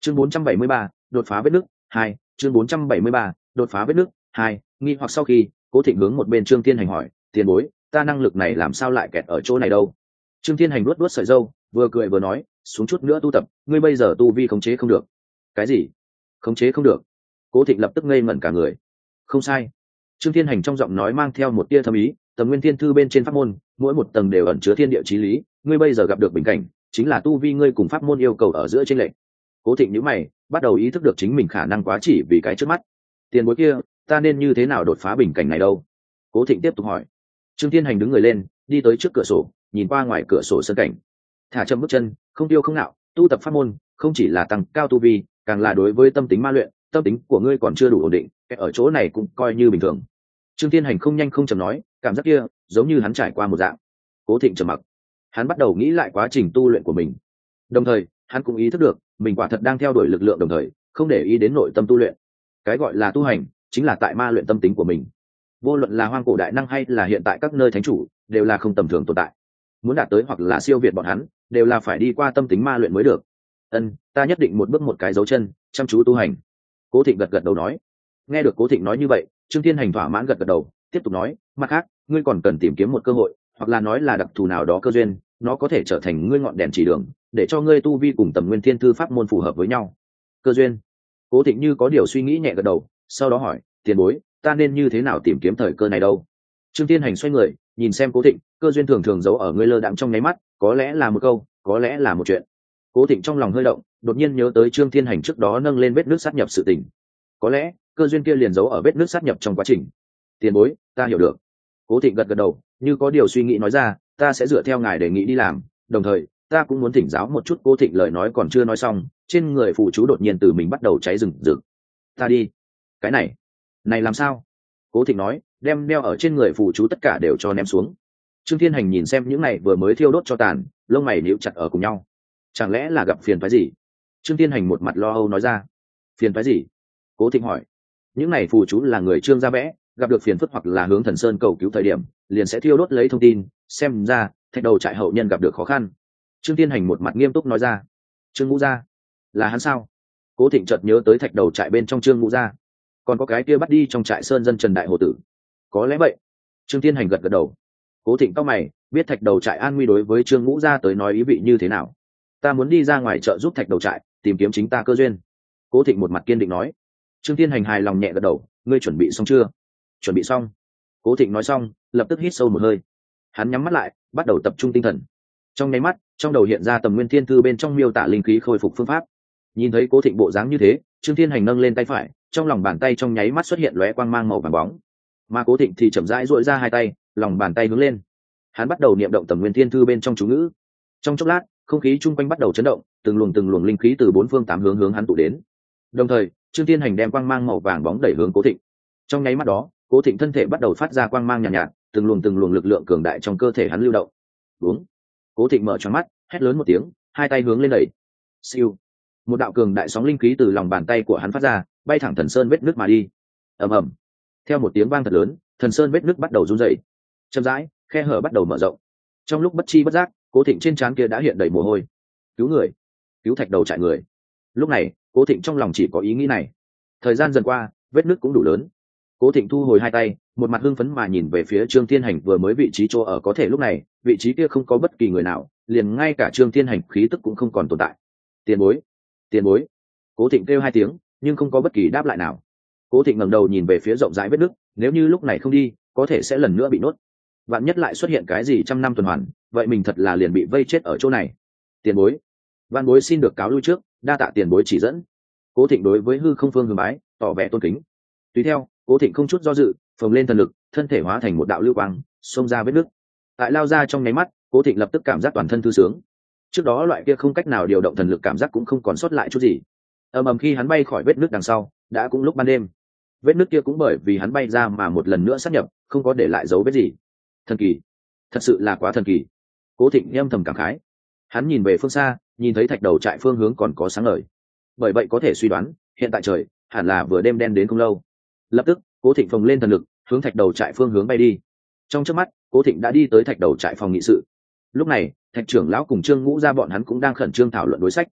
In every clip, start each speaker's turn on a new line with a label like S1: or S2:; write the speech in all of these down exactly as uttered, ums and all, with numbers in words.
S1: chương bốn trăm bảy mươi ba, đột phá vết nứt hai. Chương bốn trăm bảy mươi ba, đột phá vết nứt hai. Nghi hoặc sau khi Cố Thịnh hướng một bên Trương Thiên Hành hỏi, tiền bối, ta năng lực này làm sao lại kẹt ở chỗ này đâu? Trương Thiên Hành luốt luốt sợi râu, vừa cười vừa nói, xuống chút nữa tu tập, ngươi bây giờ tu vi khống chế không được. Cái gì? Khống chế không được? Cố Thịnh lập tức ngây ngẩn cả người. Không sai. Trương Thiên Hành trong giọng nói mang theo một tia thâm ý, tầng nguyên thiên thư bên trên pháp môn, mỗi một tầng đều ẩn chứa thiên địa chí lý, ngươi bây giờ gặp được bình cảnh, chính là tu vi ngươi cùng pháp môn yêu cầu ở giữa trên lệnh. Cố Thịnh nhíu mày, bắt đầu ý thức được chính mình khả năng quá chỉ vì cái trước mắt. Tiền bối kia, ta nên như thế nào đột phá bình cảnh này đâu? Cố Thịnh tiếp tục hỏi. Trương Thiên Hành đứng người lên, đi tới trước cửa sổ, nhìn qua ngoài cửa sổ sân cảnh. Thả chậm bước chân, không tiêu không nạo, tu tập pháp môn, không chỉ là tăng cao tu vi, càng là đối với tâm tính ma luyện, tâm tính của ngươi còn chưa đủ ổn định, ở chỗ này cũng coi như bình thường. Trương Thiên Hành không nhanh không chậm nói, cảm giác kia giống như hắn trải qua một dạng. Cố Thịnh trầm mặc, hắn bắt đầu nghĩ lại quá trình tu luyện của mình. Đồng thời, hắn cũng ý thức được, mình quả thật đang theo đuổi lực lượng đồng thời, không để ý đến nội tâm tu luyện. Cái gọi là tu hành, chính là tại ma luyện tâm tính của mình. Vô luận là hoang cổ đại năng hay là hiện tại các nơi thánh chủ, đều là không tầm thường tồn tại. Muốn đạt tới hoặc là siêu việt bọn hắn, đều là phải đi qua tâm tính ma luyện mới được. Ân, ta nhất định một bước một cái dấu chân, chăm chú tu hành. Cố Thịnh gật gật đầu nói. Nghe được Cố Thịnh nói như vậy, Trương Thiên Hành thỏa mãn gật gật đầu, tiếp tục nói, mặt khác, ngươi còn cần tìm kiếm một cơ hội, hoặc là nói là đặc thù nào đó cơ duyên, nó có thể trở thành ngươi ngọn đèn chỉ đường, để cho ngươi tu vi cùng tầm nguyên thiên thư pháp môn phù hợp với nhau. Cơ duyên? Cố Thịnh như có điều suy nghĩ nhẹ gật đầu, sau đó hỏi, tiền bối, ta nên như thế nào tìm kiếm thời cơ này đâu? Trương Thiên Hành xoay người, nhìn xem Cố Thịnh, cơ duyên thường thường giấu ở ngươi lơ đãng trong nháy mắt, có lẽ là một câu, có lẽ là một chuyện. Cố Thịnh trong lòng hơi động, đột nhiên nhớ tới Trương Thiên Hành trước đó nâng lên vết nước sát nhập sự tình. Có lẽ cơ duyên kia liền giấu ở vết nước sát nhập trong quá trình. Tiền bối, ta hiểu được. Cố Thịnh gật gật đầu, như có điều suy nghĩ nói ra, ta sẽ dựa theo ngài đề nghị đi làm, đồng thời ta cũng muốn thỉnh giáo một chút. Cố Thịnh lời nói còn chưa nói xong, trên người phụ chú đột nhiên từ mình bắt đầu cháy rừng rực. Ta đi. Cái này, này làm sao? Cố Thịnh nói, đem đeo ở trên người phụ chú tất cả đều cho ném xuống. Trương Thiên Hành nhìn xem những này vừa mới thiêu đốt cho tàn, lông mày níu chặt ở cùng nhau. Chẳng lẽ là gặp phiền phái gì? Trương Thiên Hành một mặt lo âu nói ra. Phiền phái gì? Cố Thịnh hỏi. Những này phù chú là người Trương gia vẽ, gặp được phiền phức hoặc là hướng Thần Sơn cầu cứu thời điểm, liền sẽ thiêu đốt lấy thông tin, xem ra Thạch Đầu trại hậu nhân gặp được khó khăn. Trương Thiên Hành một mặt nghiêm túc nói ra. Trương Ngũ gia? Là hắn sao? Cố Thịnh chợt nhớ tới Thạch Đầu trại bên trong Trương Ngũ gia, còn có cái kia bắt đi trong trại sơn dân Trần Đại Hồ tử. Có lẽ vậy. Trương Thiên Hành gật gật đầu. Cố Thịnh cau mày, biết Thạch Đầu trại an nguy đối với Trương Ngũ gia tới nói ý vị như thế nào. Ta muốn đi ra ngoài trợ giúp Thạch Đầu trại, tìm kiếm chính ta cơ duyên. Cố Thịnh một mặt kiên định nói. Trương Thiên Hành hài lòng nhẹ gật đầu, ngươi chuẩn bị xong chưa? Chuẩn bị xong. Cố Thịnh nói xong, lập tức hít sâu một hơi. Hắn nhắm mắt lại, bắt đầu tập trung tinh thần. Trong nháy mắt, trong đầu hiện ra tầm nguyên thiên thư bên trong miêu tả linh khí khôi phục phương pháp. Nhìn thấy Cố Thịnh bộ dáng như thế, Trương Thiên Hành nâng lên tay phải, trong lòng bàn tay trong nháy mắt xuất hiện lóe quang mang màu vàng bóng. Mà Cố Thịnh thì chậm rãi duỗi ra hai tay, lòng bàn tay hướng lên. Hắn bắt đầu niệm động tầm nguyên thiên thư bên trong chú ngữ. Trong chốc lát, không khí chung quanh bắt đầu chấn động, từng luồng từng luồng linh khí từ bốn phương tám hướng hướng hắn tụ đến. Đồng thời, Trương Thiên Hành đem quang mang màu vàng bóng đẩy hướng Cố Thịnh. Trong nháy mắt đó, Cố Thịnh thân thể bắt đầu phát ra quang mang nhàn nhạt, nhạt, từng luồng từng luồng lực lượng cường đại trong cơ thể hắn lưu động. Đúng. Cố Thịnh mở tròn mắt, hét lớn một tiếng, hai tay hướng lên đẩy. Siêu. Một đạo cường đại sóng linh khí từ lòng bàn tay của hắn phát ra, bay thẳng Thần Sơn vết nứt mà đi. Ầm ầm. Theo một tiếng vang thật lớn, Thần Sơn vết nứt bắt đầu rung rẩy. Chậm rãi, khe hở bắt đầu mở rộng. Trong lúc bất chi bất giác, Cố Thịnh trên trán kia đã hiện đầy mồ hôi. Cứu người, cứu Thạch Đầu trại người. Lúc này, Cố Thịnh trong lòng chỉ có ý nghĩ này. Thời gian dần qua, vết nứt cũng đủ lớn. Cố Thịnh thu hồi hai tay, một mặt hưng phấn mà nhìn về phía Trương Thiên Hành vừa mới vị trí chỗ ở. Có thể lúc này, vị trí kia không có bất kỳ người nào, liền ngay cả Trương Thiên Hành khí tức cũng không còn tồn tại. Tiền bối, tiền bối. Cố Thịnh kêu hai tiếng, nhưng không có bất kỳ đáp lại nào. Cố Thịnh ngẩng đầu nhìn về phía rộng rãi vết nứt, nếu như lúc này không đi, có thể sẽ lần nữa bị nuốt. Vạn nhất lại xuất hiện cái gì trăm năm tuần hoàn, vậy mình thật là liền bị vây chết ở chỗ này. Tiền bối, văn bối xin được cáo lui trước, đa tạ tiền bối chỉ dẫn. Cố Thịnh đối với hư không phương hướng bái, tỏ vẻ tôn kính. Tùy theo, Cố Thịnh không chút do dự, phồng lên thần lực, thân thể hóa thành một đạo lưu quang, xông ra vết nứt. Tại lao ra trong nháy mắt, Cố Thịnh lập tức cảm giác toàn thân thư sướng. Trước đó loại kia không cách nào điều động thần lực cảm giác cũng không còn sót lại chút gì. Ầm ầm khi hắn bay khỏi vết nứt đằng sau, đã cũng lúc ban đêm. Vết nứt kia cũng bởi vì hắn bay ra mà một lần nữa sát nhập, không có để lại dấu vết gì. Thần kỳ, thật sự là quá thần kỳ. Cố Thịnh âm thầm cảm khái. Hắn nhìn về phương xa, nhìn thấy Thạch Đầu trại phương hướng còn có sáng ngời. Bởi vậy có thể suy đoán, hiện tại trời hẳn là vừa đêm đen đến không lâu. Lập tức, Cố Thịnh phồng lên thần lực, hướng Thạch Đầu trại phương hướng bay đi. Trong chớp mắt, Cố Thịnh đã đi tới Thạch Đầu trại phòng nghị sự. Lúc này, Thạch trưởng lão cùng Trương Ngũ gia bọn hắn cũng đang khẩn trương thảo luận đối sách.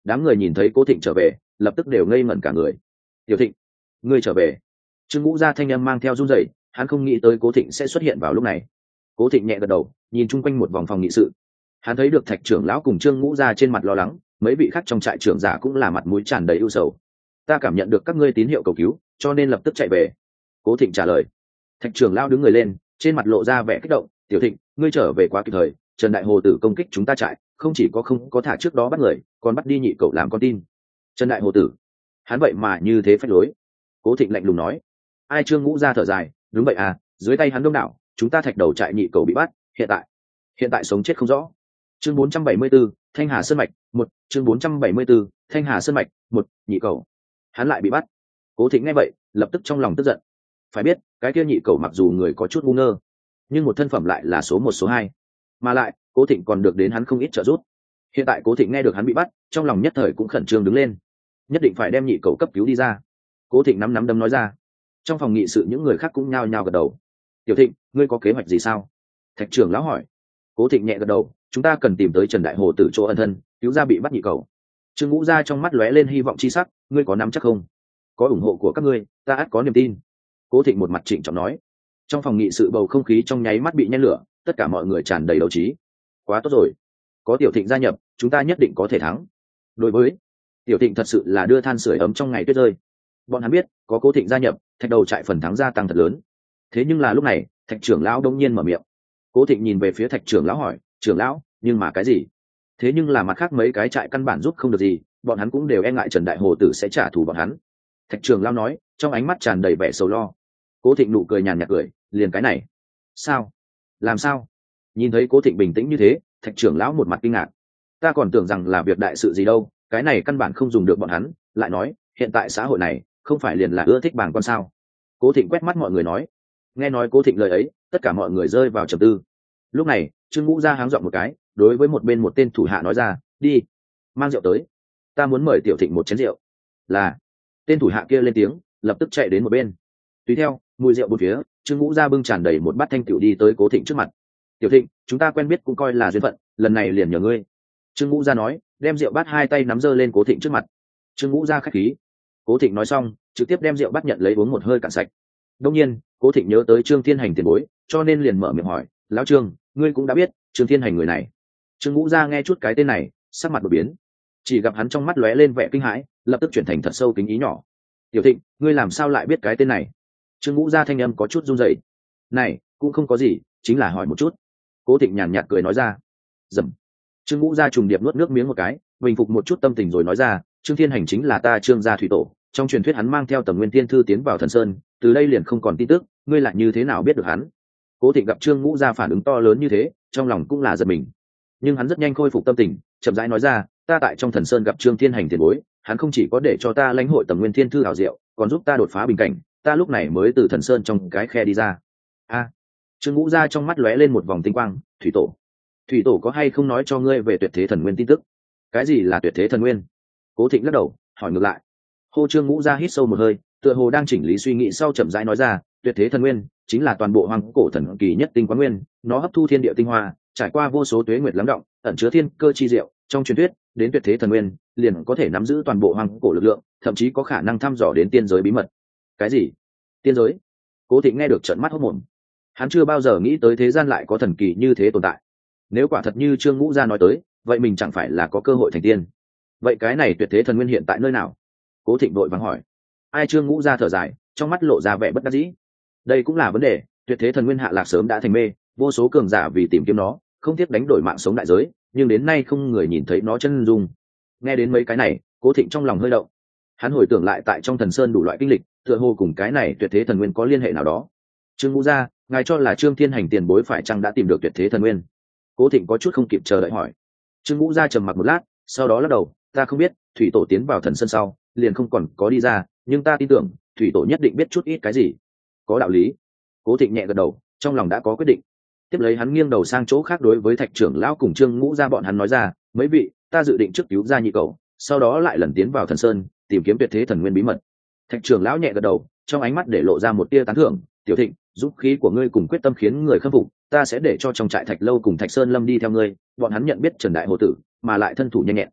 S1: Đám người nhìn thấy cố thịnh trở về lập tức đều ngây ngẩn cả người. Tiểu Thịnh, ngươi trở về. Trương Ngũ Gia thanh âm mang theo run rẩy, hắn không nghĩ tới cố thịnh sẽ xuất hiện vào lúc này. Cố thịnh nhẹ gật đầu, nhìn chung quanh một vòng phòng nghị sự. Hắn thấy được Thạch trưởng lão cùng Trương Ngũ Gia trên mặt lo lắng, mấy vị khác trong trại trưởng giả cũng là mặt mũi tràn đầy ưu sầu. Ta cảm nhận được các ngươi tín hiệu cầu cứu, cho nên lập tức chạy về. Cố thịnh trả lời. Thạch trưởng lão đứng người lên, trên mặt lộ ra vẻ kích động. Tiểu Thịnh, ngươi trở về quá kịp thời, Trần Đại Hồ Tử công kích chúng ta trại, không chỉ có không có thả trước đó bắt người, còn bắt đi nhị cậu làm con tin. Trần Đại Hồ Tử, hắn vậy mà như thế phách lối. Cố thịnh lạnh lùng nói. Ai? Trương Ngũ Gia thở dài. Đúng vậy à, dưới tay hắn đông đảo, chúng ta Thạch đầu trại nhị cậu bị bắt, hiện tại hiện tại sống chết không rõ. Chương bốn trăm bảy mươi 4, Thanh Hà Sơn mạch một. Chương bốn trăm bảy mươi 4, Thanh Hà Sơn mạch một. Nhị cậu hắn lại bị bắt. Cố thịnh nghe vậy lập tức trong lòng tức giận. Phải biết cái kia nhị cậu mặc dù người có chút ngu ngơ, nhưng một thân phẩm lại là số một số hai, mà lại Cố thịnh còn được đến hắn không ít trợ giúp. Hiện tại Cố thịnh nghe được hắn bị bắt, trong lòng nhất thời cũng khẩn trương đứng lên, nhất định phải đem nhị cậu cấp cứu đi ra. Cố thịnh nắm nắm đấm nói ra. Trong phòng nghị sự những người khác cũng nhao nhao gật đầu. Tiểu Thịnh, ngươi có kế hoạch gì sao? Thạch trưởng lão hỏi. Cố thịnh nhẹ gật đầu. Chúng ta cần tìm tới Trần Đại Hồ Tử chỗ ân thân, cứu ra bị bắt nhị cậu. Trương Ngũ Gia trong mắt lóe lên hy vọng chi sắc. Ngươi có nắm chắc không? Có ủng hộ của các ngươi, ta ắt có niềm tin. Cố thịnh một mặt trịnh trọng nói. Trong phòng nghị sự bầu không khí trong nháy mắt bị nhen lửa, tất cả mọi người tràn đầy đấu trí. Quá tốt rồi, có Tiểu Thịnh gia nhập, chúng ta nhất định có thể thắng. Đối với Tiểu Thịnh thật sự là đưa than sưởi ấm trong ngày tuyết rơi. Bọn hắn biết có Cố thịnh gia nhập, Thạch đầu trại phần thắng gia tăng thật lớn. Thế nhưng là lúc này Thạch trưởng lão đông nhiên mở miệng. Cố thịnh nhìn về phía Thạch trưởng lão hỏi. Trưởng lão, nhưng mà cái gì? Thế nhưng là mặt khác mấy cái trại căn bản giúp không được gì, bọn hắn cũng đều e ngại Trần Đại Hồ Tử sẽ trả thù bọn hắn. Thạch trưởng lão nói, trong ánh mắt tràn đầy vẻ sầu lo. Cố thịnh nụ cười nhàn nhạt cười. Liền cái này? Sao? Làm sao? Nhìn thấy Cố thịnh bình tĩnh như thế, Thạch trưởng lão một mặt kinh ngạc. Ta còn tưởng rằng là việc đại sự gì đâu, cái này căn bản không dùng được bọn hắn. Lại nói, hiện tại xã hội này không phải liền là ưa thích bàng quan sao? Cố thịnh quét mắt mọi người nói. Nghe nói Cố thịnh lời ấy, tất cả mọi người rơi vào trầm tư. Lúc này Trương Ngũ Gia háng giọng một cái, đối với một bên một tên thủ hạ nói ra. Đi, mang rượu tới, ta muốn mời Tiểu Thịnh một chén rượu. Là. Tên thủ hạ kia lên tiếng, lập tức chạy đến một bên. Tùy theo mùi rượu bốn phía, Trương Ngũ Gia bưng tràn đầy một bát thanh tiểu đi tới Cố thịnh trước mặt. Tiểu Thịnh, chúng ta quen biết cũng coi là duyên phận, lần này liền nhờ ngươi. Trương Ngũ Gia nói, đem rượu bát hai tay nắm giơ lên Cố thịnh trước mặt. Trương Ngũ Gia khách khí. Cố thịnh nói xong, trực tiếp đem rượu bát nhận lấy uống một hơi cạn sạch. Đông nhiên Cố thịnh nhớ tới Trương Thiên Hành tiền bối, cho nên liền mở miệng hỏi. Lão Trương, ngươi cũng đã biết Trương Thiên Hành người này? Trương Ngũ Gia nghe chút cái tên này, sắc mặt đột biến, chỉ gặp hắn trong mắt lóe lên vẻ kinh hãi, lập tức chuyển thành thật sâu kính ý nhỏ. Tiểu Thịnh, ngươi làm sao lại biết cái tên này? Trương Ngũ Gia thanh âm có chút run rẩy. Này cũng không có gì, chính là hỏi một chút. Cố thịnh nhàn nhạt cười nói ra. Dầm. Trương Ngũ Gia trùng điệp nuốt nước miếng một cái, bình phục một chút tâm tình rồi nói ra. Trương Thiên Hành chính là ta Trương gia thủy tổ, trong truyền thuyết hắn mang theo Tầm Nguyên Tiên Thư tiến vào Thần Sơn, từ đây liền không còn tin tức. Ngươi lại như thế nào biết được hắn? Cố thịnh gặp Trương Ngũ Gia phản ứng to lớn như thế, trong lòng cũng là giật mình, nhưng hắn rất nhanh khôi phục tâm tình, chậm rãi nói ra. Ta tại trong Thần Sơn gặp Trương Thiên Hành tiền bối, hắn không chỉ có để cho ta lãnh hội Tầm Nguyên Thiên Thư hảo diệu, còn giúp ta đột phá bình cảnh, ta lúc này mới từ Thần Sơn trong cái khe đi ra. A. Trương Ngũ Gia trong mắt lóe lên một vòng tinh quang. Thủy tổ, thủy tổ có hay không nói cho ngươi về Tuyệt Thế Thần Nguyên tin tức? Cái gì là Tuyệt Thế Thần Nguyên? Cố thịnh lắc đầu, hỏi ngược lại. Hô. Trương Ngũ Gia hít sâu một hơi, tựa hồ đang chỉnh lý suy nghĩ sau chậm rãi nói ra. Tuyệt Thế Thần Nguyên chính là toàn bộ hoang cổ thần kỳ nhất tinh quán nguyên, nó hấp thu thiên địa tinh hoa, trải qua vô số tuế nguyệt lắng động, ẩn chứa thiên cơ chi diệu. Trong truyền thuyết, đến Tuyệt Thế Thần Nguyên liền có thể nắm giữ toàn bộ hoang cổ lực lượng, thậm chí có khả năng thăm dò đến tiên giới bí mật. Cái gì? Tiên giới? Cố thịnh nghe được trợn mắt hốt mồm. Hắn chưa bao giờ nghĩ tới thế gian lại có thần kỳ như thế tồn tại. Nếu quả thật như Trương Ngũ Gia nói tới, vậy mình chẳng phải là có cơ hội thành tiên? Vậy cái này Tuyệt Thế Thần Nguyên hiện tại nơi nào? Cố thịnh vội vàng hỏi. Ai? Trương Ngũ Gia thở dài, trong mắt lộ ra vẻ bất đắc dĩ. Đây cũng là vấn đề, Tuyệt Thế Thần Nguyên hạ lạc sớm đã thành mê, vô số cường giả vì tìm kiếm nó, không tiếc đánh đổi mạng sống đại giới, nhưng đến nay không người nhìn thấy nó chân dung. Nghe đến mấy cái này, Cố thịnh trong lòng hơi động. Hắn hồi tưởng lại tại trong Thần Sơn đủ loại kinh lịch, tựa hồ cùng cái này Tuyệt Thế Thần Nguyên có liên hệ nào đó. Trương Ngũ Gia, ngài cho là Trương Thiên Hành tiền bối phải chăng đã tìm được Tuyệt Thế Thần Nguyên? Cố thịnh có chút không kịp chờ đợi hỏi. Trương Ngũ Gia trầm mặc một lát, sau đó lắc đầu. Ta không biết, thủy tổ tiến vào Thần Sơn sau liền không còn có đi ra, nhưng ta tin tưởng thủy tổ nhất định biết chút ít cái gì. Có đạo lý. Cố thịnh nhẹ gật đầu, trong lòng đã có quyết định. Tiếp lấy hắn nghiêng đầu sang chỗ khác, đối với Thạch trưởng lão cùng Trương Ngũ Gia bọn hắn nói ra. Mấy vị, ta dự định trước cứu ra nhị cậu, sau đó lại lần tiến vào Thần Sơn tìm kiếm Tuyệt Thế Thần Nguyên bí mật. Thạch trưởng lão nhẹ gật đầu, trong ánh mắt để lộ ra một tia tán thưởng. Tiểu Thịnh, dũng khí của ngươi cùng quyết tâm khiến người khâm phục, ta sẽ để cho trong trại Thạch lâu cùng Thạch Sơn Lâm đi theo ngươi, bọn hắn nhận biết Trần Đại Hồ Tử, mà lại thân thủ nhanh nhẹn.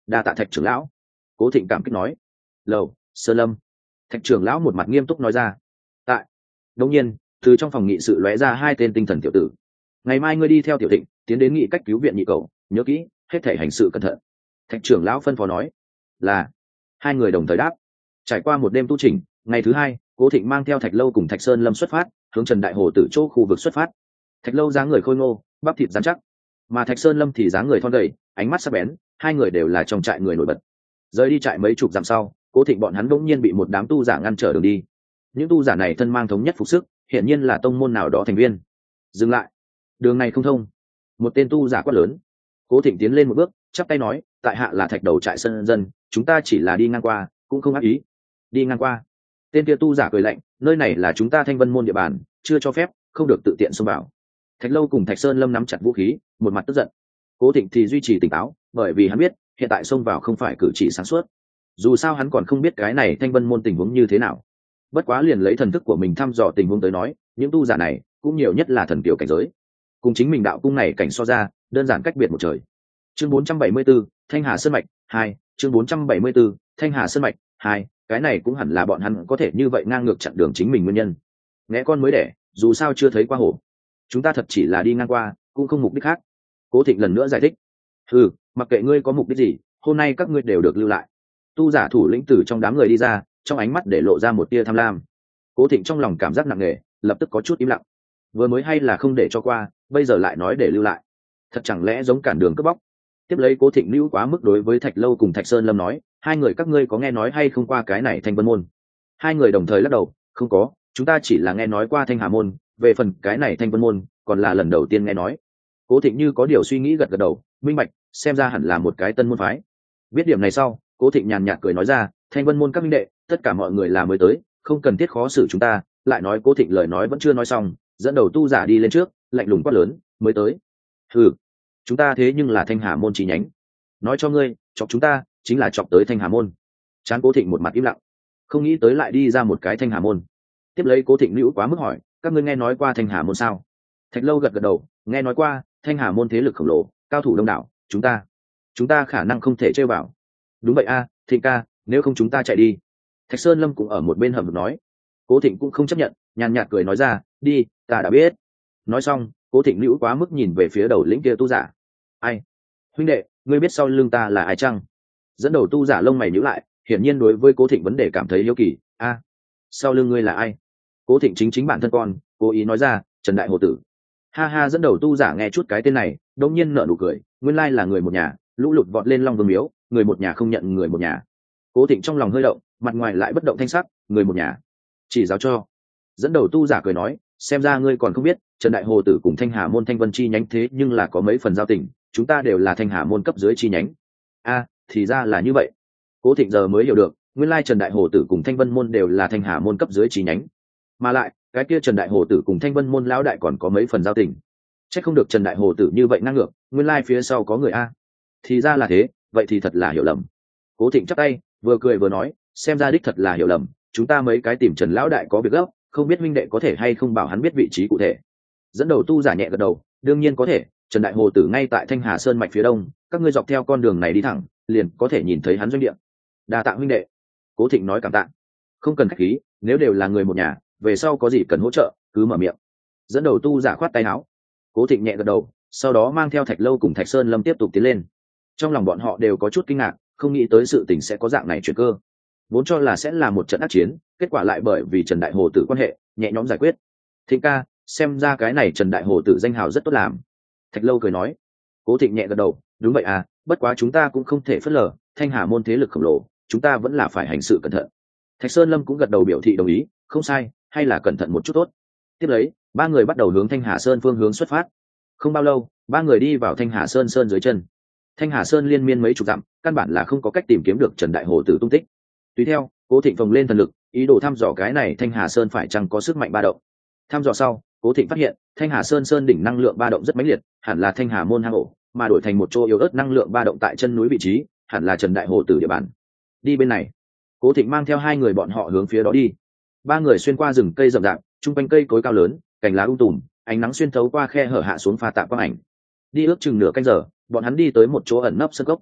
S1: đa tạ Thạch trưởng lão. Cố Thịnh cảm kích nói. Lầu Sơn Lâm. Thạch trưởng lão một mặt nghiêm túc nói ra. Tại. Đống nhiên, từ trong phòng nghị sự lóe ra hai tên tinh thần tiểu tử. Ngày mai ngươi đi theo Tiểu Thịnh tiến đến nghị cách cứu viện nhị cầu, nhớ kỹ hết thể hành sự cẩn thận. Thạch trưởng lão phân phó nói. Là. Hai người đồng thời đáp. Trải qua một đêm tu trình, ngày thứ hai, Cố Thịnh mang theo Thạch Lâu cùng Thạch Sơn Lâm xuất phát, hướng Trần Đại Hồ Tử chỗ khu vực xuất phát. Thạch Lâu dáng người khôi ngô, bắp thịt rắn chắc, mà Thạch Sơn Lâm thì dáng người thon gầy, ánh mắt sắc bén, hai người đều là trong trại người nổi bật. Rời đi trại mấy chục dặm sau, Cố Thịnh bọn hắn đống nhiên bị một đám tu giả ngăn trở đường đi. Những tu giả này thân mang thống nhất phục sức, hiển nhiên là tông môn nào đó thành viên. Dừng lại, đường này không thông. Một tên tu giả quát lớn. Cố Thịnh tiến lên một bước, chắp tay nói, tại hạ là Thạch đầu trại sơn dân, chúng ta chỉ là đi ngang qua, cũng không ác ý. Đi ngang qua. Tên kia tu giả cười lạnh, nơi này là chúng ta Thanh Vân môn địa bàn, chưa cho phép, không được tự tiện xông vào. Thạch Lâu cùng Thạch Sơn Lâm nắm chặt vũ khí, một mặt tức giận. Cố Thịnh thì duy trì tỉnh táo, bởi vì hắn biết hiện tại xông vào không phải cử chỉ sáng suốt. Dù sao hắn còn không biết cái này Thanh Vân môn tình huống như thế nào. Bất quá liền lấy thần thức của mình thăm dò tình huống tới nói, những tu giả này cũng nhiều nhất là thần kiều cảnh giới, cùng chính mình đạo cung này cảnh so ra, đơn giản cách biệt một trời. Chương bốn trăm bảy mươi 4, Thanh Hà Sơn mạch hai. Chương bốn trăm bảy mươi 4, Thanh Hà Sơn mạch hai. Cái này cũng hẳn là bọn hắn có thể như vậy ngang ngược chặn đường chính mình nguyên nhân. Nghe con mới đẻ, dù sao chưa thấy qua hổ. Chúng ta thật chỉ là đi ngang qua, cũng không mục đích khác. Cố Thịnh lần nữa giải thích. Ừ, mặc kệ ngươi có mục đích gì, hôm nay các ngươi đều được lưu lại. Tu giả thủ lĩnh từ trong đám người đi ra, trong ánh mắt để lộ ra một tia tham lam. Cố Thịnh trong lòng cảm giác nặng nề, lập tức có chút im lặng. Vừa mới hay là không để cho qua, bây giờ lại nói để lưu lại, thật chẳng lẽ giống cản đường cướp bóc. Tiếp lấy Cố Thịnh lưu quá mức đối với Thạch Lâu cùng Thạch Sơn Lâm nói, hai người các ngươi có nghe nói hay không qua cái này Thanh Vân môn? Hai người đồng thời lắc đầu, không có, chúng ta chỉ là nghe nói qua Thanh Hà môn, về phần cái này Thanh Vân môn còn là lần đầu tiên nghe nói. Cố Thịnh như có điều suy nghĩ gật gật đầu, minh bạch, xem ra hẳn là một cái tân môn phái. Biết điểm này sau, Cố Thịnh nhàn nhạt cười nói ra, Thanh Vân môn các minh đệ, tất cả mọi người là mới tới, không cần thiết khó xử chúng ta. Lại nói Cố Thịnh lời nói vẫn chưa nói xong, dẫn đầu tu giả đi lên trước, lạnh lùng quát lớn, mới tới. Ừ, chúng ta thế nhưng là Thanh Hà môn chi nhánh. Nói cho ngươi, chọc chúng ta chính là chọc tới Thanh Hà môn. Chán Cố Thịnh một mặt im lặng, không nghĩ tới lại đi ra một cái Thanh Hà môn. Tiếp lấy Cố Thịnh lưu quá mức hỏi, các ngươi nghe nói qua Thanh Hà môn sao? Thạch Lâu gật gật đầu, nghe nói qua, Thanh Hà môn thế lực khổng lồ, cao thủ đông đảo, chúng ta chúng ta khả năng không thể chơi vào. Đúng vậy a, Thịnh ca, nếu không chúng ta chạy đi. Thạch Sơn Lâm cũng ở một bên hầm nói. Cố Thịnh cũng không chấp nhận, nhàn nhạt cười nói ra, đi, ta đã biết. Nói xong, Cố Thịnh lưu quá mức nhìn về phía đầu lĩnh kia tu giả. Ai? Huynh đệ, ngươi biết sau lưng ta là ai chăng? Dẫn đầu tu giả lông mày nhíu lại, hiển nhiên đối với Cố Thịnh vấn đề cảm thấy hiếu kỳ. A, sau lưng ngươi là ai? Cố Thịnh chính chính bản thân con, cố ý nói ra, Trần Đại Hồ Tử. Ha ha, dẫn đầu tu giả nghe chút cái tên này, đột nhiên nở nụ cười, nguyên lai là người một nhà, lũ lụt vọt lên Long Vương miếu, người một nhà không nhận người một nhà. Cố Thịnh trong lòng hơi động, mặt ngoài lại bất động thanh sắc, người một nhà. Chỉ giáo cho. Dẫn đầu tu giả cười nói, xem ra ngươi còn không biết, Trần Đại Hồ Tử cùng Thanh Hà môn Thanh Vân chi nhánh thế nhưng là có mấy phần giao tình, chúng ta đều là Thanh Hà môn cấp dưới chi nhánh. A, thì ra là như vậy. Cố Thịnh giờ mới hiểu được, nguyên lai Trần Đại Hồ Tử cùng Thanh Vân môn đều là Thanh Hà môn cấp dưới chi nhánh. Mà lại, cái kia Trần Đại Hồ Tử cùng Thanh Vân môn lão đại còn có mấy phần giao tình. Chắc không được Trần Đại Hồ Tử như vậy ngang ngược, nguyên lai phía sau có người a. Thì ra là thế, vậy thì thật là hiểu lầm. Cố Thịnh chắp tay, vừa cười vừa nói, xem ra đích thật là hiểu lầm, chúng ta mấy cái tìm Trần lão đại có việc gấp, không biết minh đệ có thể hay không bảo hắn biết vị trí cụ thể. Dẫn đầu tu giả nhẹ gật đầu, đương nhiên có thể, Trần Đại Hồ Tử ngay tại Thanh Hà Sơn mạch phía đông, các ngươi dọc theo con đường này đi thẳng, liền có thể nhìn thấy hắn doanh địa. Đa tạ huynh đệ. Cố Thịnh nói cảm tạ. Không cần khách khí, nếu đều là người một nhà, về sau có gì cần hỗ trợ cứ mở miệng. Dẫn đầu tu giả khoát tay áo. Cố Thịnh nhẹ gật đầu, sau đó mang theo Thạch Lâu cùng Thạch Sơn Lâm tiếp tục tiến lên. Trong lòng bọn họ đều có chút kinh ngạc, không nghĩ tới sự tình sẽ có dạng này chuyển cơ. Vốn cho là sẽ là một trận ác chiến, kết quả lại bởi vì Trần Đại Hồ Tử quan hệ nhẹ nhõm giải quyết. Thịnh ca, xem ra cái này Trần Đại Hồ Tử danh hào rất tốt làm. Thạch Lâu cười nói. Cố Thịnh nhẹ gật đầu, đúng vậy à, bất quá chúng ta cũng không thể phớt lờ, Thanh Hà môn thế lực khổng lồ, chúng ta vẫn là phải hành sự cẩn thận. Thạch Sơn Lâm cũng gật đầu biểu thị đồng ý, không sai, hay là cẩn thận một chút tốt. Tiếp lấy, ba người bắt đầu hướng Thanh Hà Sơn phương hướng xuất phát. Không bao lâu, ba người đi vào Thanh Hà Sơn sơn dưới chân. Thanh Hà Sơn liên miên mấy chục dặm, căn bản là không có cách tìm kiếm được Trần Đại Hồ Tử tung tích. Tùy theo, Cố Thịnh phồng lên thần lực, ý đồ thăm dò cái này Thanh Hà Sơn phải chăng có sức mạnh ba động. Thăm dò sau, Cố Thịnh phát hiện, Thanh Hà Sơn sơn đỉnh năng lượng ba động rất mãnh liệt, hẳn là Thanh Hà môn hang ổ, mà đổi thành một chỗ yếu ớt năng lượng ba động tại chân núi vị trí, hẳn là Trần Đại Hồ Tử địa bàn. Đi bên này. Cố Thịnh mang theo hai người bọn họ hướng phía đó đi. Ba người xuyên qua rừng cây rậm rạp, trung quanh cây cối cao lớn, cành lá um tùm, ánh nắng xuyên thấu qua khe hở hạ xuống pha tạp quang ảnh. Đi ước chừng nửa canh giờ, bọn hắn đi tới một chỗ ẩn nấp sân cốc.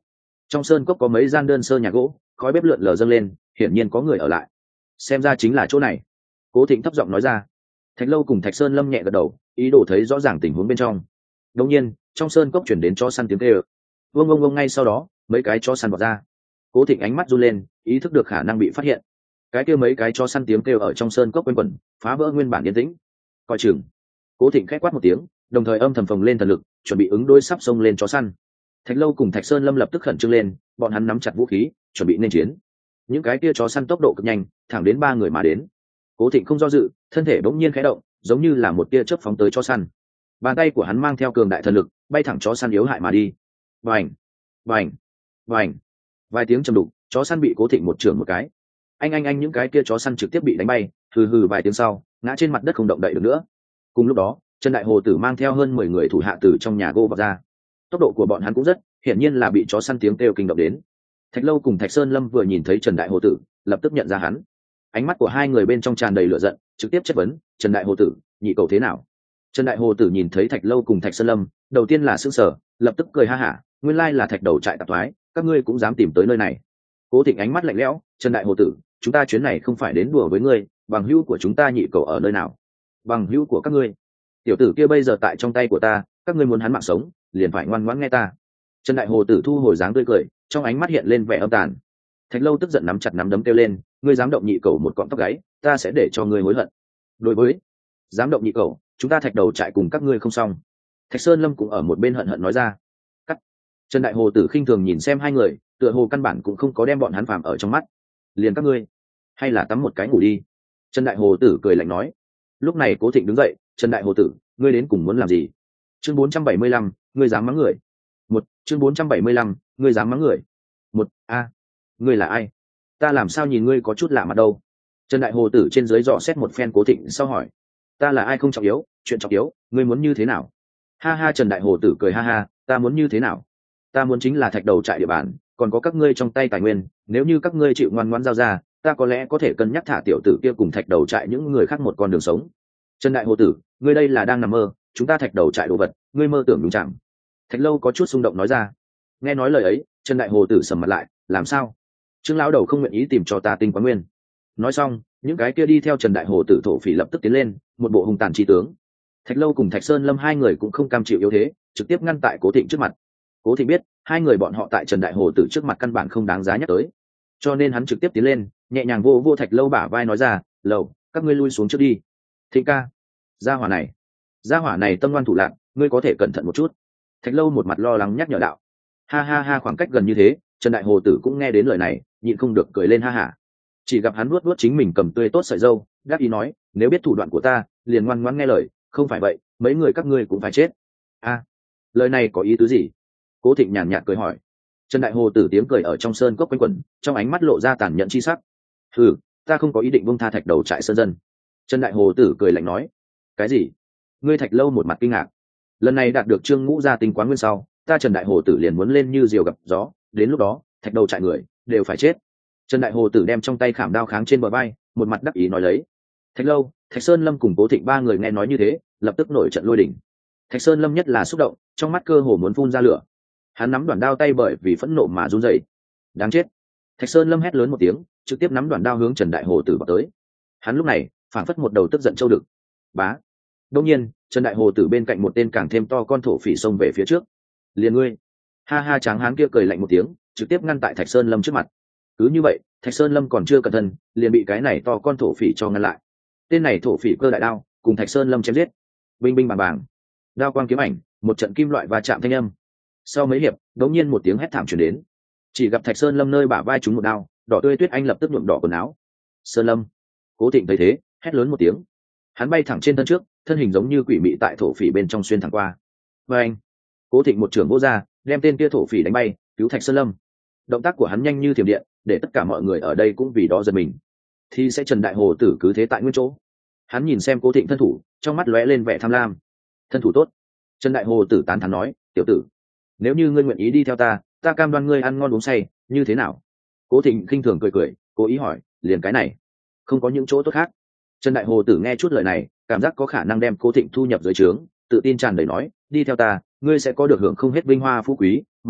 S1: Trong sơn cốc có mấy gian đơn sơ nhà gỗ, khói bếp lượn lờ dâng lên, hiển nhiên có người ở lại. Xem ra chính là chỗ này. Cố Thịnh thấp giọng nói ra. Thạch Lâu cùng Thạch Sơn Lâm nhẹ gật đầu, ý đồ thấy rõ ràng tình huống bên trong. Đột nhiên, trong sơn cốc chuyển đến chó săn tiếng kêu. Vương ông ông ngay sau đó, mấy cái chó săn vọt ra. Cố Thịnh ánh mắt run lên, ý thức được khả năng bị phát hiện. Cái kia mấy cái chó săn tiếng kêu ở trong sơn cốc quanh quẩn, phá vỡ nguyên bản yên tĩnh. Coi chừng. Cố Thịnh khẽ quát một tiếng, đồng thời âm thầm phồng lên thần lực, chuẩn bị ứng đối sắp xông lên chó săn. Thạch Lâu cùng Thạch Sơn Lâm lập tức khẩn trương lên, bọn hắn nắm chặt vũ khí, chuẩn bị nên chiến. Những cái kia chó săn tốc độ cực nhanh, thẳng đến ba người mà đến. Cố Thịnh không do dự, thân thể bỗng nhiên khẽ động, giống như là một tia chớp phóng tới chó săn. Bàn tay của hắn mang theo cường đại thần lực, bay thẳng chó săn yếu hại mà đi. Vành, vành, vành. Vài tiếng trầm đục, chó săn bị Cố Thịnh một chưởng một cái. Anh anh anh những cái kia chó săn trực tiếp bị đánh bay, hừ hừ vài tiếng sau, ngã trên mặt đất không động đậy được nữa. Cùng lúc đó, Trần Đại Hồ Tử mang theo hơn mười người thủ hạ từ trong nhà gỗ vào ra. Tốc độ của bọn hắn cũng rất, hiển nhiên là bị chó săn tiếng kêu kinh động đến. Thạch Lâu cùng Thạch Sơn Lâm vừa nhìn thấy Trần Đại Hồ Tử, lập tức nhận ra hắn. Ánh mắt của hai người bên trong tràn đầy lửa giận, trực tiếp chất vấn, "Trần Đại Hồ Tử, nhị cậu thế nào?" Trần Đại Hồ Tử nhìn thấy Thạch Lâu cùng Thạch Sơn Lâm, đầu tiên là sững sờ, lập tức cười ha hả, "Nguyên lai là Thạch đầu trại tạp thoái, các ngươi cũng dám tìm tới nơi này." Cố Thịnh ánh mắt lạnh lẽo, "Trần Đại Hồ Tử, chúng ta chuyến này không phải đến đùa với ngươi, bằng hữu của chúng ta nhị cậu ở nơi nào?" "Bằng hữu của các ngươi?" "Tiểu tử kia bây giờ tại trong tay của ta, các ngươi muốn hắn mạng sống, liền phải ngoan ngoãn nghe ta." Trần Đại Hồ Tử thu hồi dáng tươi cười, trong ánh mắt hiện lên vẻ âm tàn. Thạch Lâu tức giận nắm chặt nắm đấm kêu lên, "Ngươi dám động nhị cậu một cọng tóc gáy, ta sẽ để cho ngươi hối hận." Đối với dám động nhị cậu, chúng ta Thạch đầu trại cùng các ngươi không xong. Thạch Sơn Lâm cũng ở một bên hận hận nói ra. Cắt. Trần Đại Hồ Tử khinh thường nhìn xem hai người, tựa hồ căn bản cũng không có đem bọn hắn phàm ở trong mắt. "Liền các ngươi, hay là tắm một cái ngủ đi." Trần Đại Hồ Tử cười lạnh nói. Lúc này Cố Thịnh đứng dậy, "Trần Đại Hồ Tử, ngươi đến cùng muốn làm gì?" Chương bốn trăm bảy mươi lăm, ngươi dám mắng người. Một, chương bốn trăm bảy mươi lăm, ngươi dám mắng người. Một, a, ngươi là ai? Ta làm sao nhìn ngươi có chút lạ mặt đâu? Trần Đại Hồ Tử trên dưới dò xét một phen Cố Thịnh sau hỏi. "Ta là ai không trọng yếu, chuyện trọng yếu, ngươi muốn như thế nào?" Ha ha, Trần Đại Hồ Tử cười ha ha, "Ta muốn như thế nào? Ta muốn chính là Thạch đầu trại địa bàn, còn có các ngươi trong tay tài nguyên, nếu như các ngươi chịu ngoan ngoãn giao ra, ta có lẽ có thể cân nhắc thả tiểu tử kia cùng Thạch đầu trại những người khác một con đường sống." Trần Đại Hồ Tử, ngươi đây là đang nằm mơ, chúng ta Thạch đầu trại đồ vật, ngươi mơ tưởng đúng chẳng? Thạch Lâu có chút xung động nói ra. Nghe nói lời ấy, Trần Đại Hồ Tử sầm mặt lại, "Làm sao? Trương lão đầu không nguyện ý tìm cho ta tinh quán nguyên." Nói xong, những cái kia đi theo Trần Đại Hồ Tử thổ phỉ lập tức tiến lên, một bộ hung tàn chi tướng. Thạch Lâu cùng Thạch Sơn Lâm hai người cũng không cam chịu yếu thế, trực tiếp ngăn tại Cố Thịnh trước mặt. Cố Thịnh biết, hai người bọn họ tại Trần Đại Hồ Tử trước mặt căn bản không đáng giá nhắc tới, cho nên hắn trực tiếp tiến lên, nhẹ nhàng vô vô Thạch Lâu bả vai nói ra, "Lâu, các ngươi lui xuống trước đi." "Thịnh ca, gia hỏa này, gia hỏa này tâm ngoan thủ lạn, ngươi có thể cẩn thận một chút." Thạch Lâu một mặt lo lắng nhắc nhở đạo. Ha ha ha, khoảng cách gần như thế, Trần Đại Hồ Tử cũng nghe đến lời này, nhịn không được cười lên ha hả. Chỉ gặp hắn nuốt nuốt chính mình cầm tươi tốt sợi dâu, đáp ý nói, "Nếu biết thủ đoạn của ta, liền ngoan ngoãn nghe lời, không phải vậy, mấy người các ngươi cũng phải chết." "A, lời này có ý tứ gì?" Cố Thịnh nhàn nhạt cười hỏi. Trần Đại Hồ Tử tiếng cười ở trong sơn cốc quanh quẩn, trong ánh mắt lộ ra tàn nhẫn chi sắc. "Hừ, ta không có ý định buông tha Thạch đầu trại sơn dân." Trần Đại Hồ Tử cười lạnh nói. "Cái gì?" Ngươi Thạch Lâu một mặt kinh ngạc. Lần này đạt được Trương Ngũ gia tinh quán nguyên sau, ta Trần Đại Hồ Tử liền muốn lên như diều gặp gió, đến lúc đó, Thạch đầu trại người đều phải chết. Trần Đại Hồ Tử đem trong tay khảm đao kháng trên bờ vai, một mặt đắc ý nói lấy. Thạch Lâu, Thạch Sơn Lâm cùng Cố Thịnh ba người nghe nói như thế, lập tức nổi trận lôi đình. Thạch Sơn Lâm nhất là xúc động, trong mắt cơ hồ muốn phun ra lửa. Hắn nắm đoạn đao tay bởi vì phẫn nộ mà run rẩy. "Đáng chết!" Thạch Sơn Lâm hét lớn một tiếng, trực tiếp nắm đoạn đao hướng Trần Đại Hồ Tử vào tới. Hắn lúc này, phảng phất một đầu tức giận châu đực. Bá. Đương nhiên, Trần Đại Hồ Tử bên cạnh một tên càng thêm to con thổ phỉ xông về phía trước. "Liền ngươi!" Ha ha, tráng hán kia cười lạnh một tiếng, trực tiếp ngăn tại Thạch Sơn Lâm trước mặt. Cứ như vậy, Thạch Sơn Lâm còn chưa cẩn thận, liền bị cái này to con thổ phỉ cho ngăn lại. Tên này thổ phỉ cơ đại đao, cùng Thạch Sơn Lâm chém giết. Binh binh bàng bàng, đao quang kiếm ảnh, một trận kim loại va chạm thanh âm. Sau mấy hiệp, đống nhiên một tiếng hét thảm truyền đến. Chỉ gặp Thạch Sơn Lâm nơi bả vai trúng một đao, đỏ tươi tuyết anh lập tức nhuộm đỏ quần áo. "Sơn Lâm!" Cố Thịnh thấy thế, hét lớn một tiếng. Hắn bay thẳng trên thân trước, thân hình giống như quỷ mị tại thổ phỉ bên trong xuyên thẳng qua. Và anh, Cố Thịnh một trưởng vỗ ra, đem tên kia thổ phỉ đánh bay, cứu Thạch Sơn Lâm. Động tác của hắn nhanh như thiểm điện, để tất cả mọi người ở đây cũng vì đó giật mình. Thì sẽ Trần Đại Hồ Tử cứ thế tại nguyên chỗ. Hắn nhìn xem Cố Thịnh thân thủ, trong mắt lóe lên vẻ tham lam. "Thân thủ tốt." Trần Đại Hồ Tử tán thán nói, "Tiểu tử, nếu như ngươi nguyện ý đi theo ta, ta cam đoan ngươi ăn ngon uống say, như thế nào?" Cố Thịnh khinh thường cười cười, cố ý hỏi, "Liền cái này, không có những chỗ tốt khác?" Trần Đại Hồ Tử nghe chút lời này, cảm giác có khả năng đem Cố Thịnh thu nhập dưới trướng, tự tin tràn đầy nói, "Đi theo ta, ngươi sẽ có được hưởng không hết vinh hoa phú quý, mà lại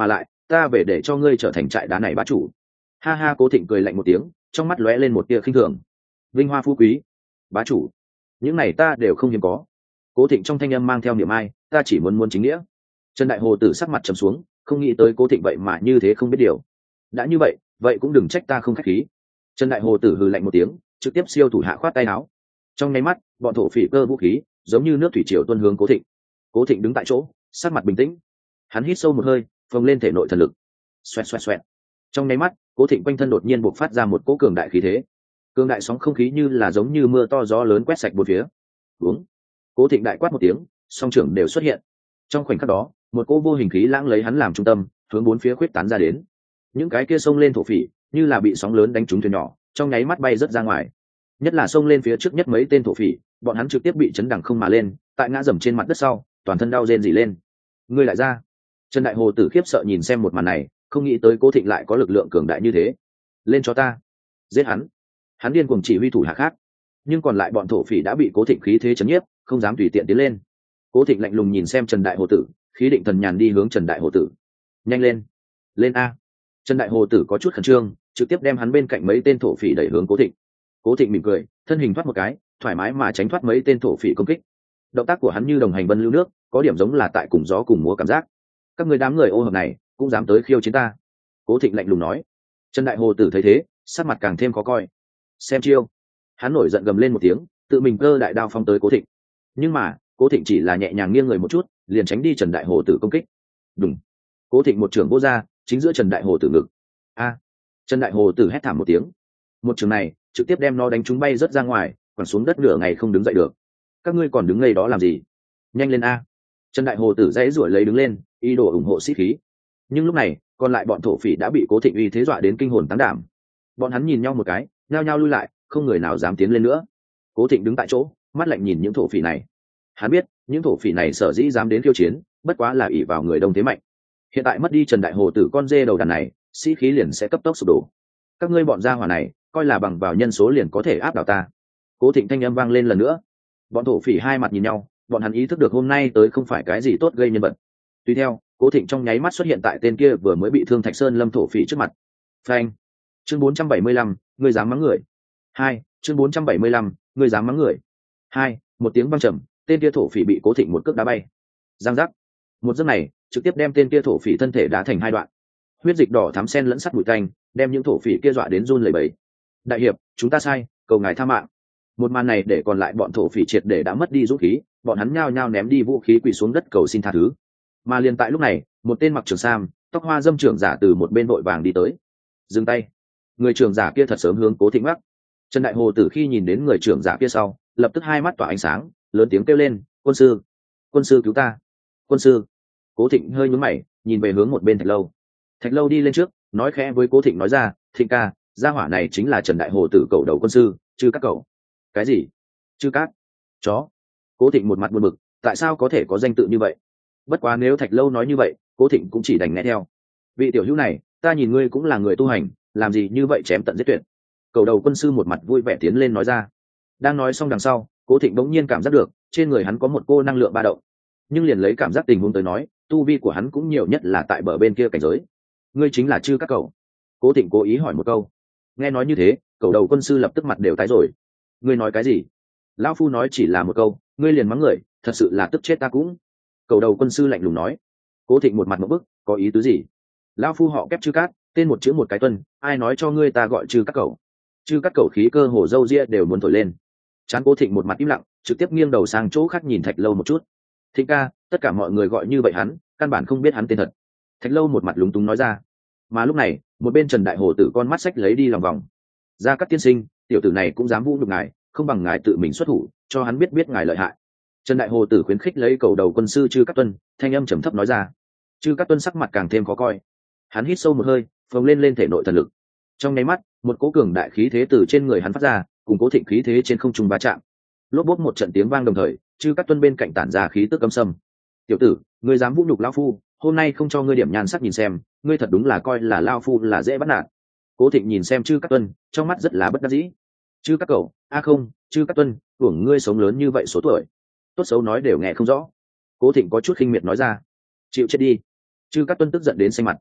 S1: ta về để cho ngươi trở thành trại đá này bá chủ. Ha ha, Cố Thịnh cười lạnh một tiếng, trong mắt lóe lên một tia khinh thường. Vinh hoa phú quý, bá chủ, những này ta đều không hiếm có. Cố Thịnh trong thanh âm mang theo niềm ai, ta chỉ muốn muốn chính nghĩa. Trần Đại Hồ Tử sắc mặt trầm xuống, không nghĩ tới Cố Thịnh vậy mà như thế không biết điều. Đã như vậy, vậy cũng đừng trách ta không khách khí. Trần Đại Hồ Tử hừ lạnh một tiếng, trực tiếp siêu thủ hạ khoát tay áo. Trong nháy mắt, bọn thổ phỉ cơ vũ khí giống như nước thủy triều tuôn hướng Cố Thịnh. Cố Thịnh đứng tại chỗ, sắc mặt bình tĩnh. Hắn hít sâu một hơi, phồng lên thể nội thần lực. Xoẹt xoẹt xoẹt. Trong nháy mắt, Cố Thịnh quanh thân đột nhiên bộc phát ra một cỗ cường đại khí thế. Cường đại sóng không khí như là giống như mưa to gió lớn quét sạch bốn phía. Uống. Cố Thịnh đại quát một tiếng, song trưởng đều xuất hiện. Trong khoảnh khắc đó, một cỗ vô hình khí lãng lấy hắn làm trung tâm, hướng bốn phía khuyết tán ra đến. Những cái kia xông lên thổ phỉ, như là bị sóng lớn đánh trúng thuyền nhỏ, trong nháy mắt bay rất ra ngoài. Nhất là xông lên phía trước nhất mấy tên thổ phỉ, bọn hắn trực tiếp bị chấn đằng không mà lên, tại ngã dầm trên mặt đất sau, toàn thân đau rên rỉ lên. Ngươi lại ra. Trần Đại Hồ Tử khiếp sợ nhìn xem một màn này, không nghĩ tới Cố Thịnh lại có lực lượng cường đại như thế. Lên cho ta, giết hắn. Hắn điên cuồng chỉ huy thủ hạ khác, nhưng còn lại bọn thổ phỉ đã bị Cố Thịnh khí thế chấn nhiếp, không dám tùy tiện tiến lên. Cố Thịnh lạnh lùng nhìn xem Trần Đại Hồ Tử, khí định thần nhàn đi hướng Trần Đại Hồ Tử. Nhanh lên, lên a. Trần Đại Hồ Tử có chút khẩn trương, trực tiếp đem hắn bên cạnh mấy tên thổ phỉ đẩy hướng Cố Thịnh. Cố Thịnh mỉm cười, thân hình thoát một cái, thoải mái mà tránh thoát mấy tên thổ phỉ công kích. Động tác của hắn như đồng hành vân lưu nước, có điểm giống là tại cùng gió cùng múa cảm giác. Các người đám người ô hợp này cũng dám tới khiêu chiến ta. Cố Thịnh lạnh lùng nói. Trần Đại Hồ Tử thấy thế, sắc mặt càng thêm khó coi. Xem chiêu. Hắn nổi giận gầm lên một tiếng, tự mình cơ đại đao phong tới Cố Thịnh. Nhưng mà Cố Thịnh chỉ là nhẹ nhàng nghiêng người một chút, liền tránh đi Trần Đại Hồ Tử công kích. Đùng. Cố Thịnh một trường vô ra, chính giữa Trần Đại Hồ Tử ngực. A. Trần Đại Hồ Tử hét thảm một tiếng. Một trường này trực tiếp đem nó đánh trúng bay rất ra ngoài, còn xuống đất nửa ngày không đứng dậy được. Các ngươi còn đứng ngây đó làm gì? Nhanh lên a. Trần Đại Hồ Tử dãy rủi lấy đứng lên, ý đồ ủng hộ sĩ khí. Nhưng lúc này, còn lại bọn thổ phỉ đã bị Cố Thịnh uy thế dọa đến kinh hồn táng đảm. Bọn hắn nhìn nhau một cái, nhao nhao lui lại, không người nào dám tiến lên nữa. Cố Thịnh đứng tại chỗ, mắt lạnh nhìn những thổ phỉ này. Hắn biết, những thổ phỉ này sở dĩ dám đến khiêu chiến, bất quá là ỷ vào người đông thế mạnh. Hiện tại mất đi Trần Đại Hồ Tử con dê đầu đàn này, sĩ khí liền sẽ cấp tốc sụp đổ. Các ngươi bọn gia hỏa này, coi là bằng vào nhân số liền có thể áp đảo ta. Cố Thịnh thanh âm vang lên lần nữa. Bọn thổ phỉ hai mặt nhìn nhau, bọn hắn ý thức được hôm nay tới không phải cái gì tốt gây nhân vật. Tuy theo, Cố Thịnh trong nháy mắt xuất hiện tại tên kia vừa mới bị thương Thạch Sơn Lâm thổ phỉ trước mặt. Phanh. Chương bốn trăm bảy mươi lăm, ngươi dám mắng người. Hai. Chương bốn trăm bảy mươi lăm, ngươi dám mắng người. Hai. Một tiếng vang trầm, tên kia thổ phỉ bị Cố Thịnh một cước đá bay. Giang giác. Một giấc này trực tiếp đem tên kia thổ phỉ thân thể đá thành hai đoạn. Huyết dịch đỏ thắm sen lẫn sắt bụi tanh, đem những thổ phỉ kia dọa đến run lẩy bẩy. Đại hiệp, chúng ta sai, cầu ngài tha mạng. Một màn này để còn lại bọn thổ phỉ triệt để đã mất đi dũng khí, bọn hắn nhao nhao ném đi vũ khí quỳ xuống đất cầu xin tha thứ. Mà liền tại lúc này, một tên mặc trường sam, tóc hoa dâm trưởng giả từ một bên vội vàng đi tới. Dừng tay. Người trưởng giả kia thật sớm hướng Cố Thịnh mắc. Trần Đại Hồ Tử khi nhìn đến người trưởng giả kia sau, lập tức hai mắt tỏa ánh sáng, lớn tiếng kêu lên, quân sư, quân sư cứu ta, quân sư. Cố Thịnh hơi nhướng mày, nhìn về hướng một bên Thạch Lâu. Thạch Lâu đi lên trước, nói khẽ với Cố Thịnh nói ra, Thịnh ca, gia hỏa này chính là Trần Đại Hồ Tử cầu đầu quân sư, chứ các cậu. Cái gì? Chứ các? Chó. Cố Thịnh một mặt buồn bực, tại sao có thể có danh tự như vậy? Bất quá nếu Thạch Lâu nói như vậy, Cố Thịnh cũng chỉ đành nghe theo. Vị tiểu hữu này, ta nhìn ngươi cũng là người tu hành, làm gì như vậy chém tận giết tuyệt. Cầu đầu quân sư một mặt vui vẻ tiến lên nói ra. Đang nói xong đằng sau, Cố Thịnh bỗng nhiên cảm giác được trên người hắn có một cô năng lượng ba động, nhưng liền lấy cảm giác tình huống tới nói, tu vi của hắn cũng nhiều nhất là tại bờ bên kia cảnh giới. Ngươi chính là Chư các cậu? Cố Thịnh cố ý hỏi một câu. Nghe nói như thế, cầu đầu quân sư lập tức mặt đều tái rồi. Ngươi nói cái gì? Lão phu nói chỉ là một câu, ngươi liền mắng người, thật sự là tức chết ta cũng. Cầu đầu quân sư lạnh lùng nói. Cố Thịnh một mặt một bức, có ý tứ gì? Lão phu họ Kép Chư Cát, tên một chữ một cái tuân, ai nói cho ngươi ta gọi Chư các cậu? Chư các cậu khí cơ hồ râu ria đều muốn thổi lên. Chán Cố Thịnh một mặt im lặng, trực tiếp nghiêng đầu sang chỗ khác nhìn Thạch Lâu một chút. Thịnh ca, tất cả mọi người gọi như vậy hắn, căn bản không biết hắn tên thật. Thạch Lâu một mặt lúng túng nói ra. Mà lúc này, một bên Trần Đại Hồ Tử con mắt sách lấy đi lòng vòng. Gia Cát tiên sinh, tiểu tử này cũng dám vũ nhục ngài, không bằng ngài tự mình xuất thủ, cho hắn biết biết ngài lợi hại. Trần Đại Hồ Tử khuyến khích lấy cầu đầu quân sư Chư Cát Tuân, thanh âm trầm thấp nói ra. Chư Cát Tuân sắc mặt càng thêm khó coi. Hắn hít sâu một hơi, phồng lên lên thể nội thần lực. Trong nháy mắt, một cỗ cường đại khí thế từ trên người hắn phát ra, cùng Cố Thịnh khí thế trên không trung va chạm. Lốp bốp một trận tiếng vang đồng thời, Chư Cát Tuân bên cạnh tản ra khí tức âm sâm. Tiểu tử, ngươi dám vũ nhục lão phu, hôm nay không cho ngươi điểm nhan sắc nhìn xem, ngươi thật đúng là coi là lão phu là dễ bắt nạt. Cố Thịnh nhìn xem Chư Cát Tuân, trong mắt rất là bất đắc dĩ. Chư các cậu, a à không, Chư Cát Tuân, hưởng ngươi sống lớn như vậy số tuổi, tốt xấu nói đều nghe không rõ. Cố Thịnh có chút khinh miệt nói ra. Chịu chết đi. Chư Cát Tuân tức giận đến xanh mặt.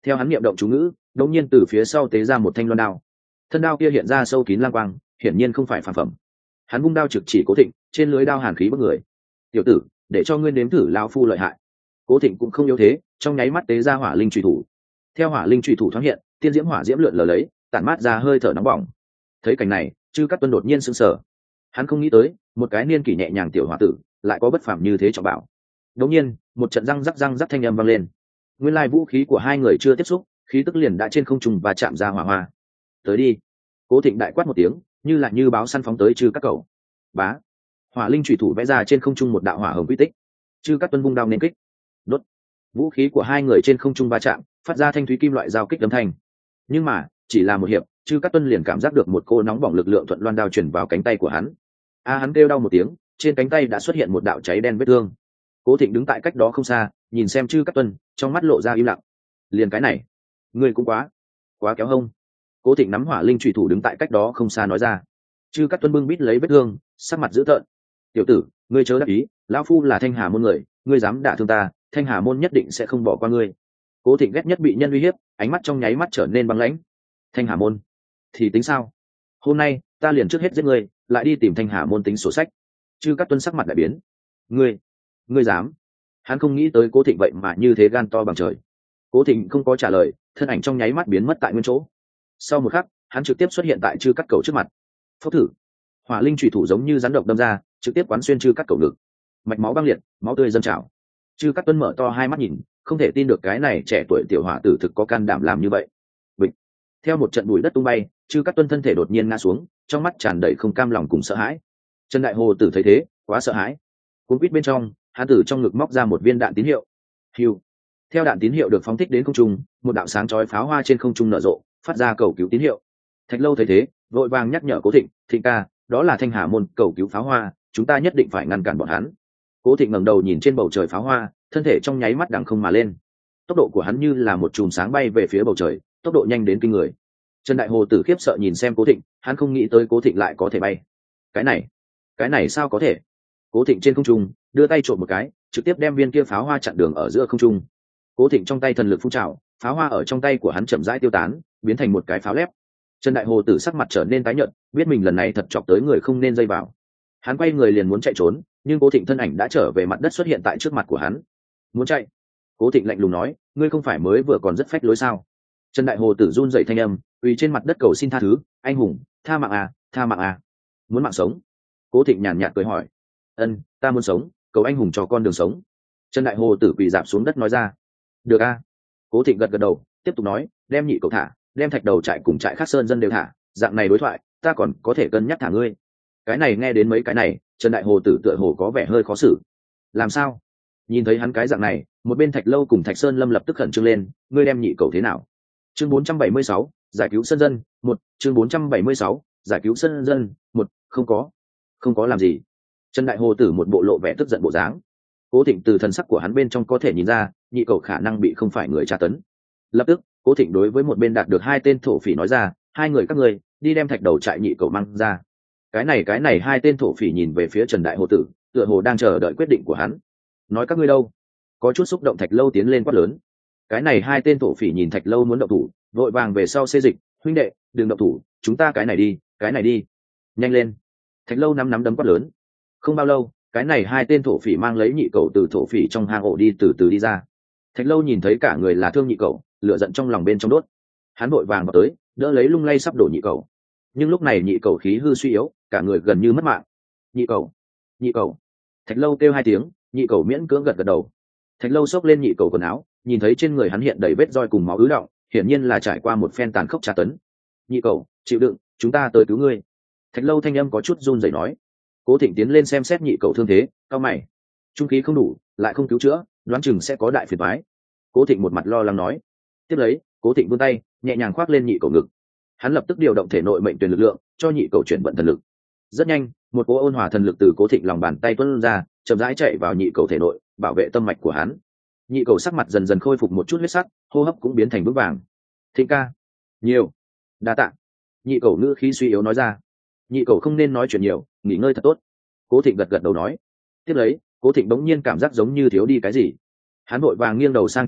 S1: Theo hắn niệm động chú ngữ, đột nhiên từ phía sau tế ra một thanh loan đao. Thân đao kia hiện ra sâu kín lang quang, hiển nhiên không phải phàm phẩm. Hắn vung đao trực chỉ Cố Thịnh, trên lưới đao hàn khí bức người. "Tiểu tử, để cho ngươi nếm thử lão phu lợi hại." Cố Thịnh cũng không yếu thế, trong nháy mắt tế ra hỏa linh chủy thủ. Theo hỏa linh chủy thủ thoáng hiện, tiên diễm hỏa diễm lượn lờ lấy, tản mát ra hơi thở nóng bỏng. Thấy cảnh này, Chư Cát Tuân đột nhiên sững sờ. Hắn không nghĩ tới, một cái niên kỷ nhẹ nhàng tiểu hòa tử, lại có bất phàm như thế trọng bảo. Đột nhiên, một trận răng rắc răng rắc thanh âm vang lên. Nguyên lai vũ khí của hai người chưa tiếp xúc, khí tức liền đã trên không trung và chạm ra hỏa hoa. "Tới đi." Cố Thịnh đại quát một tiếng, như là như báo săn phóng tới Chư Cát Cẩu. Bá, hỏa linh chủy thủ vẽ ra trên không trung một đạo hỏa hồng quy tích. Chư Cát Tuân vung đao nên kích. Đốt. Vũ khí của hai người trên không trung va chạm, phát ra thanh thúy kim loại giao kích âm thanh. Nhưng mà, chỉ là một hiệp, Chư Cát Tuân liền cảm giác được một cô nóng bỏng lực lượng thuận loan đao truyền vào cánh tay của hắn. A hắn kêu đau một tiếng, trên cánh tay đã xuất hiện một đạo cháy đen vết thương. Cố Thịnh đứng tại cách đó không xa, nhìn xem Chư Cát Tuân, trong mắt lộ ra im lặng. Liền cái này, ngươi cũng quá, quá kéo hông. Cố Thịnh nắm hỏa linh chủy thủ đứng tại cách đó không xa nói ra. Chư Cát Tuân bưng bít lấy vết thương, sắc mặt dữ tợn. "Tiểu tử, ngươi chớ đắc ý, lão phu là Thanh Hà môn người, ngươi dám đả thương ta, Thanh Hà môn nhất định sẽ không bỏ qua ngươi." Cố Thịnh ghét nhất bị nhân uy hiếp, ánh mắt trong nháy mắt trở nên băng lãnh. "Thanh Hà môn thì tính sao? Hôm nay ta liền trước hết giết ngươi, lại đi tìm Thanh Hà môn tính sổ sách." Chư Cát Tuân sắc mặt đại biến. "Ngươi, ngươi dám?" Hắn không nghĩ tới Cố Thịnh vậy mà như thế gan to bằng trời. Cố Thịnh không có trả lời, thân ảnh trong nháy mắt biến mất tại nguyên chỗ. Sau một khắc, hắn trực tiếp xuất hiện tại Chư Cát Cẩu trước mặt. Phốc thử, hỏa linh chủy thủ giống như rắn độc đâm ra, trực tiếp quán xuyên Chư Cát Cẩu ngực. Mạch máu băng liệt, máu tươi dâng trào. Chư Cát Tuân mở to hai mắt nhìn, không thể tin được cái này trẻ tuổi tiểu hỏa tử thực có can đảm làm như vậy. Bịch. Theo một trận bụi đất tung bay, Chư Cát Tuân thân thể đột nhiên ngã xuống, trong mắt tràn đầy không cam lòng cùng sợ hãi. Trần Đại Hồ tử thấy thế, quá sợ hãi. Cuốn quýt bên trong, hắn tử trong ngực móc ra một viên đạn tín hiệu. Hưu. Theo đạn tín hiệu được phóng thích đến không trung, một đạo sáng chói pháo hoa trên không trung nở rộ, phát ra cầu cứu tín hiệu. Thạch Lâu thấy thế, vội vàng nhắc nhở Cố Thịnh, "Thịnh ca, đó là Thanh Hà môn cầu cứu pháo hoa, chúng ta nhất định phải ngăn cản bọn hắn." Cố Thịnh ngẩng đầu nhìn trên bầu trời pháo hoa, thân thể trong nháy mắt đằng không mà lên. Tốc độ của hắn như là một chùm sáng bay về phía bầu trời, tốc độ nhanh đến kinh người. Trần Đại Hồ tử khiếp sợ nhìn xem Cố Thịnh, hắn không nghĩ tới Cố Thịnh lại có thể bay. Cái này, cái này sao có thể? Cố Thịnh trên không trung, đưa tay trộm một cái, trực tiếp đem viên kia pháo hoa chặn đường ở giữa không trung. Cố Thịnh trong tay thần lực phun trào, pháo hoa ở trong tay của hắn chậm rãi tiêu tán, biến thành một cái pháo lép. Trần Đại Hồ tử sắc mặt trở nên tái nhợt, biết mình lần này thật chọc tới người không nên dây vào. Hắn quay người liền muốn chạy trốn, nhưng Cố Thịnh thân ảnh đã trở về mặt đất xuất hiện tại trước mặt của hắn. "Muốn chạy?" Cố Thịnh lạnh lùng nói, "Ngươi không phải mới vừa còn rất phách lối sao?" Trần Đại Hồ tử run rẩy thanh âm, quỳ trên mặt đất cầu xin tha thứ, "Anh hùng, tha mạng à, tha mạng à." "Muốn mạng sống?" Cố Thịnh nhàn nhạt cười hỏi. "Ân, ta muốn sống, cầu anh hùng cho con đường sống." Trần Đại Hồ tử quỳ rạp xuống đất nói ra. "Được a." Cố Thịnh gật gật đầu, tiếp tục nói, "Đem nhị cậu thả, đem Thạch Đầu trại cùng trại khác sơn dân đều thả, dạng này đối thoại, ta còn có thể cân nhắc thả ngươi." Cái này nghe đến mấy cái này, Trần Đại Hồ tử tựa hồ có vẻ hơi khó xử. "Làm sao?" Nhìn thấy hắn cái dạng này, một bên Thạch Lâu cùng Thạch Sơn Lâm lập tức khẩn trương lên, "Ngươi đem nhị cậu thế nào?" Chương bốn trăm bảy mươi sáu, giải cứu sơn dân, một, chương bốn trăm bảy mươi sáu, giải cứu sơn dân, một, không có. Không có làm gì. Trần Đại Hồ tử một bộ lộ vẻ tức giận bộ dáng. Cố Thịnh từ thần sắc của hắn bên trong có thể nhìn ra, nhị cậu khả năng bị không phải người tra tấn. Lập tức, Cố Thịnh đối với một bên đạt được hai tên thổ phỉ nói ra, "Hai người các ngươi đi đem Thạch Đầu trại nhị cậu mang ra." Cái này cái này hai tên thổ phỉ nhìn về phía Trần Đại Hồ tử, tựa hồ đang chờ đợi quyết định của hắn. "Nói các ngươi đâu?" Có chút xúc động Thạch Lâu tiến lên quát lớn. Cái này hai tên thổ phỉ nhìn Thạch Lâu muốn động thủ, vội vàng về sau xê dịch, "Huynh đệ, đừng động thủ, chúng ta cái này đi, cái này đi. Nhanh lên." Thạch Lâu nắm nắm đấm quát lớn. Không bao lâu, cái này hai tên thổ phỉ mang lấy nhị cậu từ thổ phỉ trong hang ổ đi từ từ đi ra. Thạch Lâu nhìn thấy cả người là thương nhị cậu, lửa giận trong lòng bên trong đốt. Hắn vội vàng vào tới, đỡ lấy lung lay sắp đổ nhị cậu. Nhưng lúc này nhị cậu khí hư suy yếu, cả người gần như mất mạng. "Nhị cậu, nhị cậu." Thạch Lâu kêu hai tiếng, nhị cậu miễn cưỡng gật gật đầu. Thạch Lâu xốc lên nhị cậu quần áo, nhìn thấy trên người hắn hiện đầy vết roi cùng máu ứ đọng, hiển nhiên là trải qua một phen tàn khốc tra tấn. "Nhị cậu, chịu đựng, chúng ta tới cứu ngươi." Thạch Lâu thanh âm có chút run rẩy nói. Cố Thịnh tiến lên xem xét nhị cậu thương thế, cau mày. Trung khí không đủ, lại không cứu chữa, đoán chừng sẽ có đại phiền toái. Cố Thịnh một mặt lo lắng nói. Tiếp lấy, Cố Thịnh vươn tay, nhẹ nhàng khoác lên nhị cậu ngực. Hắn lập tức điều động thể nội mệnh truyền lực lượng, cho nhị cậu chuyển vận thần lực. Rất nhanh, một cỗ ôn hòa thần lực từ Cố Thịnh lòng bàn tay tuôn ra, chậm rãi chạy vào nhị cậu thể nội, bảo vệ tâm mạch của hắn. Nhị cậu sắc mặt dần dần khôi phục một chút huyết sắc, hô hấp cũng biến thành vững vàng. "Thịnh ca, nhiều, đa tạ." Nhị cậu ngữ khí suy yếu nói ra. "Nhị cậu không nên nói chuyện nhiều, nghỉ ngơi thật tốt." Cố Thịnh gật gật đầu nói. Tiếp lấy, Cố Thịnh bỗng nhiên cảm giác giống như thiếu đi cái gì. Hắn vội vàng nghiêng đầu sang chỗ khác,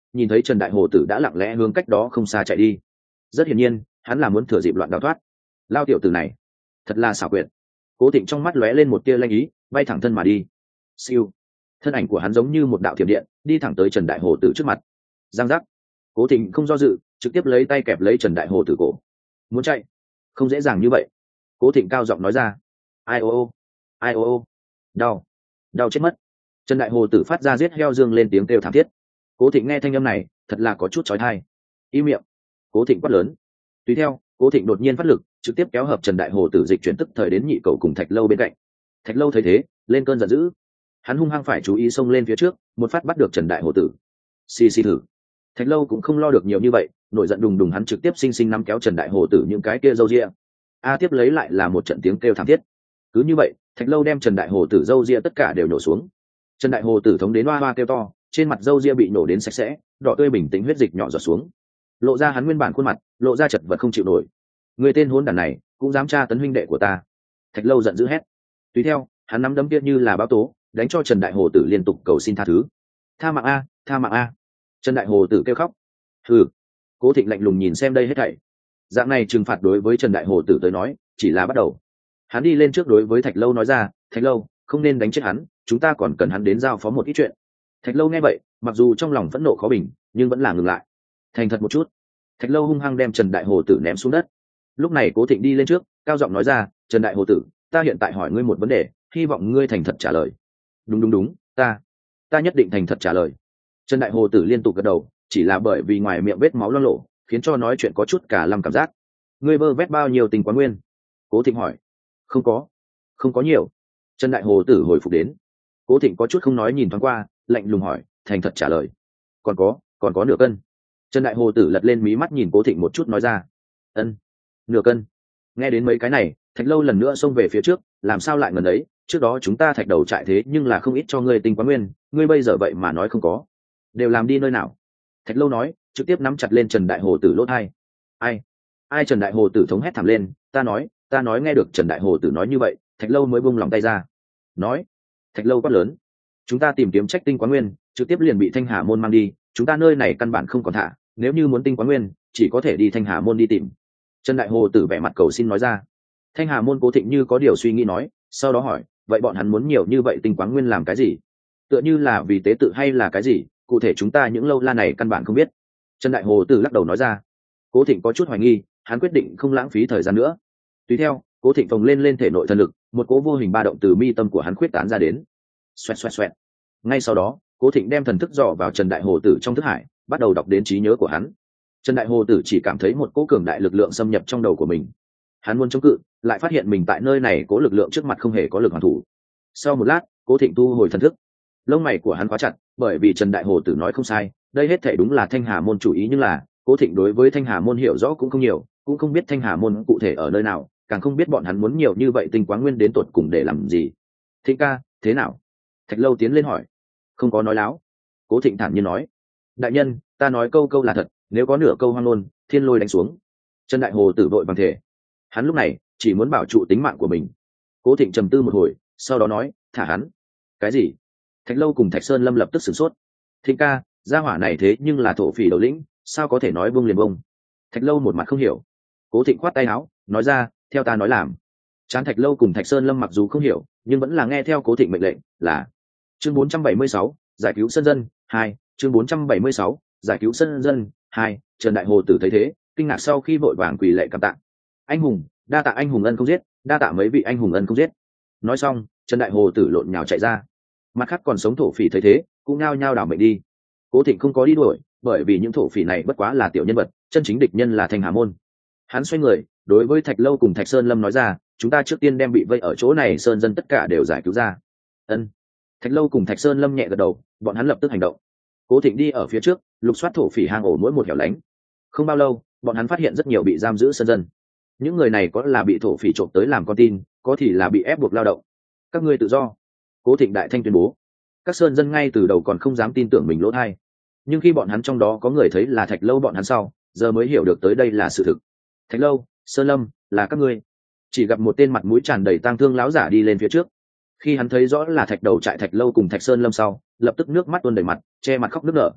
S1: nhìn thấy Trần Đại Hồ Tử đã lặng lẽ hướng cách đó không xa chạy đi. Rất hiển nhiên hắn là muốn thừa dịp loạn đào thoát. Lao tiểu tử này thật là xảo quyệt. Cố Thịnh trong mắt lóe lên một tia lanh ý, bay thẳng thân mà đi. Siêu, thân ảnh của hắn giống như một đạo thiểm điện đi thẳng tới Trần Đại Hồ Tử trước mặt. Giang giác, Cố Thịnh không do dự, trực tiếp lấy tay kẹp lấy Trần Đại Hồ Tử cổ. Muốn chạy không dễ dàng như vậy. Cố Thịnh cao giọng nói ra. Ai ô ô, ai ô ô, đau, đau chết mất. Trần Đại Hồ Tử phát ra giết heo dương lên tiếng kêu thảm thiết. Cố Thịnh nghe thanh âm này thật là có chút chói tai. Im miệng. Cố Thịnh quát lớn. Tùy theo, Cố Thịnh đột nhiên phát lực, trực tiếp kéo hợp Trần Đại Hồ Tử dịch chuyển tức thời đến nhị cầu cùng Thạch Lâu bên cạnh. Thạch Lâu thấy thế, lên cơn giận dữ. Hắn hung hăng phải chú ý xông lên phía trước, một phát bắt được Trần Đại Hồ Tử. Xì xì thử. Thạch Lâu cũng không lo được nhiều như vậy, nổi giận đùng đùng hắn trực tiếp sinh sinh nắm kéo Trần Đại Hồ Tử những cái kia râu ria. A tiếp lấy lại là một trận tiếng kêu thảm thiết. Cứ như vậy, Thạch Lâu đem Trần Đại Hồ Tử râu ria tất cả đều nổ xuống. Trần Đại Hồ Tử thống đến oa oa kêu to, trên mặt râu ria bị nổ đến sạch sẽ, đỏ tươi bình tĩnh huyết dịch nhỏ giọt xuống, lộ ra hắn nguyên bản khuôn mặt, lộ ra chật vật không chịu nổi. Người tên hỗn đản này cũng dám tra tấn huynh đệ của ta. Thạch Lâu giận dữ hét. Tùy theo, hắn nắm đấm kia như là báo tố, đánh cho Trần Đại Hồ Tử liên tục cầu xin tha thứ. Tha mạng a, tha mạng a. Trần Đại Hồ Tử kêu khóc. Hừ. Cố Thịnh lạnh lùng nhìn xem đây hết thảy. Dạng này trừng phạt đối với Trần Đại Hồ Tử tới nói chỉ là bắt đầu. Hắn đi lên trước đối với Thạch Lâu nói ra, Thạch Lâu, không nên đánh chết hắn, chúng ta còn cần hắn đến giao phó một ít chuyện. Thạch Lâu nghe vậy, mặc dù trong lòng phẫn nộ khó bình, nhưng vẫn là ngừng lại. Thành thật một chút. Thạch Lâu hung hăng đem Trần Đại Hồ Tử ném xuống đất. Lúc này Cố Thịnh đi lên trước, cao giọng nói ra, Trần Đại Hồ Tử, ta hiện tại hỏi ngươi một vấn đề, hy vọng ngươi thành thật trả lời. Đúng đúng đúng, ta, ta nhất định thành thật trả lời. Trần Đại Hồ Tử liên tục gật đầu, chỉ là bởi vì ngoài miệng vết máu loang lổ, khiến cho nói chuyện có chút cả lăm cảm giác. Ngươi vơ vét bao nhiêu tình quán nguyên? Cố Thịnh hỏi. Không có, không có nhiều. Trần Đại Hồ Tử hồi phục đến. Cố Thịnh có chút không nói nhìn thoáng qua, lạnh lùng hỏi, thành thật trả lời. Còn có, còn có nửa cân. Trần Đại Hồ Tử lật lên mí mắt nhìn Cố Thịnh một chút nói ra. Ân, nửa cân. Nghe đến mấy cái này, Thạch Lâu lần nữa xông về phía trước, làm sao lại ngần ấy, trước đó chúng ta Thạch Đầu trại thế nhưng là không ít cho ngươi tinh quán nguyên, ngươi bây giờ vậy mà nói không có, đều làm đi nơi nào? Thạch Lâu nói, trực tiếp nắm chặt lên Trần Đại Hồ Tử lỗ tai. Ai? Ai? Trần Đại Hồ Tử thống hét thảm lên, ta nói, ta nói nghe được Trần Đại Hồ Tử nói như vậy, Thạch Lâu mới buông lòng tay ra. Nói, Thạch Lâu quát lớn, chúng ta tìm kiếm trách tinh quán nguyên, trực tiếp liền bị Thanh Hà môn mang đi, chúng ta nơi này căn bản không còn thả, nếu như muốn tinh quán nguyên, chỉ có thể đi Thanh Hà môn đi tìm. Trần Đại Hồ Tử vẻ mặt cầu xin nói ra. Thanh Hà môn Cố Thịnh như có điều suy nghĩ nói, sau đó hỏi, vậy bọn hắn muốn nhiều như vậy tinh quán nguyên làm cái gì? Tựa như là vì tế tự hay là cái gì, cụ thể chúng ta những lâu la này căn bản không biết. Trần Đại Hồ Tử lắc đầu nói ra. Cố Thịnh có chút hoài nghi, hắn quyết định không lãng phí thời gian nữa. Tùy theo, Cố Thịnh phồng lên lên thể nội thần lực, một cố vô hình ba động từ mi tâm của hắn khuyết tán ra đến. Xoẹt xoẹt xoẹt. Ngay sau đó, Cố Thịnh đem thần thức dò vào Trần Đại Hồ Tử trong thức hải, bắt đầu đọc đến trí nhớ của hắn. Trần Đại Hồ Tử chỉ cảm thấy một cỗ cường đại lực lượng xâm nhập trong đầu của mình. Hắn muốn chống cự, lại phát hiện mình tại nơi này cố lực lượng trước mặt không hề có lực hoàn thủ. Sau một lát, Cố Thịnh thu hồi thần thức. Lông mày của hắn khóa chặt, bởi vì Trần Đại Hồ Tử nói không sai, đây hết thảy đúng là Thanh Hà môn chủ ý, nhưng là Cố Thịnh đối với Thanh Hà môn hiểu rõ cũng không nhiều, cũng không biết Thanh Hà môn cụ thể ở nơi nào, càng không biết bọn hắn muốn nhiều như vậy tinh quán nguyên đến tột cùng để làm gì. Thịnh ca, thế nào? Thạch Lâu tiến lên hỏi. Không có nói láo. Cố Thịnh thản nhiên nói. Đại nhân, ta nói câu câu là thật, nếu có nửa câu hoang ngôn, thiên lôi đánh xuống. Trần Đại Hồ Tử vội vàng thể. Hắn lúc này chỉ muốn bảo trụ tính mạng của mình. Cố Thịnh trầm tư một hồi, sau đó nói, thả hắn. Cái gì? Thạch Lâu cùng Thạch Sơn Lâm lập tức sửng sốt. Thịnh ca, gia hỏa này thế nhưng là thổ phỉ đầu lĩnh, sao có thể nói buông liền buông? Thạch Lâu một mặt không hiểu. Cố Thịnh khoát tay áo, nói ra, theo ta nói làm. Chán Thạch Lâu cùng Thạch Sơn Lâm mặc dù không hiểu, nhưng vẫn là nghe theo Cố Thịnh mệnh lệnh, là chương bốn trăm bảy mươi sáu, giải cứu sân dân hai, chương bốn trăm bảy mươi sáu, giải cứu sân dân hai. Trần Đại Hồ Tử thấy thế, kinh ngạc sau khi vội vàng quỳ lạy cảm tạ. Anh hùng, đa tạ anh hùng ân không giết, đa tạ mấy vị anh hùng ân không giết. Nói xong, Trần Đại Hồ Tử lộn nhào chạy ra. Mặt khác còn sống thổ phỉ thấy thế, cũng nhao nhao đảo mệnh đi. Cố Thịnh không có đi đuổi, bởi vì những thổ phỉ này bất quá là tiểu nhân vật, chân chính địch nhân là Thanh Hà môn. Hắn xoay người, đối với Thạch Lâu cùng Thạch Sơn Lâm nói ra, chúng ta trước tiên đem bị vây ở chỗ này sơn dân tất cả đều giải cứu ra. Ân. Thạch Lâu cùng Thạch Sơn Lâm nhẹ gật đầu, bọn hắn lập tức hành động. Cố Thịnh đi ở phía trước, lục soát thổ phỉ hang ổ mỗi một hẻo lánh. Không bao lâu, bọn hắn phát hiện rất nhiều bị giam giữ sơn dân. Những người này có là bị thổ phỉ trộm tới làm con tin, có thì là bị ép buộc lao động. Các ngươi tự do. Cố Thịnh đại thanh tuyên bố. Các sơn dân ngay từ đầu còn không dám tin tưởng mình lỗ tai, nhưng khi bọn hắn trong đó có người thấy là Thạch Lâu bọn hắn sau, giờ mới hiểu được tới đây là sự thực. Thạch Lâu, Sơn Lâm, là các ngươi. Chỉ gặp một tên mặt mũi tràn đầy tang thương lão giả đi lên phía trước. Khi hắn thấy rõ là Thạch Đầu trại Thạch Lâu cùng Thạch Sơn Lâm sau, lập tức nước mắt tuôn đầy mặt, che mặt khóc nức nở.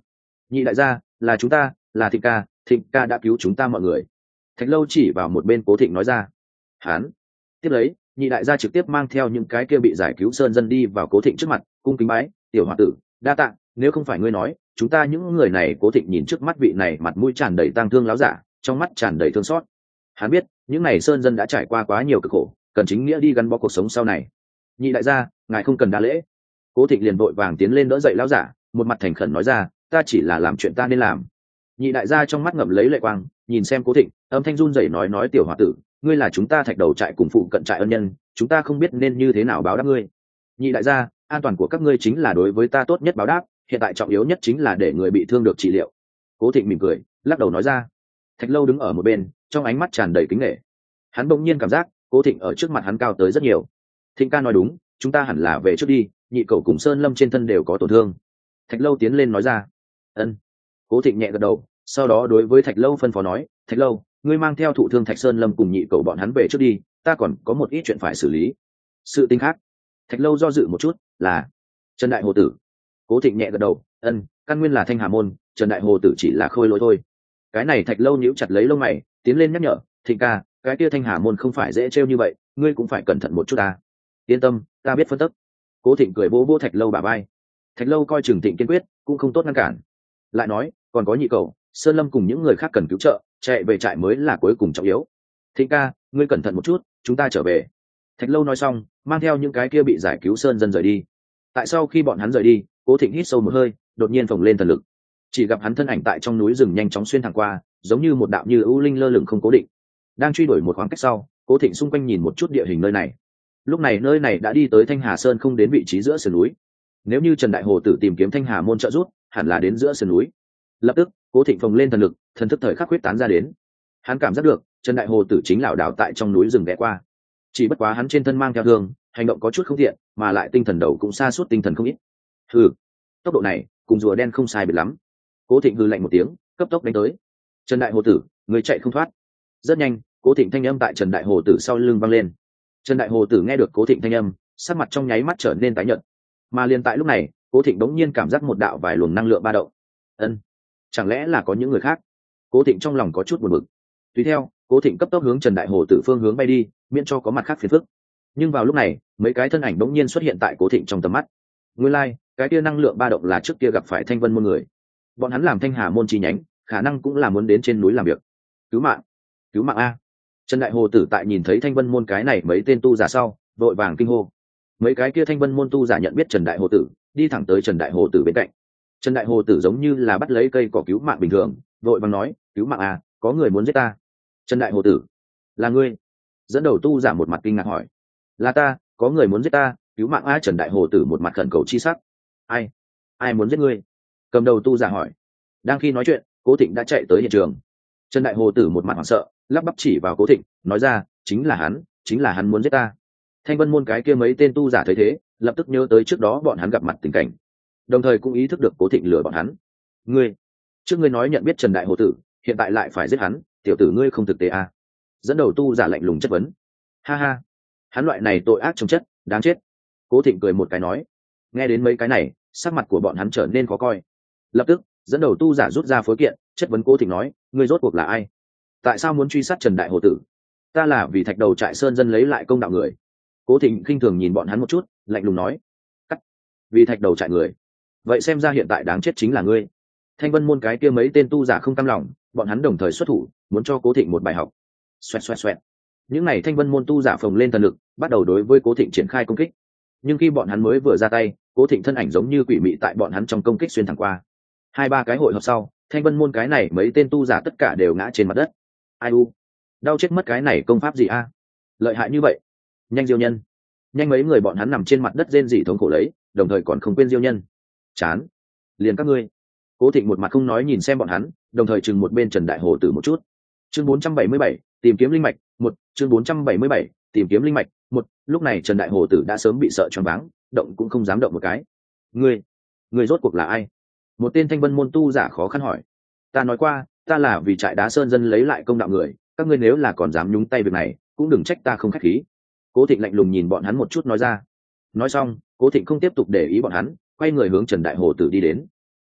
S1: Nhị đại gia, là chúng ta, là Thịnh ca, Thịnh ca đã cứu chúng ta mọi người. Thạch Lâu chỉ vào một bên Cố Thịnh nói ra. Hán. Tiếp lấy, nhị đại gia trực tiếp mang theo những cái kia bị giải cứu sơn dân đi vào Cố Thịnh trước mặt, cung kính bái, tiểu hòa tử, đa tạ, nếu không phải ngươi nói, chúng ta những người này. Cố Thịnh nhìn trước mắt vị này mặt mũi tràn đầy tang thương láo giả, trong mắt tràn đầy thương xót. Hắn biết, những này sơn dân đã trải qua quá nhiều cực khổ, cần chính nghĩa đi gắn bó cuộc sống sau này. Nhị đại gia, ngài không cần đa lễ. Cố Thịnh liền vội vàng tiến lên đỡ dậy láo giả, một mặt thành khẩn nói ra, ta chỉ là làm chuyện ta nên làm. Nhị đại gia trong mắt ngậm lấy lệ quang, nhìn xem Cố Thịnh, âm thanh run rẩy nói nói tiểu hòa tử, ngươi là chúng ta Thạch Đầu trại cùng phụ cận trại ân nhân, chúng ta không biết nên như thế nào báo đáp ngươi. Nhị đại gia, an toàn của các ngươi chính là đối với ta tốt nhất báo đáp, hiện tại trọng yếu nhất chính là để người bị thương được trị liệu. Cố Thịnh mỉm cười, lắc đầu nói ra. Thạch Lâu đứng ở một bên, trong ánh mắt tràn đầy kính nể. Hắn bỗng nhiên cảm giác Cố Thịnh ở trước mặt hắn cao tới rất nhiều. Thịnh ca nói đúng, chúng ta hẳn là về trước đi, nhị cậu cùng Sơn Lâm trên thân đều có tổn thương. Thạch Lâu tiến lên nói ra. Ân. Cố Thịnh nhẹ gật đầu, sau đó đối với Thạch Lâu phân phó nói, Thạch Lâu, ngươi mang theo thụ thương Thạch Sơn Lâm cùng nhị cậu bọn hắn về trước đi, ta còn có một ít chuyện phải xử lý. Sự tình khác. Thạch Lâu do dự một chút, là Trần Đại Hồ Tử. Cố Thịnh nhẹ gật đầu, ân, căn nguyên là Thanh Hà môn, Trần Đại Hồ Tử chỉ là khôi lỗi thôi. Cái này Thạch Lâu nhíu chặt lấy lông mày, tiến lên nhắc nhở, Thịnh ca, cái kia Thanh Hà môn không phải dễ trêu như vậy, ngươi cũng phải cẩn thận một chút ta. Yên tâm, ta biết phân tích. Cố Thịnh cười vỗ vỗ Thạch Lâu bả vai. Thạch Lâu coi chừng Thịnh kiên quyết, cũng không tốt ngăn cản. Lại nói, còn có nhị cậu, Sơn Lâm cùng những người khác cần cứu trợ, chạy về trại mới là cuối cùng trọng yếu. Thịnh ca, ngươi cẩn thận một chút, chúng ta trở về. Thạch Lâu nói xong, mang theo những cái kia bị giải cứu sơn dân rời đi. Tại sau khi bọn hắn rời đi, Cố Thịnh hít sâu một hơi, đột nhiên phồng lên thần lực. Chỉ gặp hắn thân ảnh tại trong núi rừng nhanh chóng xuyên thẳng qua, giống như một đạo như ưu linh lơ lửng không cố định. Đang truy đuổi một khoảng cách sau, Cố Thịnh xung quanh nhìn một chút địa hình nơi này. Lúc này nơi này đã đi tới Thanh Hà Sơn không đến vị trí giữa sườn núi. Nếu như Trần Đại Hồ Tử tìm kiếm Thanh Hà môn trợ giúp, hẳn là đến giữa sườn núi. Lập tức, Cố Thịnh phồng lên thần lực, thần thức thời khắc huyết tán ra đến. Hắn cảm giác được, Trần Đại Hồ Tử chính lảo đảo tại trong núi rừng ghé qua. Chỉ bất quá hắn trên thân mang theo thương, hành động có chút không thiện, mà lại tinh thần đầu cũng sa sút tinh thần không ít. Hừ, tốc độ này, cùng rùa đen không sai biệt lắm. Cố Thịnh hừ lạnh một tiếng, cấp tốc đánh tới. Trần Đại Hồ Tử, người chạy không thoát. Rất nhanh, Cố Thịnh thanh âm tại Trần Đại Hồ Tử sau lưng vang lên. Trần Đại Hồ Tử nghe được Cố Thịnh thanh âm, sắc mặt trong nháy mắt trở nên tái nhợt. Mà liền tại lúc này, Cố Thịnh đống nhiên cảm giác một đạo vài luồng năng lượng ba động. Ân, chẳng lẽ là có những người khác? Cố Thịnh trong lòng có chút buồn bực. Tùy theo, Cố Thịnh cấp tốc hướng Trần Đại Hồ Tử phương hướng bay đi, miễn cho có mặt khác phiền phức. Nhưng vào lúc này, mấy cái thân ảnh đống nhiên xuất hiện tại Cố Thịnh trong tầm mắt. Nguyên lai, like, cái kia năng lượng ba động là trước kia gặp phải Thanh Vân môn người. Bọn hắn làm Thanh Hà môn chi nhánh, khả năng cũng là muốn đến trên núi làm việc. Cứu mạng, cứu mạng a! Trần Đại Hồ Tử tại nhìn thấy Thanh Vân môn cái này mấy tên tu giả sau, vội vàng kinh hô. Mấy cái kia Thanh Vân môn tu giả nhận biết Trần Đại Hồ Tử, đi thẳng tới Trần Đại Hồ Tử bên cạnh. Trần Đại Hồ Tử giống như là bắt lấy cây cỏ cứu mạng bình thường, vội vàng nói, cứu mạng à, có người muốn giết ta. Trần Đại Hồ Tử, là ngươi? Dẫn đầu tu giả một mặt kinh ngạc hỏi. Là ta, có người muốn giết ta, cứu mạng a. Trần Đại Hồ Tử một mặt khẩn cầu chi sắc. Ai? Ai muốn giết ngươi? Cầm đầu tu giả hỏi. Đang khi nói chuyện, Cố Thịnh đã chạy tới hiện trường. Trần Đại Hồ Tử một mặt hoảng sợ, lắp bắp chỉ vào Cố Thịnh, nói ra, chính là hắn, chính là hắn muốn giết ta. Thanh Vân môn cái kia mấy tên tu giả thấy thế, lập tức nhớ tới trước đó bọn hắn gặp mặt tình cảnh, đồng thời cũng ý thức được Cố Thịnh lừa bọn hắn. Ngươi, trước ngươi nói nhận biết Trần Đại Hồ Tử, hiện tại lại phải giết hắn, tiểu tử ngươi không thực tế à? Dẫn đầu tu giả lạnh lùng chất vấn. Ha ha, hắn loại này tội ác trong chất, đáng chết. Cố Thịnh cười một cái nói. Nghe đến mấy cái này, sắc mặt của bọn hắn trở nên khó coi. Lập tức, dẫn đầu tu giả rút ra phối kiện, chất vấn Cố Thịnh nói, ngươi rốt cuộc là ai? Tại sao muốn truy sát Trần Đại Hồ Tử? Ta là vì Thạch Đầu trại sơn dân lấy lại công đạo người. Cố Thịnh khinh thường nhìn bọn hắn một chút, lạnh lùng nói, cắt, vì Thạch Đầu trại người. Vậy xem ra hiện tại đáng chết chính là ngươi. Thanh Vân môn cái kia mấy tên tu giả không cam lòng, bọn hắn đồng thời xuất thủ, muốn cho Cố Thịnh một bài học. Xoẹt xoẹt xoẹt. Những này Thanh Vân môn tu giả phồng lên thần lực, bắt đầu đối với Cố Thịnh triển khai công kích. Nhưng khi bọn hắn mới vừa ra tay, Cố Thịnh thân ảnh giống như quỷ mị tại bọn hắn trong công kích xuyên thẳng qua. Hai ba cái hội hợp sau, Thanh Vân môn cái này mấy tên tu giả tất cả đều ngã trên mặt đất. Ai u, đau chết mất, cái này công pháp gì a? Lợi hại như vậy. Nhanh diêu nhân. Nhanh, mấy người bọn hắn nằm trên mặt đất rên rỉ thống khổ lấy, đồng thời còn không quên diêu nhân. Chán. Liền các ngươi. Cố Thịnh một mặt không nói nhìn xem bọn hắn, đồng thời chừng một bên Trần Đại Hồ Tử một chút. Chương bốn trăm bảy mươi bảy, tìm kiếm linh mạch, một, chương bốn trăm bảy mươi bảy, tìm kiếm linh mạch, một. Lúc này Trần Đại Hồ Tử đã sớm bị sợ choáng váng, động cũng không dám động một cái. Ngươi, ngươi rốt cuộc là ai? Một tên Thanh Vân môn tu giả khó khăn hỏi. Ta nói qua, ta là vì trại đá sơn dân lấy lại công đạo người, các ngươi nếu là còn dám nhúng tay việc này, cũng đừng trách ta không khách khí. Cố Thịnh lạnh lùng nhìn bọn hắn một chút nói ra. Nói xong, Cố Thịnh không tiếp tục để ý bọn hắn, quay người hướng Trần Đại Hồ Tử đi đến.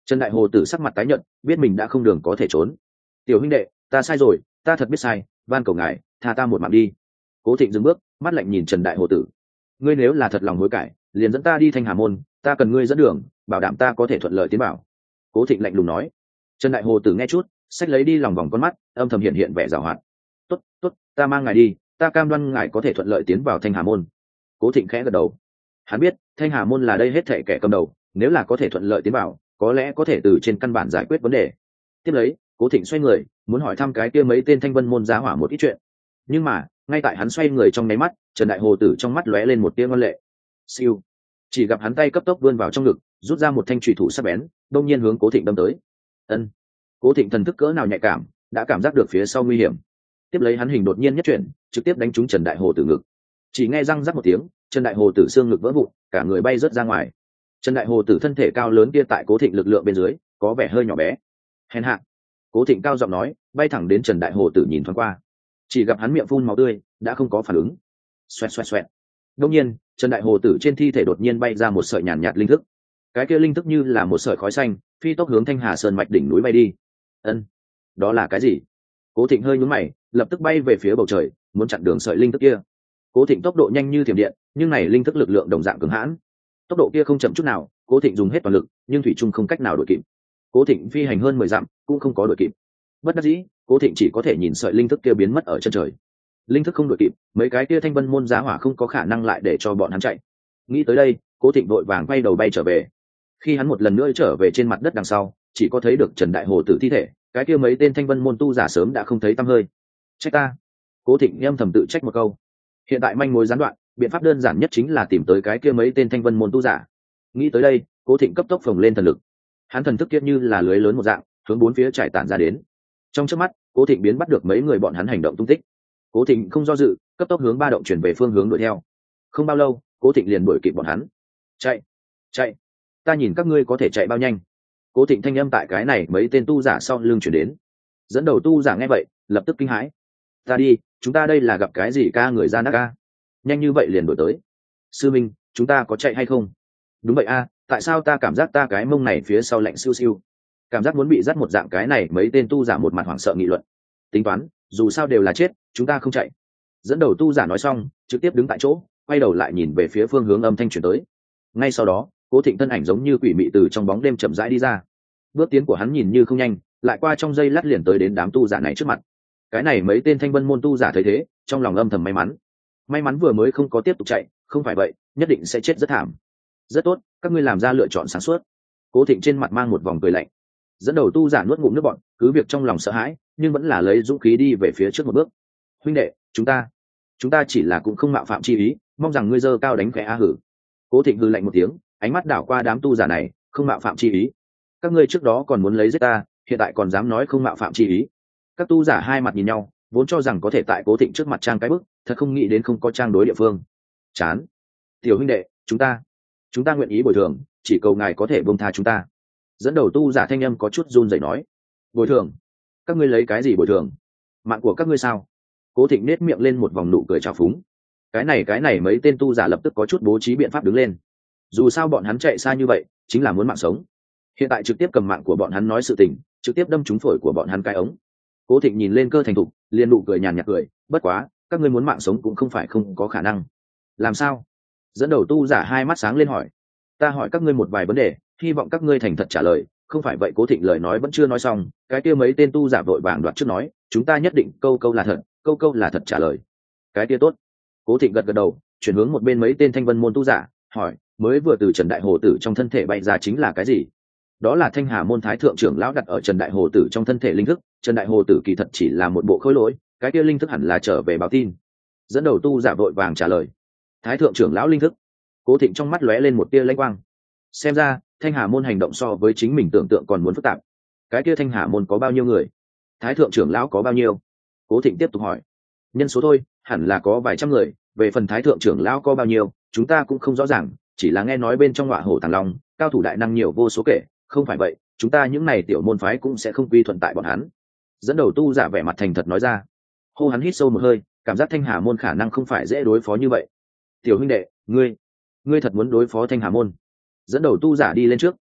S1: Trần Đại Hồ Tử sắc mặt tái nhợt, biết mình đã không đường có thể trốn. Tiểu huynh đệ, ta sai rồi, ta thật biết sai, van cầu ngài tha ta một mạng đi. Cố Thịnh dừng bước, mắt lạnh nhìn Trần Đại Hồ Tử. Ngươi nếu là thật lòng hối cải, liền dẫn ta đi Thanh Hà môn, ta cần ngươi dẫn đường, bảo đảm ta có thể thuận lợi tiến bảo. Cố Thịnh lạnh lùng nói. Trần Đại Hồ Tử nghe chút, xách lấy đi lòng vòng con mắt, âm thầm hiện hiện vẻ giảo hoạt. Tốt, tốt, ta mang ngài đi, ta cam đoan ngài có thể thuận lợi tiến vào Thanh Hà môn. Cố Thịnh khẽ gật đầu. Hắn biết Thanh Hà môn là đây hết thảy kẻ cầm đầu, nếu là có thể thuận lợi tiến vào, có lẽ có thể từ trên căn bản giải quyết vấn đề. Tiếp lấy, Cố Thịnh xoay người, muốn hỏi thăm cái kia mấy tên Thanh Vân môn giá hỏa một ít chuyện. Nhưng mà, ngay tại hắn xoay người trong nháy mắt, Trần Đại Hồ Tử trong mắt lóe lên một tia ngoan lệ. Siêu, chỉ gặp hắn tay cấp tốc vươn vào trong ngực, rút ra một thanh chùy thủ sắc bén, đột nhiên hướng Cố Thịnh đâm tới. Ân. Cố Thịnh thần thức cỡ nào nhạy cảm, đã cảm giác được phía sau nguy hiểm. Tiếp lấy hắn hình đột nhiên nhất chuyển, trực tiếp đánh trúng Trần Đại Hồ Tử ngực. Chỉ nghe răng rắc một tiếng, Trần Đại Hồ Tử xương ngực vỡ vụn, cả người bay rớt ra ngoài. Trần Đại Hồ Tử thân thể cao lớn kia tại Cố Thịnh lực lượng bên dưới, có vẻ hơi nhỏ bé. Hèn hạ. Cố Thịnh cao giọng nói, bay thẳng đến Trần Đại Hồ Tử nhìn thoáng qua. Chỉ gặp hắn miệng phun máu tươi, đã không có phản ứng. Xoẹt xoẹt xoẹt. Đột nhiên, Trần Đại Hồ Tử trên thi thể đột nhiên bay ra một sợi nhàn nhạt linh thức. Cái kia linh thức như là một sợi khói xanh, phi tốc hướng Thanh Hà Sơn mạch đỉnh núi bay đi. Ân, đó là cái gì? Cố Thịnh hơi nhướng mày, lập tức bay về phía bầu trời, muốn chặn đường sợi linh thức kia. Cố Thịnh tốc độ nhanh như thiểm điện, nhưng này linh thức lực lượng đồng dạng cứng hãn. Tốc độ kia không chậm chút nào, Cố Thịnh dùng hết toàn lực, nhưng thủy chung không cách nào đuổi kịp. Cố Thịnh phi hành hơn mười dặm, cũng không có đuổi kịp. Bất đắc dĩ, Cố Thịnh chỉ có thể nhìn sợi linh thức kia biến mất ở chân trời. Linh thức không đuổi kịp, mấy cái kia Thanh Vân môn giá hỏa không có khả năng lại để cho bọn hắn chạy. Nghĩ tới đây, Cố Thịnh vội vàng quay đầu bay trở về. Khi hắn một lần nữa trở về trên mặt đất đằng sau, chỉ có thấy được Trần Đại Hồ Tử thi thể, cái kia mấy tên Thanh Vân môn tu giả sớm đã không thấy tăm hơi. Trách ta. Cố Thịnh âm thầm tự trách một câu. Hiện tại manh mối gián đoạn, biện pháp đơn giản nhất chính là tìm tới cái kia mấy tên Thanh Vân môn tu giả. Nghĩ tới đây, Cố Thịnh cấp tốc phồng lên thần lực. Hắn thần thức kia như là lưới lớn một dạng, hướng bốn phía trải tản ra đến. Trong chớp mắt, Cố Thịnh biến bắt được mấy người bọn hắn hành động tung tích. Cố Thịnh không do dự, cấp tốc hướng ba động chuyển về phương hướng đuổi theo. Không bao lâu, Cố Thịnh liền đuổi kịp bọn hắn. Chạy, chạy, ta nhìn các ngươi có thể chạy bao nhanh. Cố Thịnh thanh âm tại cái này mấy tên tu giả sau lưng chuyển đến. Dẫn đầu tu giả nghe vậy, lập tức kinh hãi. Ta đi, chúng ta đây là gặp cái gì ca người ra nát ca? Nhanh như vậy liền đuổi tới. Sư Minh, chúng ta có chạy hay không? Đúng vậy a, tại sao ta cảm giác ta cái mông này phía sau lạnh siêu siêu? Cảm giác muốn bị dắt một dạng cái này mấy tên tu giả một mặt hoảng sợ nghị luận. Tính toán, dù sao đều là chết, chúng ta không chạy. Dẫn đầu tu giả nói xong, trực tiếp đứng tại chỗ, quay đầu lại nhìn về phía phương hướng âm thanh truyền tới. Ngay sau đó, Cố Thịnh thân ảnh giống như quỷ mị từ trong bóng đêm chậm rãi đi ra. Bước tiến của hắn nhìn như không nhanh, lại qua trong giây lát liền tới đến đám tu giả này trước mặt. Cái này mấy tên Thanh Vân môn tu giả thấy thế, trong lòng âm thầm may mắn. May mắn vừa mới không có tiếp tục chạy, không phải vậy, nhất định sẽ chết rất thảm. Rất tốt, các ngươi làm ra lựa chọn sáng suốt. Cố Thịnh trên mặt mang một vòng cười lạnh. Dẫn đầu tu giả nuốt ngụm nước bọt, cứ việc trong lòng sợ hãi, nhưng vẫn là lấy dũng khí đi về phía trước một bước. Huynh đệ, chúng ta, chúng ta chỉ là cũng không mạo phạm chi ý, mong rằng ngươi dơ cao đánh khẽ a hử. Cố Thịnh hừ lạnh một tiếng, ánh mắt đảo qua đám tu giả này, không mạo phạm chi ý. Các ngươi trước đó còn muốn lấy giết ta, hiện tại còn dám nói không mạo phạm chi ý. Các tu giả hai mặt nhìn nhau, vốn cho rằng có thể tại Cố Thịnh trước mặt trang cái bức, thật không nghĩ đến không có trang đối địa phương. Chán. Tiểu huynh đệ, chúng ta, chúng ta nguyện ý bồi thường, chỉ cầu ngài có thể buông tha chúng ta. Dẫn đầu tu giả thanh âm có chút run rẩy nói. Bồi thường? Các ngươi lấy cái gì bồi thường? Mạng của các ngươi sao? Cố Thịnh nết miệng lên một vòng nụ cười trào phúng. Cái này cái này mấy tên tu giả lập tức có chút bố trí biện pháp đứng lên. Dù sao bọn hắn chạy xa như vậy, chính là muốn mạng sống. Hiện tại trực tiếp cầm mạng của bọn hắn nói sự tình, trực tiếp đâm trúng phổi của bọn hắn cái ống. Cố Thịnh nhìn lên Cơ Thành Thục, liền nụ cười nhàn nhạt cười, bất quá, các ngươi muốn mạng sống cũng không phải không có khả năng. Làm sao? Dẫn đầu tu giả hai mắt sáng lên hỏi. Ta hỏi các ngươi một vài vấn đề, hy vọng các ngươi thành thật trả lời, không phải vậy. Cố Thịnh lời nói vẫn chưa nói xong, cái kia mấy tên tu giả vội vàng đoạt trước nói, chúng ta nhất định câu câu là thật, câu câu là thật trả lời. Cái kia tốt. Cố Thịnh gật gật đầu, chuyển hướng một bên mấy tên Thanh Vân môn tu giả, hỏi, mới vừa từ Trần Đại Hồ Tử trong thân thể bay ra chính là cái gì? Đó là Thanh Hà môn thái thượng trưởng lão đặt ở Trần Đại Hồ Tử trong thân thể linh thức. Trần Đại Hồ Tử kỳ thật chỉ là một bộ khối lỗi, cái kia linh thức hẳn là trở về báo tin. Dẫn đầu tu giả vội vàng trả lời, thái thượng trưởng lão linh thức. Cố Thịnh trong mắt lóe lên một tia lãnh quang. Xem ra Thanh Hà môn hành động so với chính mình tưởng tượng còn muốn phức tạp. Cái kia Thanh Hà môn có bao nhiêu người? Thái thượng trưởng lão có bao nhiêu? Cố Thịnh tiếp tục hỏi. Nhân số thôi, hẳn là có vài trăm người, về phần thái thượng trưởng lão có bao nhiêu, chúng ta cũng không rõ ràng, chỉ là nghe nói bên trong Ngọa Hổ Tàng Long, cao thủ đại năng nhiều vô số kể, không phải vậy, chúng ta những này tiểu môn phái cũng sẽ không quy thuận tại bọn hắn. Dẫn đầu tu giả vẻ mặt thành thật nói ra. Hô hắn hít sâu một hơi, cảm giác Thanh Hà môn khả năng không phải dễ đối phó như vậy. Tiểu huynh đệ, ngươi, ngươi thật muốn đối phó Thanh Hà môn? Dẫn đầu tu giả đi lên trước,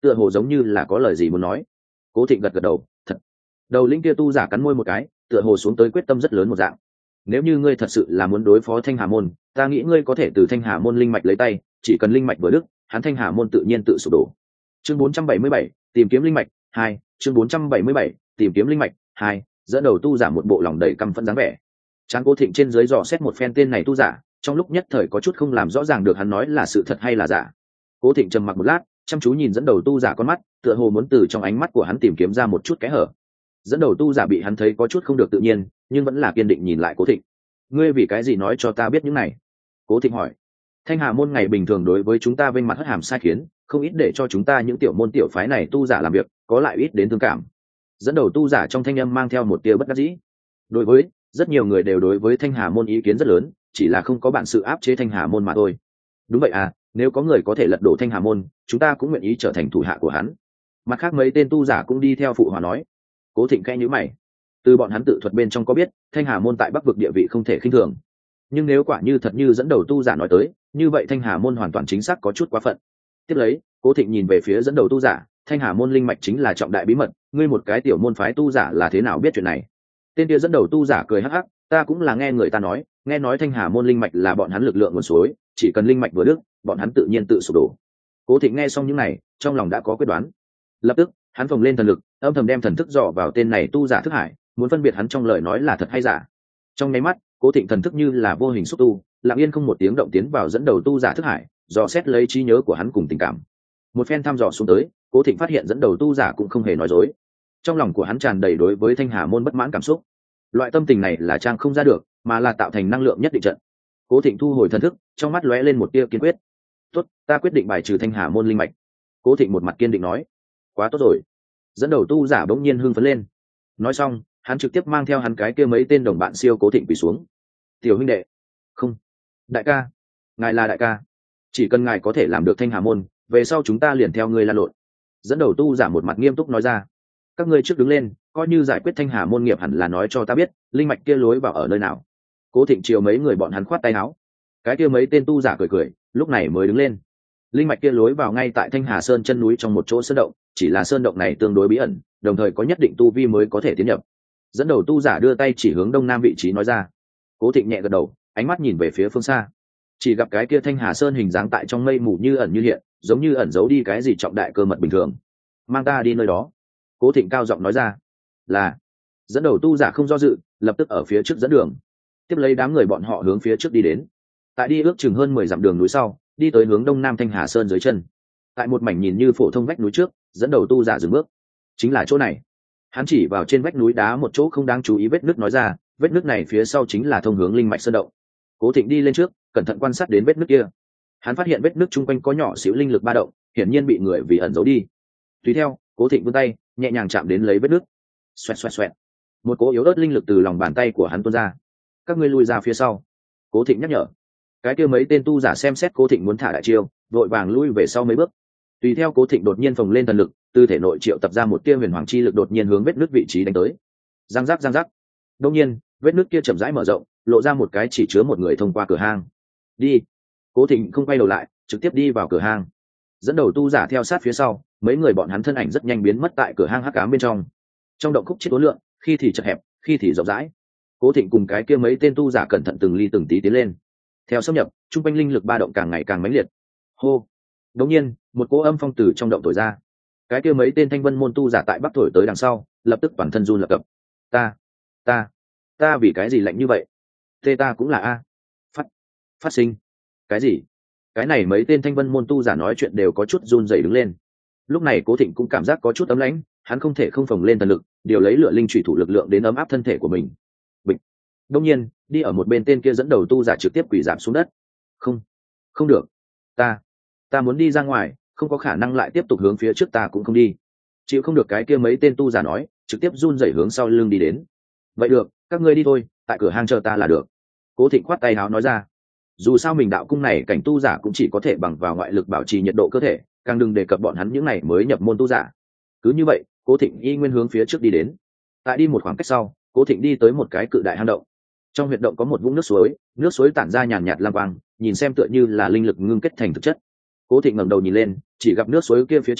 S1: tựa hồ giống như là có lời gì muốn nói. Cố Thịnh gật gật đầu, thật. Đầu linh kia tu giả cắn môi một cái, tựa hồ xuống tới quyết tâm rất lớn một dạng. Nếu như ngươi thật sự là muốn đối phó Thanh Hà môn, ta nghĩ ngươi có thể từ Thanh Hà môn linh mạch lấy tay, chỉ cần linh mạch vừa đứt, hắn Thanh Hà môn tự nhiên tự sụp đổ. Chương bốn trăm bảy mươi bảy, tìm kiếm linh mạch hai. Chương bốn trăm bảy mươi bảy, tìm kiếm linh mạch hai. Dẫn đầu tu giả một bộ lòng đầy căm phẫn dáng vẻ. Tráng Cố Thịnh trên dưới dò xét một phen tên này tu giả, trong lúc nhất thời có chút không làm rõ ràng được hắn nói là sự thật hay là giả. Cố Thịnh trầm mặc một lát, chăm chú nhìn dẫn đầu tu giả con mắt, tựa hồ muốn từ trong ánh mắt của hắn tìm kiếm ra một chút kẽ hở. Dẫn đầu tu giả bị hắn thấy có chút không được tự nhiên, nhưng vẫn là kiên định nhìn lại Cố Thịnh. Ngươi vì cái gì nói cho ta biết những này? Cố Thịnh hỏi. Thanh Hà môn ngày bình thường đối với chúng ta vênh mặt hất hàm sai khiến, không ít để cho chúng ta những tiểu môn tiểu phái này tu giả làm việc, có lại ít đến thương cảm. Dẫn đầu tu giả trong thanh âm mang theo một tia bất đắc dĩ. Đối với rất nhiều người đều đối với Thanh Hà môn ý kiến rất lớn, chỉ là không có bản sự áp chế Thanh Hà môn mà thôi. Đúng vậy à, nếu có người có thể lật đổ Thanh Hà môn, chúng ta cũng nguyện ý trở thành thủ hạ của hắn. Mặt khác mấy tên tu giả cũng đi theo phụ hòa nói. Cố Thịnh khẽ nhíu mày. Từ bọn hắn tự thuật bên trong có biết, Thanh Hà môn tại Bắc vực địa vị không thể khinh thường. Nhưng nếu quả như thật như dẫn đầu tu giả nói tới, như vậy Thanh Hà môn hoàn toàn chính xác có chút quá phận. Tiếp lấy, Cố Thịnh nhìn về phía dẫn đầu tu giả, Thanh Hà môn linh mạch chính là trọng đại bí mật, ngươi một cái tiểu môn phái tu giả là thế nào biết chuyện này? Tên kia dẫn đầu tu giả cười hắc hắc, ta cũng là nghe người ta nói, nghe nói Thanh Hà môn linh mạch là bọn hắn lực lượng nguồn suối, chỉ cần linh mạch vừa đứt, bọn hắn tự nhiên tự sụp đổ. Cố Thịnh nghe xong những này, trong lòng đã có quyết đoán. Lập tức, hắn phồng lên thần lực, âm thầm đem thần thức dò vào tên này tu giả thức hải, muốn phân biệt hắn trong lời nói là thật hay giả. Trong nháy mắt, Cố Thịnh thần thức như là vô hình xúc tu, lặng yên không một tiếng động tiến vào dẫn đầu tu giả thức hải, dò xét lấy trí nhớ của hắn cùng tình cảm. Một phen thăm dò xuống tới, Cố Thịnh phát hiện dẫn đầu tu giả cũng không hề nói dối. Trong lòng của hắn tràn đầy đối với Thanh Hà môn bất mãn cảm xúc. Loại tâm tình này là trang không ra được, mà là tạo thành năng lượng nhất định trận. Cố Thịnh thu hồi thần thức, trong mắt lóe lên một tia kiên quyết. "Tốt, ta quyết định bài trừ Thanh Hà môn linh mạch." Cố Thịnh một mặt kiên định nói. "Quá tốt rồi." Dẫn đầu tu giả bỗng nhiên hưng phấn lên. Nói xong, hắn trực tiếp mang theo hắn cái kia mấy tên đồng bạn siêu Cố Thịnh quỳ xuống. "Tiểu huynh đệ." "Không, đại ca, ngài là đại ca, chỉ cần ngài có thể làm được Thanh Hà môn, về sau chúng ta liền theo ngươi lan lộn." Dẫn đầu tu giả một mặt nghiêm túc nói ra. "Các ngươi trước đứng lên, coi như giải quyết Thanh Hà môn nghiệp hẳn là nói cho ta biết, linh mạch kia lối vào ở nơi nào." Cố Thịnh chiều mấy người bọn hắn khoát tay áo. Cái kia mấy tên tu giả cười cười, lúc này mới đứng lên. Linh mạch kia lối vào ngay tại Thanh Hà Sơn chân núi trong một chỗ sơn động, chỉ là sơn động này tương đối bí ẩn, đồng thời có nhất định tu vi mới có thể tiến nhập. Dẫn đầu tu giả đưa tay chỉ hướng đông nam vị trí nói ra. Cố Thịnh nhẹ gật đầu, ánh mắt nhìn về phía phương xa. Chỉ gặp cái kia Thanh Hà Sơn hình dáng tại trong mây mù như ẩn như hiện, giống như ẩn giấu đi cái gì trọng đại cơ mật bình thường. "Mang ta đi nơi đó." Cố Thịnh cao giọng nói ra. "Là." Dẫn đầu tu giả không do dự, lập tức ở phía trước dẫn đường. Tiếp lấy đám người bọn họ hướng phía trước đi đến. Tại đi ước chừng hơn mười dặm đường núi sau, đi tới hướng đông nam Thanh Hà Sơn dưới chân. Tại một mảnh nhìn như phổ thông vách núi trước, dẫn đầu tu giả dừng bước. "Chính là chỗ này." Hắn chỉ vào trên vách núi đá một chỗ không đáng chú ý vết nứt nói ra, vết nứt này phía sau chính là thông hướng linh mạch sơn động. Cố Thịnh đi lên trước, cẩn thận quan sát đến vết nứt kia. Hắn phát hiện vết nứt chung quanh có nhỏ xíu linh lực ba động, hiển nhiên bị người vì ẩn giấu đi. Tùy theo, Cố Thịnh vươn tay, nhẹ nhàng chạm đến lấy vết nứt. Xoẹt xoẹt xoẹt. Một cỗ yếu ớt linh lực từ lòng bàn tay của hắn tuôn ra. "Các ngươi lui ra phía sau." Cố Thịnh nhắc nhở. Cái kia mấy tên tu giả xem xét Cố Thịnh muốn thả đại chiêu, vội vàng lui về sau mấy bước. Tùy theo Cố Thịnh đột nhiên phồng lên thần lực, từ thể nội triệu tập ra một tia huyền hoàng chi lực đột nhiên hướng vết nứt vị trí đánh tới. Giang giác giang giác. Đột nhiên, vết nứt kia chậm rãi mở rộng, lộ ra một cái chỉ chứa một người thông qua cửa hang. "Đi." Cố Thịnh không quay đầu lại, trực tiếp đi vào cửa hang. Dẫn đầu tu giả theo sát phía sau, mấy người bọn hắn thân ảnh rất nhanh biến mất tại cửa hang hắc ám bên trong. Trong động khúc chết tối lượng, khi thì chật hẹp, khi thì rộng rãi. Cố Thịnh cùng cái kia mấy tên tu giả cẩn thận từng ly từng tí tiến lên. Theo xâm nhập, trung quanh linh lực ba động càng ngày càng mãnh liệt. Hô. Đột nhiên, một cỗ âm phong từ trong động thổi ra. Cái kia mấy tên Thanh Vân môn tu giả tại bắc thổi tới đằng sau, lập tức toàn thân run lập cập. Ta, ta, ta vì cái gì lạnh như vậy? Tê ta cũng là a. Phát, phát sinh. Cái gì? Cái này mấy tên Thanh Vân môn tu giả nói chuyện đều có chút run rẩy đứng lên. Lúc này Cố Thịnh cũng cảm giác có chút ấm lãnh, hắn không thể không phồng lên thần lực, điều lấy lửa linh chủy thủ lực lượng đến ấm áp thân thể của mình. Bịch. Đương nhiên, đi ở một bên tên kia dẫn đầu tu giả trực tiếp quỳ rạp xuống đất. Không, không được, ta, ta muốn đi ra ngoài, không có khả năng lại tiếp tục hướng phía trước, ta cũng không đi. Chịu không được cái kia mấy tên tu giả nói, trực tiếp run rẩy hướng sau lưng đi đến. Vậy được, các ngươi đi thôi, tại cửa hang chờ ta là được. Cố Thịnh khoát tay áo nói ra. Dù sao mình đạo cung này cảnh tu giả cũng chỉ có thể bằng vào ngoại lực bảo trì nhiệt độ cơ thể, càng đừng đề cập bọn hắn những này mới nhập môn tu giả. Cứ như vậy, Cố Thịnh y nguyên hướng phía trước đi đến. Tại đi một khoảng cách sau, Cố Thịnh đi tới một cái cự đại hang động. Trong huyệt động có một vũng nước suối, nước suối tản ra nhàn nhạt lam quang, nhìn xem tựa như là linh lực ngưng kết thành thực chất. Cố Thịnh ngẩng đầu nhìn lên, chỉ gặp nước suối kia phía trên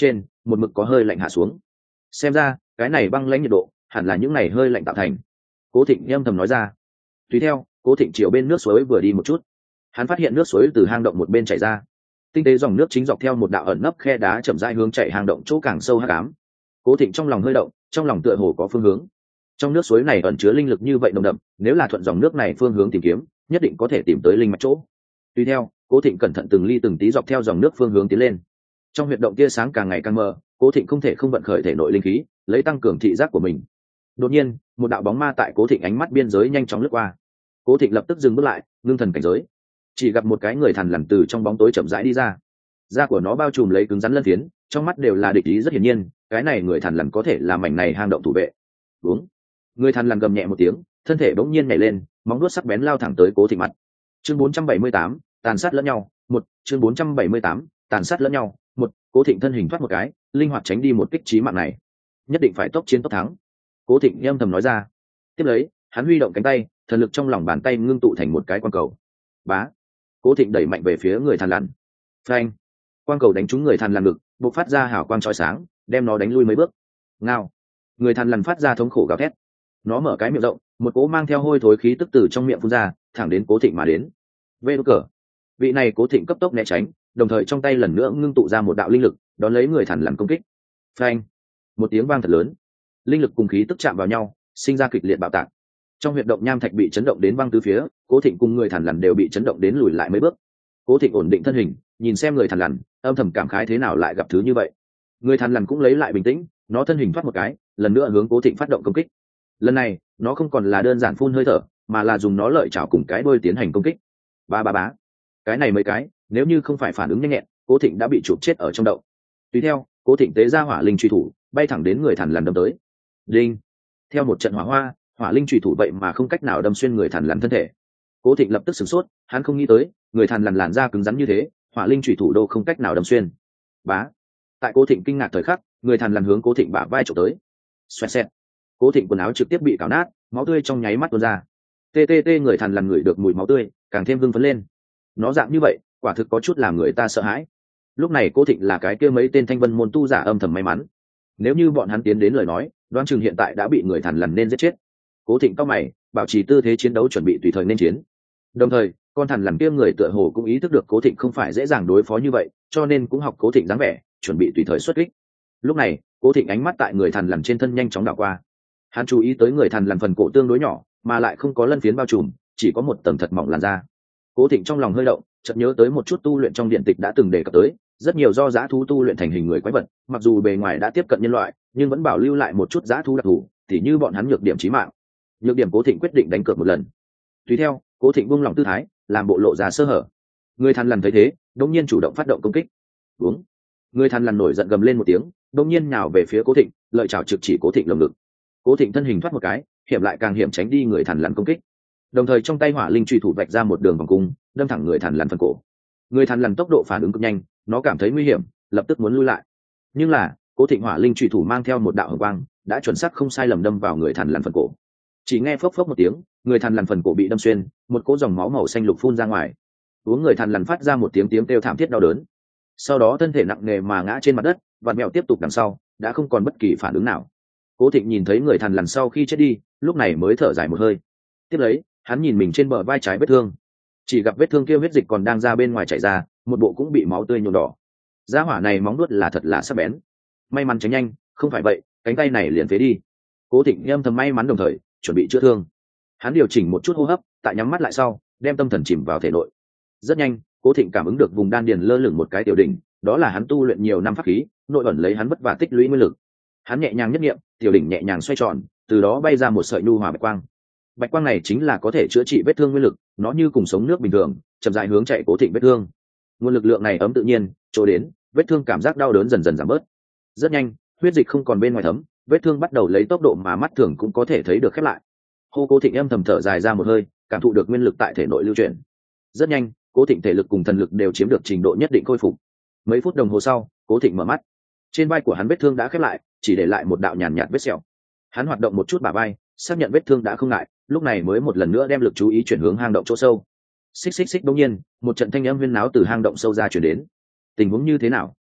S1: một mực có hơi lạnh hạ xuống. Xem ra cái này băng lãnh nhiệt độ hẳn là những ngày hơi lạnh tạo thành. Cố Thịnh âm thầm nói ra. Tùy theo, Cố Thịnh chiều bên nước suối vừa đi một chút, hắn phát hiện nước suối từ hang động một bên chảy ra, tinh tế dòng nước chính dọc theo một đạo ẩn nấp khe đá chậm rãi hướng chạy hang động chỗ càng sâu hắc ám. Cố Thịnh trong lòng hơi động, trong lòng tựa hồ có phương hướng. Trong nước suối này ẩn chứa linh lực như vậy nồng đậm, nếu là thuận dòng nước này phương hướng tìm kiếm, nhất định có thể tìm tới linh mạch chỗ. Tùy theo, Cố Thịnh cẩn thận từng ly từng tí dọc theo dòng nước phương hướng tiến lên. Trong huyệt động tia sáng càng ngày càng mờ, Cố Thịnh không thể không vận khởi thể nội linh khí, lấy tăng cường thị giác của mình. Đột nhiên, một đạo bóng ma tại Cố Thịnh ánh mắt biên giới nhanh chóng lướt qua. Cố Thịnh lập tức dừng bước lại, ngưng thần cảnh giới. Chỉ gặp một cái người thằn lằn từ trong bóng tối chậm rãi đi ra. Da của nó bao trùm lấy cứng rắn lân phiến, trong mắt đều là địch ý rất hiển nhiên, cái này người thằn lằn có thể là mảnh này hang động thủ vệ. Đúng. Người thằn lằn gầm nhẹ một tiếng, thân thể bỗng nhiên nhảy lên, móng vuốt sắc bén lao thẳng tới Cố Thịnh mặt. Chương bốn trăm bảy mươi tám, tàn sát lẫn nhau, một, chương bốn trăm bảy mươi tám, tàn sát lẫn nhau, một. Cố Thịnh thân hình thoát một cái, linh hoạt tránh đi một kích chí mạng này. Nhất định phải tốc chiến tốc thắng. Cố Thịnh âm thầm nói ra. Tiếp lấy, hắn huy động cánh tay, thần lực trong lòng bàn tay ngưng tụ thành một cái quang cầu. Bá. Cố Thịnh đẩy mạnh về phía người thằn lằn. Phanh. Quang cầu đánh trúng người thằn lằn ngực, bộc phát ra hào quang chói sáng, đem nó đánh lui mấy bước. Ngao. Người thằn lằn phát ra thống khổ gào thét. Nó mở cái miệng rộng, một cỗ mang theo hôi thối khí tức từ trong miệng phun ra, thẳng đến Cố Thịnh mà đến. Vê đốt cờ. Vị này Cố Thịnh cấp tốc né tránh, đồng thời trong tay lần nữa ngưng tụ ra một đạo linh lực, đón lấy người thằn lằn công kích. Phanh. Một tiếng vang thật lớn, linh lực cùng khí tức chạm vào nhau, sinh ra kịch liệt bạo tạc. Trong huyệt động nham thạch bị chấn động đến văng tứ phía, Cố Thịnh cùng người thằn lằn đều bị chấn động đến lùi lại mấy bước. Cố Thịnh ổn định thân hình, nhìn xem người thằn lằn, âm thầm cảm khái thế nào lại gặp thứ như vậy. Người thằn lằn cũng lấy lại bình tĩnh, nó thân hình thoát một cái, lần nữa hướng Cố Thịnh phát động công kích. Lần này, nó không còn là đơn giản phun hơi thở, mà là dùng nó lợi chảo cùng cái đuôi tiến hành công kích. Ba ba bá. Cái này mấy cái, nếu như không phải phản ứng nhanh nhẹn, Cố Thịnh đã bị chụp chết ở trong động. Tùy theo, Cố Thịnh tế ra hỏa linh truy thủ, bay thẳng đến người thằn lằn đâm tới. Đinh. Theo một trận hỏa hoa, hỏa linh truy thủ vậy mà không cách nào đâm xuyên người thằn lằn thân thể. Cố Thịnh lập tức sửng sốt, hắn không nghĩ tới, người thằn lằn làn da cứng rắn như thế, hỏa linh truy thủ đâu không cách nào đâm xuyên. Bá. Tại Cố Thịnh kinh ngạc thời khắc, người thằn lằn hướng Cố Thịnh bả vai chụp tới. Xoẹt xẹt. Cố Thịnh quần áo trực tiếp bị cào nát, máu tươi trong nháy mắt tuôn ra. Tê tê tê, người thằn lằn ngửi được mùi máu tươi, càng thêm hưng phấn lên. Nó dạng như vậy, quả thực có chút làm người ta sợ hãi. Lúc này Cố Thịnh là cái kia mấy tên thanh vân môn tu giả âm thầm may mắn. Nếu như bọn hắn tiến đến lời nói, đoán chừng hiện tại đã bị người thằn lằn nên giết chết. Cố Thịnh cau mày, bảo trì tư thế chiến đấu chuẩn bị tùy thời nên chiến. Đồng thời, con thằn lằn kia người tựa hồ cũng ý thức được Cố Thịnh không phải dễ dàng đối phó như vậy, cho nên cũng học Cố Thịnh dáng vẻ, chuẩn bị tùy thời xuất kích. Lúc này, Cố Thịnh ánh mắt tại người thằn lằn trên thân nhanh chóng đảo qua. Hắn chú ý tới người thằn lằn phần cổ tương đối nhỏ, mà lại không có lân phiến bao trùm, chỉ có một tầng thật mỏng làn da. Cố Thịnh trong lòng hơi động, chợt nhớ tới một chút tu luyện trong điện tịch đã từng đề cập tới, rất nhiều do dã thú tu luyện thành hình người quái vật, mặc dù bề ngoài đã tiếp cận nhân loại, nhưng vẫn bảo lưu lại một chút dã thú đặc thù, tỉ như bọn hắn nhược điểm chí mạng. Nhược điểm Cố Thịnh quyết định đánh cược một lần. Tùy theo, Cố Thịnh buông lòng tư thái, làm bộ lộ ra sơ hở. Người thằn lằn thấy thế, đột nhiên chủ động phát động công kích. Đúng. Người thằn lằn nổi giận gầm lên một tiếng, đột nhiên nhào về phía Cố Thịnh, lợi chảo trực chỉ Cố Thịnh lồng ngực. Cố Thịnh thân hình thoát một cái, hiểm lại càng hiểm tránh đi người thằn lằn công kích. Đồng thời trong tay hỏa linh truy thủ vạch ra một đường vòng cung, đâm thẳng người thằn lằn phần cổ. Người thằn lằn tốc độ phản ứng cực nhanh, nó cảm thấy nguy hiểm, lập tức muốn lui lại. Nhưng là, Cố Thịnh hỏa linh truy thủ mang theo một đạo hồng quang, đã chuẩn xác không sai lầm đâm vào người thằn lằn phần cổ. Chỉ nghe phốc phốc một tiếng, người thằn lằn phần cổ bị đâm xuyên, một cỗ dòng máu màu xanh lục phun ra ngoài. Uống người thằn lằn phát ra một tiếng tiếng kêu thảm thiết đau đớn. Sau đó thân thể nặng nề mà ngã trên mặt đất, vặn mèo tiếp tục đằng sau, đã không còn bất kỳ phản ứng nào. Cố Thịnh nhìn thấy người thằn lằn sau khi chết đi, lúc này mới thở dài một hơi. Tiếp lấy, hắn nhìn mình trên bờ vai trái vết thương, chỉ gặp vết thương kia huyết dịch còn đang ra bên ngoài chảy ra, một bộ cũng bị máu tươi nhuộm đỏ. Gia hỏa này móng nuốt là thật là sắc bén. May mắn tránh nhanh, không phải vậy, cánh tay này liền phế đi. Cố Thịnh âm thầm may mắn đồng thời, chuẩn bị chữa thương. Hắn điều chỉnh một chút hô hấp, tại nhắm mắt lại sau, đem tâm thần chìm vào thể nội. Rất nhanh, Cố Thịnh cảm ứng được vùng đan điền lơ lửng một cái tiểu đỉnh, đó là hắn tu luyện nhiều năm pháp khí, nội ẩn lấy hắn vất vả tích lũy nguyên lực. Hắn nhẹ nhàng nhất niệm, tiểu đỉnh nhẹ nhàng xoay tròn, từ đó bay ra một sợi nhu hòa bạch quang. Bạch quang này chính là có thể chữa trị vết thương nguyên lực, nó như cùng sống nước bình thường, chậm rãi hướng chạy Cố Thịnh vết thương. Nguồn lực lượng này ấm tự nhiên, chỗ đến, vết thương cảm giác đau đớn dần dần giảm bớt. Rất nhanh, huyết dịch không còn bên ngoài thấm, vết thương bắt đầu lấy tốc độ mà mắt thường cũng có thể thấy được khép lại. Hô Cố Thịnh âm thầm thở dài ra một hơi, cảm thụ được nguyên lực tại thể nội lưu chuyển. Rất nhanh, Cố Thịnh thể lực cùng thần lực đều chiếm được trình độ nhất định khôi phục. Mấy phút đồng hồ sau, Cố Thịnh mở mắt. Trên vai của hắn vết thương đã khép lại, chỉ để lại một đạo nhàn nhạt vết sẹo. Hắn hoạt động một chút bả vai, xác nhận vết thương đã không ngại, lúc này mới một lần nữa đem lực chú ý chuyển hướng hang động chỗ sâu. Xích xích xích, đột nhiên, một trận thanh âm huyên náo từ hang động sâu ra truyền đến. Tình huống như thế nào?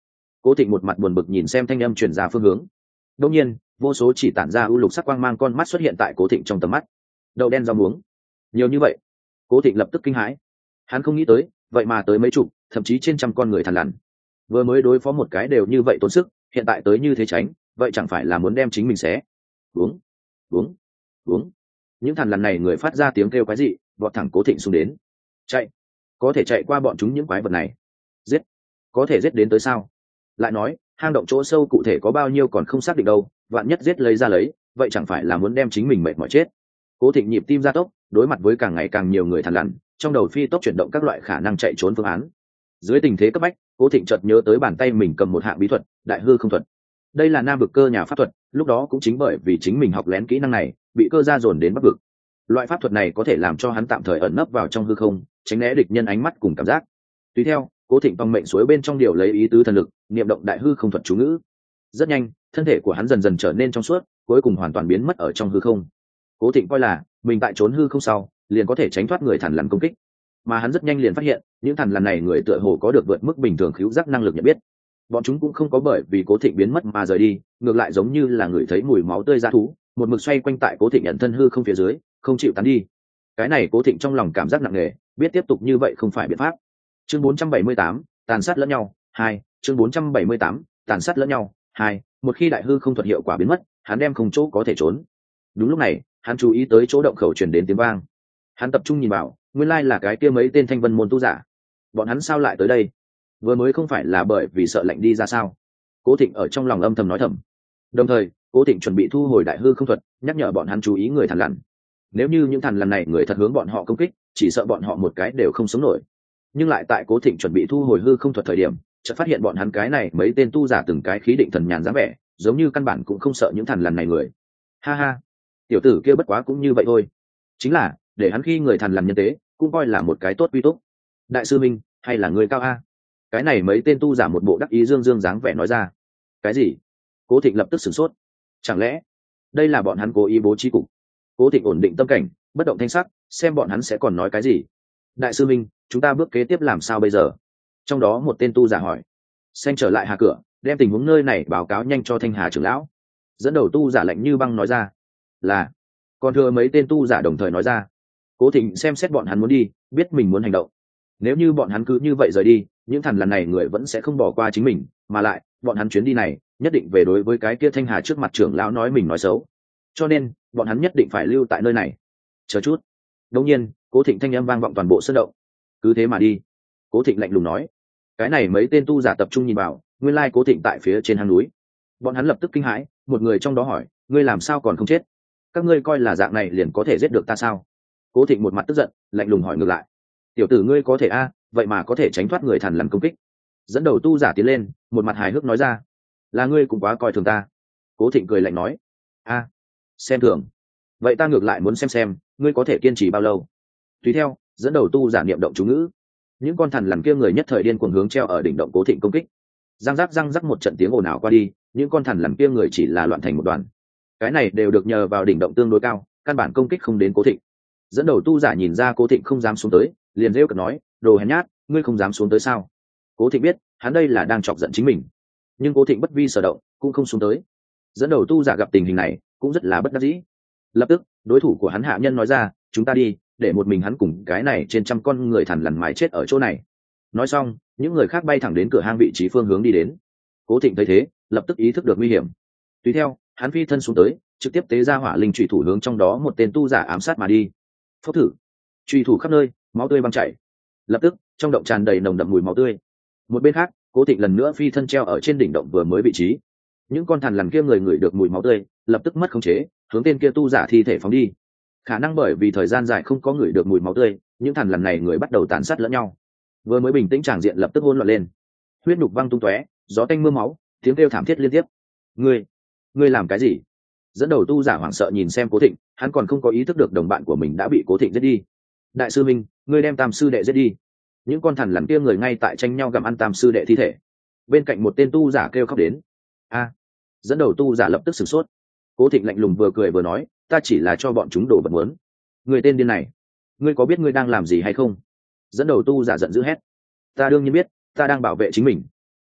S1: Cố Thịnh một mặt buồn bực nhìn xem thanh âm truyền ra phương hướng. Đột nhiên, vô số chỉ tản ra ưu lục sắc quang mang con mắt xuất hiện tại Cố Thịnh trong tầm mắt. Đậu đen rau muống, nhiều như vậy. Cố Thịnh lập tức kinh hãi. Hắn không nghĩ tới, vậy mà tới mấy chục, thậm chí trên trăm con người thằn lằn. Vừa mới đối phó một cái đều như vậy tốn sức, hiện tại tới như thế tránh, vậy chẳng phải là muốn đem chính mình xé. Uống, uống, uống. Những thằn lằn này người phát ra tiếng kêu quái dị, vọt thẳng Cố Thịnh xuống đến. Chạy, có thể chạy qua bọn chúng những quái vật này. Giết, có thể giết đến tới sao? Lại nói, hang động chỗ sâu cụ thể có bao nhiêu còn không xác định đâu, vạn nhất giết lấy ra lấy, vậy chẳng phải là muốn đem chính mình mệt mỏi chết. Cố Thịnh nhịp tim gia tốc, đối mặt với càng ngày càng nhiều người thằn lằn, trong đầu phi tốc chuyển động các loại khả năng chạy trốn phương án. Dưới tình thế cấp bách, Cố Thịnh chợt nhớ tới bàn tay mình cầm một hạng bí thuật, Đại Hư Không Thuật. Đây là nam vực cơ nhà pháp thuật, lúc đó cũng chính bởi vì chính mình học lén kỹ năng này, bị cơ gia dồn đến bắc vực. Loại pháp thuật này có thể làm cho hắn tạm thời ẩn nấp vào trong hư không, tránh né địch nhân ánh mắt cùng cảm giác. Tùy theo, Cố Thịnh tòng mệnh suối bên trong điều lấy ý tứ thần lực, niệm động Đại Hư Không Thuật chú ngữ. Rất nhanh, thân thể của hắn dần dần trở nên trong suốt, cuối cùng hoàn toàn biến mất ở trong hư không. Cố Thịnh coi là mình tại trốn hư không sau, liền có thể tránh thoát người thằn lằn công kích, mà hắn rất nhanh liền phát hiện, những thằn lằn này người tựa hồ có được vượt mức bình thường khứu giác năng lực nhận biết. Bọn chúng cũng không có bởi vì Cố Thịnh biến mất mà rời đi, ngược lại giống như là người thấy mùi máu tươi dã thú, một mực xoay quanh tại Cố Thịnh nhận thân hư không phía dưới, không chịu tán đi. Cái này Cố Thịnh trong lòng cảm giác nặng nề, biết tiếp tục như vậy không phải biện pháp. Chương bốn trăm bảy mươi tám, tàn sát lẫn nhau, hai. Chương bốn trăm bảy mươi tám, tàn sát lẫn nhau, hai. Một khi Đại Hư Không Thuật hiệu quả biến mất, hắn đem không chỗ có thể trốn. Đúng lúc này, hắn chú ý tới chỗ động khẩu truyền đến tiếng vang. Hắn tập trung nhìn vào, nguyên lai là cái kia mấy tên thanh vân môn tu giả. Bọn hắn sao lại tới đây? Vừa mới không phải là bởi vì sợ lạnh đi ra sao? Cố Thịnh ở trong lòng âm thầm nói thầm. Đồng thời, Cố Thịnh chuẩn bị thu hồi Đại Hư Không Thuật, nhắc nhở bọn hắn chú ý người thằn lằn. Nếu như những thằn lằn này người thật hướng bọn họ công kích, chỉ sợ bọn họ một cái đều không sống nổi. Nhưng lại tại Cố Thịnh chuẩn bị thu hồi hư không thuật thời điểm, chợt phát hiện bọn hắn cái này mấy tên tu giả từng cái khí định thần nhàn dáng vẻ, giống như căn bản cũng không sợ những thằn lằn này người. Ha ha, tiểu tử kia bất quá cũng như vậy thôi. Chính là, để hắn khi người thằn lằn nhân tế, cũng coi là một cái tốt quy túc. Đại sư minh, hay là người cao a? Cái này mấy tên tu giả một bộ đắc ý dương dương dáng vẻ nói ra. Cái gì? Cố Thịnh lập tức sửng sốt. Chẳng lẽ đây là bọn hắn cố ý bố trí cục? Cố Thịnh ổn định tâm cảnh, bất động thanh sắc, xem bọn hắn sẽ còn nói cái gì. Đại sư minh, chúng ta bước kế tiếp làm sao bây giờ? Trong đó một tên tu giả hỏi. Xanh trở lại Hà cửa, đem tình huống nơi này báo cáo nhanh cho Thanh Hà trưởng lão. Dẫn đầu tu giả lạnh như băng nói ra. Là. Còn thừa mấy tên tu giả đồng thời nói ra. Cố Thịnh xem xét bọn hắn muốn đi, biết mình muốn hành động. Nếu như bọn hắn cứ như vậy rời đi, những thằn lằn này người vẫn sẽ không bỏ qua chính mình, mà lại, bọn hắn chuyến đi này, nhất định về đối với cái kia Thanh Hà trước mặt trưởng lão nói mình nói xấu. Cho nên, bọn hắn nhất định phải lưu tại nơi này. Chờ chút. Đương nhiên, Cố Thịnh thanh âm vang vọng toàn bộ sơn động. Cứ thế mà đi. Cố Thịnh lạnh lùng nói. Cái này mấy tên tu giả tập trung nhìn vào, nguyên lai Cố Thịnh tại phía trên hang núi. Bọn hắn lập tức kinh hãi, một người trong đó hỏi, ngươi làm sao còn không chết? Các ngươi coi là dạng này liền có thể giết được ta sao? Cố Thịnh một mặt tức giận, lạnh lùng hỏi ngược lại. Tiểu tử ngươi có thể a, vậy mà có thể tránh thoát người thằn lằn công kích. Dẫn đầu tu giả tiến lên, một mặt hài hước nói ra. Là ngươi cũng quá coi thường ta. Cố Thịnh cười lạnh nói. A, xem thường. Vậy ta ngược lại muốn xem xem, ngươi có thể kiên trì bao lâu? Tùy theo, dẫn đầu tu giả niệm động chú ngữ. Những con thằn lằn kia người nhất thời điên cuồng hướng treo ở đỉnh động Cố Thịnh công kích. Răng rắc răng rắc một trận tiếng ồn ào qua đi, những con thằn lằn kia người chỉ là loạn thành một đoàn. Cái này đều được nhờ vào đỉnh động tương đối cao, căn bản công kích không đến Cố Thịnh. Dẫn đầu tu giả nhìn ra Cố Thịnh không dám xuống tới, liền rêu cợt nói, đồ hèn nhát, ngươi không dám xuống tới sao? Cố Thịnh biết, hắn đây là đang chọc giận chính mình. Nhưng Cố Thịnh bất vi sở động, cũng không xuống tới. Dẫn đầu tu giả gặp tình hình này, cũng rất là bất đắc dĩ. Lập tức, đối thủ của hắn hạ nhân nói ra, chúng ta đi, để một mình hắn cùng cái này trên trăm con người thằn lằn mái chết ở chỗ này. Nói xong, những người khác bay thẳng đến cửa hang vị trí phương hướng đi đến. Cố Thịnh thấy thế, lập tức ý thức được nguy hiểm. Tùy theo, hắn phi thân xuống tới, trực tiếp tế ra hỏa linh chủy thủ hướng trong đó một tên tu giả ám sát mà đi. Phốc thử, chủy thủ khắp nơi, máu tươi băng chảy. Lập tức, trong động tràn đầy nồng đậm mùi máu tươi. Một bên khác, Cố Thịnh lần nữa phi thân treo ở trên đỉnh động vừa mới vị trí. Những con thằn lằn kia người ngửi được mùi máu tươi, lập tức mất khống chế, hướng tên kia tu giả thi thể phóng đi. Khả năng bởi vì thời gian dài không có ngửi được mùi máu tươi, những thằn lằn này người bắt đầu tàn sát lẫn nhau. Vừa mới bình tĩnh tràng diện lập tức hỗn loạn lên. Huyết nhục văng tung tóe, gió tanh mưa máu, tiếng kêu thảm thiết liên tiếp. Ngươi, ngươi làm cái gì? Dẫn đầu tu giả hoảng sợ nhìn xem Cố Thịnh, hắn còn không có ý thức được đồng bạn của mình đã bị Cố Thịnh giết đi. Đại sư minh, ngươi đem Tam sư đệ giết đi. Những con thằn lằn kia người ngay tại tranh nhau gặm ăn Tam sư đệ thi thể. Bên cạnh một tên tu giả kêu khóc đến. A! Dẫn đầu tu giả lập tức sửng sốt. Cố Thịnh lạnh lùng vừa cười vừa nói, ta chỉ là cho bọn chúng đồ vật muốn. Người tên điên này, ngươi có biết ngươi đang làm gì hay không? Dẫn đầu tu giả giận dữ hét. Ta đương nhiên biết, ta đang bảo vệ chính mình.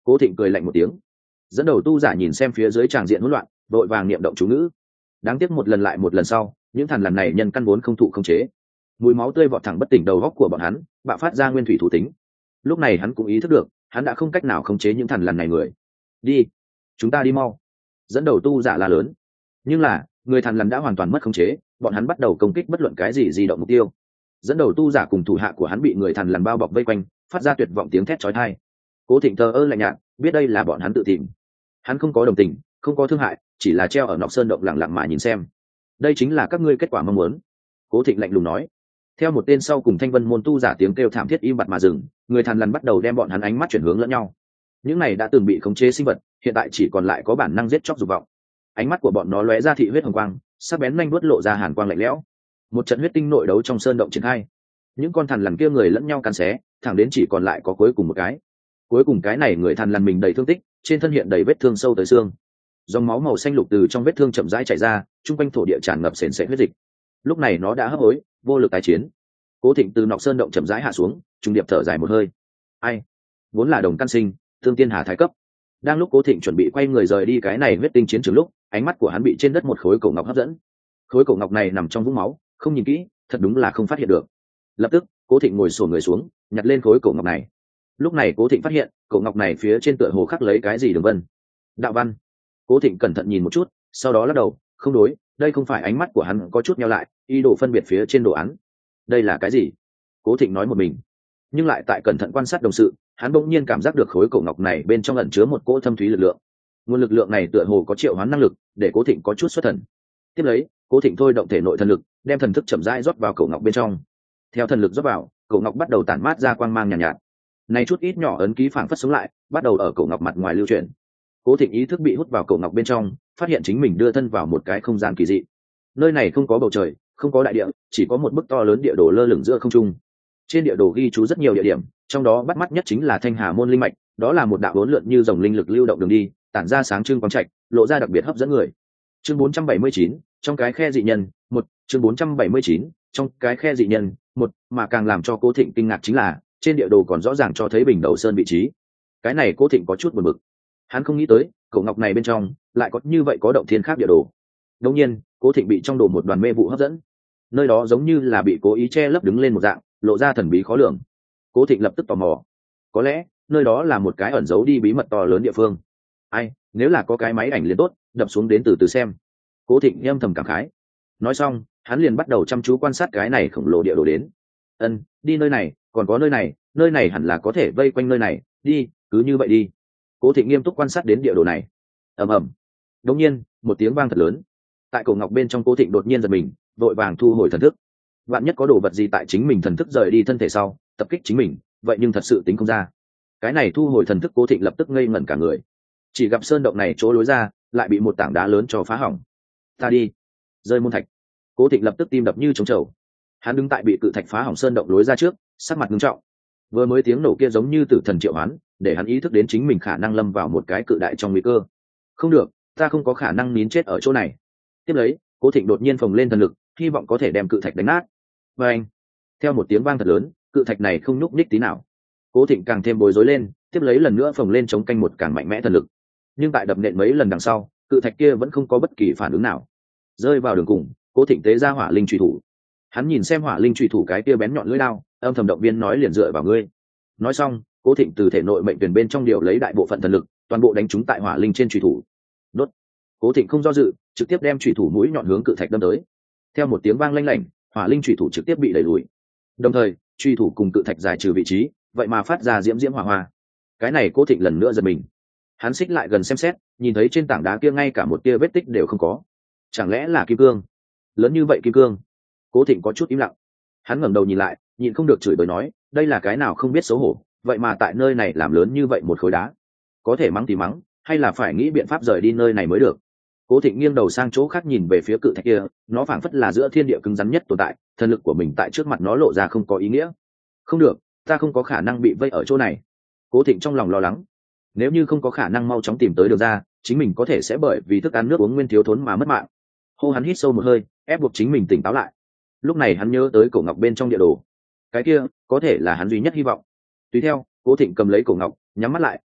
S1: Cố Thịnh cười lạnh một tiếng. Dẫn đầu tu giả nhìn xem phía dưới tràng diện hỗn loạn, đội vàng niệm động chú ngữ. Đáng tiếc một lần lại một lần sau, những thằn lằn này nhân căn vốn không thụ khống chế, mùi máu tươi vọt thẳng bất tỉnh đầu góc của bọn hắn, bạo phát ra nguyên thủy thủ tính. Lúc này hắn cũng ý thức được, hắn đã không cách nào khống chế những thằn lằn này người. Đi, chúng ta đi mau. Dẫn đầu tu giả la lớn. Nhưng là người thằn lằn đã hoàn toàn mất khống chế, bọn hắn bắt đầu công kích bất luận cái gì di động mục tiêu. Dẫn đầu tu giả cùng thủ hạ của hắn bị người thằn lằn bao bọc vây quanh, phát ra tuyệt vọng tiếng thét chói tai. Cố Thịnh thờ ơ lạnh nhạt, biết đây là bọn hắn tự tìm. Hắn không có đồng tình, không có thương hại, chỉ là treo ở nóc sơn động lặng lặng mà nhìn xem. Đây chính là các ngươi kết quả mong muốn. Cố Thịnh lạnh lùng nói. Theo một tên sau cùng thanh vân môn tu giả tiếng kêu thảm thiết im bặt mà dừng, người thằn lằn bắt đầu đem bọn hắn ánh mắt chuyển hướng lẫn nhau. Những này đã từng bị khống chế sinh vật, hiện tại chỉ còn lại có bản năng giết chóc dục vọng. Ánh mắt của bọn nó lóe ra thị huyết hồng quang, sắc bén nhanh vuốt lộ ra hàn quang lạnh lẽo. Một trận huyết tinh nội đấu trong sơn động triển khai. Những con thằn lằn kia người lẫn nhau cắn xé, thẳng đến chỉ còn lại có cuối cùng một cái. Cuối cùng cái này người thằn lằn mình đầy thương tích, trên thân hiện đầy vết thương sâu tới xương. Dòng máu màu xanh lục từ trong vết thương chậm rãi chảy ra, trung quanh thổ địa tràn ngập sền sệt huyết dịch. Lúc này nó đã hấp hối, vô lực tái chiến. Cố Thịnh từ nọc sơn động chậm rãi hạ xuống, trung điệp thở dài một hơi. Ai, vốn là đồng căn sinh, thương tiên hà thái cấp. Đang lúc Cố Thịnh chuẩn bị quay người rời đi cái này huyết tinh chiến trường lúc, ánh mắt của hắn bị trên đất một khối cổ ngọc hấp dẫn. Khối cổ ngọc này nằm trong vũng máu, không nhìn kỹ, thật đúng là không phát hiện được. Lập tức, Cố Thịnh ngồi xổm người xuống, nhặt lên khối cổ ngọc này. Lúc này Cố Thịnh phát hiện, cổ ngọc này phía trên tựa hồ khắc lấy cái gì đường vân. Đạo văn. Cố Thịnh cẩn thận nhìn một chút, sau đó lắc đầu, không đối, đây không phải. Ánh mắt của hắn có chút nheo lại, ý đồ phân biệt phía trên đồ án. Đây là cái gì? Cố Thịnh nói một mình, nhưng lại tại cẩn thận quan sát đồng sự, hắn bỗng nhiên cảm giác được khối cổ ngọc này bên trong ẩn chứa một cỗ thâm thúy lực lượng. Nguồn lực lượng này tựa hồ có triệu hoán năng lực, để Cố Thịnh có chút xuất thần. Tiếp lấy, Cố Thịnh thôi động thể nội thần lực, đem thần thức chậm rãi rót vào cổ ngọc bên trong. Theo thần lực rót vào, cổ ngọc bắt đầu tản mát ra quang mang nhàn nhạt, nhạt. Này chút ít nhỏ ấn ký phảng phất sống lại, bắt đầu ở cổ ngọc mặt ngoài lưu chuyển. Cố Thịnh ý thức bị hút vào cổ ngọc bên trong, phát hiện chính mình đưa thân vào một cái không gian kỳ dị. Nơi này không có bầu trời, không có đại địa, chỉ có một bức to lớn địa đồ lơ lửng giữa không trung. Trên địa đồ ghi chú rất nhiều địa điểm, trong đó bắt mắt nhất chính là Thanh Hà môn linh mạch, đó là một đạo hỗn lượn như dòng linh lực lưu động đường đi, tản ra sáng trưng quang trạch, lộ ra đặc biệt hấp dẫn người. Chương bốn trăm bảy mươi chín, trong cái khe dị nhân, một, chương bốn trăm bảy mươi chín, trong cái khe dị nhân, một, mà càng làm cho Cố Thịnh kinh ngạc chính là, trên địa đồ còn rõ ràng cho thấy Bình Đầu Sơn vị trí. Cái này Cố Thịnh có chút buồn bực. Hắn không nghĩ tới, cổ ngọc này bên trong lại có như vậy có động thiên khác địa đồ. Đương nhiên, Cố Thịnh bị trong đồ một đoàn mê vụ hấp dẫn. Nơi đó giống như là bị cố ý che lấp đứng lên một dạng, lộ ra thần bí khó lường. Cố Thịnh lập tức tò mò. Có lẽ, nơi đó là một cái ẩn giấu đi bí mật to lớn địa phương. Ai, nếu là có cái máy ảnh liền tốt, đập xuống đến từ từ xem. Cố Thịnh âm thầm cảm khái. Nói xong, hắn liền bắt đầu chăm chú quan sát cái này khổng lồ địa đồ đến. Ân, đi nơi này, còn có nơi này, nơi này hẳn là có thể vây quanh nơi này, đi, cứ như vậy đi. Cố Thịnh nghiêm túc quan sát đến địa đồ này. Ầm ầm. Đột nhiên, một tiếng vang thật lớn. Tại cổ ngọc bên trong, Cố Thịnh đột nhiên giật mình, vội vàng thu hồi thần thức. Vạn nhất có đồ vật gì tại chính mình thần thức rời đi thân thể sau, tập kích chính mình, vậy nhưng thật sự tính không ra. Cái này thu hồi thần thức, Cố Thịnh lập tức ngây ngẩn cả người. Chỉ gặp sơn động này chỗ lối ra lại bị một tảng đá lớn cho phá hỏng. Ta đi, rơi môn thạch. Cố Thịnh lập tức tim đập như trống trầu. Hắn đứng tại bị cự thạch phá hỏng sơn động lối ra trước, sắc mặt nghiêm trọng. Vừa mới tiếng nổ kia giống như tử thần triệu hoán, để hắn ý thức đến chính mình khả năng lâm vào một cái cự đại trong nguy cơ. Không được, ta không có khả năng nín chết ở chỗ này. Tiếp lấy, Cố Thịnh đột nhiên phồng lên thần lực, hy vọng có thể đem cự thạch đánh nát. Và anh, theo một tiếng vang thật lớn, cự thạch này không nhúc nhích tí nào. Cố Thịnh càng thêm bối rối lên, tiếp lấy lần nữa phồng lên chống canh một càng mạnh mẽ thần lực. Nhưng tại đập nện mấy lần đằng sau, cự thạch kia vẫn không có bất kỳ phản ứng nào. Rơi vào đường cùng, Cố Thịnh tế ra hỏa linh truy thủ. Hắn nhìn xem hỏa linh truy thủ cái kia bén nhọn lưỡi đao, âm thầm động viên nói liền dựa vào ngươi. Nói xong, Cố Thịnh từ thể nội mệnh tuyển bên trong điều lấy đại bộ phận thần lực, toàn bộ đánh trúng tại hỏa linh trên truy thủ. Đốt. Cố Thịnh không do dự, trực tiếp đem truy thủ mũi nhọn hướng cự thạch đâm tới. Theo một tiếng vang lanh lảnh, hỏa linh truy thủ trực tiếp bị đẩy lùi. Đồng thời, truy thủ cùng cự thạch giải trừ vị trí, vậy mà phát ra diễm diễm hỏa hoa. Cái này Cố Thịnh lần nữa giật mình. Hắn xích lại gần xem xét, nhìn thấy trên tảng đá kia ngay cả một tia vết tích đều không có. Chẳng lẽ là kim cương? Lớn như vậy kim cương? Cố Thịnh có chút im lặng. Hắn ngẩng đầu nhìn lại, nhịn không được chửi bới nói, đây là cái nào không biết xấu hổ, vậy mà tại nơi này làm lớn như vậy một khối đá. Có thể mắng thì mắng, hay là phải nghĩ biện pháp rời đi nơi này mới được. Cố Thịnh nghiêng đầu sang chỗ khác nhìn về phía cự thạch kia, nó phảng phất là giữa thiên địa cứng rắn nhất tồn tại, thần lực của mình tại trước mặt nó lộ ra không có ý nghĩa. Không được, ta không có khả năng bị vây ở chỗ này. Cố Thịnh trong lòng lo lắng. Nếu như không có khả năng mau chóng tìm tới đường ra, chính mình có thể sẽ bởi vì thức ăn nước uống nguyên thiếu thốn mà mất mạng. Hô hắn hít sâu một hơi, ép buộc chính mình tỉnh táo lại. Lúc này hắn nhớ tới cổ ngọc bên trong địa đồ. Cái kia, có thể là hắn duy nhất hy vọng. Tùy theo, Cố Thịnh cầm lấy cổ ngọc, nhắm mắt lại,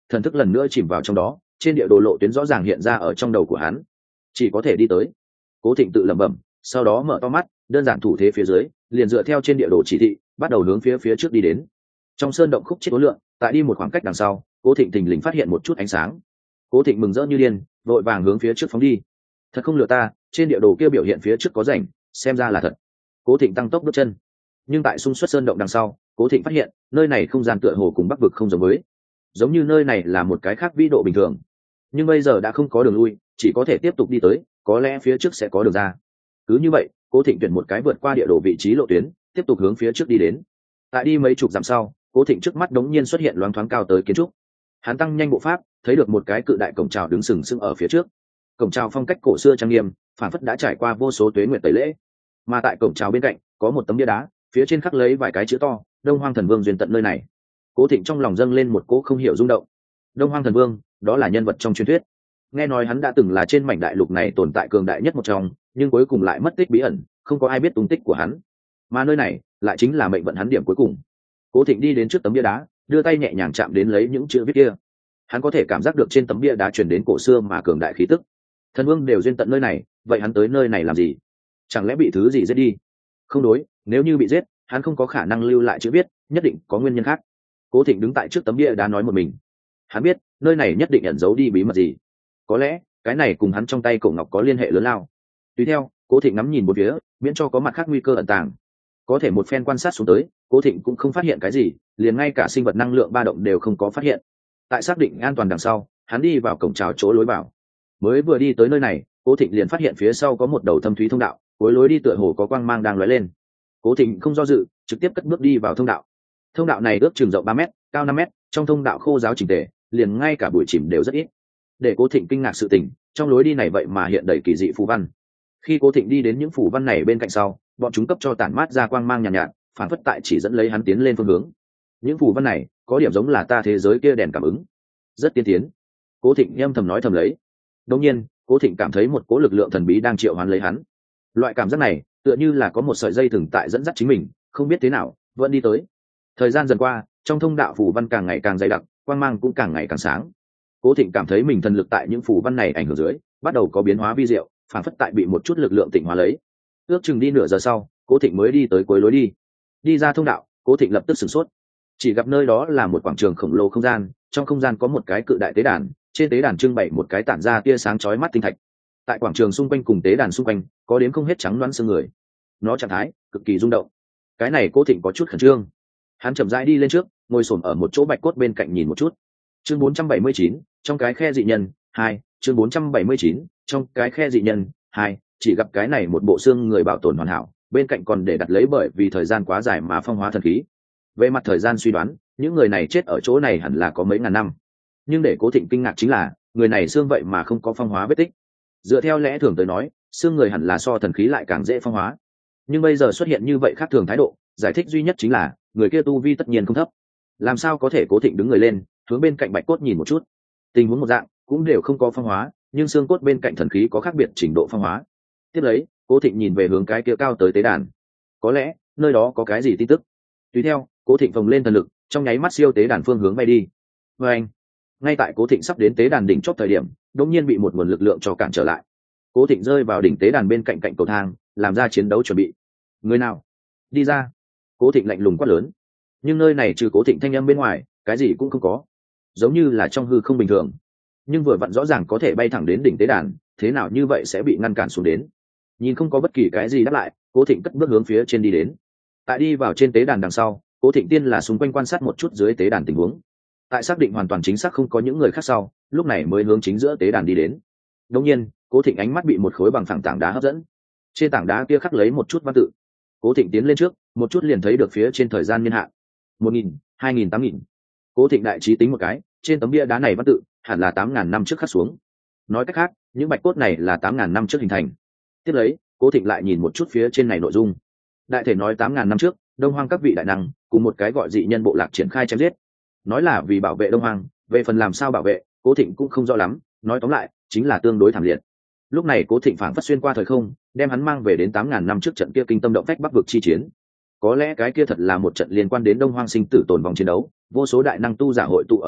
S1: thần thức lần nữa chìm vào trong đó, trên địa đồ lộ tuyến rõ ràng hiện ra ở trong đầu của hắn, chỉ có thể đi tới. Cố Thịnh tự lẩm bẩm, sau đó mở to mắt, đơn giản thủ thế phía dưới, liền dựa theo trên địa đồ chỉ thị, bắt đầu hướng phía phía trước đi đến. Trong sơn động khúc chết ối lượng, tại đi một khoảng cách đằng sau, Cố Thịnh thình lình phát hiện một chút ánh sáng. Cố Thịnh mừng rỡ như điên, vội vàng hướng phía trước phóng đi. Thật không lừa ta, trên địa đồ kia biểu hiện phía trước có rãnh, xem ra là thật. Cố Thịnh tăng tốc bước chân, nhưng tại xung xuất sơn động đằng sau, Cố Thịnh phát hiện nơi này không gian tựa hồ cùng Bắc vực không giống với, giống như nơi này là một cái khác vĩ độ bình thường. Nhưng bây giờ đã không có đường lui, chỉ có thể tiếp tục đi tới, có lẽ phía trước sẽ có đường ra. Cứ như vậy, Cố Thịnh tuyển một cái vượt qua địa đồ vị trí lộ tuyến, tiếp tục hướng phía trước đi đến. Tại đi mấy chục dặm sau, Cố Thịnh trước mắt đống nhiên xuất hiện loáng thoáng cao tới kiến trúc. Hắn tăng nhanh bộ pháp, thấy được một cái cự đại cổng chào đứng sừng sững ở phía trước. Cổng chào phong cách cổ xưa trang nghiêm, phản phất đã trải qua vô số tuế nguyệt tẩy lễ. Mà tại cổng chào bên cạnh có một tấm bia đá, phía trên khắc lấy vài cái chữ to: Đông Hoang Thần Vương duyên tận nơi này. Cố Thịnh trong lòng dâng lên một cỗ không hiểu rung động. Đông Hoang Thần Vương, đó là nhân vật trong truyền thuyết. Nghe nói hắn đã từng là trên mảnh đại lục này tồn tại cường đại nhất một trong, nhưng cuối cùng lại mất tích bí ẩn, không có ai biết tung tích của hắn. Mà nơi này lại chính là mệnh vận hắn điểm cuối cùng. Cố Thịnh đi đến trước tấm bia đá, đưa tay nhẹ nhàng chạm đến lấy những chữ viết kia. Hắn có thể cảm giác được trên tấm bia đá truyền đến cổ xưa mà cường đại khí tức. Thần Vương đều duyên tận nơi này, vậy hắn tới nơi này làm gì? Chẳng lẽ bị thứ gì giết đi? Không đối, nếu như bị giết, hắn không có khả năng lưu lại chữ viết, nhất định có nguyên nhân khác. Cố Thịnh đứng tại trước tấm bia đá nói một mình. Hắn biết, nơi này nhất định ẩn giấu đi bí mật gì. Có lẽ, cái này cùng hắn trong tay cổ ngọc có liên hệ lớn lao. Tùy theo, Cố Thịnh ngắm nhìn một phía, miễn cho có mặt khác nguy cơ ẩn tàng. Có thể một phen quan sát xuống tới, Cố Thịnh cũng không phát hiện cái gì, liền ngay cả sinh vật năng lượng ba động đều không có phát hiện. Tại xác định an toàn đằng sau, hắn đi vào cổng chào chỗ lối vào. Mới vừa đi tới nơi này, Cố Thịnh liền phát hiện phía sau có một đầu thâm thúy thông đạo, cuối lối đi tựa hồ có quang mang đang lóe lên. Cố Thịnh không do dự, trực tiếp cất bước đi vào thông đạo. Thông đạo này ước chừng rộng ba mét, cao năm mét, trong thông đạo khô giáo chỉnh tề, liền ngay cả bụi chìm đều rất ít. Để Cố Thịnh kinh ngạc sự tình, trong lối đi này vậy mà hiện đầy kỳ dị phù văn. Khi Cố Thịnh đi đến những phù văn này bên cạnh sau, bọn chúng cấp cho tản mát ra quang mang nhàn nhạt, nhạt, phản phất tại chỉ dẫn lấy hắn tiến lên phương hướng. Những phù văn này có điểm giống là ta thế giới kia đèn cảm ứng, rất tiên tiến. Cố Thịnh âm thầm nói thầm lấy. Đột nhiên, Cố Thịnh cảm thấy một cỗ lực lượng thần bí đang triệu hoán lấy hắn. Loại cảm giác này, tựa như là có một sợi dây thừng tại dẫn dắt chính mình, không biết thế nào, vẫn đi tới. Thời gian dần qua, trong thông đạo phù văn càng ngày càng dày đặc, quang mang cũng càng ngày càng sáng. Cố Thịnh cảm thấy mình thần lực tại những phù văn này ảnh hưởng dưới, bắt đầu có biến hóa vi diệu, phản phất tại bị một chút lực lượng tịnh hóa lấy. Ước chừng đi nửa giờ sau, Cố Thịnh mới đi tới cuối lối đi. Đi ra thông đạo, Cố Thịnh lập tức sửng sốt. Chỉ gặp nơi đó là một quảng trường khổng lồ không gian, trong không gian có một cái cự đại tế đàn, trên tế đàn trưng bày một cái tản ra tia sáng chói mắt tinh thạch. Tại quảng trường xung quanh cùng tế đàn xung quanh, có đến không hết trắng loãng xương người. Nó trạng thái cực kỳ rung động. Cái này Cố Thịnh có chút khẩn trương. Hắn chậm rãi đi lên trước, ngồi xổm ở một chỗ bạch cốt bên cạnh nhìn một chút. Chương bốn trăm bảy mươi chín, trong cái khe dị nhân hai. Chương bốn trăm bảy mươi chín, trong cái khe dị nhân hai. Chỉ gặp cái này một bộ xương người bảo tồn hoàn hảo, bên cạnh còn để đặt lấy bởi vì thời gian quá dài mà phong hóa thần khí. Về mặt thời gian suy đoán, những người này chết ở chỗ này hẳn là có mấy ngàn năm. Nhưng để Cố Thịnh kinh ngạc chính là, người này xương vậy mà không có phong hóa vết tích. Dựa theo lẽ thường tới nói, xương người hẳn là so thần khí lại càng dễ phong hóa. Nhưng bây giờ xuất hiện như vậy khác thường thái độ, giải thích duy nhất chính là, người kia tu vi tất nhiên không thấp. Làm sao có thể Cố Thịnh đứng người lên, hướng bên cạnh bạch cốt nhìn một chút. Tình huống một dạng, cũng đều không có phong hóa, nhưng xương cốt bên cạnh thần khí có khác biệt trình độ phong hóa. Tiếp lấy, Cố Thịnh nhìn về hướng cái kia cao tới tế đàn. Có lẽ, nơi đó có cái gì tin tức. Tùy theo, Cố Thịnh phồng lên thần lực, trong nháy mắt siêu tế đàn phương hướng bay đi. Và anh, ngay tại Cố Thịnh sắp đến tế đàn đỉnh chót thời điểm, đột nhiên bị một nguồn lực lượng cho cản trở lại. Cố Thịnh rơi vào đỉnh tế đàn bên cạnh cạnh cầu thang, làm ra chiến đấu chuẩn bị. Người nào? Đi ra! Cố Thịnh lạnh lùng quát lớn. Nhưng nơi này trừ Cố Thịnh thanh âm bên ngoài, cái gì cũng không có, giống như là trong hư không bình thường. Nhưng vừa vặn rõ ràng có thể bay thẳng đến đỉnh tế đàn, thế nào như vậy sẽ bị ngăn cản xuống đến? Nhìn không có bất kỳ cái gì đáp lại, Cố Thịnh cất bước hướng phía trên đi đến. Tại đi vào trên tế đàn đằng sau, Cố Thịnh tiên là xung quanh quan sát một chút dưới tế đàn tình huống. Tại xác định hoàn toàn chính xác không có những người khác sau, lúc này mới hướng chính giữa tế đàn đi đến. Đột nhiên, Cố Thịnh ánh mắt bị một khối bằng phẳng tảng đá hấp dẫn. Trên tảng đá kia khắc lấy một chút văn tự. Cố Thịnh tiến lên trước, một chút liền thấy được phía trên thời gian niên hạn. một nghìn, hai nghìn, tám nghìn. Cố Thịnh đại trí tính một cái, trên tấm bia đá này văn tự hẳn là tám ngàn năm trước khắc xuống. Nói cách khác, những bạch cốt này là tám ngàn năm trước hình thành. Tiếp lấy, Cố Thịnh lại nhìn một chút phía trên này nội dung. Đại thể nói tám ngàn năm trước, Đông Hoang các vị đại năng cùng một cái gọi dị nhân bộ lạc triển khai chém giết. Nói là vì bảo vệ Đông Hoang, về phần làm sao bảo vệ, Cố Thịnh cũng không rõ lắm, nói tóm lại, chính là tương đối thảm liệt. Lúc này Cố Thịnh phảng phất xuyên qua thời không, đem hắn mang về đến tám ngàn năm trước trận kia kinh tâm động phách Bắc vực chi chiến. Có lẽ cái kia thật là một trận liên quan đến Đông Hoang sinh tử tồn vong chiến đấu, vô số đại năng tu giả hội tụ ở này,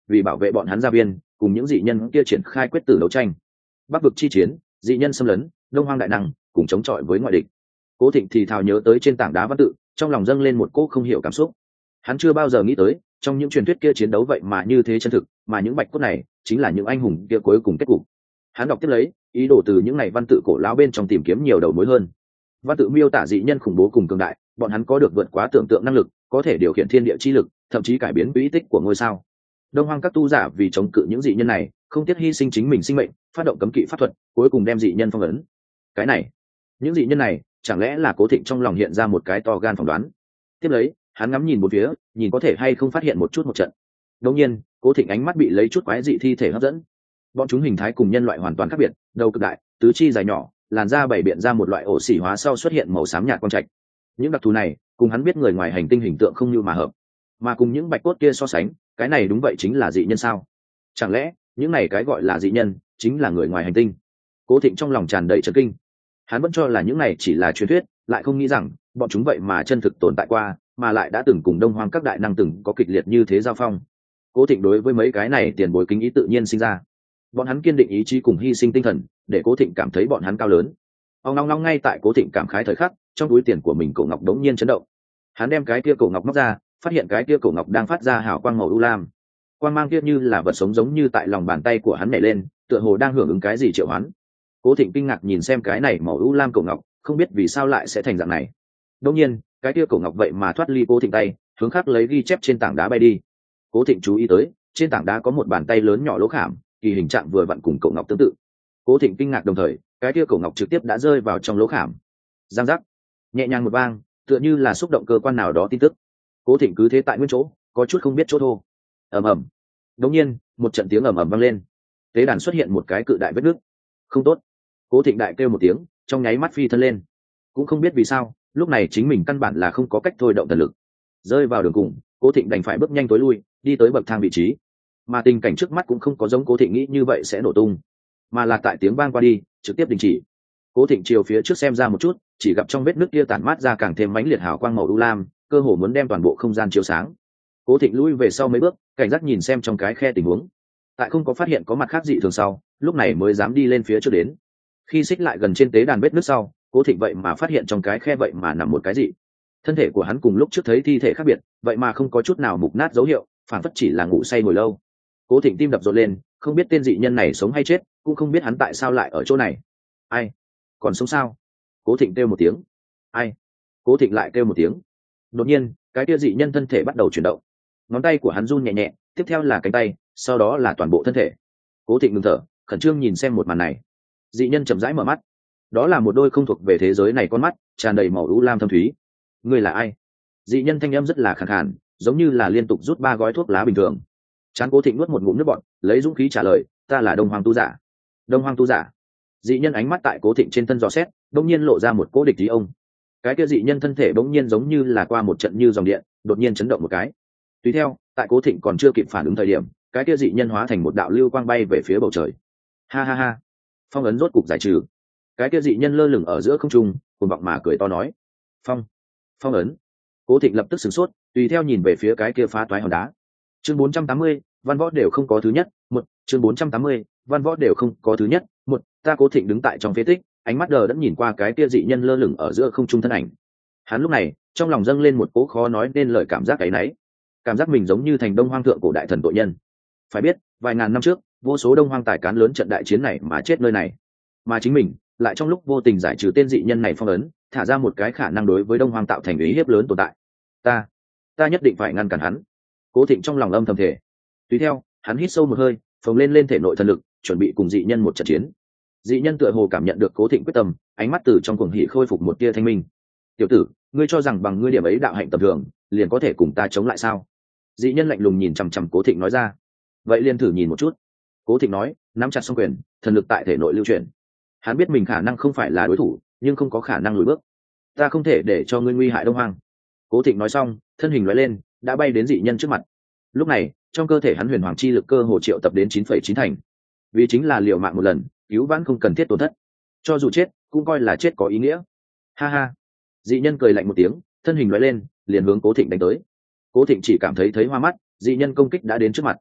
S1: vì bảo vệ bọn hắn gia viên cùng những dị nhân kia triển khai quyết tử đấu tranh. Bắc vực chi chiến, dị nhân xâm lấn, đông hoang đại năng cùng chống chọi với ngoại địch. Cố Thịnh thì thào nhớ tới trên tảng đá văn tự, trong lòng dâng lên một cỗ không hiểu cảm xúc. Hắn chưa bao giờ nghĩ tới trong những truyền thuyết kia chiến đấu vậy mà như thế chân thực, mà những bạch cốt này chính là những anh hùng kia cuối cùng kết cục. Hắn đọc tiếp lấy, ý đồ từ những này văn tự cổ lão bên trong tìm kiếm nhiều đầu mối hơn. Văn tự miêu tả dị nhân khủng bố cùng cường đại, bọn hắn có được vượt quá tưởng tượng năng lực, có thể điều khiển thiên địa chi lực, thậm chí cải biến quỹ tích của ngôi sao. Đông hoang các tu giả vì chống cự những dị nhân này, không tiếc hy sinh chính mình sinh mệnh, phát động cấm kỵ pháp thuật, cuối cùng đem dị nhân phong ấn. Cái này, những dị nhân này, chẳng lẽ là Cố Thịnh trong lòng hiện ra một cái to gan phỏng đoán. Tiếp lấy, hắn ngắm nhìn một phía, nhìn có thể hay không phát hiện một chút một trận. Đột nhiên, Cố Thịnh ánh mắt bị lấy chút quái dị thi thể hấp dẫn. Bọn chúng hình thái cùng nhân loại hoàn toàn khác biệt, đầu cực đại, tứ chi dài nhỏ, làn da bảy biện ra một loại ổ xỉ hóa sau xuất hiện màu xám nhạt quang trạch. Những đặc thù này, cùng hắn biết người ngoài hành tinh hình tượng không như mà hợp, mà cùng những bạch cốt kia so sánh, cái này đúng vậy chính là dị nhân sao? Chẳng lẽ những này cái gọi là dị nhân chính là người ngoài hành tinh? Cố Thịnh trong lòng tràn đầy chấn kinh. Hắn vẫn cho là những này chỉ là truyền thuyết, lại không nghĩ rằng bọn chúng vậy mà chân thực tồn tại qua, mà lại đã từng cùng đông hoang các đại năng từng có kịch liệt như thế giao phong. Cố Thịnh đối với mấy cái này tiền bối kính ý tự nhiên sinh ra. Bọn hắn kiên định ý chí cùng hy sinh tinh thần, để Cố Thịnh cảm thấy bọn hắn cao lớn. Ông long long ngay tại Cố Thịnh cảm khái thời khắc, trong túi tiền của mình cổ ngọc đống nhiên chấn động. Hắn đem cái kia cổ ngọc móc ra, phát hiện cái kia cổ ngọc đang phát ra hào quang màu u lam. Quang mang kia như là vật sống giống như tại lòng bàn tay của hắn nhảy lên, tựa hồ đang hưởng ứng cái gì triệu hoán. Cố Thịnh kinh ngạc nhìn xem cái này màu u lam cổ ngọc, không biết vì sao lại sẽ thành dạng này. Đương nhiên, cái kia cổ ngọc vậy mà thoát ly Cố Thịnh tay, hướng khác lấy ghi chép trên tảng đá bay đi. Cố Thịnh chú ý tới, trên tảng đá có một bàn tay lớn nhỏ lỗ khảm, kỳ hình trạng vừa vặn cùng cổ ngọc tương tự. Cố Thịnh kinh ngạc đồng thời, cái kia cổ ngọc trực tiếp đã rơi vào trong lỗ khảm. Giang giác, nhẹ nhàng một vang, tựa như là xúc động cơ quan nào đó tin tức. Cố Thịnh cứ thế tại nguyên chỗ, có chút không biết chỗ thô. Ầm ầm. Đột nhiên, một trận tiếng ầm ầm vang lên. Tế đàn xuất hiện một cái cự đại vết nứt. Không tốt. Cố Thịnh đại kêu một tiếng, trong nháy mắt phi thân lên. Cũng không biết vì sao, lúc này chính mình căn bản là không có cách thôi động thần lực. Rơi vào đường cùng, Cố Thịnh đành phải bước nhanh tối lui, đi tới bậc thang vị trí. Mà tình cảnh trước mắt cũng không có giống Cố Thịnh nghĩ như vậy sẽ nổ tung, mà là tại tiếng vang qua đi, trực tiếp đình chỉ. Cố Thịnh chiều phía trước xem ra một chút, chỉ gặp trong vết nứt kia tản mát ra càng thêm mãnh liệt hào quang màu u lam, cơ hồ muốn đem toàn bộ không gian chiếu sáng. Cố Thịnh lui về sau mấy bước, cảnh giác nhìn xem trong cái khe tình huống. Tại không có phát hiện có mặt khác dị thường sau, lúc này mới dám đi lên phía trước đến. Khi xích lại gần trên tế đàn vết nứt sau, Cố Thịnh vậy mà phát hiện trong cái khe vậy mà nằm một cái dị. Thân thể của hắn cùng lúc trước thấy thi thể khác biệt, vậy mà không có chút nào mục nát dấu hiệu, phản phất chỉ là ngủ say hồi lâu. Cố Thịnh tim đập rộn lên, không biết tên dị nhân này sống hay chết, cũng không biết hắn tại sao lại ở chỗ này. Ai? Còn sống sao? Cố Thịnh kêu một tiếng. Ai? Cố Thịnh lại kêu một tiếng. Đột nhiên, cái kia dị nhân thân thể bắt đầu chuyển động. Ngón tay của hắn run nhẹ nhẹ, tiếp theo là cánh tay, sau đó là toàn bộ thân thể. Cố Thịnh ngừng thở, khẩn trương nhìn xem một màn này. Dị nhân chậm rãi mở mắt. Đó là một đôi không thuộc về thế giới này con mắt, tràn đầy màu u lam thâm thúy. Ngươi là ai? Dị nhân thanh âm rất là khàn khàn, giống như là liên tục rút ba gói thuốc lá bình thường. Trán Cố Thịnh nuốt một ngụm nước bọt, lấy dũng khí trả lời, ta là Đông Hoang tu giả. Đông Hoang tu giả? Dị nhân ánh mắt tại Cố Thịnh trên thân dò xét, đột nhiên lộ ra một cố địch ý ông. Cái kia dị nhân thân thể bỗng nhiên giống như là qua một trận như dòng điện, đột nhiên chấn động một cái. Tùy theo, tại Cố Thịnh còn chưa kịp phản ứng thời điểm, cái kia dị nhân hóa thành một đạo lưu quang bay về phía bầu trời. Ha ha ha, phong ấn rốt cục giải trừ. Cái kia dị nhân lơ lửng ở giữa không trung, cuồng vọng mà cười to nói, phong, phong ấn. Cố Thịnh lập tức sửng sốt, tùy theo nhìn về phía cái kia phá toái hòn đá. Chương bốn trăm tám mươi, văn võ đều không có thứ nhất, một. Chương bốn trăm tám mươi, văn võ đều không có thứ nhất, một. Ta Cố Thịnh đứng tại trong phế tích, ánh mắt đờ đẫn nhìn qua cái kia dị nhân lơ lửng ở giữa không trung thân ảnh. Hắn lúc này, trong lòng dâng lên một cỗ khó nói nên lời cảm giác áy náy. Cảm giác mình giống như thành Đông Hoang thượng cổ đại thần tội nhân. Phải biết, vài ngàn năm trước, vô số Đông Hoang tài cán lớn trận đại chiến này mà chết nơi này. Mà chính mình, lại trong lúc vô tình giải trừ tên dị nhân này phong ấn, thả ra một cái khả năng đối với Đông Hoang tạo thành uy hiếp lớn tồn tại. Ta, ta nhất định phải ngăn cản hắn. Cố Thịnh trong lòng âm thầm thể. Tùy theo, hắn hít sâu một hơi, phồng lên lên thể nội thần lực, chuẩn bị cùng dị nhân một trận chiến. Dị nhân tựa hồ cảm nhận được Cố Thịnh quyết tâm, ánh mắt từ trong cuồng hỉ khôi phục một tia thanh minh. Tiểu tử, ngươi cho rằng bằng ngươi điểm ấy đạo hạnh tầm thường, liền có thể cùng ta chống lại sao? Dị nhân lạnh lùng nhìn chằm chằm Cố Thịnh nói ra. Vậy liền thử nhìn một chút. Cố Thịnh nói, nắm chặt song quyền, thần lực tại thể nội lưu chuyển. Hắn biết mình khả năng không phải là đối thủ, nhưng không có khả năng lùi bước. Ta không thể để cho ngươi nguy hại Đông Hoang. Cố Thịnh nói xong, thân hình lóe lên, đã bay đến dị nhân trước mặt. Lúc này, trong cơ thể hắn huyền hoàng chi lực cơ hồ triệu tập đến chín phẩy chín thành. Vì chính là liều mạng một lần, cứu vãn không cần thiết tổn thất. Cho dù chết, cũng coi là chết có ý nghĩa. Ha ha. Dị nhân cười lạnh một tiếng, thân hình lóe lên, liền hướng Cố Thịnh đánh tới. Cố Thịnh chỉ cảm thấy thấy hoa mắt, dị nhân công kích đã đến trước mặt.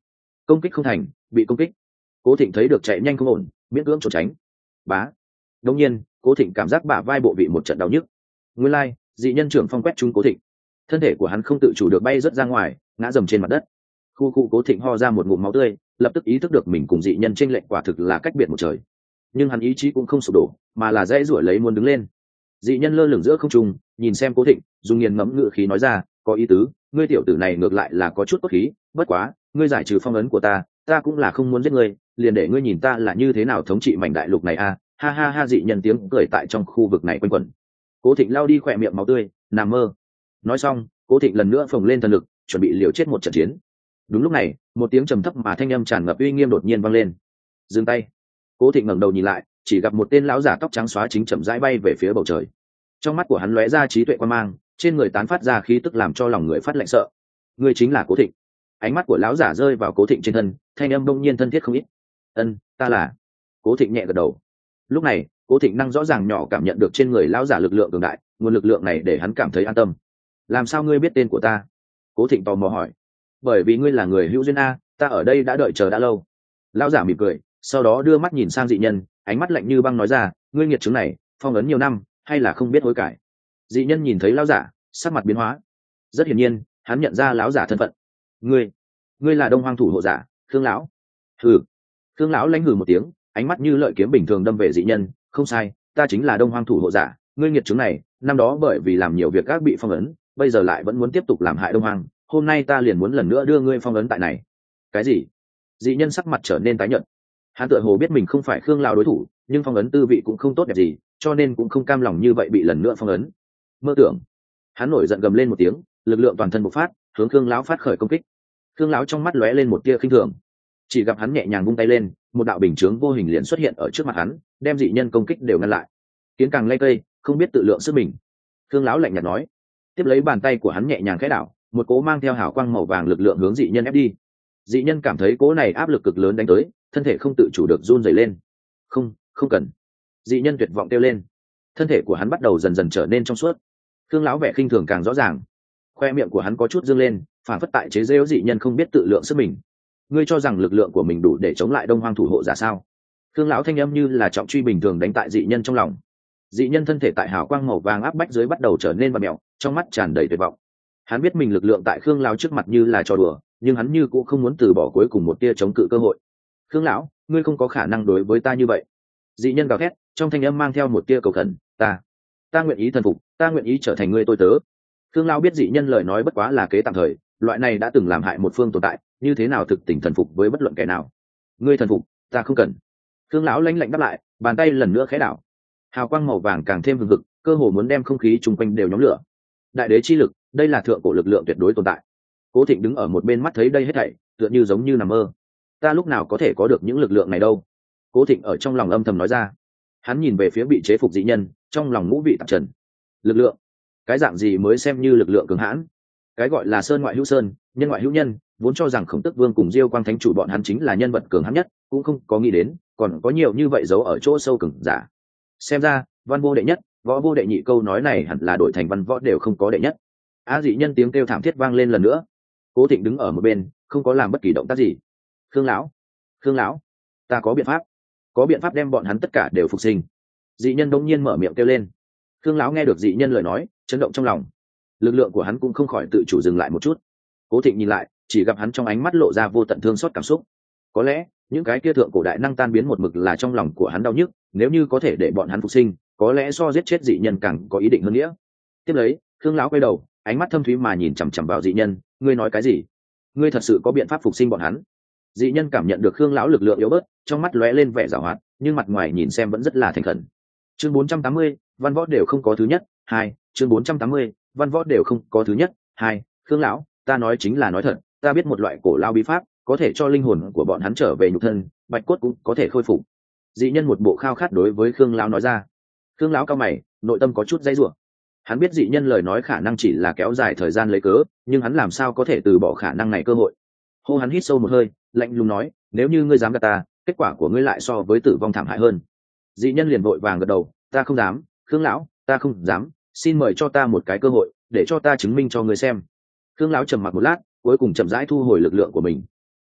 S1: công kích không thành, bị công kích. Cố Thịnh thấy được chạy nhanh không ổn, miễn cưỡng trốn tránh. Bá. Đột nhiên, Cố Thịnh cảm giác bả vai bộ vị một trận đau nhức. Nguyên lai, like, dị nhân trưởng phong quét trúng Cố Thịnh. Thân thể của hắn không tự chủ được bay rớt ra ngoài, ngã dầm trên mặt đất. Khu khu Cố Thịnh ho ra một ngụm máu tươi, lập tức ý thức được mình cùng dị nhân chênh lệch quả thực là cách biệt một trời. Nhưng hắn ý chí cũng không sụp đổ, mà là dãy rủa lấy muốn đứng lên. Dị nhân lơ lửng giữa không trung, nhìn xem Cố Thịnh, dùng nghiền ngẫm ngữ khí nói ra, có ý tứ, ngươi tiểu tử này ngược lại là có chút cốt khí, bất quá, ngươi giải trừ phong ấn của ta, ta cũng là không muốn giết ngươi, liền để ngươi nhìn ta là như thế nào thống trị mảnh đại lục này a. Ha ha ha, dị nhân tiếng cười tại trong khu vực này quanh quẩn. Cố Thịnh lao đi khỏe miệng máu tươi, nằm mơ. Nói xong, Cố Thịnh lần nữa phồng lên thần lực, chuẩn bị liều chết một trận chiến. Đúng lúc này, một tiếng trầm thấp mà thanh âm tràn ngập uy nghiêm đột nhiên vang lên. Dừng tay. Cố Thịnh ngẩng đầu nhìn lại, chỉ gặp một tên lão giả tóc trắng xóa chính chậm rãi bay về phía bầu trời. Trong mắt của hắn lóe ra trí tuệ quan mang, trên người tán phát ra khí tức làm cho lòng người phát lạnh sợ. Ngươi chính là Cố Thịnh. Ánh mắt của lão giả rơi vào Cố Thịnh trên thân, thanh âm đông nhiên thân thiết không ít. Ân, ta là. Cố Thịnh nhẹ gật đầu. Lúc này, Cố Thịnh năng rõ ràng nhỏ cảm nhận được trên người lão giả lực lượng cường đại, nguồn lực lượng này để hắn cảm thấy an tâm. Làm sao ngươi biết tên của ta? Cố Thịnh tò mò hỏi. Bởi vì ngươi là người hữu duyên a, ta ở đây đã đợi chờ đã lâu. Lão giả mỉm cười, sau đó đưa mắt nhìn sang dị nhân, ánh mắt lạnh như băng nói ra, ngươi nghiệt chứng này, phong ấn nhiều năm, hay là không biết hối cải? Dị nhân nhìn thấy lão giả, sắc mặt biến hóa. Rất hiển nhiên, hắn nhận ra lão giả thân phận. Ngươi, ngươi là Đông Hoang thủ hộ giả, Khương lão. Hừ. Khương lão lãnh hừ một tiếng, ánh mắt như lợi kiếm bình thường đâm về dị nhân, không sai, ta chính là Đông Hoang thủ hộ giả, ngươi nghiệt chứng này, năm đó bởi vì làm nhiều việc ác bị phong ấn, bây giờ lại vẫn muốn tiếp tục làm hại Đông Hoang, hôm nay ta liền muốn lần nữa đưa ngươi phong ấn tại này. Cái gì? Dị nhân sắc mặt trở nên tái nhợt. Hắn tựa hồ biết mình không phải Khương lão đối thủ, nhưng phong ấn tư vị cũng không tốt đẹp gì, cho nên cũng không cam lòng như vậy bị lần nữa phong ấn. Mơ tưởng. Hắn nổi giận gầm lên một tiếng, lực lượng toàn thân bộc phát, hướng Khương lão phát khởi công kích. Khương lão trong mắt lóe lên một tia khinh thường, chỉ gặp hắn nhẹ nhàng vung tay lên, một đạo bình chướng vô hình liền xuất hiện ở trước mặt hắn, đem dị nhân công kích đều ngăn lại. Kiến càng lay cây, không biết tự lượng sức mình. Khương lão lạnh nhạt nói. Tiếp lấy bàn tay của hắn nhẹ nhàng khẽ đảo, một cỗ mang theo hào quang màu vàng lực lượng hướng dị nhân ép đi. Dị nhân cảm thấy cỗ này áp lực cực lớn đánh tới, thân thể không tự chủ được run rẩy lên. Không, không cần. Dị nhân tuyệt vọng kêu lên. Thân thể của hắn bắt đầu dần dần trở nên trong suốt. Khương lão vẻ khinh thường càng rõ ràng, khoe miệng của hắn có chút dương lên, phản phất tại chế giễu dị nhân không biết tự lượng sức mình. Ngươi cho rằng lực lượng của mình đủ để chống lại Đông Hoang thủ hộ giả sao? Khương lão thanh âm như là trọng truy bình thường đánh tại dị nhân trong lòng. Dị nhân thân thể tại hào quang màu vàng áp bách dưới bắt đầu trở nên vặn mèo, trong mắt tràn đầy tuyệt vọng. Hắn biết mình lực lượng tại Khương lão trước mặt như là trò đùa, nhưng hắn như cũng không muốn từ bỏ cuối cùng một tia chống cự cơ hội. Khương lão, ngươi không có khả năng đối với ta như vậy. Dị nhân gào thét, trong thanh âm mang theo một tia cầu khẩn, ta, ta nguyện ý thần phục, ta nguyện ý trở thành ngươi tôi tớ. Khương lão biết dị nhân lời nói bất quá là kế tạm thời, loại này đã từng làm hại một phương tồn tại, như thế nào thực tình thần phục với bất luận kẻ nào. Ngươi thần phục, ta không cần. Khương lão lãnh lạnh đáp lại, bàn tay lần nữa khẽ đảo, hào quang màu vàng càng thêm hừng hực, cơ hồ muốn đem không khí chung quanh đều nhóm lửa. Đại đế chi lực, đây là thượng cổ lực lượng tuyệt đối tồn tại. Cố Thịnh đứng ở một bên mắt thấy đây hết thảy, tựa như giống như nằm mơ. Ta lúc nào có thể có được những lực lượng này đâu? Cố Thịnh ở trong lòng âm thầm nói ra. Hắn nhìn về phía bị chế phục dị nhân, trong lòng ngũ vị tạp trần. Lực lượng? Cái dạng gì mới xem như lực lượng cường hãn? Cái gọi là sơn ngoại hữu sơn, nhân ngoại hữu nhân, vốn cho rằng Khổng Tước Vương cùng Diêu Quang Thánh chủ bọn hắn chính là nhân vật cường hãn nhất, cũng không có nghĩ đến, còn có nhiều như vậy giấu ở chỗ sâu cường giả. Xem ra, văn vô đệ nhất, võ vô đệ nhị câu nói này hẳn là đổi thành văn võ đều không có đệ nhất. Á dị nhân tiếng kêu thảm thiết vang lên lần nữa. Cố Thịnh đứng ở một bên, không có làm bất kỳ động tác gì. Khương lão, Khương lão, ta có biện pháp, có biện pháp đem bọn hắn tất cả đều phục sinh. Dị nhân đột nhiên mở miệng kêu lên. Khương lão nghe được dị nhân lời nói, chấn động trong lòng. Lực lượng của hắn cũng không khỏi tự chủ dừng lại một chút. Cố Thịnh nhìn lại, chỉ gặp hắn trong ánh mắt lộ ra vô tận thương xót cảm xúc. Có lẽ những cái kia thượng cổ đại năng tan biến một mực là trong lòng của hắn đau nhức, nếu như có thể để bọn hắn phục sinh, có lẽ so giết chết dị nhân càng có ý định hơn nghĩa. Tiếp lấy, Khương lão quay đầu, ánh mắt thâm thúy mà nhìn chằm chằm vào dị nhân. Ngươi nói cái gì? Ngươi thật sự có biện pháp phục sinh bọn hắn? Dị nhân cảm nhận được Khương lão lực lượng yếu bớt, trong mắt lóe lên vẻ giảo hoạt, nhưng mặt ngoài nhìn xem vẫn rất là thành khẩn. Chương bốn trăm tám mươi, văn võ đều không có thứ nhất. Hai, chương bốn trăm tám mươi, văn võ đều không có thứ nhất. Hai, Khương lão, ta nói chính là nói thật, ta biết một loại cổ lao bí pháp, có thể cho linh hồn của bọn hắn trở về nhục thân, bạch cốt cũng có thể khôi phục. Dị nhân một bộ khao khát đối với Khương lão nói ra. Khương lão cao mày, nội tâm có chút dây rủa. Hắn biết dị nhân lời nói khả năng chỉ là kéo dài thời gian lấy cớ, nhưng hắn làm sao có thể từ bỏ khả năng này cơ hội. Hô hắn hít sâu một hơi, lạnh lùng nói, nếu như ngươi dám gạt ta, kết quả của ngươi lại so với tử vong thảm hại hơn. Dị nhân liền vội vàng gật đầu, ta không dám, Khương lão, ta không dám, xin mời cho ta một cái cơ hội, để cho ta chứng minh cho ngươi xem. Khương lão trầm mặc một lát, cuối cùng chậm rãi thu hồi lực lượng của mình.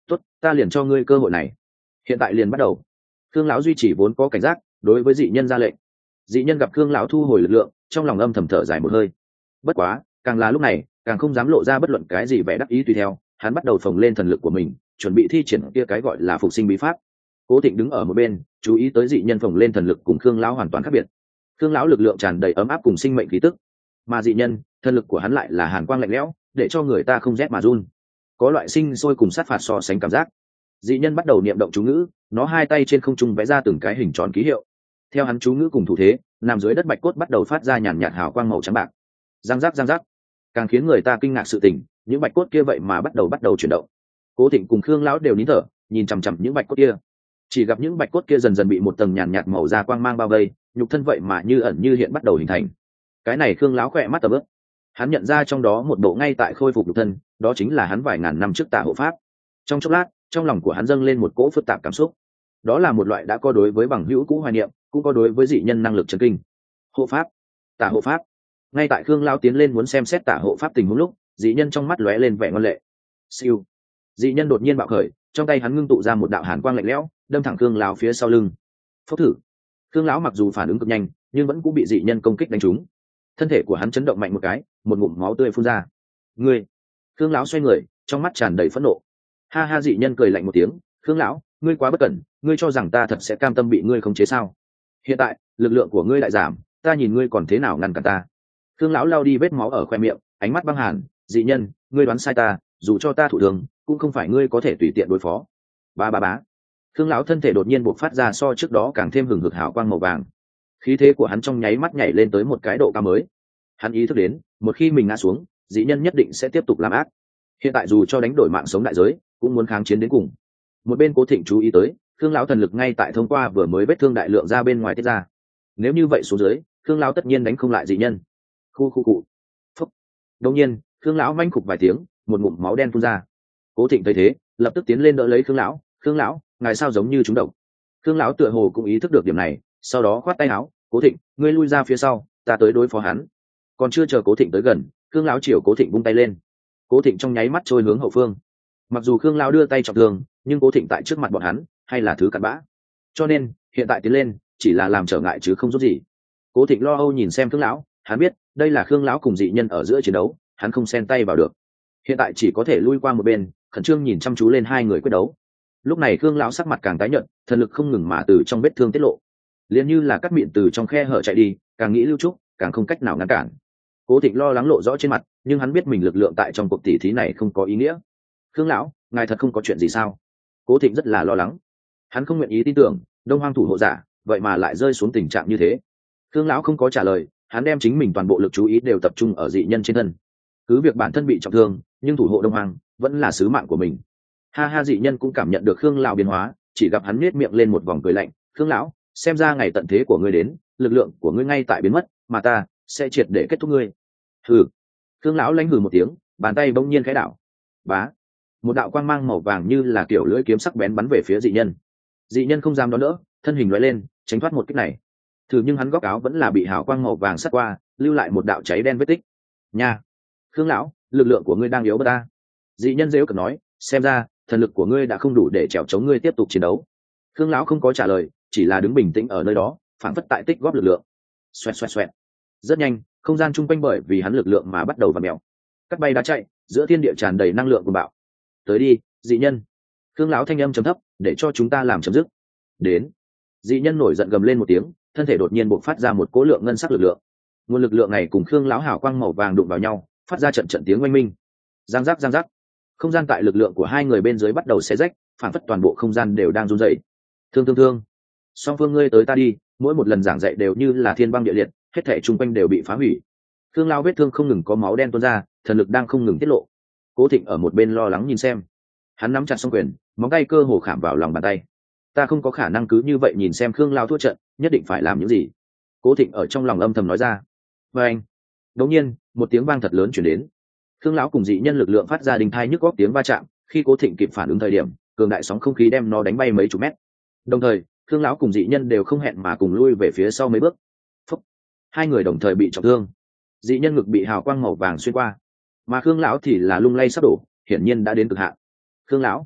S1: tốt, ta liền cho ngươi cơ hội này, hiện tại liền bắt đầu. Khương lão duy trì vốn có cảnh giác, đối với dị nhân ra lệnh. Dị nhân gặp Khương lão thu hồi lực lượng, trong lòng âm thầm thở dài một hơi. Bất quá, càng là lúc này, càng không dám lộ ra bất luận cái gì vẻ đắc ý tùy theo, hắn bắt đầu phồng lên thần lực của mình, chuẩn bị thi triển kia cái gọi là phục sinh bí pháp. Cố Thịnh đứng ở một bên, chú ý tới dị nhân phồng lên thần lực cùng Khương lão hoàn toàn khác biệt. Khương lão lực lượng tràn đầy ấm áp cùng sinh mệnh khí tức, mà dị nhân, thần lực của hắn lại là hàn quang lạnh lẽo, để cho người ta không rét mà run. Có loại sinh sôi cùng sát phạt so sánh cảm giác. Dị nhân bắt đầu niệm động chú ngữ, nó hai tay trên không trung vẽ ra từng cái hình tròn ký hiệu. Theo hắn chú ngữ cùng thủ thế, nằm dưới đất bạch cốt bắt đầu phát ra nhàn nhạt hào quang màu trắng bạc. Giang giác giang giác. Càng khiến người ta kinh ngạc sự tình, những bạch cốt kia vậy mà bắt đầu bắt đầu chuyển động. Cố Thịnh cùng Khương lão đều nín thở, nhìn chằm chằm những bạch cốt kia. Chỉ gặp những bạch cốt kia dần dần bị một tầng nhàn nhạt màu da quang mang bao vây, nhục thân vậy mà như ẩn như hiện bắt đầu hình thành. Cái này Khương lão khỏe mắt tầm ướp. Hắn nhận ra trong đó một bộ ngay tại khôi phục nhục thân, đó chính là hắn vài ngàn năm trước Tả hộ pháp. Trong chốc lát, trong lòng của hắn dâng lên một cỗ phức tạp cảm xúc. Đó là một loại đã có đối với bằng hữu cũ hoài niệm, cũng có đối với dị nhân năng lực chấn kinh. Hộ pháp, Tả hộ pháp. Ngay tại Khương lão tiến lên muốn xem xét Tả hộ pháp tình huống lúc, dị nhân trong mắt lóe lên vẻ ngoan lệ. Siêu. Dị nhân đột nhiên bạo khởi, trong tay hắn ngưng tụ ra một đạo hàn quang lạnh lẽo, đâm thẳng Khương lão phía sau lưng. Phốc thử. Khương lão mặc dù phản ứng cực nhanh, nhưng vẫn cũng bị dị nhân công kích đánh trúng. Thân thể của hắn chấn động mạnh một cái, một ngụm máu tươi phun ra. Ngươi! Khương lão xoay người, trong mắt tràn đầy phẫn nộ. Ha ha, dị nhân cười lạnh một tiếng. Khương lão, ngươi quá bất cẩn, ngươi cho rằng ta thật sẽ cam tâm bị ngươi khống chế sao? Hiện tại, lực lượng của ngươi lại giảm, ta nhìn ngươi còn thế nào ngăn cản ta? Khương lão lau đi vết máu ở khoe miệng, ánh mắt băng hàn. Dị nhân, ngươi đoán sai ta, dù cho ta thụ thương, cũng không phải ngươi có thể tùy tiện đối phó. Ba ba bá. Khương lão thân thể đột nhiên bộc phát ra so trước đó càng thêm hừng hực hào quang màu vàng. Khí thế của hắn trong nháy mắt nhảy lên tới một cái độ cao mới. Hắn ý thức đến, một khi mình ngã xuống, dị nhân nhất định sẽ tiếp tục làm ác. Hiện tại dù cho đánh đổi mạng sống đại giới, cũng muốn kháng chiến đến cùng. Một bên Cố Thịnh chú ý tới, Khương lão thần lực ngay tại thông qua vừa mới vết thương đại lượng ra bên ngoài tiết ra. Nếu như vậy xuống dưới, Khương lão tất nhiên đánh không lại dị nhân. Khu khu cụ. Phúc. Đột nhiên, Khương lão manh khục vài tiếng, một ngụm máu đen phun ra. Cố Thịnh thấy thế, lập tức tiến lên đỡ lấy Khương lão. Khương lão, ngài sao giống như trúng độc? Khương lão tựa hồ cũng ý thức được điểm này, sau đó khoát tay áo. Cố Thịnh, ngươi lui ra phía sau, ta tới đối phó hắn. Còn chưa chờ Cố Thịnh tới gần, Khương lão chiều Cố Thịnh vung tay lên. Cố Thịnh trong nháy mắt trôi hướng hậu phương. Mặc dù Khương lão đưa tay trọng thương, nhưng Cố Thịnh tại trước mặt bọn hắn hay là thứ cặn bã, cho nên hiện tại tiến lên chỉ là làm trở ngại chứ không giúp gì. Cố Thịnh lo âu nhìn xem Khương lão, hắn biết đây là Khương lão cùng dị nhân ở giữa chiến đấu, hắn không xen tay vào được. Hiện tại chỉ có thể lui qua một bên, khẩn trương nhìn chăm chú lên hai người quyết đấu. Lúc này Khương lão sắc mặt càng tái nhợt, thần lực không ngừng mà từ trong vết thương tiết lộ, liền như là cắt miệng từ trong khe hở chạy đi, càng nghĩ lưu trúc, càng không cách nào ngăn cản. Cố Thịnh lo lắng lộ rõ trên mặt, nhưng hắn biết mình lực lượng tại trong cuộc tỉ thí này không có ý nghĩa. Khương lão, ngài thật không có chuyện gì sao? Cố Thịnh rất là lo lắng, hắn không nguyện ý tin tưởng Đông Hoang thủ hộ giả vậy mà lại rơi xuống tình trạng như thế. Khương lão không có trả lời, hắn đem chính mình toàn bộ lực chú ý đều tập trung ở dị nhân trên thân. Cứ việc bản thân bị trọng thương, nhưng thủ hộ Đông Hoang vẫn là sứ mạng của mình. Ha ha, dị nhân cũng cảm nhận được Khương lão biến hóa, chỉ gặp hắn nhếch miệng lên một vòng cười lạnh. Khương lão, xem ra ngày tận thế của ngươi đến, lực lượng của ngươi ngay tại biến mất, mà ta sẽ triệt để kết thúc ngươi. Hừ. Khương lão lanh hừ một tiếng, bàn tay bỗng nhiên khẽ đảo. Bá. Một đạo quang mang màu vàng như là kiểu lưỡi kiếm sắc bén bắn về phía dị nhân. Dị nhân không dám đón đỡ, thân hình lóe lên, tránh thoát một kích này. Thử nhưng hắn góc áo vẫn là bị hào quang màu vàng sắt qua, lưu lại một đạo cháy đen vết tích. Nha. Khương lão, lực lượng của ngươi đang yếu bớt ta. Dị nhân giễu cợt nói, xem ra thần lực của ngươi đã không đủ để trèo chống ngươi tiếp tục chiến đấu. Khương lão không có trả lời, chỉ là đứng bình tĩnh ở nơi đó, phản phất tại tích góp lực lượng. Xoẹt xoẹt xoẹt. Rất nhanh, không gian chung quanh bởi vì hắn lực lượng mà bắt đầu vặn mèo. Cắt bay đá chạy, giữa thiên địa tràn đầy năng lượng của bạo. Tới đi, dị nhân. Khương lão thanh âm trầm thấp, để cho chúng ta làm chấm dứt. Đến. Dị nhân nổi giận gầm lên một tiếng, thân thể đột nhiên bộc phát ra một cỗ lượng ngân sắc lực lượng. Nguồn lực lượng này cùng Khương lão hào quang màu vàng đụng vào nhau, phát ra trận trận tiếng oanh minh. Giang giác giang giác. Không gian tại lực lượng của hai người bên dưới bắt đầu xé rách, phản phất toàn bộ không gian đều đang run rẩy. Thương thương thương. Song phương ngươi tới ta đi, mỗi một lần giảng dạy đều như là thiên băng địa liệt, hết thảy chung quanh đều bị phá hủy. Khương lão vết thương không ngừng có máu đen tuôn ra, thần lực đang không ngừng tiết lộ. Cố Thịnh ở một bên lo lắng nhìn xem, hắn nắm chặt song quyền, móng tay cơ hồ khảm vào lòng bàn tay. Ta không có khả năng cứ như vậy nhìn xem Khương lão thua trận, nhất định phải làm những gì. Cố Thịnh ở trong lòng âm thầm nói ra. Và anh, đột nhiên một tiếng vang thật lớn truyền đến. Khương lão cùng dị nhân lực lượng phát ra đình thai nhức góc tiếng va chạm, khi Cố Thịnh kịp phản ứng thời điểm, cường đại sóng không khí đem nó đánh bay mấy chục mét. Đồng thời, Khương lão cùng dị nhân đều không hẹn mà cùng lui về phía sau mấy bước. Phúc. Hai người đồng thời bị trọng thương. Dị nhân ngực bị hào quang màu vàng xuyên qua, mà Khương lão thì là lung lay sắp đổ, hiển nhiên đã đến cực hạn. Khương lão,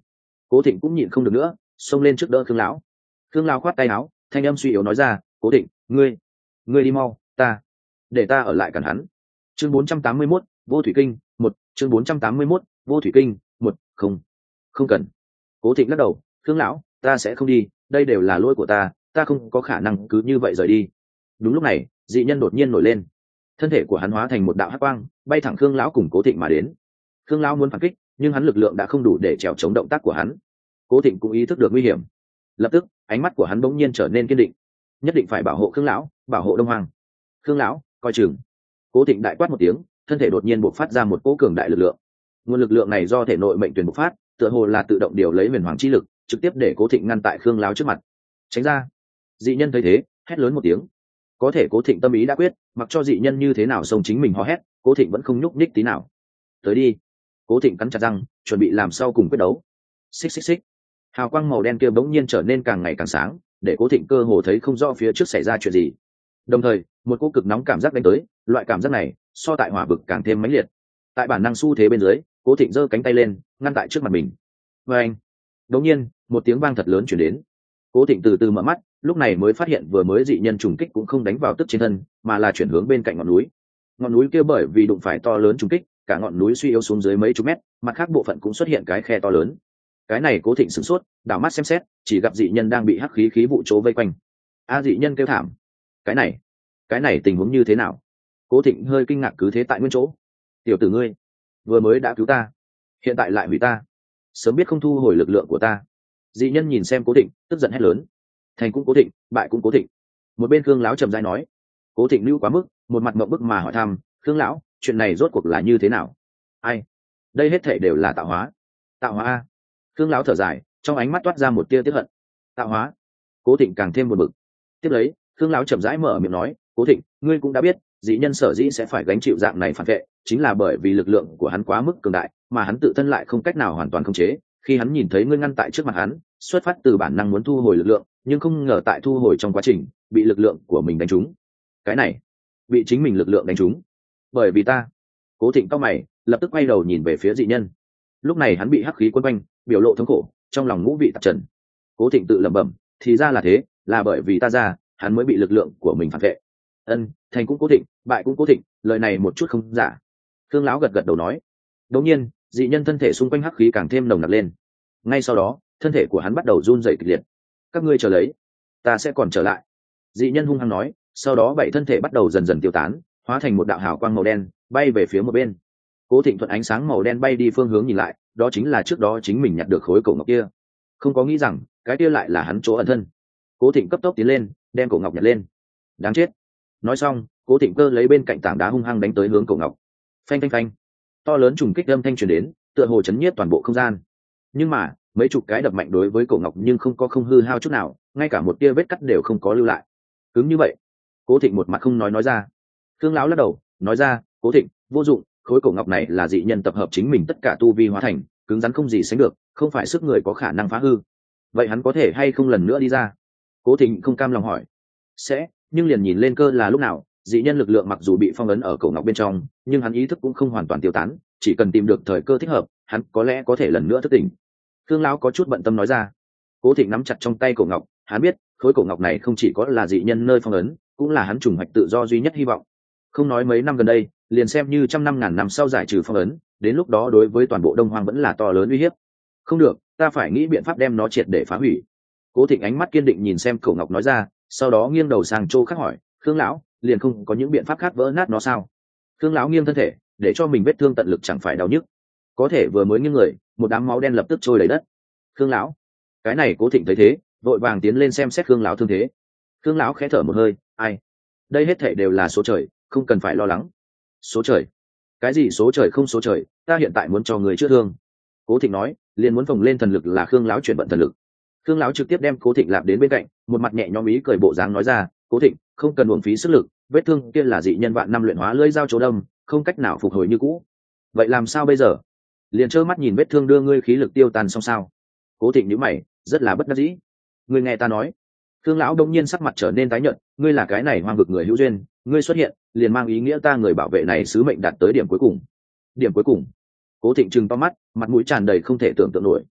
S1: Cố Thịnh cũng nhịn không được nữa, xông lên trước đỡ Khương lão. Khương lão khoát tay áo, thanh âm suy yếu nói ra, Cố Thịnh, ngươi ngươi đi mau, ta để ta ở lại cản hắn. Chương bốn trăm tám mươi mốt, vô thủy kinh một. Chương bốn trăm tám mươi mốt, vô thủy kinh một. Không không cần. Cố Thịnh lắc đầu, Khương lão, ta sẽ không đi, đây đều là lỗi của ta, ta không có khả năng cứ như vậy rời đi. Đúng lúc này, dị nhân đột nhiên nổi lên, thân thể của hắn hóa thành một đạo hắc quang, bay thẳng Khương lão cùng Cố Thịnh mà đến. Khương lão muốn phản kích, nhưng hắn lực lượng đã không đủ để trèo chống động tác của hắn. Cố Thịnh cũng ý thức được nguy hiểm, lập tức ánh mắt của hắn bỗng nhiên trở nên kiên định, nhất định phải bảo hộ Khương lão, bảo hộ Đông Hoàng. Khương lão, coi chừng. Cố Thịnh đại quát một tiếng, thân thể đột nhiên bộc phát ra một cỗ cường đại lực lượng. Nguồn lực lượng này do thể nội mệnh tuyển bộc phát, tựa hồ là tự động điều lấy huyền hoàng chi lực, trực tiếp để Cố Thịnh ngăn tại Khương lão trước mặt. Tránh ra. Dị nhân thấy thế, hét lớn một tiếng. Có thể Cố Thịnh tâm ý đã quyết, mặc cho dị nhân như thế nào xông chính mình hò hét, Cố Thịnh vẫn không nhúc nhích tí nào. Tới đi. Cố Thịnh cắn chặt răng, chuẩn bị làm sau cùng quyết đấu. Xích xích xích. Hào quang màu đen kia bỗng nhiên trở nên càng ngày càng sáng, để Cố Thịnh cơ hồ thấy không rõ phía trước xảy ra chuyện gì. Đồng thời, một cỗ cực nóng cảm giác đánh tới, loại cảm giác này so tại hỏa vực càng thêm mãnh liệt. Tại bản năng xu thế bên dưới, Cố Thịnh giơ cánh tay lên, ngăn tại trước mặt mình. Và anh, đột nhiên, một tiếng vang thật lớn truyền đến. Cố Thịnh từ từ mở mắt, lúc này mới phát hiện vừa mới dị nhân trùng kích cũng không đánh vào tức trên thân, mà là chuyển hướng bên cạnh ngọn núi. Ngọn núi kia bởi vì đụng phải to lớn trùng kích, cả ngọn núi suy yếu xuống dưới mấy chục mét, mặt khác bộ phận cũng xuất hiện cái khe to lớn. Cái này Cố Thịnh sửng sốt, đảo mắt xem xét, chỉ gặp dị nhân đang bị hắc khí khí vụ chỗ vây quanh. A dị nhân kêu thảm. Cái này, cái này tình huống như thế nào? Cố Thịnh hơi kinh ngạc cứ thế tại nguyên chỗ. Tiểu tử ngươi, vừa mới đã cứu ta, hiện tại lại hủy ta, sớm biết không thu hồi lực lượng của ta. Dị nhân nhìn xem Cố Thịnh, tức giận hét lớn. Thành cũng Cố Thịnh, bại cũng Cố Thịnh. Một bên Khương lão trầm rãi nói. Cố Thịnh lưu quá mức, một mặt ngậm bức mà hỏi thăm, Khương lão, chuyện này rốt cuộc là như thế nào? Ai? Đây hết thảy đều là tạo hóa. Tạo hóa a. Khương lão thở dài, trong ánh mắt toát ra một tia tiếc hận. Tạo hóa. Cố Thịnh càng thêm buồn bực. Tiếp lấy, Khương lão chậm rãi mở miệng nói, Cố Thịnh, ngươi cũng đã biết, dị nhân sở dĩ sẽ phải gánh chịu dạng này phản vệ, chính là bởi vì lực lượng của hắn quá mức cường đại, mà hắn tự thân lại không cách nào hoàn toàn khống chế. Khi hắn nhìn thấy ngươi ngăn tại trước mặt hắn, xuất phát từ bản năng muốn thu hồi lực lượng, nhưng không ngờ tại thu hồi trong quá trình, bị lực lượng của mình đánh trúng. Cái này, bị chính mình lực lượng đánh trúng. Bởi vì ta. Cố Thịnh cau mày, lập tức quay đầu nhìn về phía dị nhân. Lúc này hắn bị hắc khí quấn quanh, biểu lộ thống khổ, trong lòng ngũ vị tạp trần. Cố Thịnh tự lẩm bẩm, thì ra là thế, là bởi vì ta ra, hắn mới bị lực lượng của mình phản vệ. Ân, thành cũng Cố Thịnh, bại cũng Cố Thịnh, lời này một chút không giả. Khương lão gật gật đầu nói. Đột nhiên, dị nhân thân thể xung quanh hắc khí càng thêm nồng nặc lên. Ngay sau đó, thân thể của hắn bắt đầu run rẩy kịch liệt. Các ngươi chờ lấy, ta sẽ còn trở lại. Dị nhân hung hăng nói, sau đó bảy thân thể bắt đầu dần dần tiêu tán, hóa thành một đạo hào quang màu đen, bay về phía một bên. Cố Thịnh thuận ánh sáng màu đen bay đi phương hướng nhìn lại, đó chính là trước đó chính mình nhặt được khối cổ ngọc kia. Không có nghĩ rằng, cái kia lại là hắn chỗ ẩn thân. Cố Thịnh cấp tốc tiến lên, đem cổ ngọc nhặt lên. Đáng chết. Nói xong, Cố Thịnh cơ lấy bên cạnh tảng đá hung hăng đánh tới hướng cổ ngọc. Phanh phanh phanh. To lớn trùng kích âm thanh truyền đến, tựa hồ chấn nhiếp toàn bộ không gian. Nhưng mà, mấy chục cái đập mạnh đối với cổ ngọc nhưng không có không hư hao chút nào, ngay cả một tia vết cắt đều không có lưu lại. Cứng như vậy. Cố Thịnh một mặt không nói nói ra. Khương lão lắc đầu, nói ra, Cố Thịnh, vô dụng, khối cổ ngọc này là dị nhân tập hợp chính mình tất cả tu vi hóa thành, cứng rắn không gì sánh được, không phải sức người có khả năng phá hư. Vậy hắn có thể hay không lần nữa đi ra? Cố Thịnh không cam lòng hỏi. Sẽ, nhưng liền nhìn lên cơ là lúc nào, dị nhân lực lượng mặc dù bị phong ấn ở cổ ngọc bên trong, nhưng hắn ý thức cũng không hoàn toàn tiêu tán, chỉ cần tìm được thời cơ thích hợp, hắn có lẽ có thể lần nữa thức tỉnh. Khương lão có chút bận tâm nói ra. Cố Thịnh nắm chặt trong tay cổ ngọc, hắn biết, khối cổ ngọc này không chỉ có là dị nhân nơi phong ấn, cũng là hắn trùng hoạch tự do duy nhất hy vọng. Không nói mấy năm gần đây, liền xem như trăm năm ngàn năm sau giải trừ phong ấn, đến lúc đó đối với toàn bộ Đông Hoang vẫn là to lớn uy hiếp. Không được, ta phải nghĩ biện pháp đem nó triệt để phá hủy. Cố Thịnh ánh mắt kiên định nhìn xem cổ ngọc nói ra, sau đó nghiêng đầu sang chỗ khác hỏi, Khương lão, liền không có những biện pháp khác vỡ nát nó sao? Khương lão nghiêng thân thể, để cho mình vết thương tận lực chẳng phải đau nhức. Có thể vừa mới nghiêng người, một đám máu đen lập tức trôi đầy đất. Khương lão, cái này Cố Thịnh thấy thế, vội vàng tiến lên xem xét Khương lão thương thế. Khương lão khẽ thở một hơi, ai, đây hết thảy đều là số trời, không cần phải lo lắng. Số trời? Cái gì số trời không số trời, ta hiện tại muốn cho người chữa thương. Cố Thịnh nói, liền muốn phồng lên thần lực là Khương lão chuyển vận thần lực. Khương lão trực tiếp đem Cố Thịnh lạp đến bên cạnh, một mặt nhẹ nhõm ý cười bộ dáng nói ra, Cố Thịnh, không cần uổng phí sức lực, vết thương kia là dị nhân vạn năm luyện hóa lưỡi dao chỗ đâm, không cách nào phục hồi như cũ. Vậy làm sao bây giờ? Liền trơ mắt nhìn vết thương đưa ngươi khí lực tiêu tan xong sao? Cố Thịnh nhíu mày, rất là bất đắc dĩ. Ngươi nghe ta nói. Khương lão đông nhiên sắc mặt trở nên tái nhợt, ngươi là cái này hoang vực người hữu duyên, ngươi xuất hiện, liền mang ý nghĩa ta người bảo vệ này sứ mệnh đạt tới điểm cuối cùng. Điểm cuối cùng? Cố Thịnh trừng to mắt, mặt mũi tràn đầy không thể tưởng tượng nổi.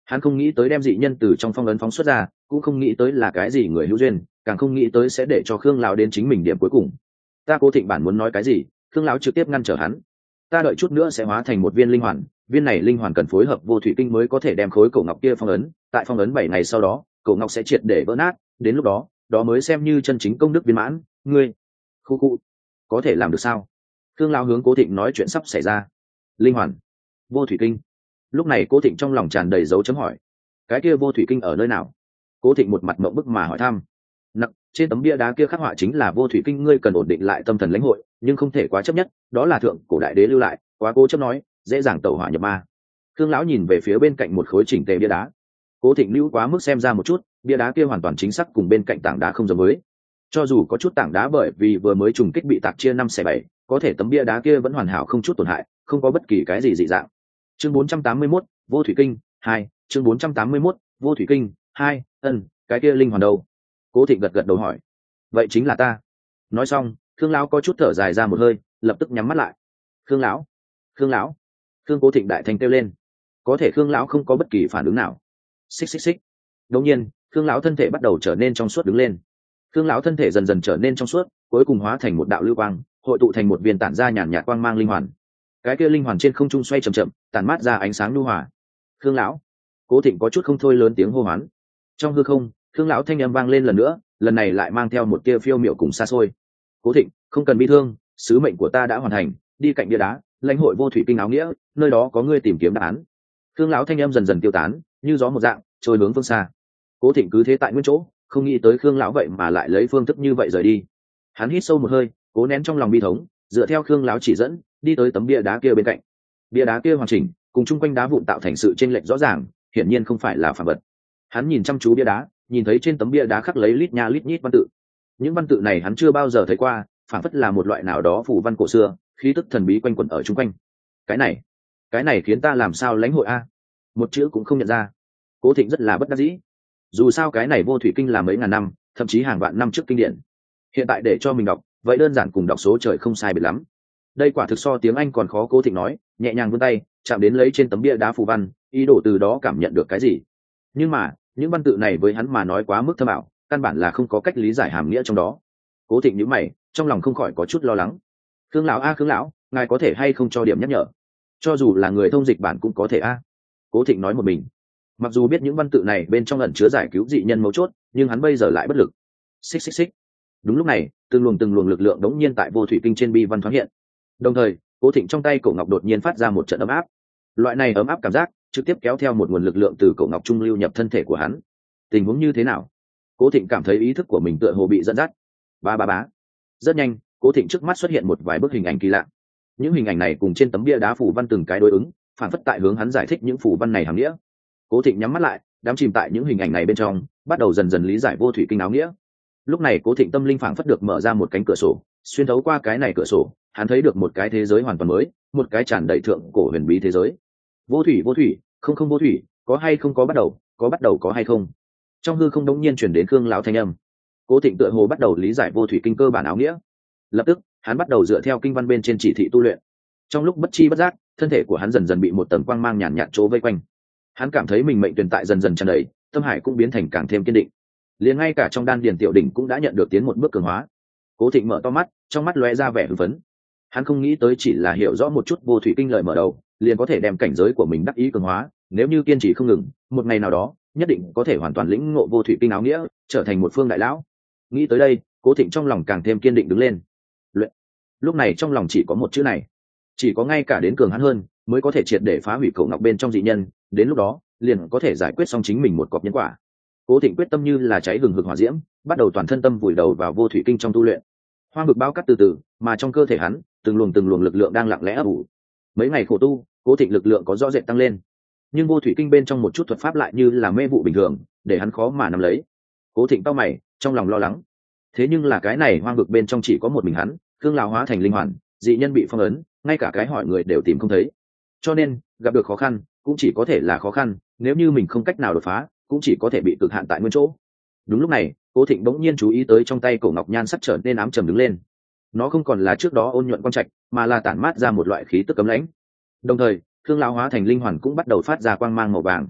S1: Hắn không nghĩ tới đem dị nhân từ trong phong ấn phóng xuất ra, cũng không nghĩ tới là cái gì người hữu duyên, càng không nghĩ tới sẽ để cho Khương lão đến chính mình điểm cuối cùng. Ta Cố Thịnh bản muốn nói cái gì, Khương lão trực tiếp ngăn trở hắn. Ta đợi chút nữa sẽ hóa thành một viên linh hoàn, viên này linh hoàn cần phối hợp vô thủy kinh mới có thể đem khối cổ ngọc kia phong ấn, tại phong ấn bảy ngày sau đó, cổ ngọc sẽ triệt để vỡ nát, đến lúc đó, đó mới xem như chân chính công đức viên mãn. Ngươi, khu khu, có thể làm được sao? Khương lão hướng Cố Thịnh nói chuyện sắp xảy ra. Linh hoàn, vô thủy kinh. Lúc này Cố Thịnh trong lòng tràn đầy dấu chấm hỏi. Cái kia vô thủy kinh ở nơi nào? Cố Thịnh một mặt mộng bức mà hỏi thăm. Nặng, trên tấm bia đá kia khắc họa chính là vô thủy kinh, ngươi cần ổn định lại tâm thần lãnh hội, nhưng không thể quá chấp nhất, đó là thượng cổ đại đế lưu lại, quá cố chấp nói, dễ dàng tẩu hỏa nhập ma. Khương lão nhìn về phía bên cạnh một khối chỉnh tề bia đá. Cố Thịnh lưu quá mức xem ra một chút, bia đá kia hoàn toàn chính xác cùng bên cạnh tảng đá không giống với. Cho dù có chút tảng đá bởi vì vừa mới trùng kích bị tạc chia năm xẻ bảy, có thể tấm bia đá kia vẫn hoàn hảo không chút tổn hại, không có bất kỳ cái gì dị dạng. Chương bốn trăm tám mươi mốt, vô thủy kinh hai. Chương bốn trăm tám mươi mốt, vô thủy kinh hai. Ân, cái kia linh hoàn đâu? Cố Thịnh gật gật đầu hỏi. Vậy chính là ta. Nói xong, Khương lão có chút thở dài ra một hơi, lập tức nhắm mắt lại. Khương lão, Khương lão, Khương Cố Thịnh đại thanh kêu lên. Có thể Khương lão không có bất kỳ phản ứng nào. Xích xích xích. Đột nhiên, Khương lão thân thể bắt đầu trở nên trong suốt đứng lên. Khương lão thân thể dần dần trở nên trong suốt, cuối cùng hóa thành một đạo lưu quang, hội tụ thành một viên tản ra nhàn nhạt quang mang linh hoàn. Cái kia linh hoàn trên không trung xoay chậm chậm, tản mát ra ánh sáng nhu hòa. Khương lão, Cố Thịnh có chút không thôi lớn tiếng hô hoán. Trong hư không, Khương lão thanh âm vang lên lần nữa, lần này lại mang theo một tia phiêu miểu cùng xa xôi. Cố Thịnh, không cần bi thương, sứ mệnh của ta đã hoàn thành, đi cạnh bia đá, lãnh hội vô thủy kinh áo nghĩa, nơi đó có ngươi tìm kiếm đáp án. Khương lão thanh âm dần dần tiêu tán, như gió một dạng, trôi hướng phương xa. Cố Thịnh cứ thế tại nguyên chỗ, không nghĩ tới Khương lão vậy mà lại lấy phương thức như vậy rời đi. Hắn hít sâu một hơi, cố nén trong lòng bi thống, dựa theo Khương lão chỉ dẫn, đi tới tấm bia đá kia bên cạnh. Bia đá kia hoàn chỉnh, cùng chung quanh đá vụn tạo thành sự chênh lệch rõ ràng, hiển nhiên không phải là phàm vật. Hắn nhìn chăm chú bia đá, nhìn thấy trên tấm bia đá khắc lấy lít nha lít nhít văn tự. Những văn tự này hắn chưa bao giờ thấy qua, phản phất là một loại nào đó phù văn cổ xưa, khí tức thần bí quanh quẩn ở chung quanh. Cái này, cái này khiến ta làm sao lãnh hội a? Một chữ cũng không nhận ra. Cố Thịnh rất là bất đắc dĩ. Dù sao cái này vô thủy kinh là mấy ngàn năm, thậm chí hàng vạn năm trước kinh điển. Hiện tại để cho mình đọc, vậy đơn giản cùng đọc số trời không sai biệt lắm. Đây quả thực so tiếng Anh còn khó. Cố Thịnh nói, nhẹ nhàng vươn tay, chạm đến lấy trên tấm bia đá phù văn, ý đồ từ đó cảm nhận được cái gì. Nhưng mà, những văn tự này với hắn mà nói quá mức thâm ảo, căn bản là không có cách lý giải hàm nghĩa trong đó. Cố Thịnh nhíu mày, trong lòng không khỏi có chút lo lắng. Khương lão a Khương lão, ngài có thể hay không cho điểm nhắc nhở? Cho dù là người thông dịch bản cũng có thể a. Cố Thịnh nói một mình. Mặc dù biết những văn tự này bên trong ẩn chứa giải cứu dị nhân mấu chốt, nhưng hắn bây giờ lại bất lực. Xích xích xích. Đúng lúc này, từng luồng từng luồng lực lượng đống nhiên tại vô thủy kinh trên bi văn thoáng hiện. Đồng thời, Cố Thịnh trong tay cổ ngọc đột nhiên phát ra một trận ấm áp. Loại này ấm áp cảm giác trực tiếp kéo theo một nguồn lực lượng từ cổ ngọc trung lưu nhập thân thể của hắn. Tình huống như thế nào? Cố Thịnh cảm thấy ý thức của mình tựa hồ bị dẫn dắt. Ba ba bá. Rất nhanh, Cố Thịnh trước mắt xuất hiện một vài bức hình ảnh kỳ lạ. Những hình ảnh này cùng trên tấm bia đá phù văn từng cái đối ứng, phản phất tại hướng hắn giải thích những phù văn này hàm nghĩa. Cố Thịnh nhắm mắt lại, đắm chìm tại những hình ảnh này bên trong, bắt đầu dần dần lý giải vô thủy kinh áo nghĩa. Lúc này Cố Thịnh tâm linh phảng phất được mở ra một cánh cửa sổ, xuyên thấu qua cái này cửa sổ, hắn thấy được một cái thế giới hoàn toàn mới, một cái tràn đầy thượng cổ huyền bí thế giới. Vô thủy vô thủy, không không vô thủy, có hay không có bắt đầu, có bắt đầu có hay không. Trong hư không đống nhiên truyền đến Khương lão thanh âm. Cố Thịnh tựa hồ bắt đầu lý giải vô thủy kinh cơ bản áo nghĩa. Lập tức, hắn bắt đầu dựa theo kinh văn bên trên chỉ thị tu luyện. Trong lúc bất chi bất giác, thân thể của hắn dần dần bị một tầng quang mang nhàn nhạt chỗ vây quanh. Hắn cảm thấy mình mệnh tuyển tại dần dần tràn đầy, tâm hải cũng biến thành càng thêm kiên định. Liền ngay cả trong đan điền tiểu đỉnh cũng đã nhận được tiến một bước cường hóa. Cố Thịnh mở to mắt, trong mắt lóe ra vẻ hưng phấn. Hắn không nghĩ tới chỉ là hiểu rõ một chút vô thủy kinh lời mở đầu, liền có thể đem cảnh giới của mình đắc ý cường hóa. Nếu như kiên trì không ngừng, một ngày nào đó nhất định có thể hoàn toàn lĩnh ngộ vô thủy kinh áo nghĩa, trở thành một phương đại lão. Nghĩ tới đây, Cố Thịnh trong lòng càng thêm kiên định đứng lên. Luyện. Lúc này trong lòng chỉ có một chữ này, chỉ có ngay cả đến cường hắn hơn, mới có thể triệt để phá hủy cổ ngọc bên trong dị nhân. Đến lúc đó, liền có thể giải quyết xong chính mình một cọp nhân quả. Cố Thịnh quyết tâm như là cháy hừng hực hỏa diễm, bắt đầu toàn thân tâm vùi đầu vào vô thủy kinh trong tu luyện. Hoang vực bao cắt từ từ, mà trong cơ thể hắn, từng luồng từng luồng lực lượng đang lặng lẽ ấp ủ. Mấy ngày khổ tu, Cố Thịnh lực lượng có rõ rệt tăng lên, nhưng vô thủy kinh bên trong một chút thuật pháp lại như là mê vụ bình thường, để hắn khó mà nắm lấy. Cố Thịnh cau mày, trong lòng lo lắng. Thế nhưng là cái này hoang vực bên trong chỉ có một mình hắn, Khương lão hóa thành linh hoàn, dị nhân bị phong ấn, ngay cả cái hỏi người đều tìm không thấy. Cho nên, gặp được khó khăn, cũng chỉ có thể là khó khăn, nếu như mình không cách nào đột phá, cũng chỉ có thể bị cực hạn tại nguyên chỗ. Đúng lúc này, Cố Thịnh bỗng nhiên chú ý tới trong tay cổ ngọc nhan sắc trở nên ám trầm đứng lên. Nó không còn là trước đó ôn nhuận quang trạch, mà là tản mát ra một loại khí tức cấm lãnh. Đồng thời, Khương lão hóa thành linh hoàn cũng bắt đầu phát ra quang mang màu vàng.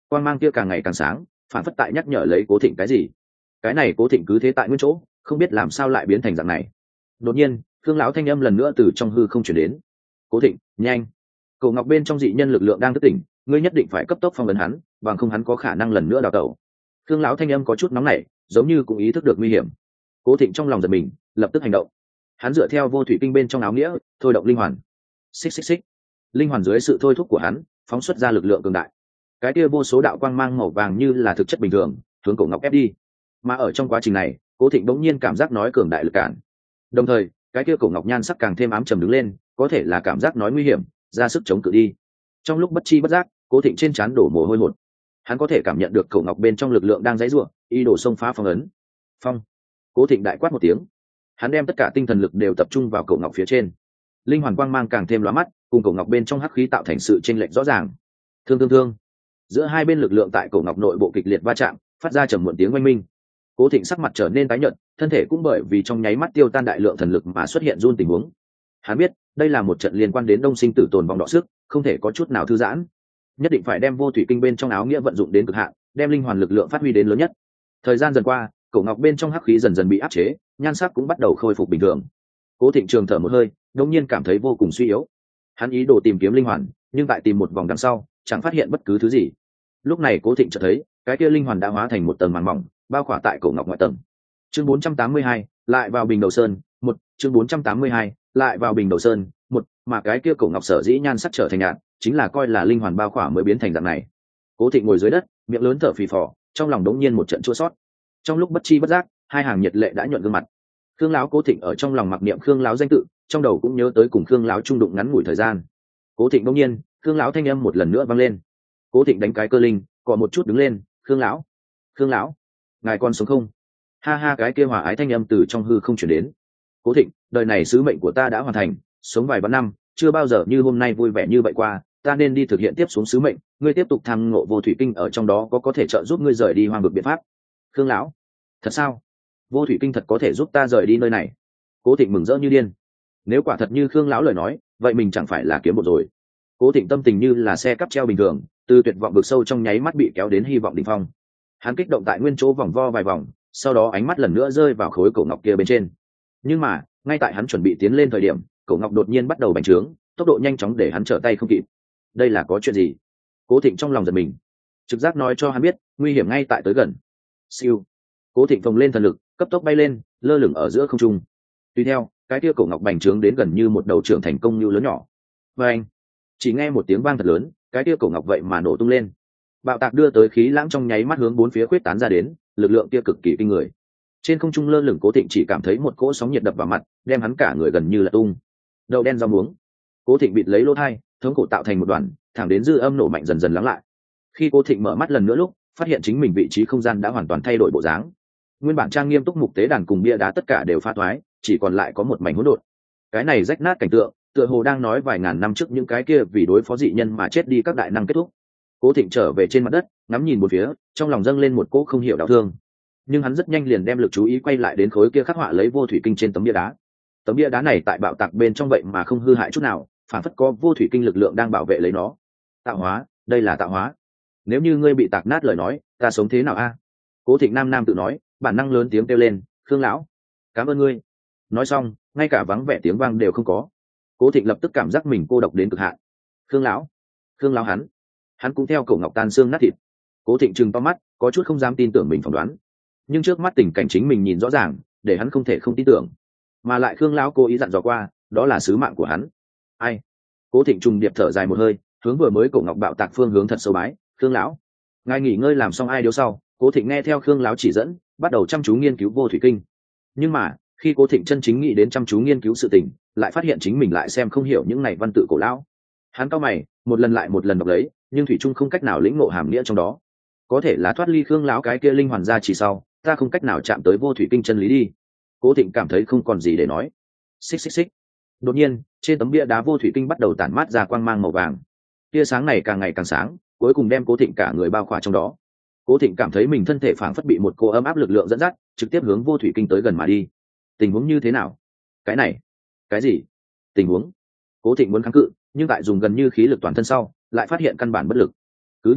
S1: quang mang kia càng ngày càng sáng, phản phất tại nhắc nhở lấy Cố Thịnh cái gì. Cái này Cố Thịnh cứ thế tại nguyên chỗ, không biết làm sao lại biến thành dạng này. Đột nhiên Khương lão thanh âm lần nữa từ trong hư không chuyển đến. Cố Thịnh, nhanh! Cổ ngọc bên trong dị nhân lực lượng đang thức tỉnh, ngươi nhất định phải cấp tốc phong ấn hắn, bằng không hắn có khả năng lần nữa đào tẩu. Khương lão thanh âm có chút nóng nảy, giống như cũng ý thức được nguy hiểm. Cố Thịnh trong lòng giật mình, lập tức hành động. Hắn dựa theo vô thủy kinh bên trong áo nghĩa, thôi động linh hoàn. Xích xích xích. Linh hoàn dưới sự thôi thúc của hắn, phóng xuất ra lực lượng cường đại. Cái kia vô số đạo quang mang màu vàng như là thực chất bình thường, hướng cổ ngọc ép đi. Mà ở trong quá trình này, Cố Thịnh bỗng nhiên cảm giác nói cường đại lực cản. Đồng thời, cái kia cổ ngọc nhan sắc càng thêm ám trầm đứng lên, có thể là cảm giác nói nguy hiểm, ra sức chống cự đi. Trong lúc bất chi bất giác, Cố Thịnh trên trán đổ mồ hôi hột. Hắn có thể cảm nhận được cổ ngọc bên trong lực lượng đang giãy giụa, ý đồ xông phá phong ấn. Phong! Cố Thịnh đại quát một tiếng. Hắn đem tất cả tinh thần lực đều tập trung vào cổ ngọc phía trên. Linh hoàn quang mang càng thêm lóa mắt, cùng cổ ngọc bên trong hắc khí tạo thành sự chênh lệch rõ ràng. Thương thương thương. Giữa hai bên lực lượng tại cổ ngọc nội bộ kịch liệt va chạm, phát ra trầm muộn tiếng oanh minh. Cố Thịnh sắc mặt trở nên tái nhợt, thân thể cũng bởi vì trong nháy mắt tiêu tan đại lượng thần lực mà xuất hiện run tình huống. Hắn biết, đây là một trận liên quan đến đông sinh tử tồn vong đọ sức, không thể có chút nào thư giãn. Nhất định phải đem vô thủy kinh bên trong áo nghĩa vận dụng đến cực hạn, đem linh hoàn lực lượng phát huy đến lớn nhất. Thời gian dần qua, cổ ngọc bên trong hắc khí dần dần bị áp chế, nhan sắc cũng bắt đầu khôi phục bình thường. Cố Thịnh trường thở một hơi, đột nhiên cảm thấy vô cùng suy yếu. Hắn ý đồ tìm kiếm linh hoàn, nhưng tại tìm một vòng đằng sau, chẳng phát hiện bất cứ thứ gì. Lúc này Cố Thịnh chợt thấy, cái kia linh hoàn đã hóa thành một tầng màng mỏng, bao khỏa tại cổ ngọc ngoại tầng. Chương bốn trăm tám mươi hai, lại vào Bình Đầu Sơn, một, chương bốn trăm tám mươi hai, lại vào Bình Đầu Sơn, một, mà cái kia cổ ngọc sở dĩ nhan sắc trở thành nhạt, chính là coi là linh hoàn bao khỏa mới biến thành dạng này. Cố Thịnh ngồi dưới đất, miệng lớn thở phì phò, trong lòng đống nhiên một trận chua xót. Trong lúc bất chi bất giác, hai hàng nhiệt lệ đã nhuận gương mặt. Khương lão Cố Thịnh ở trong lòng mặc niệm Khương lão danh tự, trong đầu cũng nhớ tới cùng Khương lão trung đụng ngắn ngủi thời gian. Cố Thịnh đống nhiên, Khương lão thanh âm một lần nữa vang lên. Cố Thịnh đánh cái cơ linh, cọ một chút đứng lên, "Khương lão, Khương lão, ngài còn sống không?" Ha ha, cái kia hòa ái thanh âm từ trong hư không truyền đến. "Cố Thịnh, đời này sứ mệnh của ta đã hoàn thành, sống vài vạn năm, chưa bao giờ như hôm nay vui vẻ như vậy qua, ta nên đi thực hiện tiếp xuống sứ mệnh, ngươi tiếp tục tham ngộ vô thủy kinh, ở trong đó có có thể trợ giúp ngươi rời đi hoang vực biện pháp." "Khương lão, thật sao? Vô thủy kinh thật có thể giúp ta rời đi nơi này?" Cố Thịnh mừng rỡ như điên. Nếu quả thật như Khương lão lời nói, vậy mình chẳng phải là kiếm một rồi. Cố Thịnh tâm tình như là xe cắp treo bình thường, từ tuyệt vọng vực sâu trong nháy mắt bị kéo đến hy vọng đỉnh phong. Hắn kích động tại nguyên chỗ vòng vo vài vòng, sau đó ánh mắt lần nữa rơi vào khối cổ ngọc kia bên trên. Nhưng mà, ngay tại hắn chuẩn bị tiến lên thời điểm, cổ ngọc đột nhiên bắt đầu bành trướng, tốc độ nhanh chóng để hắn trở tay không kịp. Đây là có chuyện gì? Cố Thịnh trong lòng giật mình. Trực giác nói cho hắn biết, nguy hiểm ngay tại tới gần. Siêu. Cố Thịnh phồng lên thần lực, cấp tốc bay lên, lơ lửng ở giữa không trung. Tùy theo, cái kia cổ ngọc bành trướng đến gần như một đầu trưởng thành công như lớn nhỏ. Và anh, chỉ nghe một tiếng vang thật lớn, cái kia cổ ngọc vậy mà nổ tung lên. Bạo tạc đưa tới khí lãng trong nháy mắt hướng bốn phía khuyết tán ra đến, lực lượng kia cực kỳ kinh người. Trên không trung lơ lửng Cố Thịnh chỉ cảm thấy một cỗ sóng nhiệt đập vào mặt, đem hắn cả người gần như là tung. Đậu đen rau muống. Cố Thịnh bịt lấy lỗ thai, thống cổ tạo thành một đoàn, thẳng đến dư âm nổ mạnh dần dần lắng lại. Khi Cố Thịnh mở mắt lần nữa lúc, phát hiện chính mình vị trí không gian đã hoàn toàn thay đổi bộ dáng. Nguyên bản trang nghiêm túc mục tế đàn cùng bia đá tất cả đều phá thoái, chỉ còn lại có một mảnh hỗn độn. Cái này rách nát cảnh tượng, tựa hồ đang nói vài ngàn năm trước những cái kia vì đối phó dị nhân mà chết đi các đại năng kết thúc. Cố Thịnh trở về trên mặt đất, ngắm nhìn một phía, trong lòng dâng lên một cỗ không hiểu đau thương. Nhưng hắn rất nhanh liền đem lực chú ý quay lại đến khối kia khắc họa lấy vô thủy kinh trên tấm bia đá. Tấm bia đá này tại bạo tạc bên trong vậy mà không hư hại chút nào, phản phất có vô thủy kinh lực lượng đang bảo vệ lấy nó. Tạo hóa, đây là tạo hóa. Nếu như ngươi bị tạc nát lời nói, ta sống thế nào a? Cố Thịnh nam nam tự nói, bản năng lớn tiếng kêu lên, "Khương lão, cảm ơn ngươi." Nói xong, ngay cả vắng vẻ tiếng vang đều không có. Cố Thịnh lập tức cảm giác mình cô độc đến cực hạn. "Khương lão, Khương lão hắn, hắn cũng theo cổ ngọc tan xương nát thịt." Cố Thịnh trừng to mắt, có chút không dám tin tưởng mình phỏng đoán. Nhưng trước mắt tình cảnh chính mình nhìn rõ ràng, để hắn không thể không tin tưởng. Mà lại Khương lão cố ý dặn dò qua, đó là sứ mạng của hắn. Ai? Cố Thịnh trùng điệp thở dài một hơi, hướng vừa mới cổ ngọc bạo tạc phương hướng thật sâu bái, "Khương lão, ngài nghỉ ngơi làm xong ai điếu sau." Cố Thịnh nghe theo Khương lão chỉ dẫn, bắt đầu chăm chú nghiên cứu vô thủy kinh. Nhưng mà, khi Cố Thịnh chân chính nghĩ đến chăm chú nghiên cứu sự tình, lại phát hiện chính mình lại xem không hiểu những này văn tự cổ lão. Hắn cau mày, một lần lại một lần đọc lấy, nhưng thủy chung không cách nào lĩnh ngộ hàm nghĩa trong đó. Có thể là thoát ly Khương lão cái kia linh hoàn ra chỉ sau, ta không cách nào chạm tới vô thủy kinh chân lý đi. Cố Thịnh cảm thấy không còn gì để nói. Xích xích xích. Đột nhiên, trên tấm bia đá vô thủy kinh bắt đầu tản mát ra quang mang màu vàng. Tia sáng này càng ngày càng sáng, cuối cùng đem Cố Thịnh cả người bao khỏa trong đó. Cố Thịnh cảm thấy mình thân thể phảng phất bị một cô ấm áp lực lượng dẫn dắt, trực tiếp hướng vô thủy kinh tới gần mà đi. Tình huống như thế nào? Cái này, cái gì? Tình huống? Cố Thịnh muốn kháng cự, nhưng tại dùng gần như khí lực toàn thân sau, lại phát hiện căn bản bất lực. Cứ như vậy,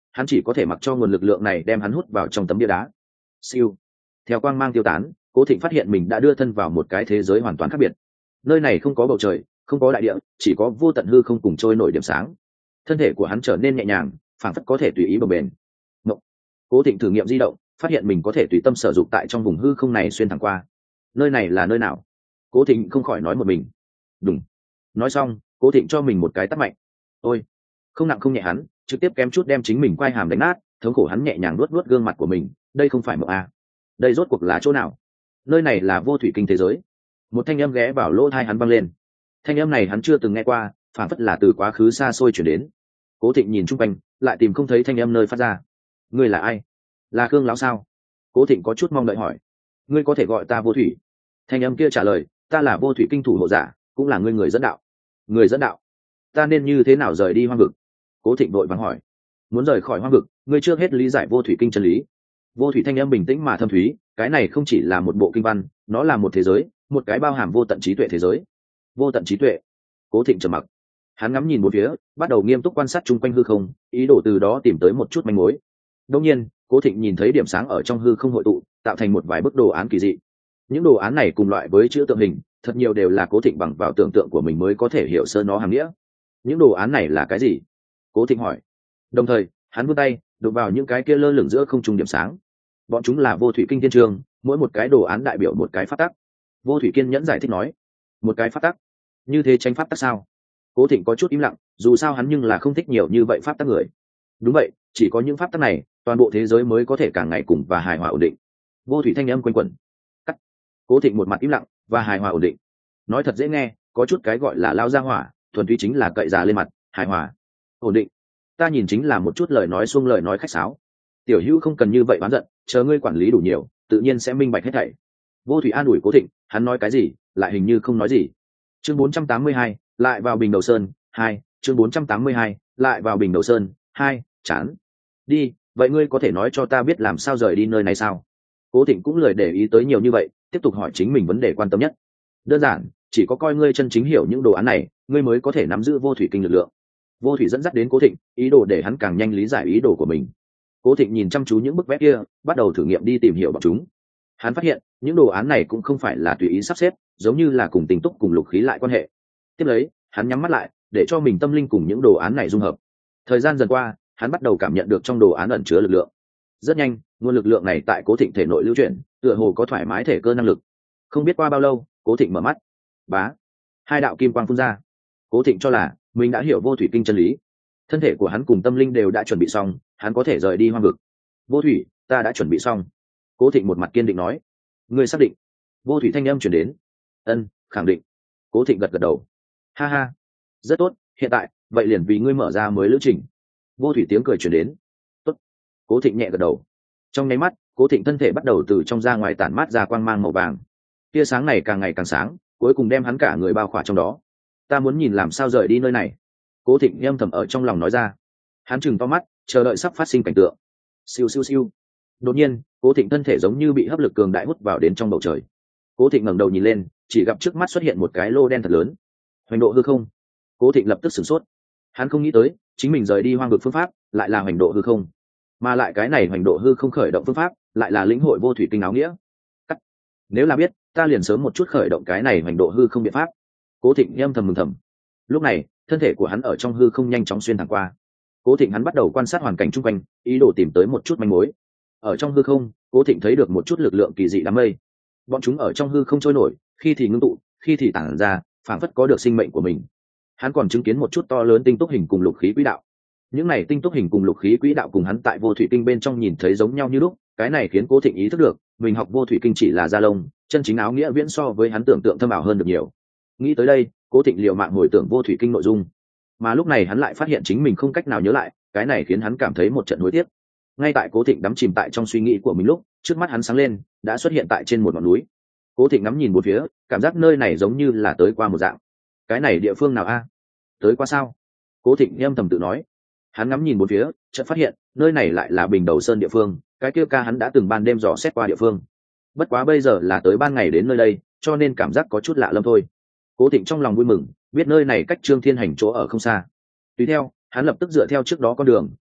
S1: hắn chỉ có thể mặc cho nguồn lực lượng này đem hắn hút vào trong tấm bia đá. Siêu. Theo quang mang tiêu tán, Cố Thịnh phát hiện mình đã đưa thân vào một cái thế giới hoàn toàn khác biệt. Nơi này không có bầu trời, không có đại địa, chỉ có vô tận hư không cùng trôi nổi điểm sáng. Thân thể của hắn trở nên nhẹ nhàng, phảng phất có thể tùy ý bồng bềnh. Ngộ. Cố Thịnh thử nghiệm di động, phát hiện mình có thể tùy tâm sử dụng tại trong vùng hư không này xuyên thẳng qua. Nơi này là nơi nào? Cố Thịnh không khỏi nói một mình. Đúng. Nói xong, Cố Thịnh cho mình một cái tát mạnh. Ôi, không nặng không nhẹ hắn, trực tiếp kém chút đem chính mình quay hàm đánh nát, thống khổ hắn nhẹ nhàng nuốt nuốt gương mặt của mình. Đây không phải mộng à? Đây rốt cuộc là chỗ nào? Nơi này là vô thủy kinh thế giới. Một thanh âm ghé vào lỗ tai hắn vang lên. Thanh âm này hắn chưa từng nghe qua, phản phất là từ quá khứ xa xôi chuyển đến. Cố Thịnh nhìn chung quanh, lại tìm không thấy thanh âm nơi phát ra. Ngươi là ai? Là Khương lão sao? Cố Thịnh có chút mong đợi hỏi. Ngươi có thể gọi ta Vô Thủy. Thanh âm kia trả lời, ta là Vô Thủy kinh thủ hộ giả, cũng là ngươi người dẫn đạo. Người dẫn đạo? Ta nên như thế nào rời đi hoang vực? Cố Thịnh vội vàng hỏi. Muốn rời khỏi hoang vực, ngươi trước hết lý giải Vô Thủy kinh chân lý. Vô Thủy thanh âm bình tĩnh mà thâm thúy, cái này không chỉ là một bộ kinh văn, nó là một thế giới, một cái bao hàm vô tận trí tuệ thế giới. Vô tận trí tuệ. Cố Thịnh trầm mặc. Hắn ngắm nhìn một phía, bắt đầu nghiêm túc quan sát chung quanh hư không, ý đồ từ đó tìm tới một chút manh mối. Đương nhiên, Cố Thịnh nhìn thấy điểm sáng ở trong hư không hội tụ, tạo thành một vài bức đồ án kỳ dị. Những đồ án này cùng loại với chữ tượng hình, thật nhiều đều là Cố Thịnh bằng vào tưởng tượng của mình mới có thể hiểu sơ nó hàm nghĩa. Những đồ án này là cái gì? Cố Thịnh hỏi. Đồng thời, hắn vươn tay, đụng vào những cái kia lơ lửng giữa không trung điểm sáng. Bọn chúng là vô thủy kinh thiên trường, mỗi một cái đồ án đại biểu một cái pháp tắc. Vô Thủy kiên nhẫn giải thích nói. Một cái pháp tắc? Như thế tranh pháp tắc sao? Cố Thịnh có chút im lặng, dù sao hắn nhưng là không thích nhiều như vậy pháp tắc người. Đúng vậy, chỉ có những pháp tắc này, toàn bộ thế giới mới có thể càng ngày cùng và hài hòa ổn định. Vô thủy thanh âm quanh quẩn. Cắt. Cố Thịnh một mặt im lặng, và hài hòa ổn định. Nói thật dễ nghe, có chút cái gọi là lao ra hỏa, thuần túy chính là cậy già lên mặt, hài hòa, ổn định. Ta nhìn chính là một chút lời nói xuông lời nói khách sáo. Tiểu Hữu không cần như vậy oán giận, chờ ngươi quản lý đủ nhiều, tự nhiên sẽ minh bạch hết thảy. Vô Thủy an ủi Cố Thịnh, hắn nói cái gì, lại hình như không nói gì. Chương bốn trăm tám mươi hai, lại vào Bình Đầu Sơn, hai, chương bốn trăm tám mươi hai, lại vào Bình Đầu Sơn, hai, chán. Đi, vậy ngươi có thể nói cho ta biết làm sao rời đi nơi này sao? Cố Thịnh cũng lười để ý tới nhiều như vậy, tiếp tục hỏi chính mình vấn đề quan tâm nhất. Đơn giản, chỉ có coi ngươi chân chính hiểu những đồ án này, ngươi mới có thể nắm giữ vô thủy kinh lực lượng. Vô Thủy dẫn dắt đến Cố Thịnh, ý đồ để hắn càng nhanh lý giải ý đồ của mình. Cố Thịnh nhìn chăm chú những bức vẽ kia, bắt đầu thử nghiệm đi tìm hiểu bọn chúng. Hắn phát hiện, những đồ án này cũng không phải là tùy ý sắp xếp, giống như là cùng tình túc cùng lục khí lại quan hệ. Tiếp lấy, hắn nhắm mắt lại, để cho mình tâm linh cùng những đồ án này dung hợp. Thời gian dần qua, hắn bắt đầu cảm nhận được trong đồ án ẩn chứa lực lượng. Rất nhanh, nguồn lực lượng này tại Cố Thịnh thể nội lưu chuyển, tựa hồ có thoải mái thể cơ năng lực. Không biết qua bao lâu, Cố Thịnh mở mắt. Bá, hai đạo kim quang phun ra. Cố Thịnh cho là mình đã hiểu vô thủy kinh chân lý. Thân thể của hắn cùng tâm linh đều đã chuẩn bị xong, hắn có thể rời đi hoang vực. Vô Thủy, ta đã chuẩn bị xong. Cố Thịnh một mặt kiên định nói. Ngươi xác định? Vô thủy thanh âm chuyển đến. Ân, khẳng định. Cố Thịnh gật gật đầu. Ha ha, rất tốt, hiện tại vậy liền vì ngươi mở ra mới lữ trình. Vô thủy tiếng cười chuyển đến. Tốt. Cố Thịnh nhẹ gật đầu. Trong nháy mắt, Cố Thịnh thân thể bắt đầu từ trong ra ngoài tản mát ra quang mang màu vàng. Tia sáng này càng ngày càng sáng, cuối cùng đem hắn cả người bao khỏa trong đó. Ta muốn nhìn làm sao rời đi nơi này. Cố Thịnh âm thầm ở trong lòng nói ra. Hắn chừng to mắt, chờ đợi sắp phát sinh cảnh tượng. Siêu siêu siêu. Đột nhiên, Cố Thịnh thân thể giống như bị hấp lực cường đại hút vào đến trong bầu trời. Cố Thịnh ngẩng đầu nhìn lên, chỉ gặp trước mắt xuất hiện một cái lô đen thật lớn. Hoành độ hư không. Cố Thịnh lập tức sửng sốt. Hắn không nghĩ tới, chính mình rời đi hoang vực phương pháp lại là hoành độ hư không, mà lại cái này hoành độ hư không khởi động phương pháp lại là lĩnh hội vô thủy kinh áo nghĩa. Cắt. Nếu là biết, ta liền sớm một chút khởi động cái này hoành độ hư không biện pháp. Cố Thịnh âm thầm mừng thầm. Lúc này, thân thể của hắn ở trong hư không nhanh chóng xuyên thẳng qua. Cố Thịnh hắn bắt đầu quan sát hoàn cảnh chung quanh, ý đồ tìm tới một chút manh mối. Ở trong hư không, Cố Thịnh thấy được một chút lực lượng kỳ dị đám mây. Bọn chúng ở trong hư không trôi nổi, khi thì ngưng tụ, khi thì tản ra, phảng phất có được sinh mệnh của mình. Hắn còn chứng kiến một chút to lớn tinh túc hình cùng lục khí quỹ đạo. Những này tinh túc hình cùng lục khí quỹ đạo cùng hắn tại vô thủy kinh bên trong nhìn thấy giống nhau như lúc, cái này khiến Cố Thịnh ý thức được, mình học vô thủy kinh chỉ là da lông, chân chính áo nghĩa viễn so với hắn tưởng tượng thâm ảo hơn được nhiều. Nghĩ tới đây, Cố Thịnh liều mạng hồi tưởng vô thủy kinh nội dung, mà lúc này hắn lại phát hiện chính mình không cách nào nhớ lại, cái này khiến hắn cảm thấy một trận hối tiếc. Ngay tại Cố Thịnh đắm chìm tại trong suy nghĩ của mình lúc, trước mắt hắn sáng lên, đã xuất hiện tại trên một ngọn núi. Cố Thịnh ngắm nhìn bốn phía, cảm giác nơi này giống như là tới qua một dạng. Cái này địa phương nào a? Tới qua sao? Cố Thịnh âm thầm tự nói. Hắn ngắm nhìn bốn phía, chợt phát hiện, nơi này lại là Bình Đầu Sơn địa phương, cái kia ca hắn đã từng ban đêm dò xét qua địa phương. Bất quá bây giờ là tới ban ngày đến nơi đây, cho nên cảm giác có chút lạ lẫm thôi. Cố Thịnh trong lòng vui mừng, biết nơi này cách Trương Thiên Hành chỗ ở không xa. Tùy theo, hắn lập tức dựa theo trước đó con đường,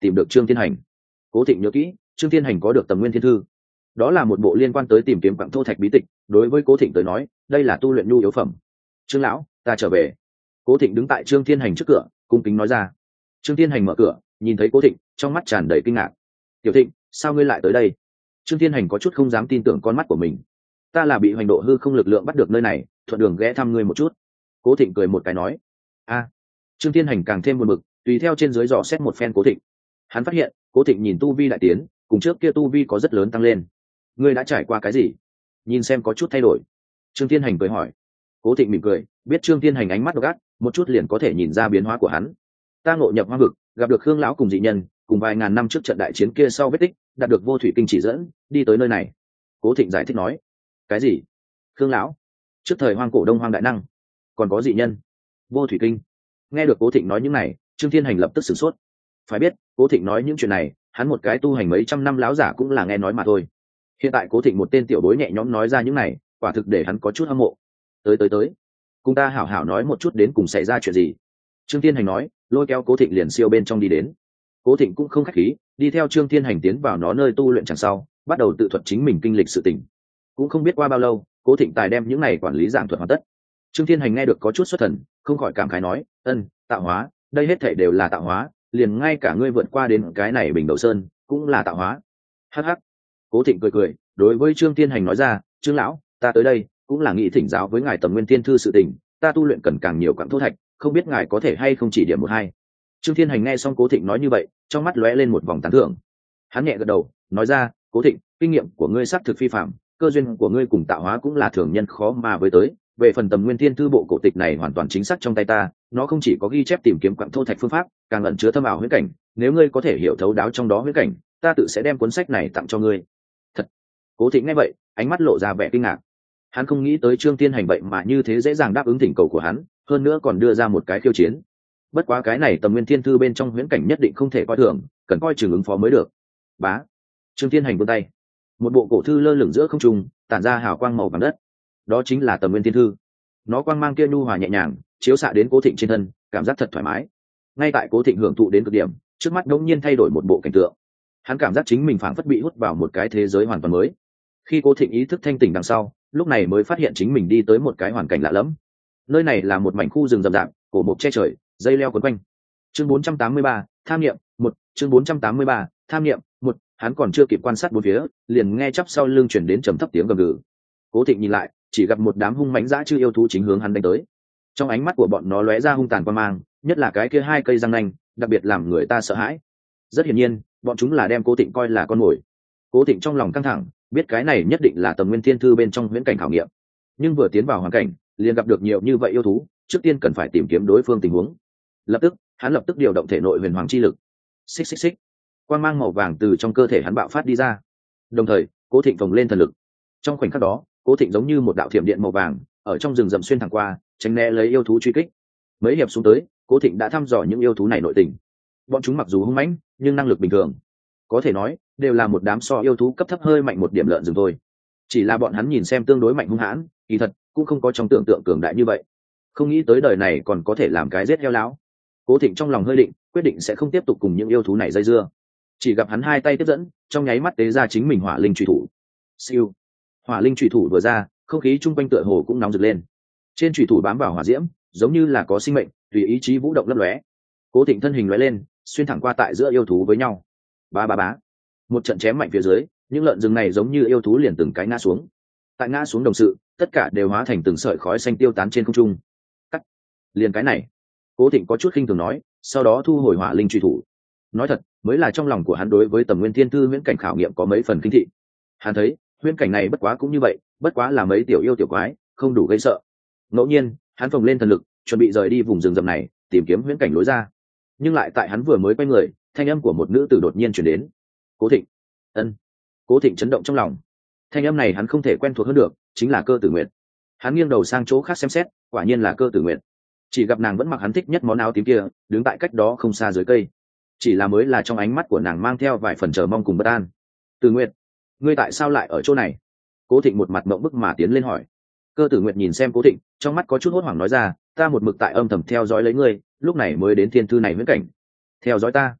S1: tìm được Trương Thiên Hành. Cố Thịnh nhớ kỹ, Trương Thiên Hành có được Tầm Nguyên Thiên Thư, đó là một bộ liên quan tới tìm kiếm quặng thô thạch bí tịch. Đối với Cố Thịnh tới nói, đây là tu luyện nhu yếu phẩm. Trương lão, ta trở về. Cố Thịnh đứng tại Trương Thiên Hành trước cửa, cung kính nói ra. Trương Thiên Hành mở cửa, nhìn thấy Cố Thịnh, trong mắt tràn đầy kinh ngạc. Tiểu Thịnh, sao ngươi lại tới đây? Trương Thiên Hành có chút không dám tin tưởng con mắt của mình. Ta là bị hoành độ hư không lực lượng bắt được nơi này, thuận đường ghé thăm ngươi một chút. Cố Thịnh cười một cái nói. A. Trương Thiên Hành càng thêm buồn bực, tùy theo trên dưới dò xét một phen Cố Thịnh. Hắn phát hiện, Cố Thịnh nhìn tu vi đại tiến, cùng trước kia tu vi có rất lớn tăng lên. Ngươi đã trải qua cái gì? Nhìn xem có chút thay đổi. Trương Thiên Hành cười hỏi. Cố Thịnh mỉm cười, biết Trương Thiên Hành ánh mắt độc ác, một chút liền có thể nhìn ra biến hóa của hắn. Ta ngộ nhập hoang vực, gặp được Khương lão cùng dị nhân, cùng vài ngàn năm trước trận đại chiến kia sau vết tích, đạt được vô thủy kinh chỉ dẫn, đi tới nơi này. Cố Thịnh giải thích nói. Cái gì? Khương lão? Trước thời hoang cổ đông hoang đại năng, còn có dị nhân, vô thủy kinh. Nghe được Cố Thịnh nói những này, Trương Thiên Hành lập tức sửng sốt. Phải biết, Cố Thịnh nói những chuyện này, hắn một cái tu hành mấy trăm năm láo giả cũng là nghe nói mà thôi. Hiện tại Cố Thịnh một tên tiểu bối nhẹ nhõm nói ra những này, quả thực để hắn có chút hâm mộ. Tới tới tới, cùng ta hảo hảo nói một chút đến cùng xảy ra chuyện gì. Trương Thiên Hành nói, lôi kéo Cố Thịnh liền siêu bên trong đi đến. Cố Thịnh cũng không khách khí, đi theo Trương Thiên Hành tiến vào nó nơi tu luyện chẳng sau, bắt đầu tự thuật chính mình kinh lịch sự tình. Cũng không biết qua bao lâu, Cố Thịnh tài đem những này quản lý giảng thuật hoàn tất. Trương Thiên Hành nghe được có chút xuất thần, không khỏi cảm khái nói, ân, tạo hóa, đây hết thảy đều là tạo hóa, liền ngay cả ngươi vượt qua đến cái này bình đầu sơn, cũng là tạo hóa. Hắc hắc. Cố Thịnh cười cười, đối với Trương Thiên Hành nói ra, Trương lão, ta tới đây cũng là nghĩ thỉnh giáo với ngài Tầm Nguyên Thiên Thư sự tình, ta tu luyện cần càng nhiều quặng thô thạch, không biết ngài có thể hay không chỉ điểm một hai. Trương Thiên Hành nghe xong Cố Thịnh nói như vậy, trong mắt lóe lên một vòng tán thưởng. Hắn nhẹ gật đầu, nói ra, Cố Thịnh, kinh nghiệm của ngươi xác thực phi phàm, cơ duyên của ngươi cùng tạo hóa cũng là thường nhân khó mà với tới. Về phần Tầm Nguyên Thiên Thư bộ cổ tịch này hoàn toàn chính xác trong tay ta, nó không chỉ có ghi chép tìm kiếm quặng thô thạch phương pháp, càng ẩn chứa thâm ảo huyễn cảnh, nếu ngươi có thể hiểu thấu đáo trong đó huyễn cảnh, ta tự sẽ đem cuốn sách này tặng cho ngươi. Thật. Cố Thịnh nghe vậy, ánh mắt lộ ra vẻ kinh ngạc. Hắn không nghĩ tới Trương Thiên Hành vậy mà như thế dễ dàng đáp ứng thỉnh cầu của hắn, hơn nữa còn đưa ra một cái khiêu chiến. Bất quá cái này Tầm Nguyên Thiên Thư bên trong huyễn cảnh nhất định không thể coi thường, cần coi chừng ứng phó mới được. Bá. Trương Thiên Hành vươn tay, một bộ cổ thư lơ lửng giữa không trung, tản ra hào quang màu vàng đất. Đó chính là Tầm Nguyên Thiên Thư. Nó quang mang kia nhu hòa nhẹ nhàng, chiếu xạ đến Cố Thịnh trên thân, cảm giác thật thoải mái. Ngay tại Cố Thịnh hưởng thụ đến cực điểm, trước mắt đống nhiên thay đổi một bộ cảnh tượng. Hắn cảm giác chính mình phảng phất bị hút vào một cái thế giới hoàn toàn mới. Khi Cố Thịnh ý thức thanh tỉnh đằng sau, lúc này mới phát hiện chính mình đi tới một cái hoàn cảnh lạ lẫm. Nơi này là một mảnh khu rừng rậm rạp, cổ mục che trời, dây leo quấn quanh. Chương bốn trăm tám mươi ba, tham niệm, một, chương bốn trăm tám mươi ba, tham niệm, một, hắn còn chưa kịp quan sát bốn phía, liền nghe chắp sau lưng truyền đến trầm thấp tiếng gầm gừ. Cố Thịnh nhìn lại, chỉ gặp một đám hung mãnh dã chư yêu thú chính hướng hắn đánh tới. Trong ánh mắt của bọn nó lóe ra hung tàn quan mang, nhất là cái kia hai cây răng nanh, đặc biệt làm người ta sợ hãi. Rất hiển nhiên, bọn chúng là đem Cố Thịnh coi là con mồi. Cố Thịnh trong lòng căng thẳng, biết cái này nhất định là Tầm Nguyên Thiên Thư bên trong huyễn cảnh khảo nghiệm. Nhưng vừa tiến vào hoàn cảnh, liền gặp được nhiều như vậy yêu thú, trước tiên cần phải tìm kiếm đối phương tình huống. Lập tức, hắn lập tức điều động thể nội huyền hoàng chi lực. Xích xích xích. Quang mang màu vàng từ trong cơ thể hắn bạo phát đi ra. Đồng thời, Cố Thịnh phồng lên thần lực. Trong khoảnh khắc đó, Cố Thịnh giống như một đạo thiểm điện màu vàng, ở trong rừng rậm xuyên thẳng qua, tránh né lấy yêu thú truy kích. Mấy hiệp xuống tới, Cố Thịnh đã thăm dò những yêu thú này nội tình. Bọn chúng mặc dù hung mãnh, nhưng năng lực bình thường, có thể nói đều là một đám so yêu thú cấp thấp hơi mạnh một điểm lợn rừng thôi. Chỉ là bọn hắn nhìn xem tương đối mạnh hung hãn, kỳ thật cũng không có trong tưởng tượng cường đại như vậy. Không nghĩ tới đời này còn có thể làm cái giết heo lão. Cố Thịnh trong lòng hơi định, quyết định sẽ không tiếp tục cùng những yêu thú này dây dưa. Chỉ gặp hắn hai tay tiếp dẫn, trong nháy mắt tế ra chính mình hỏa linh truy thủ. Siêu. Hỏa linh truy thủ vừa ra, không khí chung quanh tựa hồ cũng nóng rực lên. Trên truy thủ bám vào hỏa diễm, giống như là có sinh mệnh, tùy ý chí vũ động lấp lóe. Cố Thịnh thân hình lóe lên, xuyên thẳng qua tại giữa yêu thú với nhau. Ba ba bá. Một trận chém mạnh phía dưới, những lợn rừng này giống như yêu thú liền từng cái ngã xuống. Tại ngã xuống đồng sự, tất cả đều hóa thành từng sợi khói xanh tiêu tán trên không trung. Cắt. Liền cái này. Cố Thịnh có chút khinh thường nói, sau đó thu hồi hỏa linh truy thủ. Nói thật, mới là trong lòng của hắn đối với Tầm Nguyên Thiên Thư huyễn cảnh khảo nghiệm có mấy phần kinh thị. Hắn thấy, huyễn cảnh này bất quá cũng như vậy, bất quá là mấy tiểu yêu tiểu quái, không đủ gây sợ. Ngẫu nhiên, hắn phồng lên thần lực, chuẩn bị rời đi vùng rừng rậm này, tìm kiếm huyễn cảnh lối ra. Nhưng lại tại hắn vừa mới quay người, thanh âm của một nữ tử đột nhiên truyền đến. Cố Thịnh. Ân. Cố Thịnh chấn động trong lòng. Thanh âm này hắn không thể quen thuộc hơn được, chính là Cơ Tử Nguyệt. Hắn nghiêng đầu sang chỗ khác xem xét, quả nhiên là Cơ Tử Nguyệt. Chỉ gặp nàng vẫn mặc hắn thích nhất món áo tím kia, đứng tại cách đó không xa dưới cây. Chỉ là mới là trong ánh mắt của nàng mang theo vài phần chờ mong cùng bất an. Tử Nguyệt, ngươi tại sao lại ở chỗ này? Cố Thịnh một mặt mộng bức mà tiến lên hỏi. Cơ Tử Nguyệt nhìn xem Cố Thịnh, trong mắt có chút hốt hoảng nói ra, ta một mực tại âm thầm theo dõi lấy ngươi, lúc này mới đến thiên thư này huyễn cảnh. Theo dõi ta?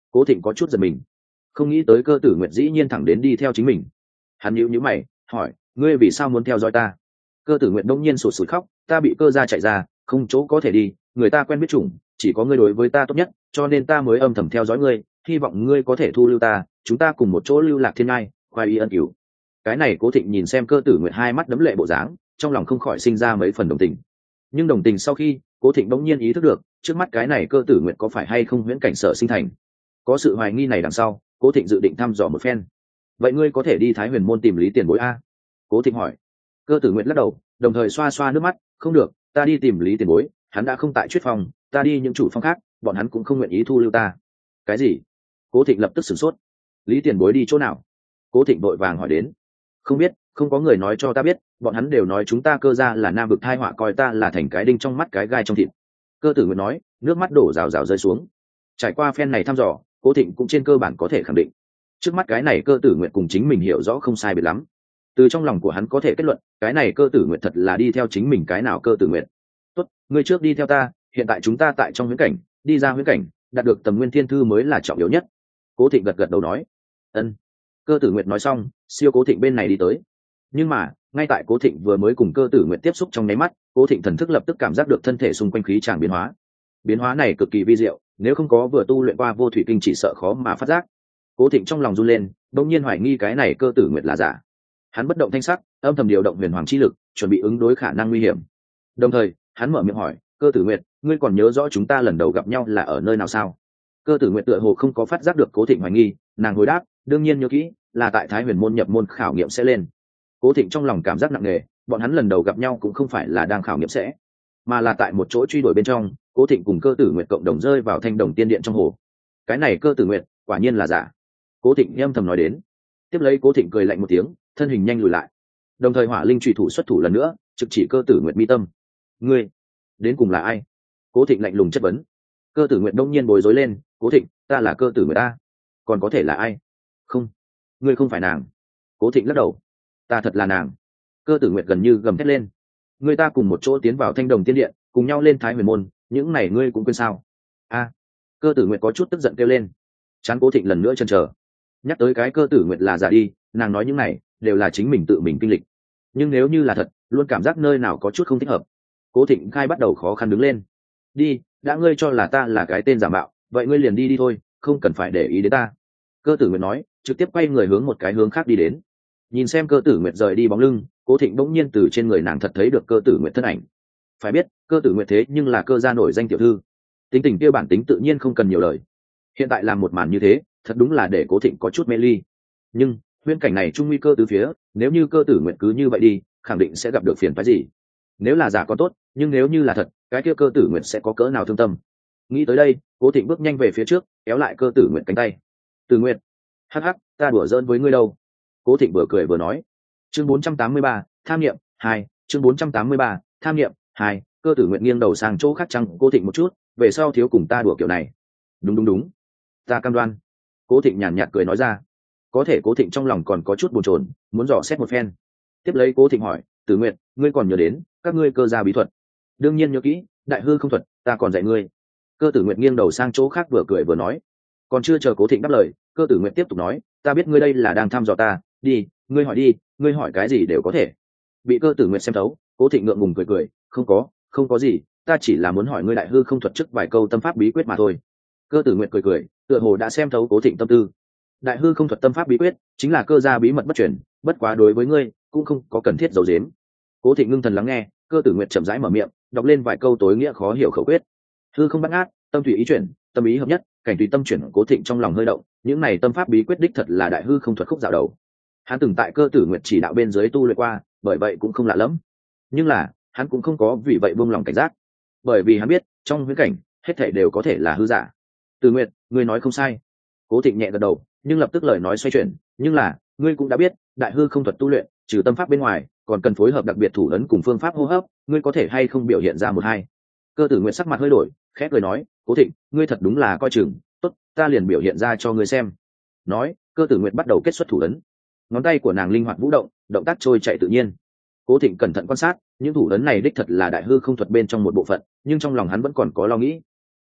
S1: Cố Thịnh có chút giật mình, không nghĩ tới Cơ Tử Nguyệt dĩ nhiên thẳng đến đi theo chính mình. Hắn nhíu nhíu mày hỏi, ngươi vì sao muốn theo dõi ta? Cơ Tử Nguyệt đông nhiên sụt sùi khóc, ta bị Cơ gia chạy ra, không chỗ có thể đi, người ta quen biết chủng, chỉ có ngươi đối với ta tốt nhất, cho nên ta mới âm thầm theo dõi ngươi, hy vọng ngươi có thể thu lưu ta, chúng ta cùng một chỗ lưu lạc thiên ngai, khoai y ân cửu. Cái này Cố Thịnh nhìn xem Cơ Tử Nguyệt hai mắt đấm lệ bộ dáng, trong lòng không khỏi sinh ra mấy phần đồng tình. Nhưng đồng tình sau khi, Cố Thịnh bỗng nhiên ý thức được, trước mắt cái này Cơ Tử Nguyệt có phải hay không huyễn cảnh sở sinh thành. Có sự hoài nghi này đằng sau, Cố Thịnh dự định thăm dò một phen. Vậy ngươi có thể đi Thái Huyền môn tìm Lý Tiền Bối a? Cố Thịnh hỏi. Cơ Tử Nguyệt lắc đầu, đồng thời xoa xoa nước mắt, không được, ta đi tìm Lý Tiền Bối, hắn đã không tại Chuyết Phòng, ta đi những chủ phong khác, bọn hắn cũng không nguyện ý thu lưu ta. Cái gì? Cố Thịnh lập tức sửng sốt. Lý Tiền Bối đi chỗ nào? Cố Thịnh vội vàng hỏi đến. Không biết, không có người nói cho ta biết, bọn hắn đều nói chúng ta Cơ gia là nam vực thai họa, coi ta là thành cái đinh trong mắt cái gai trong thịt. Cơ Tử Nguyệt nói, nước mắt đổ rào rào rơi xuống. Trải qua phen này thăm dò, Cố Thịnh cũng trên cơ bản có thể khẳng định, trước mắt cái này Cơ Tử Nguyệt cùng chính mình hiểu rõ không sai biệt lắm. Từ trong lòng của hắn có thể kết luận, cái này Cơ Tử Nguyệt thật là đi theo chính mình. Cái nào Cơ Tử Nguyệt? Tốt, ngươi trước đi theo ta, hiện tại chúng ta tại trong huyễn cảnh, đi ra huyễn cảnh, đạt được tầm nguyên thiên thư mới là trọng yếu nhất. Cố Thịnh gật gật đầu nói. Ân. Cơ Tử Nguyệt nói xong, siêu Cố Thịnh bên này đi tới. Nhưng mà, ngay tại Cố Thịnh vừa mới cùng Cơ Tử Nguyệt tiếp xúc trong nháy mắt, Cố Thịnh thần thức lập tức cảm giác được thân thể xung quanh khí tràng biến hóa. Biến hóa này cực kỳ vi diệu, nếu không có vừa tu luyện qua vô thủy kinh chỉ sợ khó mà phát giác. Cố Thịnh trong lòng run lên, đột nhiên hoài nghi cái này Cơ Tử Nguyệt là giả. Hắn bất động thanh sắc, âm thầm điều động huyền hoàng chi lực, chuẩn bị ứng đối khả năng nguy hiểm. Đồng thời, hắn mở miệng hỏi, Cơ Tử Nguyệt, ngươi còn nhớ rõ chúng ta lần đầu gặp nhau là ở nơi nào sao? Cơ Tử Nguyệt tựa hồ không có phát giác được Cố Thịnh hoài nghi, nàng hồi đáp, đương nhiên nhớ kỹ, là tại Thái Huyền môn nhập môn khảo nghiệm sẽ lên. Cố Thịnh trong lòng cảm giác nặng nề, bọn hắn lần đầu gặp nhau cũng không phải là đang khảo nghiệm sẽ, mà là tại một chỗ truy đuổi bên trong. Cố Thịnh cùng Cơ Tử Nguyệt cộng đồng rơi vào thanh đồng tiên điện trong hồ. Cái này Cơ Tử Nguyệt quả nhiên là giả. Cố Thịnh âm thầm nói đến. Tiếp lấy Cố Thịnh cười lạnh một tiếng, thân hình nhanh lùi lại, đồng thời hỏa linh chủy thủ xuất thủ lần nữa, trực chỉ Cơ Tử Nguyệt mi tâm. Ngươi đến cùng là ai? Cố Thịnh lạnh lùng chất vấn. Cơ Tử Nguyệt đông nhiên bối rối lên, Cố Thịnh, ta là Cơ Tử Nguyệt ta, còn có thể là ai? Không, ngươi không phải nàng. Cố Thịnh lắc đầu, ta thật là nàng. Cơ Tử Nguyệt gần như gầm thét lên, người ta cùng một chỗ tiến vào thanh đồng tiên điện, cùng nhau lên Thái Huyền môn, những này ngươi cũng quên sao? A. Cơ Tử Nguyệt có chút tức giận kêu lên. Chán Cố Thịnh lần nữa chần chờ, nhắc tới cái Cơ Tử Nguyệt là giả đi, nàng nói những này đều là chính mình tự mình kinh lịch, nhưng nếu như là thật, luôn cảm giác nơi nào có chút không thích hợp. Cố Thịnh khai bắt đầu khó khăn đứng lên. Đi, đã ngươi cho là ta là cái tên giả mạo, vậy ngươi liền đi đi thôi, không cần phải để ý đến ta. Cơ Tử Nguyệt nói, trực tiếp quay người hướng một cái hướng khác đi đến. Nhìn xem Cơ Tử Nguyệt rời đi bóng lưng, Cố Thịnh bỗng nhiên từ trên người nàng thật thấy được Cơ Tử Nguyệt thân ảnh. Phải biết, Cơ Tử Nguyệt thế nhưng là Cơ gia nổi danh tiểu thư, tính tình kia bản tính tự nhiên không cần nhiều lời. Hiện tại làm một màn như thế, thật đúng là để Cố Thịnh có chút mê ly. Nhưng huyễn cảnh này trung nguy cơ từ phía, nếu như Cơ Tử Nguyệt cứ như vậy đi, khẳng định sẽ gặp được phiền phức gì. Nếu là giả còn tốt, nhưng nếu như là thật, cái kia Cơ Tử Nguyệt sẽ có cỡ nào thương tâm. Nghĩ tới đây, Cố Thịnh bước nhanh về phía trước, kéo lại Cơ Tử Nguyệt cánh tay. Tử Nguyệt, hắc hắc, ta đùa giỡn với ngươi đâu. Cố Thịnh vừa cười vừa nói. Chương bốn trăm tám mươi ba, tham nghiệm hai. Chương bốn trăm tám mươi ba, tham nghiệm hai. Cơ Tử Nguyệt nghiêng đầu sang chỗ khác chăng Cố Thịnh một chút, về sau thiếu cùng ta đùa kiểu này. Đúng đúng đúng, ta cam đoan. Cố Thịnh nhàn nhạt cười nói ra. Có thể Cố Thịnh trong lòng còn có chút bồn chồn, muốn dò xét một phen. Tiếp lấy Cố Thịnh hỏi, Tử Nguyệt, ngươi còn nhớ đến các ngươi Cơ gia bí thuật? Đương nhiên nhớ kỹ, đại hư không thuật, ta còn dạy ngươi. Cơ Tử Nguyệt nghiêng đầu sang chỗ khác vừa cười vừa nói. Còn chưa chờ Cố Thịnh đáp lời, Cơ Tử Nguyệt tiếp tục nói, ta biết ngươi đây là đang thăm dò ta, đi, ngươi hỏi đi, ngươi hỏi cái gì đều có thể. Bị Cơ Tử Nguyệt xem thấu, Cố Thịnh ngượng ngùng cười cười, không có, không có gì, ta chỉ là muốn hỏi ngươi đại hư không thuật trước vài câu tâm pháp bí quyết mà thôi. Cơ Tử Nguyệt cười cười, tựa hồ đã xem thấu Cố Thịnh tâm tư. Đại hư không thuật tâm pháp bí quyết chính là Cơ gia bí mật bất truyền, bất quá đối với ngươi cũng không có cần thiết giấu giếm. Cố Thịnh ngưng thần lắng nghe, Cơ Tử Nguyệt chậm rãi mở miệng, đọc lên vài câu tối nghĩa khó hiểu khẩu quyết. Hư không bắt ngát, tâm tùy ý chuyển, tâm ý hợp nhất, cảnh tùy tâm chuyển. Cố Thịnh trong lòng hơi động, những này tâm pháp bí quyết đích thật là đại hư không thuật khúc dạo đầu. Hắn từng tại Cơ Tử Nguyệt chỉ đạo bên dưới tu luyện qua, bởi vậy cũng không lạ lẫm. Nhưng là, hắn cũng không có vì vậy buông lòng cảnh giác, bởi vì hắn biết, trong huyễn cảnh, hết thảy đều có thể là hư giả. Tử Nguyệt, ngươi nói không sai. Cố Thịnh nhẹ gật đầu, nhưng lập tức lời nói xoay chuyển, nhưng là, ngươi cũng đã biết, đại hư không thuật tu luyện, trừ tâm pháp bên ngoài, còn cần phối hợp đặc biệt thủ ấn cùng phương pháp hô hấp, ngươi có thể hay không biểu hiện ra một hai? Cơ Tử Nguyệt sắc mặt hơi đổi, khẽ cười nói, Cố Thịnh, ngươi thật đúng là coi chừng, tốt, ta liền biểu hiện ra cho ngươi xem. Nói, Cơ Tử Nguyệt bắt đầu kết xuất thủ ấn. Ngón tay của nàng linh hoạt vũ động, động tác trôi chạy tự nhiên. Cố Thịnh cẩn thận quan sát, những thủ ấn này đích thật là đại hư không thuật bên trong một bộ phận, nhưng trong lòng hắn vẫn còn có lo nghĩ. Tử Nguyệt,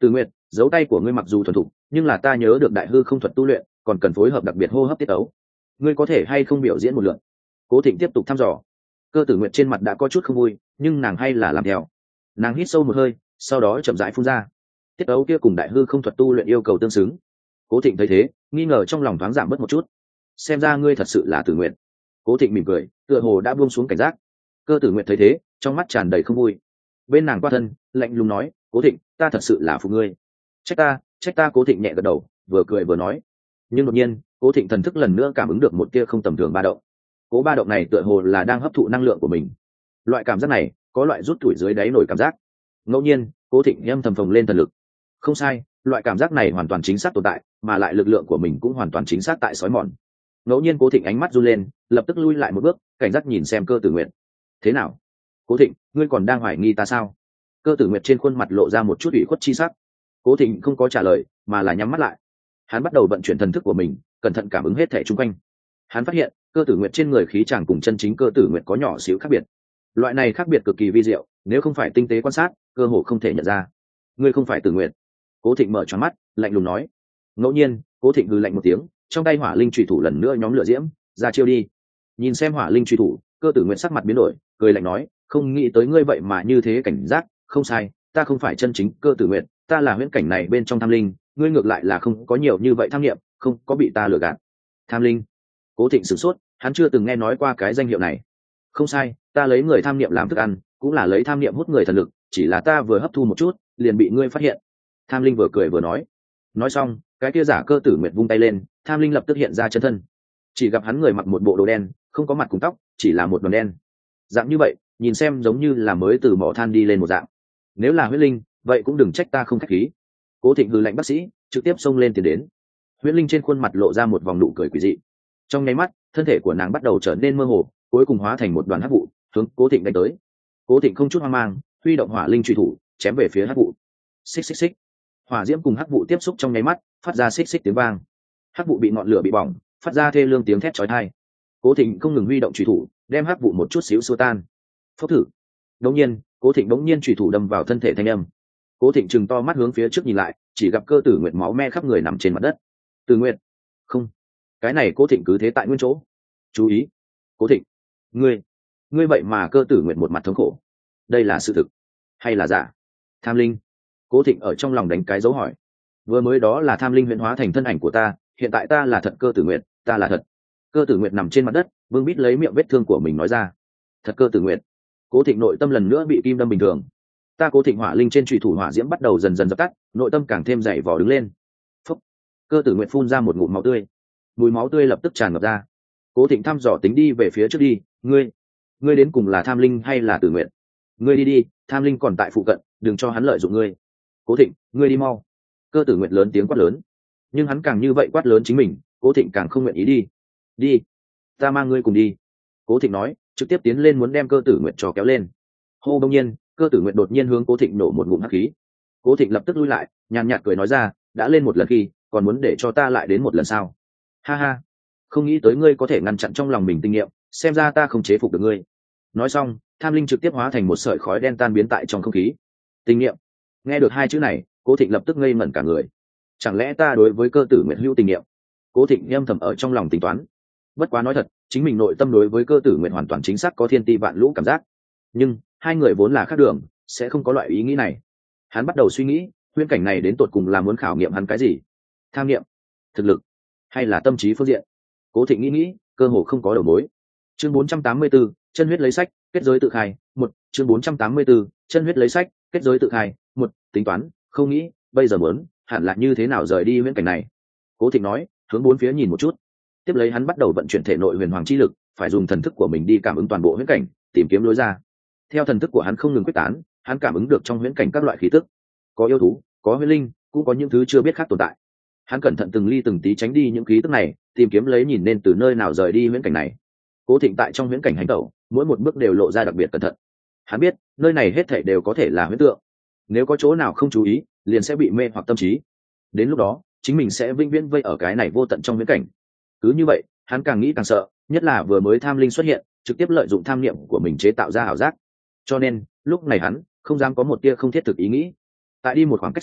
S1: dấu tay của ngươi mặc dù thuần thục nhưng là ta nhớ được đại hư không thuật tu luyện còn cần phối hợp đặc biệt hô hấp tiết ấu, ngươi có thể hay không biểu diễn một lượt? Cố Thịnh tiếp tục thăm dò. Cơ Tử Nguyệt trên mặt đã có chút không vui nhưng nàng hay là làm theo. Nàng hít sâu một hơi sau đó chậm rãi phun ra. Tiết ấu kia cùng đại hư không thuật tu luyện yêu cầu tương xứng. Cố Thịnh thấy thế nghi ngờ trong lòng thoáng giảm bớt một chút. Xem ra ngươi thật sự là Tử Nguyệt. Cố Thịnh mỉm cười tựa hồ đã buông xuống cảnh giác. Cơ Tử Nguyệt thấy thế trong mắt tràn đầy không vui. Bên nàng qua thân lạnh lùng nói, Cố Thịnh, ta thật sự là phụ ngươi. Trách ta, trách ta. Cố Thịnh nhẹ gật đầu vừa cười vừa nói. Nhưng đột nhiên Cố Thịnh thần thức lần nữa cảm ứng được một tia không tầm thường ba động. Cố ba động này tựa hồ là đang hấp thụ năng lượng của mình. Loại cảm giác này có loại rút tuổi dưới đáy nổi cảm giác. Ngẫu nhiên Cố Thịnh âm thầm phồng lên thần lực. Không sai, loại cảm giác này hoàn toàn chính xác tồn tại, mà lại lực lượng của mình cũng hoàn toàn chính xác tại sói mòn. Ngẫu nhiên Cố Thịnh ánh mắt run lên lập tức lui lại một bước cảnh giác nhìn xem Cơ Tử Nguyệt. Thế nào, Cố Thịnh, ngươi còn đang hoài nghi ta sao? Cơ Tử Nguyệt trên khuôn mặt lộ ra một chút ủy khuất chi sắc. Cố Thịnh không có trả lời mà là nhắm mắt lại. Hắn bắt đầu vận chuyển thần thức của mình cẩn thận cảm ứng hết thể chung quanh. Hắn phát hiện Cơ Tử Nguyệt trên người khí chàng cùng chân chính Cơ Tử Nguyệt có nhỏ xíu khác biệt. Loại này khác biệt cực kỳ vi diệu, nếu không phải tinh tế quan sát cơ hồ không thể nhận ra. Ngươi không phải Tử Nguyệt. Cố Thịnh mở tròn mắt lạnh lùng nói. Ngẫu nhiên Cố Thịnh hừ lạnh một tiếng trong tay hỏa linh chủy thủ lần nữa nhóm lửa diễm ra chiêu đi. Nhìn xem hỏa linh chủy thủ, Cơ Tử Nguyệt sắc mặt biến đổi cười lạnh nói, không nghĩ tới ngươi vậy mà như thế cảnh giác. Không sai, ta không phải chân chính Cơ Tử Nguyệt, ta là huyễn cảnh này bên trong tham linh, ngươi ngược lại là không có nhiều như vậy tham nghiệm, không có bị ta lừa gạt. Tham linh? Cố Thịnh sửng sốt, hắn chưa từng nghe nói qua cái danh hiệu này. Không sai, ta lấy người tham niệm làm thức ăn, cũng là lấy tham niệm hút người thần lực, chỉ là ta vừa hấp thu một chút liền bị ngươi phát hiện. Tham linh vừa cười vừa nói. Nói xong cái kia giả Cơ Tử Nguyệt vung tay lên, tham linh lập tức hiện ra chân thân. Chỉ gặp hắn người mặc một bộ đồ đen, không có mặt cùng tóc, chỉ là một đòn đen. Dạng như vậy nhìn xem giống như là mới từ mỏ than đi lên một dạng. Nếu là huyết linh vậy cũng đừng trách ta không khách khí. Cố Thịnh hừ lạnh bác sĩ trực tiếp xông lên tiến đến. Huyết linh trên khuôn mặt lộ ra một vòng nụ cười quỷ dị. Trong nháy mắt thân thể của nàng bắt đầu trở nên mơ hồ, cuối cùng hóa thành một đoàn hắc vụ hướng Cố Thịnh đánh tới. Cố Thịnh không chút hoang mang huy động hỏa linh truy thủ chém về phía hắc vụ. Xích xích xích, hỏa diễm cùng hắc vụ tiếp xúc trong nháy mắt phát ra xích xích tiếng vang. Hắc vụ bị ngọn lửa bị bỏng phát ra thê lương tiếng thét chói tai. Cố Thịnh không ngừng huy động truy thủ đem hắc vụ một chút xíu xua tan. Phốc thử. Đống nhiên Cố Thịnh bỗng nhiên truy thủ đâm vào thân thể thanh âm. Cố Thịnh trừng to mắt hướng phía trước nhìn lại, chỉ gặp Cơ Tử Nguyệt máu me khắp người nằm trên mặt đất. Tử Nguyệt? Không, cái này Cố Thịnh cứ thế tại nguyên chỗ. Chú ý, Cố Thịnh, ngươi, ngươi vậy mà Cơ Tử Nguyệt một mặt thống khổ. Đây là sự thực hay là giả? Tham linh? Cố Thịnh ở trong lòng đánh cái dấu hỏi. Vừa mới đó là tham linh huyễn hóa thành thân ảnh của ta, hiện tại ta là thật Cơ Tử Nguyệt, ta là thật. Cơ Tử Nguyệt nằm trên mặt đất, vương bít lấy miệng vết thương của mình nói ra. Thật Cơ Tử Nguyệt? Cố Thịnh nội tâm lần nữa bị kim đâm bình thường. Ta Cố Thịnh hỏa linh trên chủy thủ hỏa diễm bắt đầu dần dần dập tắt, nội tâm càng thêm dày vò đứng lên. Phúc. Cơ Tử Nguyệt phun ra một ngụm máu tươi, mùi máu tươi lập tức tràn ngập ra. Cố Thịnh thăm dò tính đi về phía trước đi. Ngươi, ngươi đến cùng là tham linh hay là Tử Nguyệt? Ngươi đi đi, tham linh còn tại phụ cận, đừng cho hắn lợi dụng ngươi. Cố Thịnh, ngươi đi mau. Cơ Tử Nguyệt lớn tiếng quát lớn, nhưng hắn càng như vậy quát lớn chính mình, Cố Thịnh càng không nguyện ý đi. Đi, ta mang ngươi cùng đi. Cố Thịnh nói, trực tiếp tiến lên muốn đem Cơ Tử Nguyệt cho kéo lên. Hô, đông nhiên Cơ Tử Nguyệt đột nhiên hướng Cố Thịnh nổ một ngụm hắc khí. Cố Thịnh lập tức lui lại, nhàn nhạt cười nói ra, đã lên một lần khi còn muốn để cho ta lại đến một lần sao? Ha ha, không nghĩ tới ngươi có thể ngăn chặn trong lòng mình tinh nghiệm, xem ra ta không chế phục được ngươi. Nói xong tham linh trực tiếp hóa thành một sợi khói đen tan biến tại trong không khí. Tinh nghiệm? Nghe được hai chữ này Cố Thịnh lập tức ngây ngẩn cả người. Chẳng lẽ ta đối với Cơ Tử Nguyệt hữu tình nghiệm? Cố Thịnh âm thầm ở trong lòng tính toán. Bất quá nói thật, chính mình nội tâm đối với Cơ Tử Nguyệt hoàn toàn chính xác có thiên ti vạn lũ cảm giác, nhưng hai người vốn là khác đường, sẽ không có loại ý nghĩ này. Hắn bắt đầu suy nghĩ, huyễn cảnh này đến tột cùng là muốn khảo nghiệm hắn cái gì? Tham nghiệm, thực lực, hay là tâm trí phương diện? Cố Thịnh nghĩ nghĩ, cơ hồ không có đầu mối. Chương bốn trăm tám mươi 4, chân huyết lấy sách, kết giới tự khai, một. Chương bốn trăm tám mươi 4, chân huyết lấy sách, kết giới tự khai, một. Tính toán, không nghĩ, bây giờ muốn, hẳn là như thế nào rời đi huyễn cảnh này? Cố Thịnh nói, hướng bốn phía nhìn một chút. Tiếp lấy hắn bắt đầu vận chuyển thể nội huyền hoàng chi lực, phải dùng thần thức của mình đi cảm ứng toàn bộ huyễn cảnh, tìm kiếm lối ra. Theo thần thức của hắn không ngừng quyết tán, hắn cảm ứng được trong huyễn cảnh các loại khí tức, có yêu thú, có huyễn linh, cũng có những thứ chưa biết khác tồn tại. Hắn cẩn thận từng ly từng tí tránh đi những khí tức này, tìm kiếm lấy nhìn nên từ nơi nào rời đi huyễn cảnh này. Cố Thịnh tại trong huyễn cảnh hành tẩu, mỗi một bước đều lộ ra đặc biệt cẩn thận. Hắn biết, nơi này hết thảy đều có thể là huyễn tượng. Nếu có chỗ nào không chú ý, liền sẽ bị mê hoặc tâm trí. Đến lúc đó, chính mình sẽ vĩnh viễn vây ở cái này vô tận trong huyễn cảnh. Cứ như vậy, hắn càng nghĩ càng sợ, nhất là vừa mới tham linh xuất hiện, trực tiếp lợi dụng tham niệm của mình chế tạo ra ảo giác. Cho nên, lúc này hắn không dám có một tia không thiết thực ý nghĩ. Tại đi một khoảng cách sau,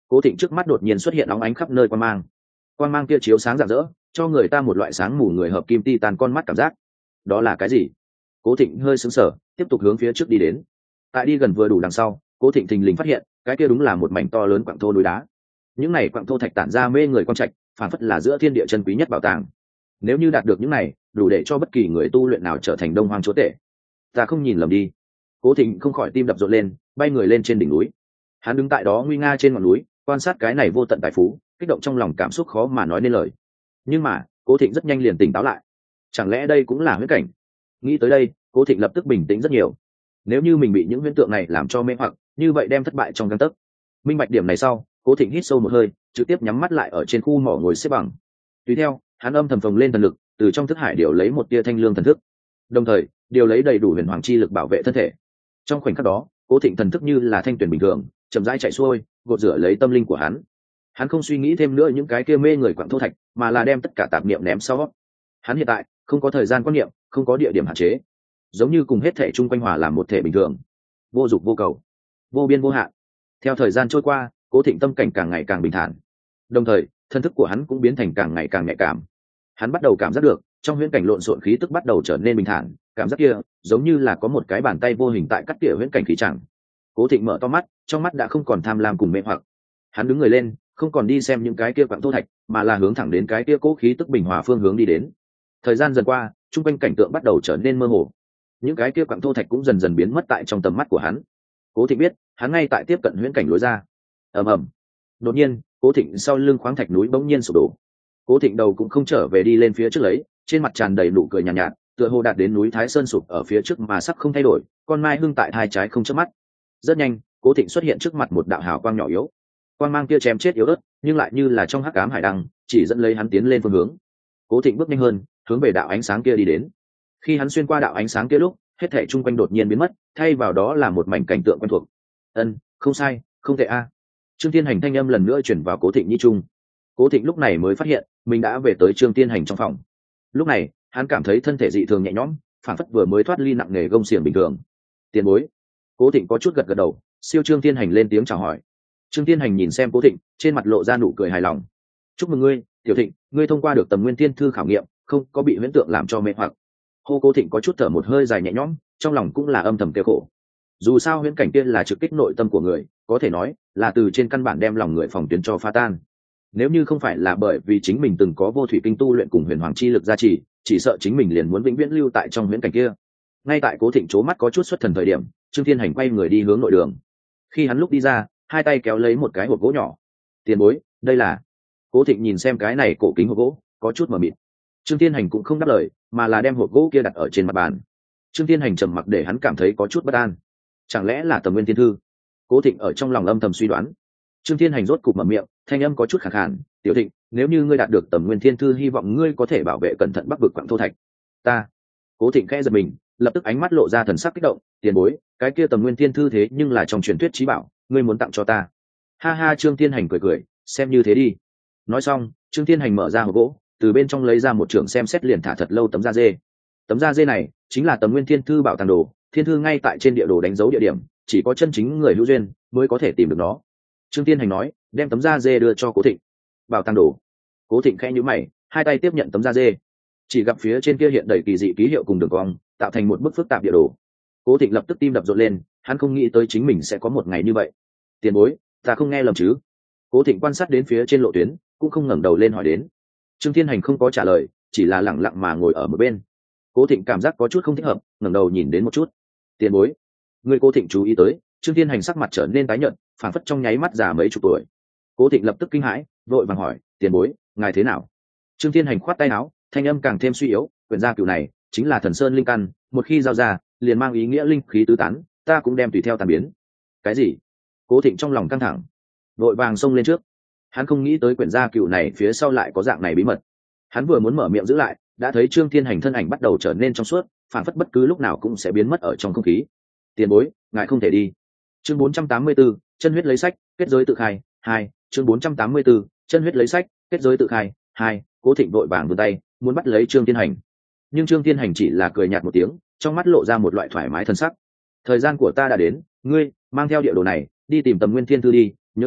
S1: Cố Thịnh trước mắt đột nhiên xuất hiện óng ánh khắp nơi quang mang. Quang mang kia chiếu sáng rạng rỡ, cho người ta một loại sáng mù người hợp kim ti tàn con mắt cảm giác. Đó là cái gì? Cố Thịnh hơi sững sờ, tiếp tục hướng phía trước đi đến. Tại đi gần vừa đủ đằng sau, Cố Thịnh thình lình phát hiện, cái kia đúng là một mảnh to lớn quặng thô núi đá. Những này quặng thô thạch tản ra mê người quan trạch, phản phất là giữa thiên địa chân quý nhất bảo tàng. Nếu như đạt được những này, đủ để cho bất kỳ người tu luyện nào trở thành đông hoang chúa tể. Ta không nhìn lầm đi. Cố Thịnh không khỏi tim đập rộn lên, bay người lên trên đỉnh núi. Hắn đứng tại đó nguy nga trên ngọn núi, quan sát cái này vô tận tài phú, kích động trong lòng cảm xúc khó mà nói nên lời. Nhưng mà Cố Thịnh rất nhanh liền tỉnh táo lại. Chẳng lẽ đây cũng là huyễn cảnh? Nghĩ tới đây, Cố Thịnh lập tức bình tĩnh rất nhiều. Nếu như mình bị những huyễn tượng này làm cho mê hoặc, như vậy đem thất bại trong gang tấc. Minh bạch điểm này sau, Cố Thịnh hít sâu một hơi, trực tiếp nhắm mắt lại ở trên khu mỏ ngồi xếp bằng. Tùy theo, hắn âm thầm phồng lên thần lực, từ trong thức hải điều lấy một tia thanh lương thần thức, đồng thời điều lấy đầy đủ huyền hoàng chi lực bảo vệ thân thể. Trong khoảnh khắc đó, Cố Thịnh thần thức như là thanh tuyển bình thường, chậm rãi chạy xuôi, gột rửa lấy tâm linh của hắn. Hắn không suy nghĩ thêm nữa những cái kia mê người quặng thô thạch, mà là đem tất cả tạp niệm ném sau. Hắn hiện tại không có thời gian quan niệm, không có địa điểm hạn chế, giống như cùng hết thể chung quanh hòa làm một thể bình thường, vô dục vô cầu, vô biên vô hạn. Theo thời gian trôi qua, Cố Thịnh tâm cảnh càng ngày càng bình thản, đồng thời thân thức của hắn cũng biến thành càng ngày càng nhạy cảm. Hắn bắt đầu cảm giác được trong huyễn cảnh lộn xộn khí tức bắt đầu trở nên bình thản, cảm giác kia giống như là có một cái bàn tay vô hình tại cắt tỉa huyễn cảnh khí chẳng. Cố Thịnh mở to mắt, trong mắt đã không còn tham lam cùng mê hoặc. Hắn đứng người lên, không còn đi xem những cái kia quặng thô thạch, mà là hướng thẳng đến cái kia cố khí tức bình hòa phương hướng đi đến. Thời gian dần qua, trung quanh cảnh tượng bắt đầu trở nên mơ hồ. Những cái kia quặng thô thạch cũng dần dần biến mất tại trong tầm mắt của hắn. Cố Thịnh biết, hắn ngay tại tiếp cận huyễn cảnh lối ra. Ầm ầm. Đột nhiên, Cố Thịnh sau lưng khoáng thạch núi bỗng nhiên sụp đổ. Cố Thịnh đầu cũng không trở về đi lên phía trước lấy, trên mặt tràn đầy nụ cười nhàn nhạt, nhạt, tựa hồ đạt đến núi Thái Sơn sụp ở phía trước mà sắc không thay đổi, con mai hương tại hai trái không chớp mắt. Rất nhanh, Cố Thịnh xuất hiện trước mặt một đạo hào quang nhỏ yếu. Quang mang kia chém chết yếu ớt, nhưng lại như là trong hắc ám hải đăng, chỉ dẫn lấy hắn tiến lên phương hướng. Cố Thịnh bước nhanh hơn, hướng về đạo ánh sáng kia đi đến. Khi hắn xuyên qua đạo ánh sáng kia lúc, hết thảy chung quanh đột nhiên biến mất, thay vào đó là một mảnh cảnh tượng quen thuộc. Ân, không sai, không tệ a. Trương Thiên Hành thanh âm lần nữa truyền vào Cố Thịnh nhi trung. Cố Thịnh lúc này mới phát hiện, mình đã về tới Trương Thiên Hành trong phòng. Lúc này, hắn cảm thấy thân thể dị thường nhẹ nhõm, phản phất vừa mới thoát ly nặng nề gông xiềng bình thường. Tiền bối. Cố Thịnh có chút gật gật đầu, siêu Trương Thiên Hành lên tiếng chào hỏi. Trương Thiên Hành nhìn xem Cố Thịnh, trên mặt lộ ra nụ cười hài lòng. Chúc mừng ngươi, Tiểu Thịnh, ngươi thông qua được tầm nguyên thiên thư khảo nghiệm, không có bị huyễn tượng làm cho mê hoặc. Hô. Cố Thịnh có chút thở một hơi dài nhẹ nhõm, trong lòng cũng là âm thầm kêu khổ. Dù sao huyễn cảnh kia là trực kích nội tâm của người, có thể nói là từ trên căn bản đem lòng người phòng tuyến cho phá tan. Nếu như không phải là bởi vì chính mình từng có vô thủy kinh tu luyện cùng huyền hoàng chi lực gia trì, chỉ sợ chính mình liền muốn vĩnh viễn lưu tại trong huyễn cảnh kia. Ngay tại Cố Thịnh chố mắt có chút xuất thần thời điểm, Trương Thiên Hành quay người đi hướng nội đường. Khi hắn lúc đi ra, hai tay kéo lấy một cái hộp gỗ nhỏ. Tiền bối, đây là. Cố Thịnh nhìn xem cái này cổ kính hộp gỗ, có chút mờ mịt. Trương Thiên Hành cũng không đáp lời, mà là đem hộp gỗ kia đặt ở trên mặt bàn. Trương Thiên Hành trầm mặc để hắn cảm thấy có chút bất an. Chẳng lẽ là tầm nguyên thiên thư? Cố Thịnh ở trong lòng âm thầm suy đoán. Trương Thiên Hành rốt cục mở miệng, thanh âm có chút khàn khàn, "Tiểu Thịnh, nếu như ngươi đạt được tầm nguyên thiên thư, hy vọng ngươi có thể bảo vệ cẩn thận Bắc vực quặng thô thạch." Ta. Cố Thịnh khẽ giật mình, lập tức ánh mắt lộ ra thần sắc kích động, "Tiền bối, cái kia tầm nguyên thiên thư thế nhưng là trong truyền thuyết chí bảo, ngươi muốn tặng cho ta?" Ha ha. Trương Thiên Hành cười cười, "Xem như thế đi." Nói xong, Trương Thiên Hành mở ra hộp gỗ, từ bên trong lấy ra một trường xem xét liền thả thật lâu tấm da dê. Tấm da dê này chính là tầm nguyên thiên thư bảo tàng đồ, thiên thư ngay tại trên địa đồ đánh dấu địa điểm, chỉ có chân chính người hữu duyên mới có thể tìm được nó. Trương Thiên Hành nói, đem tấm da dê đưa cho Cố Thịnh. Bảo tàng đồ. Cố Thịnh khẽ nhíu mày, hai tay tiếp nhận tấm da dê. Chỉ gặp phía trên kia hiện đầy kỳ dị ký hiệu cùng đường cong, tạo thành một bức phức tạp địa đồ. Cố Thịnh lập tức tim đập rộn lên, hắn không nghĩ tới chính mình sẽ có một ngày như vậy. Tiền bối, ta không nghe lầm chứ? Cố Thịnh quan sát đến phía trên lộ tuyến, cũng không ngẩng đầu lên hỏi đến. Trương Thiên Hành không có trả lời, chỉ là lặng lặng mà ngồi ở một bên. Cố Thịnh cảm giác có chút không thích hợp, ngẩng đầu nhìn đến một chút. Tiền bối, người. Cố Thịnh chú ý tới, Trương Thiên Hành sắc mặt trở nên tái nhợt, phảng phất trong nháy mắt già mấy chục tuổi. Cố Thịnh lập tức kinh hãi, vội vàng hỏi, "Tiền bối, ngài thế nào?" Trương Thiên Hành khoát tay áo, thanh âm càng thêm suy yếu, "Quyển gia cửu này chính là thần sơn linh căn, một khi giao ra, liền mang ý nghĩa linh khí tứ tán, ta cũng đem tùy theo tàn biến." Cái gì? Cố Thịnh trong lòng căng thẳng, vội vàng xông lên trước. Hắn không nghĩ tới quyển gia cửu này phía sau lại có dạng này bí mật. Hắn vừa muốn mở miệng giữ lại, đã thấy Trương Thiên Hành thân ảnh bắt đầu trở nên trong suốt, phản phất bất cứ lúc nào cũng sẽ biến mất ở trong không khí. "Tiền bối, ngài không thể đi." Chương bốn trăm tám mươi 4, chân huyết lấy sách, kết giới tự khai, hai. Chương bốn trăm tám mươi 4, chân huyết lấy sách, kết giới tự khai, hai. Cố Thịnh vội vàng vươn tay, muốn bắt lấy Trương Thiên Hành. Nhưng Trương Thiên Hành chỉ là cười nhạt một tiếng, trong mắt lộ ra một loại thoải mái thân sắc. "Thời gian của ta đã đến, ngươi mang theo địa đồ này, đi tìm tầm nguyên thiên thư đi, nhớ kỹ,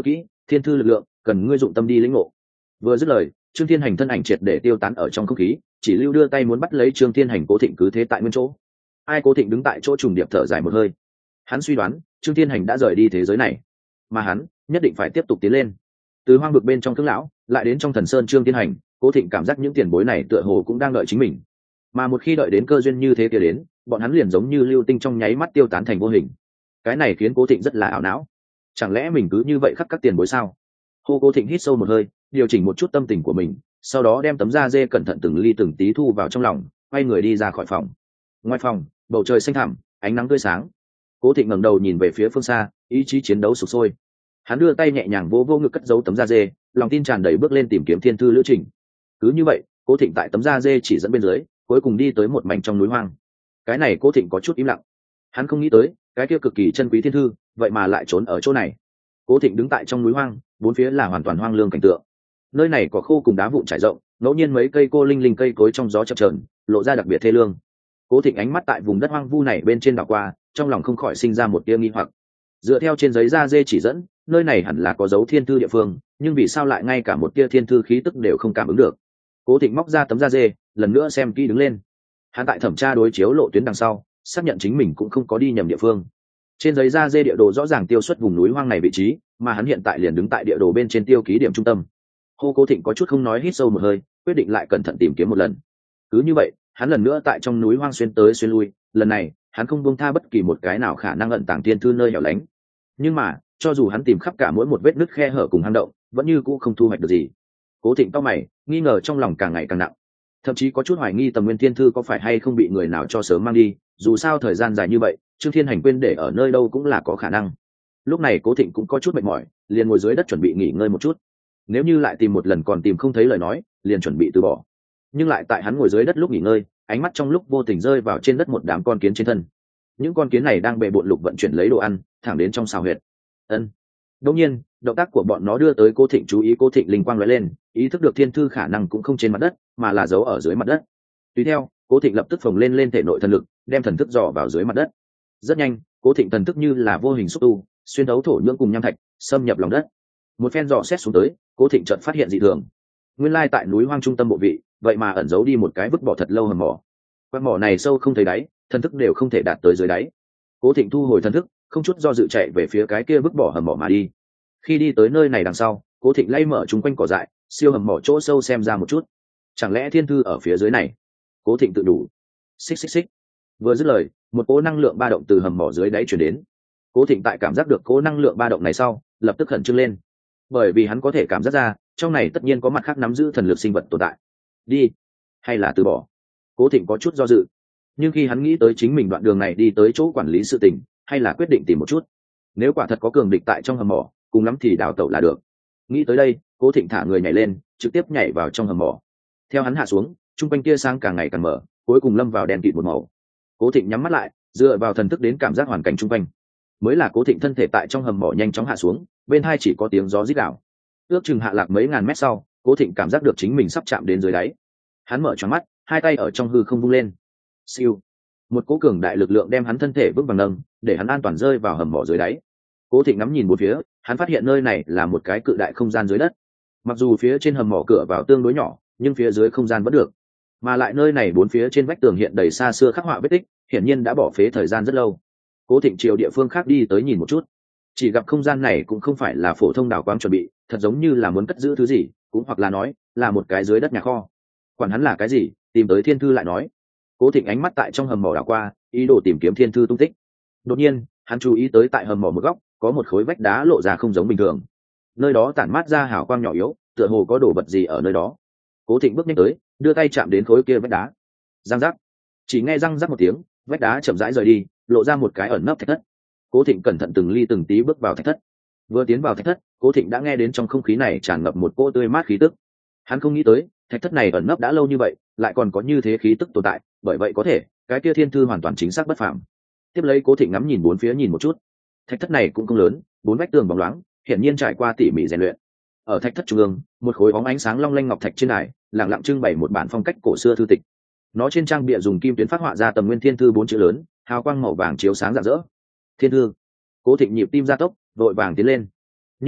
S1: thiên thư lực lượng cần ngươi dụng tâm đi lĩnh ngộ. Vừa dứt lời, Trương Thiên Hành thân ảnh triệt để tiêu tán ở trong không khí, chỉ lưu đưa tay muốn bắt lấy Trương Thiên Hành. Cố Thịnh cứ thế tại nguyên chỗ. Ai Cố Thịnh đứng tại chỗ trùng điệp thở dài một hơi. Hắn suy đoán Trương Thiên Hành đã rời đi thế giới này, mà hắn nhất định phải tiếp tục tiến lên. Từ hoang vực bên trong Thương lão lại đến trong thần sơn Trương Thiên Hành, Cố Thịnh cảm giác những tiền bối này tựa hồ cũng đang đợi chính mình. Mà một khi đợi đến cơ duyên như thế kia đến, bọn hắn liền giống như lưu tinh trong nháy mắt tiêu tán thành vô hình. Cái này khiến Cố Thịnh rất là ảo não. Chẳng lẽ mình cứ như vậy khắc các tiền bối sao? Hô Cố Thịnh hít sâu một hơi, điều chỉnh một chút tâm tình của mình, sau đó đem tấm da dê cẩn thận từng ly từng tí thu vào trong lòng, quay người đi ra khỏi phòng. Ngoài phòng, bầu trời xanh thẳm, ánh nắng tươi sáng. Cố Thịnh ngẩng đầu nhìn về phía phương xa, ý chí chiến đấu sục sôi. Hắn đưa tay nhẹ nhàng vỗ vỗ ngực cất giấu tấm da dê, lòng tin tràn đầy bước lên tìm kiếm thiên thư lữ trình. Cứ như vậy, Cố Thịnh tại tấm da dê chỉ dẫn bên dưới, cuối cùng đi tới một mảnh trong núi hoang. Cái này Cố Thịnh có chút im lặng. Hắn không nghĩ tới, cái kia cực kỳ chân quý thiên thư, vậy mà lại trốn ở chỗ này. Cố Thịnh đứng tại trong núi hoang, bốn phía là hoàn toàn hoang lương cảnh tượng. Nơi này có khô cùng đá vụn trải rộng, ngẫu nhiên mấy cây cô linh linh cây cối trong gió chập chờn, lộ ra đặc biệt thê lương. Cố Thịnh ánh mắt tại vùng đất hoang vu này bên trên đảo qua, trong lòng không khỏi sinh ra một tia nghi hoặc. Dựa theo trên giấy da dê chỉ dẫn, nơi này hẳn là có dấu thiên thư địa phương, nhưng vì sao lại ngay cả một tia thiên thư khí tức đều không cảm ứng được? Cố Thịnh móc ra tấm da dê, lần nữa xem kỹ đứng lên. Hắn tại thẩm tra đối chiếu lộ tuyến đằng sau, xác nhận chính mình cũng không có đi nhầm địa phương. Trên giấy da dê địa đồ rõ ràng tiêu xuất vùng núi hoang này vị trí, mà hắn hiện tại liền đứng tại địa đồ bên trên tiêu ký điểm trung tâm. Hô Cố Thịnh có chút không nói, hít sâu một hơi, quyết định lại cẩn thận tìm kiếm một lần. Cứ như vậy, hắn lần nữa tại trong núi hoang xuyên tới xuyên lui, lần này hắn không buông tha bất kỳ một cái nào khả năng ẩn tàng thiên thư nơi hẻo lánh. Nhưng mà cho dù hắn tìm khắp cả mỗi một vết nứt khe hở cùng hang động, vẫn như cũ không thu hoạch được gì. Cố Thịnh cau mày, nghi ngờ trong lòng càng ngày càng nặng, thậm chí có chút hoài nghi tầm nguyên thiên thư có phải hay không bị người nào cho sớm mang đi. Dù sao thời gian dài như vậy, Trương Thiên Hành quên để ở nơi đâu cũng là có khả năng. Lúc này Cố Thịnh cũng có chút mệt mỏi, liền ngồi dưới đất chuẩn bị nghỉ ngơi một chút. Nếu như lại tìm một lần còn tìm không thấy lời nói, liền chuẩn bị từ bỏ. Nhưng lại tại hắn ngồi dưới đất lúc nghỉ ngơi, ánh mắt trong lúc vô tình rơi vào trên đất một đám con kiến trên thân. Những con kiến này đang bề bộn lục vận chuyển lấy đồ ăn, thẳng đến trong xào huyệt. Ân. Đương nhiên, động tác của bọn nó đưa tới Cố Thịnh chú ý. Cố Thịnh linh quang lóe lên, ý thức được thiên thư khả năng cũng không trên mặt đất, mà là giấu ở dưới mặt đất. Tùy theo, Cố Thịnh lập tức phồng lên lên thể nội thần lực, đem thần thức dò vào dưới mặt đất. Rất nhanh, Cố Thịnh thần thức như là vô hình xúc tu, xuyên thấu thổ nhưỡng cùng nham thạch, xâm nhập lòng đất. Một phen dò xét xuống tới, Cố Thịnh chợt phát hiện dị thường. Nguyên lai tại núi hoang trung tâm bộ vị, vậy mà ẩn giấu đi một cái vứt bỏ thật lâu hầm mỏ. Quang mỏ này sâu không thấy đáy, thần thức đều không thể đạt tới dưới đáy. Cố Thịnh thu hồi thần thức, không chút do dự chạy về phía cái kia vứt bỏ hầm mỏ mà đi. Khi đi tới nơi này đằng sau, Cố Thịnh lay mở chúng quanh cỏ dại, siêu hầm mỏ chỗ sâu xem ra một chút. Chẳng lẽ thiên thư ở phía dưới này? Cố Thịnh tự đủ. Xích xích xích. Vừa dứt lời, một cỗ năng lượng ba động từ hầm mỏ dưới đáy truyền đến. Cố Thịnh tại cảm giác được cỗ năng lượng ba động này sau, lập tức khẩn trương lên, bởi vì hắn có thể cảm giác ra, trong này tất nhiên có mặt khác nắm giữ thần lực sinh vật tồn tại. Đi, hay là từ bỏ? Cố Thịnh có chút do dự, nhưng khi hắn nghĩ tới chính mình đoạn đường này đi tới chỗ quản lý sự tình, hay là quyết định tìm một chút. Nếu quả thật có cường địch tại trong hầm mỏ, cùng lắm thì đào tẩu là được. Nghĩ tới đây, Cố Thịnh thả người nhảy lên, trực tiếp nhảy vào trong hầm mỏ. Theo hắn hạ xuống, trung quanh tia sáng càng ngày càng mở, cuối cùng lâm vào đèn kịt một màu. Cố Thịnh nhắm mắt lại, dựa vào thần thức đến cảm giác hoàn cảnh trung quanh. Mới là Cố Thịnh thân thể tại trong hầm mỏ nhanh chóng hạ xuống, bên hai chỉ có tiếng gió rít gào. Ước chừng hạ lạc mấy ngàn mét sau, Cố Thịnh cảm giác được chính mình sắp chạm đến dưới đáy. Hắn mở choáng mắt, hai tay ở trong hư không vung lên. Siêu, một cỗ cường đại lực lượng đem hắn thân thể vững vàng nâng, để hắn an toàn rơi vào hầm mỏ dưới đáy. Cố Thịnh ngắm nhìn bốn phía, hắn phát hiện nơi này là một cái cự đại không gian dưới đất. Mặc dù phía trên hầm mỏ cửa vào tương đối nhỏ, nhưng phía dưới không gian vẫn được. Mà lại nơi này bốn phía trên vách tường hiện đầy xa xưa khắc họa vết tích, hiển nhiên đã bỏ phế thời gian rất lâu. Cố Thịnh chiều địa phương khác đi tới nhìn một chút, chỉ gặp không gian này cũng không phải là phổ thông đào quáng chuẩn bị, thật giống như là muốn cất giữ thứ gì, cũng hoặc là nói là một cái dưới đất nhà kho. Quản hắn là cái gì, tìm tới thiên thư lại nói. Cố Thịnh ánh mắt tại trong hầm mỏ đảo qua, ý đồ tìm kiếm thiên thư tung tích. Đột nhiên, hắn chú ý tới tại hầm mỏ một góc, có một khối vách đá lộ ra không giống bình thường. Nơi đó tản mát ra hào quang nhỏ yếu, tựa hồ có đồ vật gì ở nơi đó. Cố Thịnh bước nhanh tới, đưa tay chạm đến khối kia vách đá. Răng rắc. Chỉ nghe răng rắc một tiếng, vách đá chậm rãi rời đi, lộ ra một cái ẩn nấp thạch thất. Cố Thịnh cẩn thận từng ly từng tí bước vào thạch thất. Vừa tiến vào thạch thất, Cố Thịnh đã nghe đến trong không khí này tràn ngập một cỗ tươi mát khí tức. Hắn không nghĩ tới, thạch thất này ẩn nấp đã lâu như vậy, lại còn có như thế khí tức tồn tại, bởi vậy có thể, cái kia thiên thư hoàn toàn chính xác bất phàm. Tiếp lấy Cố Thịnh ngắm nhìn bốn phía nhìn một chút. Thạch thất này cũng không lớn, bốn vách tường bóng loáng, hiển nhiên trải qua tỉ mỉ rèn luyện. Ở thạch thất trung ương, một khối bóng ánh sáng long lanh ngọc thạch trên đài, lặng lặng trưng bày một bản phong cách cổ xưa thư tịch. Nó trên trang bìa dùng kim tuyến phát họa ra tầm nguyên thiên thư bốn chữ lớn, hào quang màu vàng chiếu sáng rạng rỡ. Thiên thư. Cố Thịnh nhịp tim gia tốc, vội vàng tiến lên. Nhưng mà,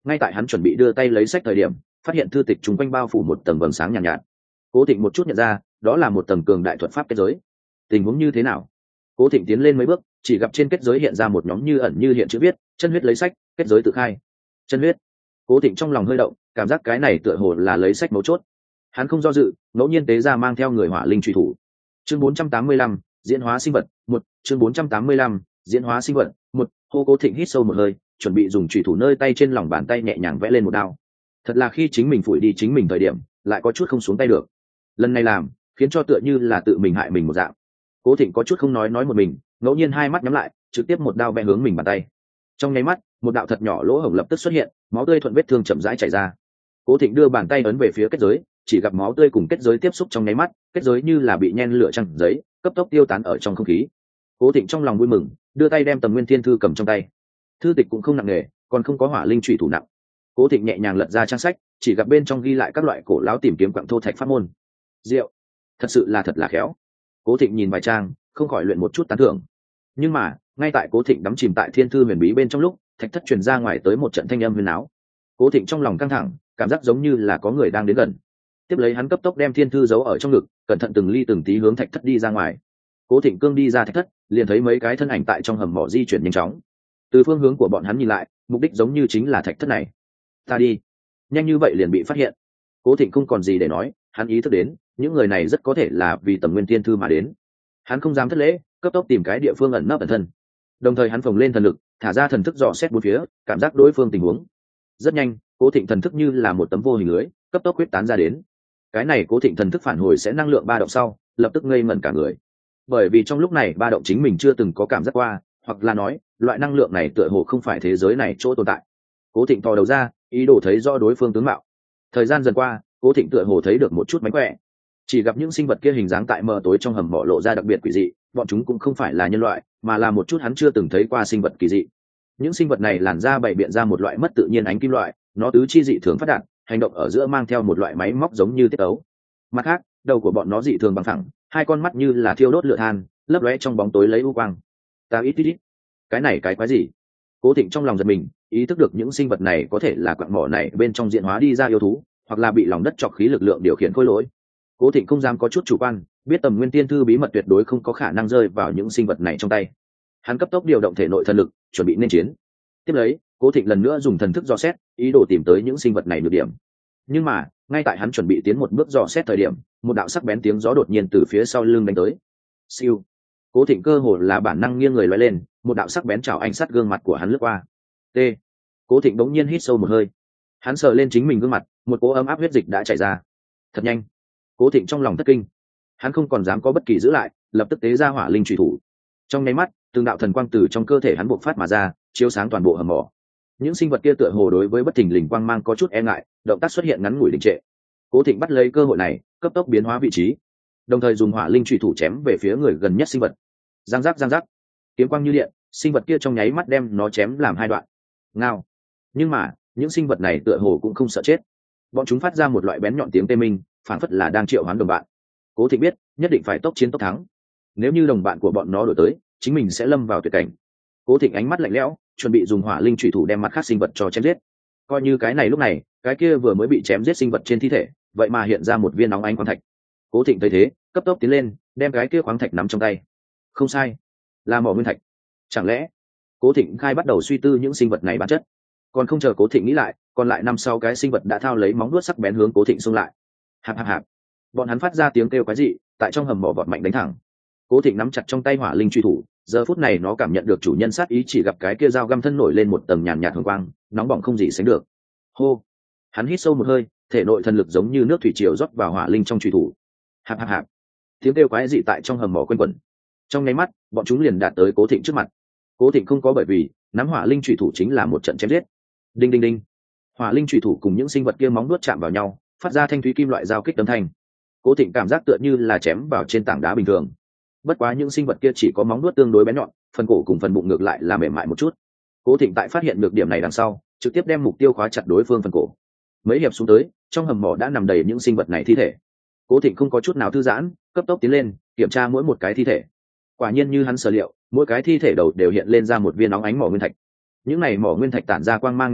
S1: ngay tại hắn chuẩn bị đưa tay lấy sách thời điểm, phát hiện thư tịch chung quanh bao phủ một tầng vầng sáng nhàn nhạt, nhạt Cố Thịnh một chút nhận ra đó là một tầng cường đại thuật pháp kết giới. Tình huống như thế nào? Cố Thịnh tiến lên mấy bước, chỉ gặp trên kết giới hiện ra một nhóm như ẩn như hiện chữ viết: chân huyết lấy sách, kết giới tự khai. Chân huyết. Cố Thịnh trong lòng hơi động, cảm giác cái này tựa hồ là lấy sách mấu chốt. Hắn không do dự, ngẫu nhiên tế ra mang theo người hỏa linh truy thủ. Chương bốn trăm tám mươi lăm, diễn hóa sinh vật một. Chương bốn trăm tám mươi lăm, diễn hóa sinh vật một. Hô. Cố Thịnh hít sâu một hơi, chuẩn bị dùng truy thủ nơi tay trên lòng bàn tay nhẹ nhàng vẽ lên một đao. Thật là khi chính mình phủi đi chính mình thời điểm, lại có chút không xuống tay được. Lần này làm, khiến cho tựa như là tự mình hại mình một dạng. Cố Thịnh có chút không nói nói một mình, ngẫu nhiên hai mắt nhắm lại, trực tiếp một đao vẽ hướng mình bàn tay. Trong nháy mắt, một đạo thật nhỏ lỗ hổng lập tức xuất hiện, máu tươi thuận vết thương chậm rãi chảy ra. Cố Thịnh đưa bàn tay ấn về phía kết giới, chỉ gặp máu tươi cùng kết giới tiếp xúc trong nháy mắt, kết giới như là bị nhen lửa trăng giấy, cấp tốc tiêu tán ở trong không khí. Cố Thịnh trong lòng vui mừng, đưa tay đem Tầm Nguyên Thiên Thư cầm trong tay. Thư tịch cũng không nặng nề, còn không có hỏa linh chủy thủ nặng. Cố Thịnh nhẹ nhàng lật ra trang sách, chỉ gặp bên trong ghi lại các loại cổ lão tìm kiếm quặng thô thạch pháp môn. Diệu, thật sự là thật là khéo. Cố Thịnh nhìn vài trang, không khỏi luyện một chút tán thưởng. Nhưng mà, ngay tại Cố Thịnh đắm chìm tại thiên thư huyền bí bên trong lúc, thạch thất truyền ra ngoài tới một trận thanh âm huyền áo. Cố Thịnh trong lòng căng thẳng, cảm giác giống như là có người đang đến gần. Tiếp lấy hắn cấp tốc đem thiên thư giấu ở trong ngực, cẩn thận từng ly từng tí hướng thạch thất đi ra ngoài. Cố Thịnh cương đi ra thạch thất, liền thấy mấy cái thân ảnh tại trong hầm mỏ di chuyển nhanh chóng. Từ phương hướng của bọn hắn nhìn lại, mục đích giống như chính là thạch thất này. Ta đi, nhanh như vậy liền bị phát hiện. Cố Thịnh không còn gì để nói, hắn ý thức đến, những người này rất có thể là vì Tầm Nguyên Thiên Thư mà đến. Hắn không dám thất lễ, cấp tốc tìm cái địa phương ẩn nấp ẩn thân. Đồng thời hắn phồng lên thần lực, thả ra thần thức dò xét bốn phía, cảm giác đối phương tình huống. Rất nhanh, Cố Thịnh thần thức như là một tấm vô hình lưới, cấp tốc quyết tán ra đến. Cái này Cố Thịnh thần thức phản hồi sẽ năng lượng ba động sau, lập tức ngây ngẩn cả người. Bởi vì trong lúc này ba động chính mình chưa từng có cảm giác qua, hoặc là nói, loại năng lượng này tựa hồ không phải thế giới này chỗ tồn tại. Cố Thịnh thò đầu ra, ý đồ thấy rõ đối phương tướng mạo. Thời gian dần qua, Cố Thịnh tựa hồ thấy được một chút mánh khỏe. Chỉ gặp những sinh vật kia hình dáng tại mờ tối trong hầm mỏ lộ ra đặc biệt quỷ dị, bọn chúng cũng không phải là nhân loại, mà là một chút hắn chưa từng thấy qua sinh vật kỳ dị. Những sinh vật này làn da bày biện ra một loại mất tự nhiên ánh kim loại, nó tứ chi dị thường phát đạt, hành động ở giữa mang theo một loại máy móc giống như tiết ấu. Mặt khác, đầu của bọn nó dị thường bằng phẳng, hai con mắt như là thiêu đốt lửa than, lấp lóe trong bóng tối lấy u quang. Ta ít ít ít, cái này cái quái gì? Cố Thịnh trong lòng giật mình, ý thức được những sinh vật này có thể là quặng mỏ này bên trong diễn hóa đi ra yêu thú, hoặc là bị lòng đất chọc khí lực lượng điều khiển khối lỗi. Cố Thịnh không dám có chút chủ quan, biết Tầm Nguyên Tiên Thư bí mật tuyệt đối không có khả năng rơi vào những sinh vật này trong tay. Hắn cấp tốc điều động thể nội thần lực, chuẩn bị nên chiến. Tiếp lấy, Cố Thịnh lần nữa dùng thần thức dò xét, ý đồ tìm tới những sinh vật này nhược điểm. Nhưng mà, ngay tại hắn chuẩn bị tiến một bước dò xét thời điểm, một đạo sắc bén tiếng gió đột nhiên từ phía sau lưng đánh tới. Siêu. Cố Thịnh cơ hồ là bản năng nghiêng người lóe lên, một đạo sắc bén chảo ảnh sát gương mặt của hắn lướt qua. T. Cố Thịnh bỗng nhiên hít sâu một hơi. Hắn sờ lên chính mình gương mặt, một cỗ ấm áp huyết dịch đã chảy ra. Thật nhanh. Cố Thịnh trong lòng thất kinh. Hắn không còn dám có bất kỳ giữ lại, lập tức tế ra hỏa linh chủy thủ. Trong nháy mắt, từng đạo thần quang từ trong cơ thể hắn bộc phát mà ra, chiếu sáng toàn bộ hầm mỏ. Những sinh vật kia tựa hồ đối với bất thình lình quang mang có chút e ngại, động tác xuất hiện ngắn ngủi đình trệ. Cố Thịnh bắt lấy cơ hội này, cấp tốc biến hóa vị trí, đồng thời dùng hỏa linh chủy thủ chém về phía người gần nhất sinh vật. Giang giác giang giác, kiếm quang như điện, sinh vật kia trong nháy mắt đem nó chém làm hai đoạn. Ngao. Nhưng mà, những sinh vật này tựa hồ cũng không sợ chết. Bọn chúng phát ra một loại bén nhọn tiếng tê minh, phản phất là đang triệu hoán đồng bạn. Cố Thịnh biết, nhất định phải tốc chiến tốc thắng. Nếu như đồng bạn của bọn nó đuổi tới, chính mình sẽ lâm vào tuyệt cảnh. Cố Thịnh ánh mắt lạnh lẽo, chuẩn bị dùng hỏa linh chủy thủ đem mặt khác sinh vật cho chém giết. Coi như cái này lúc này, cái kia vừa mới bị chém giết sinh vật trên thi thể, vậy mà hiện ra một viên nóng ánh khoáng thạch. Cố Thịnh thấy thế, cấp tốc tiến lên, đem cái kia khoáng thạch nắm trong tay. Không sai, là mỏ nguyên thạch. Chẳng lẽ? Cố Thịnh khai bắt đầu suy tư những sinh vật này bản chất. Còn không chờ Cố Thịnh nghĩ lại, còn lại năm sau cái sinh vật đã thao lấy móng vuốt sắc bén hướng Cố Thịnh xung lại. Hạp hạp hạp. Bọn hắn phát ra tiếng kêu quái dị, tại trong hầm mỏ vọt mạnh đánh thẳng. Cố Thịnh nắm chặt trong tay hỏa linh truy thủ, giờ phút này nó cảm nhận được chủ nhân sát ý, chỉ gặp cái kia dao găm thân nổi lên một tầng nhàn nhạt hồng quang, nóng bỏng không gì sánh được. Hô. Hắn hít sâu một hơi, thể nội thần lực giống như nước thủy triều rót vào hỏa linh trong truy thủ. Hạp hạp hạp. Tiếng kêu quái dị tại trong hầm mỏ quanh quẩn. Trong nháy mắt, bọn chúng liền đạt tới Cố Thịnh trước mặt. Cố Thịnh không có bởi vì nắm hỏa linh truy thủ chính là một trận chém giết. Đinh đinh đinh. Hỏa linh truy thủ cùng những sinh vật kia móng vuốt chạm vào nhau, phát ra thanh thúy kim loại giao kích âm thanh. Cố Thịnh cảm giác tựa như là chém vào trên tảng đá bình thường. Bất quá những sinh vật kia chỉ có móng vuốt tương đối bén nhọn, phần cổ cùng phần bụng ngược lại là mềm mại một chút. Cố Thịnh tại phát hiện được điểm này đằng sau, trực tiếp đem mục tiêu khóa chặt đối phương phần cổ. Mấy hiệp xuống tới, trong hầm mỏ đã nằm đầy những sinh vật này thi thể. Cố Thịnh không có chút nào thư giãn, cấp tốc tiến lên, kiểm tra mỗi một cái thi thể. Quả nhiên như hắn sở liệu, mỗi cái thi thể đầu đều hiện lên ra một viên nóng ánh mỏ nguyên thạch. Những này mỏ nguyên thạch tản ra quang mang nhàn nhạt, nhạt,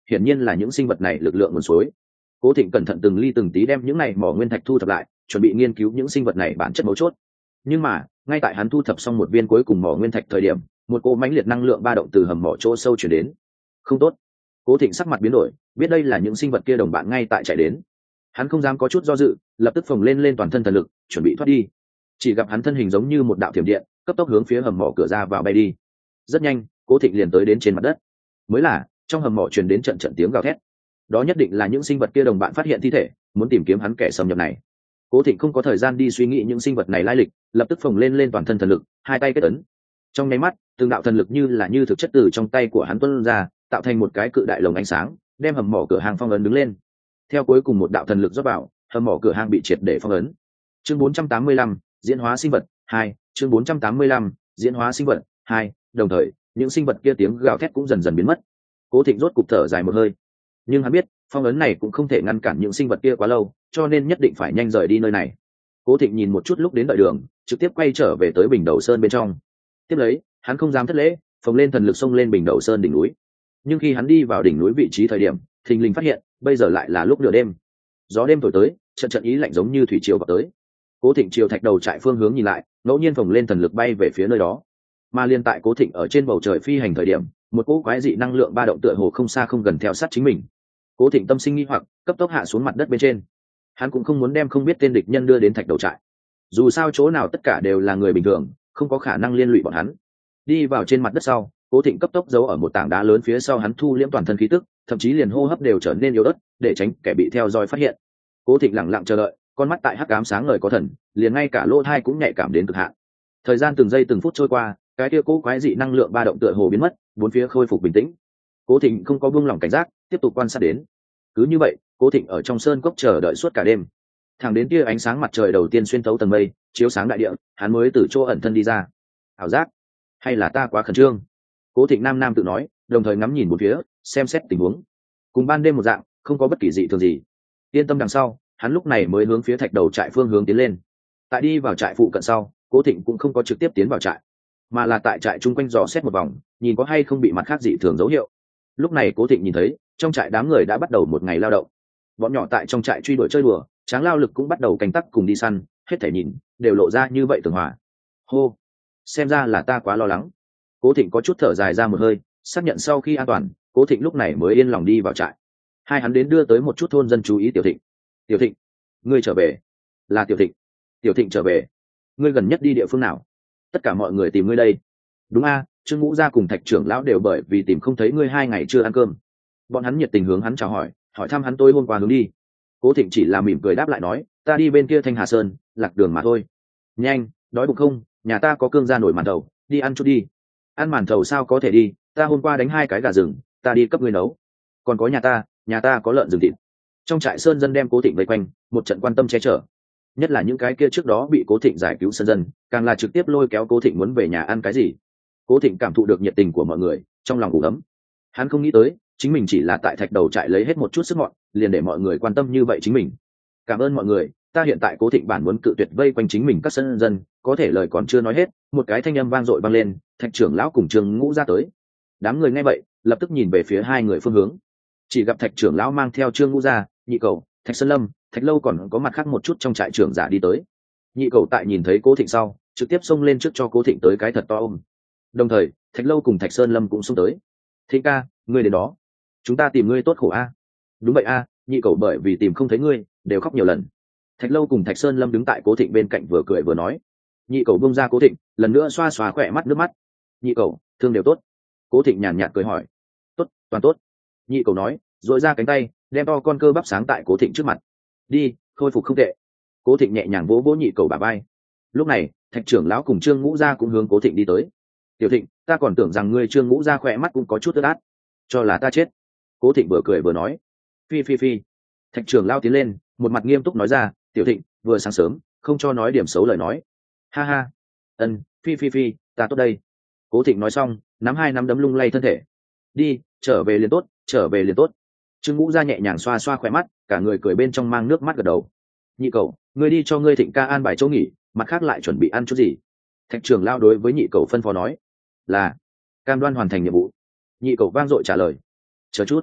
S1: hiển nhiên là những sinh vật này lực lượng nguồn suối. Cố Thịnh cẩn thận từng ly từng tí đem những này mỏ nguyên thạch thu thập lại, chuẩn bị nghiên cứu những sinh vật này bản chất mấu chốt. Nhưng mà ngay tại hắn thu thập xong một viên cuối cùng mỏ nguyên thạch thời điểm, một cỗ mãnh liệt năng lượng ba động từ hầm mỏ chỗ sâu chuyển đến. Không tốt! Cố Thịnh sắc mặt biến đổi, biết đây là những sinh vật kia đồng bạn ngay tại chạy đến. Hắn không dám có chút do dự, lập tức phồng lên lên toàn thân thần lực, chuẩn bị thoát đi. Chỉ gặp hắn thân hình giống như một đạo thiểm điện, cấp tốc hướng phía hầm mỏ cửa ra vào bay đi. Rất nhanh, Cố Thịnh liền tới đến trên mặt đất. Mới là, trong hầm mỏ truyền đến trận trận tiếng gào thét. Đó nhất định là những sinh vật kia đồng bạn phát hiện thi thể, muốn tìm kiếm hắn kẻ xâm nhập này. Cố Thịnh không có thời gian đi suy nghĩ những sinh vật này lai lịch, lập tức phồng lên lên toàn thân thần lực, hai tay kết ấn. Trong nháy mắt, từng đạo thần lực như là như thực chất từ trong tay của hắn tuôn ra, tạo thành một cái cự đại lồng ánh sáng, đem hầm mỏ cửa hàng phong ấn đứng lên. Theo cuối cùng một đạo thần lực rót vào, hầm mỏ cửa hàng bị triệt để phong ấn. Chương bốn trăm tám mươi lăm, diễn hóa sinh vật hai, chương bốn trăm tám mươi lăm, diễn hóa sinh vật hai, đồng thời, những sinh vật kia tiếng gào thét cũng dần dần biến mất. Cố Thịnh rốt cục thở dài một hơi. Nhưng hắn biết, phong ấn này cũng không thể ngăn cản những sinh vật kia quá lâu, cho nên nhất định phải nhanh rời đi nơi này. Cố Thịnh nhìn một chút lúc đến đợi đường, trực tiếp quay trở về tới Bình Đầu Sơn bên trong. Tiếp lấy, hắn không dám thất lễ, phồng lên thần lực xông lên Bình Đầu Sơn đỉnh núi. Nhưng khi hắn đi vào đỉnh núi vị trí thời điểm, thình lình phát hiện, bây giờ lại là lúc nửa đêm. Gió đêm thổi tới, trận trận ý lạnh giống như thủy triều vào tới. Cố Thịnh chiều thạch đầu trại phương hướng nhìn lại, ngẫu nhiên phồng lên thần lực bay về phía nơi đó. Mà liên tại Cố Thịnh ở trên bầu trời phi hành thời điểm, một cỗ quái dị năng lượng ba động tựa hồ không xa không gần theo sát chính mình. Cố Thịnh tâm sinh nghi hoặc, cấp tốc hạ xuống mặt đất bên trên. Hắn cũng không muốn đem không biết tên địch nhân đưa đến thạch đầu trại. Dù sao chỗ nào tất cả đều là người bình thường, không có khả năng liên lụy bọn hắn. Đi vào trên mặt đất sau, Cố Thịnh cấp tốc giấu ở một tảng đá lớn phía sau hắn, thu liễm toàn thân khí tức, thậm chí liền hô hấp đều trở nên yếu ớt, để tránh kẻ bị theo dõi phát hiện. Cố Thịnh lặng lặng chờ đợi, con mắt tại hắc ám sáng ngời có thần, liền ngay cả lỗ tai cũng nhạy cảm đến cực hạn. Thời gian từng giây từng phút trôi qua, cái kia cố quái dị năng lượng ba động tựa hồ biến mất, bốn phía khôi phục bình tĩnh. Cố Thịnh không có buông lỏng cảnh giác, tiếp tục quan sát đến. Cứ như vậy, Cố Thịnh ở trong sơn cốc chờ đợi suốt cả đêm. Thẳng đến tia ánh sáng mặt trời đầu tiên xuyên thấu tầng mây, chiếu sáng đại địa, hắn mới từ chỗ ẩn thân đi ra. Ảo giác, hay là ta quá khẩn trương? Cố Thịnh nam nam tự nói, đồng thời ngắm nhìn bốn phía, xem xét tình huống. Cùng ban đêm một dạng, không có bất kỳ dị thường gì. Yên tâm đằng sau, hắn lúc này mới hướng phía thạch đầu trại phương hướng tiến lên. Tại đi vào trại phụ cận sau, Cố Thịnh cũng không có trực tiếp tiến vào trại, mà là tại trại chung quanh dò xét một vòng, nhìn có hay không bị mặt khác dị thường dấu hiệu. Lúc này Cố Thịnh nhìn thấy, trong trại đám người đã bắt đầu một ngày lao động. Bọn nhỏ tại trong trại truy đuổi chơi đùa, Tráng Lao Lực cũng bắt đầu canh tác cùng đi săn, hết thể nhìn đều lộ ra như vậy tường hòa. Hô, xem ra là ta quá lo lắng. Cố Thịnh có chút thở dài ra một hơi, xác nhận sau khi an toàn, Cố Thịnh lúc này mới yên lòng đi vào trại. Hai hắn đến đưa tới một chút thôn dân chú ý Tiểu Thịnh. Tiểu Thịnh, ngươi trở về. Là Tiểu Thịnh. Tiểu Thịnh trở về. Ngươi gần nhất đi địa phương nào? Tất cả mọi người tìm ngươi đây. Đúng a, Trương Ngũ Gia cùng Thạch trưởng lão đều bởi vì tìm không thấy ngươi hai ngày chưa ăn cơm. Bọn hắn nhiệt tình hướng hắn chào hỏi, hỏi thăm hắn tôi hôm qua hướng đi. Cố Thịnh chỉ là mỉm cười đáp lại nói, ta đi bên kia Thanh Hà Sơn, lạc đường mà thôi. Nhanh, đói bụng không? Nhà ta có cương ra nổi màn thầu, đi ăn chút đi. Ăn màn thầu sao có thể đi, ta hôm qua đánh hai cái gà rừng, ta đi cấp ngươi nấu. Còn có nhà ta, nhà ta có lợn rừng thịt. Trong trại sơn dân đem Cố Thịnh vây quanh, một trận quan tâm che chở. Nhất là những cái kia trước đó bị Cố Thịnh giải cứu sơn dân, càng là trực tiếp lôi kéo Cố Thịnh muốn về nhà ăn cái gì. Cố Thịnh cảm thụ được nhiệt tình của mọi người, trong lòng ủ ấm. Hắn không nghĩ tới, chính mình chỉ là tại thạch đầu trại lấy hết một chút sức mọn, liền để mọi người quan tâm như vậy chính mình. Cảm ơn mọi người, ta hiện tại Cố Thịnh bản muốn cự tuyệt vây quanh chính mình các sơn dân, có thể lời còn chưa nói hết, một cái thanh âm vang dội vang lên, Thạch trưởng lão cùng Trương Ngũ ra tới. Đám người nghe vậy, lập tức nhìn về phía hai người phương hướng. Chỉ gặp Thạch trưởng lão mang theo Trương Ngũ ra, Nhị Cầu, Thạch Sơn Lâm, Thạch Lâu còn có mặt khác một chút trong trại trưởng giả đi tới. Nhị Cầu tại nhìn thấy Cố Thịnh sau, trực tiếp xông lên trước cho Cố Thịnh tới cái thật to ôm. Đồng thời, Thạch Lâu cùng Thạch Sơn Lâm cũng xông tới. Thịnh ca, ngươi đến đó. Chúng ta tìm ngươi tốt khổ a. Đúng vậy a, Nhị Cầu bởi vì tìm không thấy ngươi, đều khóc nhiều lần. Thạch Lâu cùng Thạch Sơn Lâm đứng tại Cố Thịnh bên cạnh vừa cười vừa nói. Nhị Cầu bông ra Cố Thịnh, lần nữa xoa xoa khỏe mắt nước mắt. Nhị Cầu, thương đều tốt. Cố Thịnh nhàn nhạt cười hỏi. Tốt, toàn tốt. Nhị Cầu nói, duỗi ra cánh tay, đem to con cơ bắp sáng tại Cố Thịnh trước mặt. Đi, khôi phục không tệ. Cố Thịnh nhẹ nhàng vỗ vỗ Nhị Cầu bả vai. Lúc này, Thạch trưởng lão cùng Trương Ngũ Gia cũng hướng Cố Thịnh đi tới. Tiểu Thịnh, ta còn tưởng rằng ngươi Trương Ngũ Gia khỏe mắt cũng có chút ướt át, cho là ta chết. Cố Thịnh vừa cười vừa nói. Phi phi phi. Thạch trưởng lão tiến lên, một mặt nghiêm túc nói ra, Tiểu Thịnh, vừa sáng sớm, không cho nói điểm xấu lời nói. Ha ha. Ân, phi phi phi, ta tốt đây. Cố Thịnh nói xong, nắm hai nắm đấm lung lay thân thể. Đi, trở về liền tốt, trở về liền tốt. Trương Ngũ Gia nhẹ nhàng xoa xoa khỏe mắt, cả người cười bên trong mang nước mắt gật đầu. Nhị Cầu, ngươi đi cho ngươi Thịnh ca an bài chỗ nghỉ, mặt khác lại chuẩn bị ăn chút gì. Thạch trưởng lão đối với Nhị Cầu phân phó nói. Là, cam đoan hoàn thành nhiệm vụ. Nhị Cầu vang dội trả lời. Chờ chút.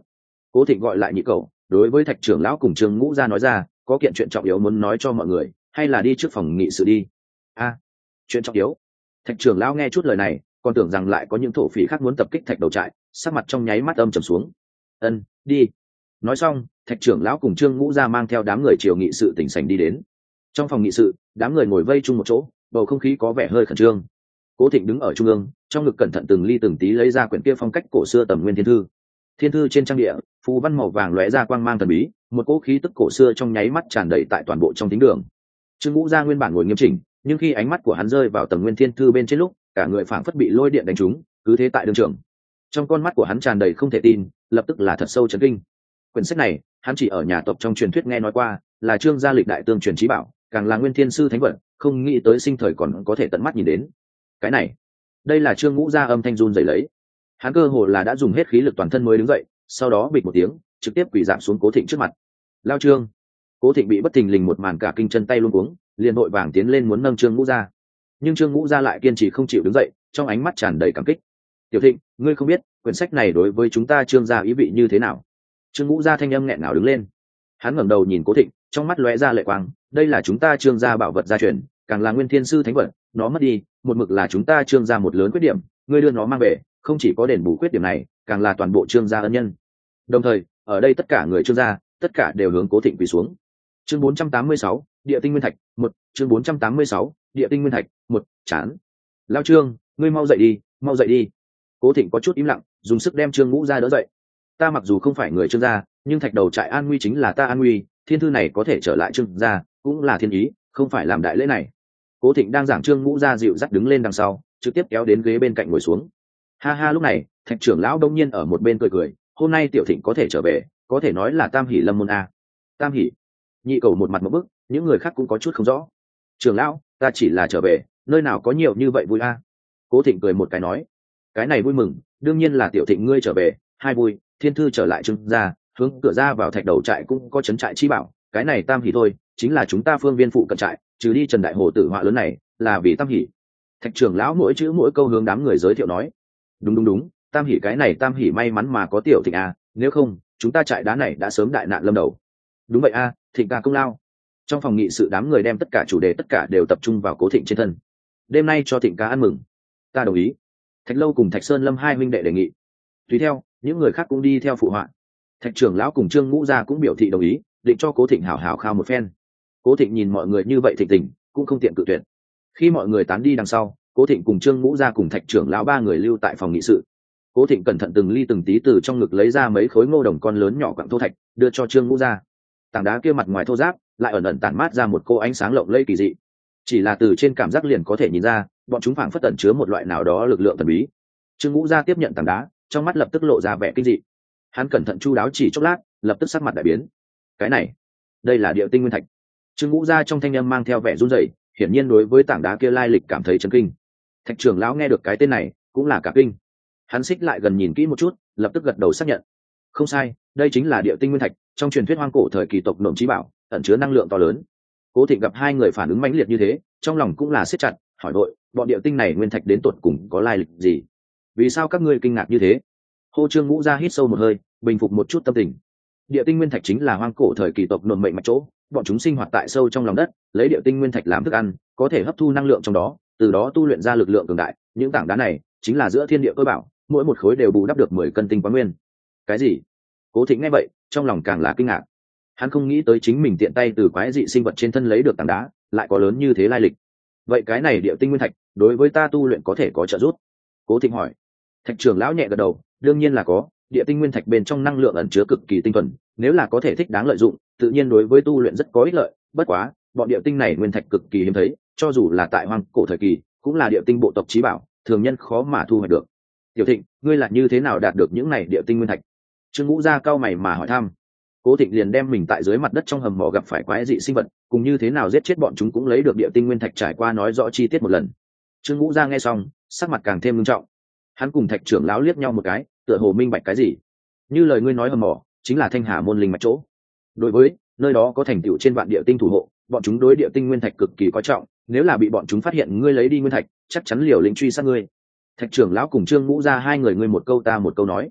S1: Cố Thịnh gọi lại nhị cậu, đối với Thạch trưởng lão cùng Trương Ngũ Gia nói ra, có kiện chuyện trọng yếu muốn nói cho mọi người, hay là đi trước phòng nghị sự đi. A, chuyện trọng yếu. Thạch trưởng lão nghe chút lời này, còn tưởng rằng lại có những thổ phỉ khác muốn tập kích Thạch đầu trại, sắc mặt trong nháy mắt âm trầm xuống. Ân, đi. Nói xong, Thạch trưởng lão cùng Trương Ngũ Gia mang theo đám người triều nghị sự tỉnh sảnh đi đến. Trong phòng nghị sự, đám người ngồi vây chung một chỗ, bầu không khí có vẻ hơi khẩn trương. Cố Thịnh đứng ở trung ương, trong ngực cẩn thận từng ly từng tí lấy ra quyển kia phong cách cổ xưa Tầm Nguyên Thiên Thư. Thiên thư trên trang địa, phù văn màu vàng lóe ra quang mang thần bí, một cỗ khí tức cổ xưa trong nháy mắt tràn đầy tại toàn bộ trong thính đường. Trương Ngũ Gia nguyên bản ngồi nghiêm chỉnh, nhưng khi ánh mắt của hắn rơi vào Tầm Nguyên Thiên Thư bên trên lúc, cả người phảng phất bị lôi điện đánh trúng, cứ thế tại đường trường. Trong con mắt của hắn tràn đầy không thể tin, lập tức là thật sâu chấn kinh. Quyển sách này, hắn chỉ ở nhà tộc trong truyền thuyết nghe nói qua, là Trương gia lịch đại tương truyền chí bảo, càng là Nguyên Thiên sư thánh vật, không nghĩ tới sinh thời còn có thể tận mắt nhìn đến. Cái này, đây là Trương Ngũ Gia âm thanh run rẩy lấy. Hắn cơ hồ là đã dùng hết khí lực toàn thân mới đứng dậy, sau đó bịch một tiếng, trực tiếp quỳ giảm xuống Cố Thịnh trước mặt. Lao Trương. Cố Thịnh bị bất thình lình một màn cả kinh chân tay luống cuống, liền vội vàng tiến lên muốn nâng Trương Ngũ Gia. Nhưng Trương Ngũ Gia lại kiên trì không chịu đứng dậy, trong ánh mắt tràn đầy cảm kích. Tiểu Thịnh, ngươi không biết, quyển sách này đối với chúng ta Trương gia ý vị như thế nào? Trương Ngũ Gia thanh âm nghẹn ngào đứng lên. Hắn ngẩng đầu nhìn Cố Thịnh, trong mắt lóe ra lệ quang, đây là chúng ta Trương gia bảo vật gia truyền, càng là Nguyên Thiên sư thánh vật, nó mất đi, một mực là chúng ta Trương gia một lớn khuyết điểm, ngươi đưa nó mang về, không chỉ có đền bù khuyết điểm này, càng là toàn bộ Trương gia ân nhân. Đồng thời, ở đây tất cả người Trương gia, tất cả đều hướng Cố Thịnh quỳ xuống. Chương bốn trăm tám mươi sáu, Địa tinh nguyên thạch, một, chương bốn trăm tám mươi sáu, Địa tinh nguyên thạch, một, chán. Lao Trương, ngươi mau dậy đi, mau dậy đi. Cố Thịnh có chút im lặng, dùng sức đem Trương Ngũ Gia đỡ dậy. Ta mặc dù không phải người Trương gia, nhưng Thạch đầu trại an nguy chính là ta an nguy, thiên thư này có thể trở lại Trương gia, cũng là thiên ý, không phải làm đại lễ này. Cố Thịnh đang giảng, Trương Ngũ Gia dịu dắt đứng lên đằng sau, trực tiếp kéo đến ghế bên cạnh ngồi xuống. Ha ha, lúc này, Thạch trưởng lão đông nhiên ở một bên cười cười, hôm nay Tiểu Thịnh có thể trở về, có thể nói là tam hỷ lâm môn a. Tam hỷ? Nhị cầu một mặt một bức, những người khác cũng có chút không rõ. Trưởng lão, ta chỉ là trở về, nơi nào có nhiều như vậy vui a. Cố Thịnh cười một cái nói, cái này vui mừng, đương nhiên là Tiểu Thịnh ngươi trở về, hai vui, thiên thư trở lại Trương gia, hướng cửa ra vào Thạch đầu trại cũng có trấn trại chi bảo, cái này tam hỷ thôi, chính là chúng ta phương viên phụ cận trại, trừ đi Trần đại hồ tử họa lớn này, là vì tam hỷ. Thạch trưởng lão mỗi chữ mỗi câu hướng đám người giới thiệu nói, đúng đúng đúng, tam hỷ cái này tam hỷ may mắn mà có Tiểu Thịnh a, nếu không chúng ta trại đá này đã sớm đại nạn lâm đầu. Đúng vậy a, Thịnh ca công lao. Trong phòng nghị sự đám người đem tất cả chủ đề tất cả đều tập trung vào Cố Thịnh trên thân. Đêm nay cho Thịnh ca ăn mừng. Ta đồng ý. Thạch lâu cùng Thạch sơn lâm hai huynh đệ đề nghị. Tùy theo, những người khác cũng đi theo phụ họa. Thạch trưởng lão cùng Trương Ngũ Gia cũng biểu thị đồng ý, định cho Cố Thịnh hảo hảo khao một phen. Cố Thịnh nhìn mọi người như vậy thịnh tình, cũng không tiện cự tuyệt. Khi mọi người tán đi đằng sau, Cố Thịnh cùng Trương Ngũ Gia cùng Thạch trưởng lão ba người lưu tại phòng nghị sự. Cố Thịnh cẩn thận từng ly từng tí từ trong ngực lấy ra mấy khối ngô đồng con lớn nhỏ quặng thô thạch, đưa cho Trương Ngũ Gia. Tảng đá kia mặt ngoài thô ráp, lại ẩn ẩn tản mát ra một cô ánh sáng lộng lẫy kỳ dị. Chỉ là từ trên cảm giác liền có thể nhìn ra, bọn chúng phảng phất ẩn chứa một loại nào đó lực lượng thần bí. Trương Ngũ Gia tiếp nhận tảng đá, trong mắt lập tức lộ ra vẻ kinh dị. Hắn cẩn thận chu đáo chỉ chốc lát, lập tức sắc mặt đại biến. Cái này, đây là Địa tinh nguyên thạch. Trương Ngũ Gia trong thanh âm mang theo vẻ run rẩy, hiển nhiên đối với tảng đá kia lai lịch cảm thấy chấn kinh. Thạch trưởng lão nghe được cái tên này, cũng là cả kinh. Hắn xích lại gần nhìn kỹ một chút, lập tức gật đầu xác nhận. Không sai, đây chính là Địa tinh nguyên thạch, trong truyền thuyết hoang cổ thời kỳ tộc nộm chí bảo, ẩn chứa năng lượng to lớn. Cố Thịnh gặp hai người phản ứng mãnh liệt như thế, trong lòng cũng là siết chặt, hỏi đội, bọn địa tinh này nguyên thạch đến tột cùng có lai lịch gì? Vì sao các ngươi kinh ngạc như thế? Hô Trương Ngũ Gia hít sâu một hơi, bình phục một chút tâm tình. Địa tinh nguyên thạch chính là hoang cổ thời kỳ tộc nộm mệnh mạch chỗ, bọn chúng sinh hoạt tại sâu trong lòng đất, lấy địa tinh nguyên thạch làm thức ăn, có thể hấp thu năng lượng trong đó, từ đó tu luyện ra lực lượng cường đại. Những tảng đá này chính là giữa thiên địa cơ bảo, mỗi một khối đều bù đắp được mười cân tinh quán nguyên. Cái gì? Cố Thịnh nghe vậy, trong lòng càng là kinh ngạc. Hắn không nghĩ tới chính mình tiện tay từ quái dị sinh vật trên thân lấy được tảng đá, lại có lớn như thế lai lịch. Vậy cái này địa tinh nguyên thạch, đối với ta tu luyện có thể có trợ giúp? Cố Thịnh hỏi. Thạch trưởng lão nhẹ gật đầu, đương nhiên là có. Địa tinh nguyên thạch bên trong năng lượng ẩn chứa cực kỳ tinh thuần, nếu là có thể thích đáng lợi dụng, tự nhiên đối với tu luyện rất có ích lợi. Bất quá, bọn địa tinh này nguyên thạch cực kỳ hiếm thấy, cho dù là tại hoang cổ thời kỳ, cũng là địa tinh bộ tộc chí bảo, thường nhân khó mà thu hoạch được. Tiểu Thịnh, ngươi là như thế nào đạt được những này địa tinh nguyên thạch? Trương Ngũ Gia cao mày mà hỏi thăm. Cố Thịnh liền đem mình tại dưới mặt đất trong hầm mỏ gặp phải quái dị sinh vật, cùng như thế nào giết chết bọn chúng cũng lấy được địa tinh nguyên thạch trải qua nói rõ chi tiết một lần. Trương Ngũ Gia nghe xong, sắc mặt càng thêm nghiêm trọng. Hắn cùng Thạch trưởng lão liếc nhau một cái, tựa hồ minh bạch cái gì. Như lời ngươi nói hầm mỏ, chính là Thanh Hà môn linh mạch chỗ. Đối với nơi đó có thành tựu trên vạn địa tinh thủ hộ, bọn chúng đối địa tinh nguyên thạch cực kỳ coi trọng, nếu là bị bọn chúng phát hiện ngươi lấy đi nguyên thạch, chắc chắn liều lĩnh truy sát ngươi. Thạch trưởng lão cùng Trương Ngũ Gia hai người ngươi một câu ta một câu nói.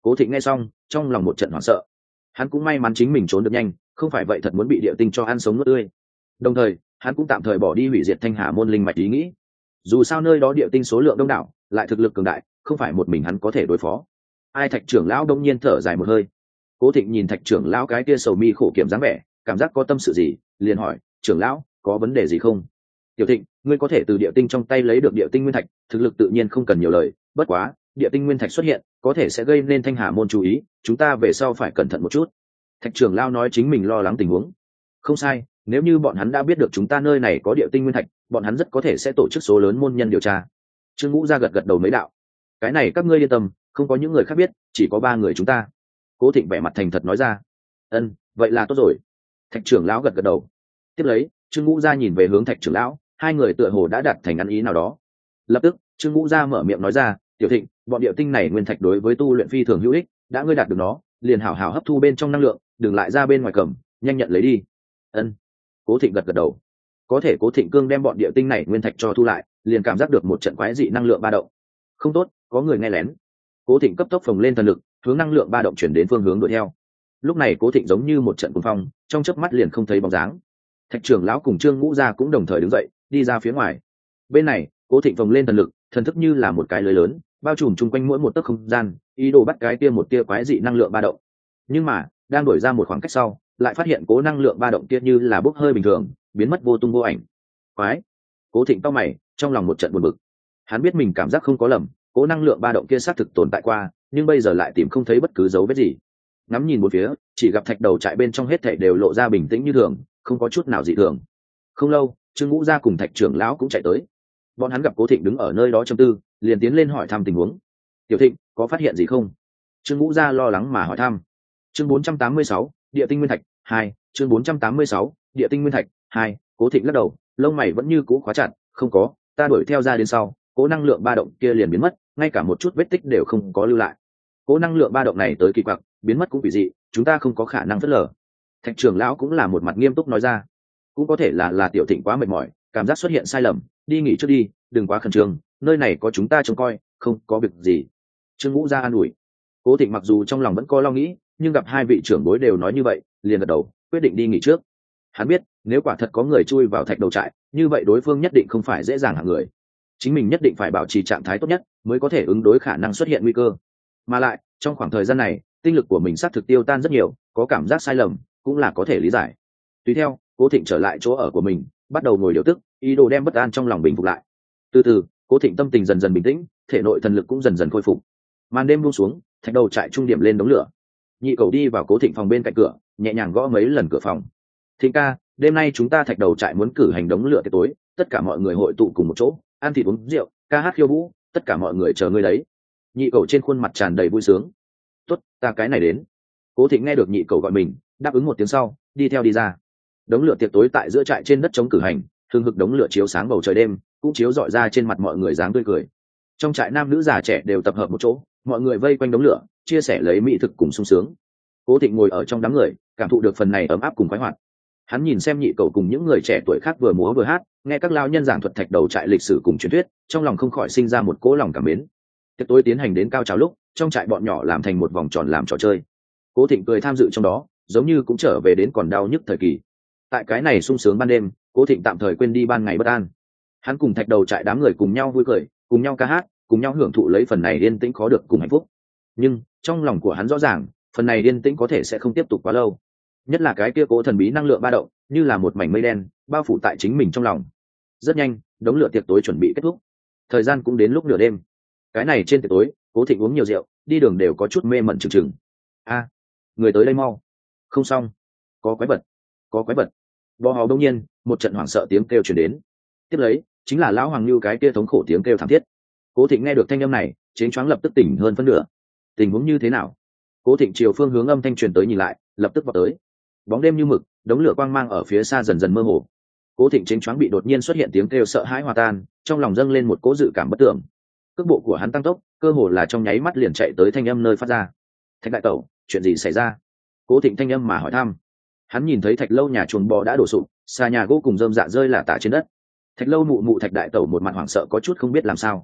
S1: Cố Thịnh nghe xong trong lòng một trận hoảng sợ, hắn cũng may mắn chính mình trốn được nhanh, không phải vậy thật muốn bị địa tinh cho ăn sống nuốt tươi. Đồng thời hắn cũng tạm thời bỏ đi hủy diệt Thanh Hà môn linh mạch ý nghĩ, dù sao nơi đó địa tinh số lượng đông đảo, lại thực lực cường đại, không phải một mình hắn có thể đối phó. Ai Thạch trưởng lão đông nhiên thở dài một hơi. Cố Thịnh nhìn Thạch trưởng lão cái kia sầu mi khổ kiểm dáng vẻ, cảm giác có tâm sự gì, liền hỏi, trưởng lão có vấn đề gì không? Tiểu Thịnh, ngươi có thể từ địa tinh trong tay lấy được địa tinh nguyên thạch, thực lực tự nhiên không cần nhiều lời, bất quá địa tinh nguyên thạch xuất hiện có thể sẽ gây nên Thanh Hà môn chú ý, chúng ta về sau phải cẩn thận một chút. Thạch trưởng lão nói chính mình lo lắng tình huống. Không sai, nếu như bọn hắn đã biết được chúng ta nơi này có địa tinh nguyên thạch, bọn hắn rất có thể sẽ tổ chức số lớn môn nhân điều tra. Trương Ngũ ra gật gật đầu mấy đạo. Cái này các ngươi yên tâm, không có những người khác biết, chỉ có ba người chúng ta. Cố Thịnh vẻ mặt thành thật nói ra. Ân, vậy là tốt rồi. Thạch trưởng lão gật gật đầu. Tiếp lấy Trương Ngũ ra nhìn về hướng Thạch trưởng lão, hai người tựa hồ đã đạt thành ăn ý nào đó. Lập tức Trương Ngũ ra mở miệng nói ra, Tiểu Thịnh, bọn địa tinh này nguyên thạch đối với tu luyện phi thường hữu ích, đã ngươi đạt được nó, liền hảo hảo hấp thu bên trong năng lượng, đừng lại ra bên ngoài cầm, nhanh nhận lấy đi. Ân. Cố Thịnh gật gật đầu. Có thể Cố Thịnh cương đem bọn địa tinh này nguyên thạch cho thu lại, liền cảm giác được một trận quái dị năng lượng ba động. Không tốt, có người nghe lén. Cố Thịnh cấp tốc phồng lên thần lực, hướng năng lượng ba động chuyển đến phương hướng đuổi theo. Lúc này Cố Thịnh giống như một trận cuồng phong, trong chớp mắt liền không thấy bóng dáng. Thạch trưởng lão cùng Trương Ngũ gia cũng đồng thời đứng dậy, đi ra phía ngoài. Bên này Cố Thịnh phồng lên thần lực, thần thức như là một cái lưới lớn, bao trùm chung quanh mỗi một tấc không gian, ý đồ bắt cái kia một tia quái dị năng lượng ba động. Nhưng mà đang đuổi ra một khoảng cách sau, lại phát hiện cố năng lượng ba động kia như là bốc hơi bình thường, biến mất vô tung vô ảnh. Quái! Cố Thịnh cau mày, trong lòng một trận buồn bực. Hắn biết mình cảm giác không có lầm, cố năng lượng ba động kia xác thực tồn tại qua, nhưng bây giờ lại tìm không thấy bất cứ dấu vết gì. Ngắm nhìn một phía, chỉ gặp thạch đầu trại bên trong hết thảy đều lộ ra bình tĩnh như thường, không có chút nào dị thường. Không lâu, Trương Ngũ gia cùng Thạch trưởng lão cũng chạy tới. Bọn hắn gặp Cố Thịnh đứng ở nơi đó trầm tư, liền tiến lên hỏi thăm tình huống. Tiểu Thịnh, có phát hiện gì không? Trương Ngũ gia lo lắng mà hỏi thăm. Chương bốn trăm tám mươi sáu, địa tinh nguyên thạch hai. Chương bốn trăm tám mươi sáu, địa tinh nguyên thạch hai. Cố Thịnh lắc đầu, lông mày vẫn như cũ khóa chặt, không có, ta đuổi theo ra đến sau, cố năng lượng ba động kia liền biến mất, ngay cả một chút vết tích đều không có lưu lại. Cố năng lượng ba động này tới kỳ quặc, biến mất cũng vì dị, chúng ta không có khả năng phớt lờ. Thạch trưởng lão cũng là một mặt nghiêm túc nói ra. Cũng có thể là là Tiểu Thịnh quá mệt mỏi, cảm giác xuất hiện sai lầm, đi nghỉ trước đi, đừng quá khẩn trương, nơi này có chúng ta trông coi, không có việc gì. Trương Ngũ gia an ủi. Cố Thịnh mặc dù trong lòng vẫn có lo nghĩ, nhưng gặp hai vị trưởng bối đều nói như vậy, liền gật đầu, quyết định đi nghỉ trước. Hắn biết, nếu quả thật có người chui vào thạch đầu trại, như vậy đối phương nhất định không phải dễ dàng hạng người. Chính mình nhất định phải bảo trì trạng thái tốt nhất, mới có thể ứng đối khả năng xuất hiện nguy cơ. Mà lại, trong khoảng thời gian này, tinh lực của mình xác thực tiêu tan rất nhiều, có cảm giác sai lầm, cũng là có thể lý giải. Tùy theo, Cố Thịnh trở lại chỗ ở của mình, bắt đầu ngồi điều tức, ý đồ đem bất an trong lòng bình phục lại. Từ từ, Cố Thịnh tâm tình dần dần bình tĩnh, thể nội thần lực cũng dần dần khôi phục. Màn đêm buông xuống, thạch đầu trại trung điểm lên đống lửa. Nhị cầu đi vào Cố Thịnh phòng bên cạnh cửa, nhẹ nhàng gõ mấy lần cửa phòng. Thịnh ca, đêm nay chúng ta thạch đầu trại muốn cử hành đống lửa tiệc tối, tất cả mọi người hội tụ cùng một chỗ, ăn thịt uống rượu, ca hát khiêu vũ, tất cả mọi người chờ ngươi đấy. Nhị cầu trên khuôn mặt tràn đầy vui sướng. Tốt, ta cái này đến. Cố Thịnh nghe được nhị cầu gọi mình, đáp ứng một tiếng sau, đi theo đi ra. Đống lửa tiệc tối tại giữa trại trên đất trống cử hành, hương hực đống lửa chiếu sáng bầu trời đêm, cũng chiếu rọi ra trên mặt mọi người dáng tươi cười. Trong trại nam nữ già trẻ đều tập hợp một chỗ, mọi người vây quanh đống lửa, chia sẻ lấy mỹ thực cùng sung sướng. Cố Thịnh ngồi ở trong đám người, cảm thụ được phần này ấm áp cùng khoái hoạt. Hắn nhìn xem nhị cầu cùng những người trẻ tuổi khác vừa múa vừa hát, nghe các lao nhân giảng thuật thạch đầu trại lịch sử cùng truyền thuyết, trong lòng không khỏi sinh ra một cỗ lòng cảm mến. Tiệc tối tiến hành đến cao trào lúc, trong trại bọn nhỏ làm thành một vòng tròn làm trò chơi. Cố Thịnh cười tham dự trong đó, giống như cũng trở về đến còn đau nhức thời kỳ. Tại cái này sung sướng ban đêm, Cố Thịnh tạm thời quên đi ban ngày bất an. Hắn cùng thạch đầu trại đám người cùng nhau vui cười, cùng nhau ca hát, cùng nhau hưởng thụ lấy phần này yên tĩnh khó được cùng hạnh phúc. Nhưng trong lòng của hắn rõ ràng, phần này yên tĩnh có thể sẽ không tiếp tục quá lâu. Nhất là cái kia cố thần bí năng lượng ba động, như là một mảnh mây đen, bao phủ tại chính mình trong lòng. Rất nhanh, đống lửa tiệc tối chuẩn bị kết thúc. Thời gian cũng đến lúc nửa đêm. Cái này trên tiệc tối, Cố Thịnh uống nhiều rượu, đi đường đều có chút mê mẩn chừng chừng. A, người tới đây mau. Không xong, có quái vật, có quái vật. Bò hò đông nhiên, một trận hoảng sợ tiếng kêu truyền đến. Tiếp lấy, chính là lão Hoàng Nưu cái kia thống khổ tiếng kêu thảm thiết. Cố Thịnh nghe được thanh âm này, chén choáng lập tức tỉnh hơn phân nửa. Tình huống như thế nào? Cố Thịnh chiều phương hướng âm thanh truyền tới nhìn lại, lập tức vào tới. Bóng đêm như mực, đống lửa quang mang ở phía xa dần dần mơ hồ. Cố Thịnh chén choáng bị đột nhiên xuất hiện tiếng kêu sợ hãi hòa tan, trong lòng dâng lên một cố dự cảm bất tưởng. Cước bộ của hắn tăng tốc, cơ hồ là trong nháy mắt liền chạy tới thanh âm nơi phát ra. Thạch đại tẩu, chuyện gì xảy ra? Cố Thịnh thanh âm mà hỏi thăm. Hắn nhìn thấy thạch lâu nhà chuồng bò đã đổ sụp, xà nhà gỗ cùng rơm dạ rơi là tả trên đất. Thạch lâu mụ mụ thạch đại tẩu một mặt hoảng sợ có chút không biết làm sao.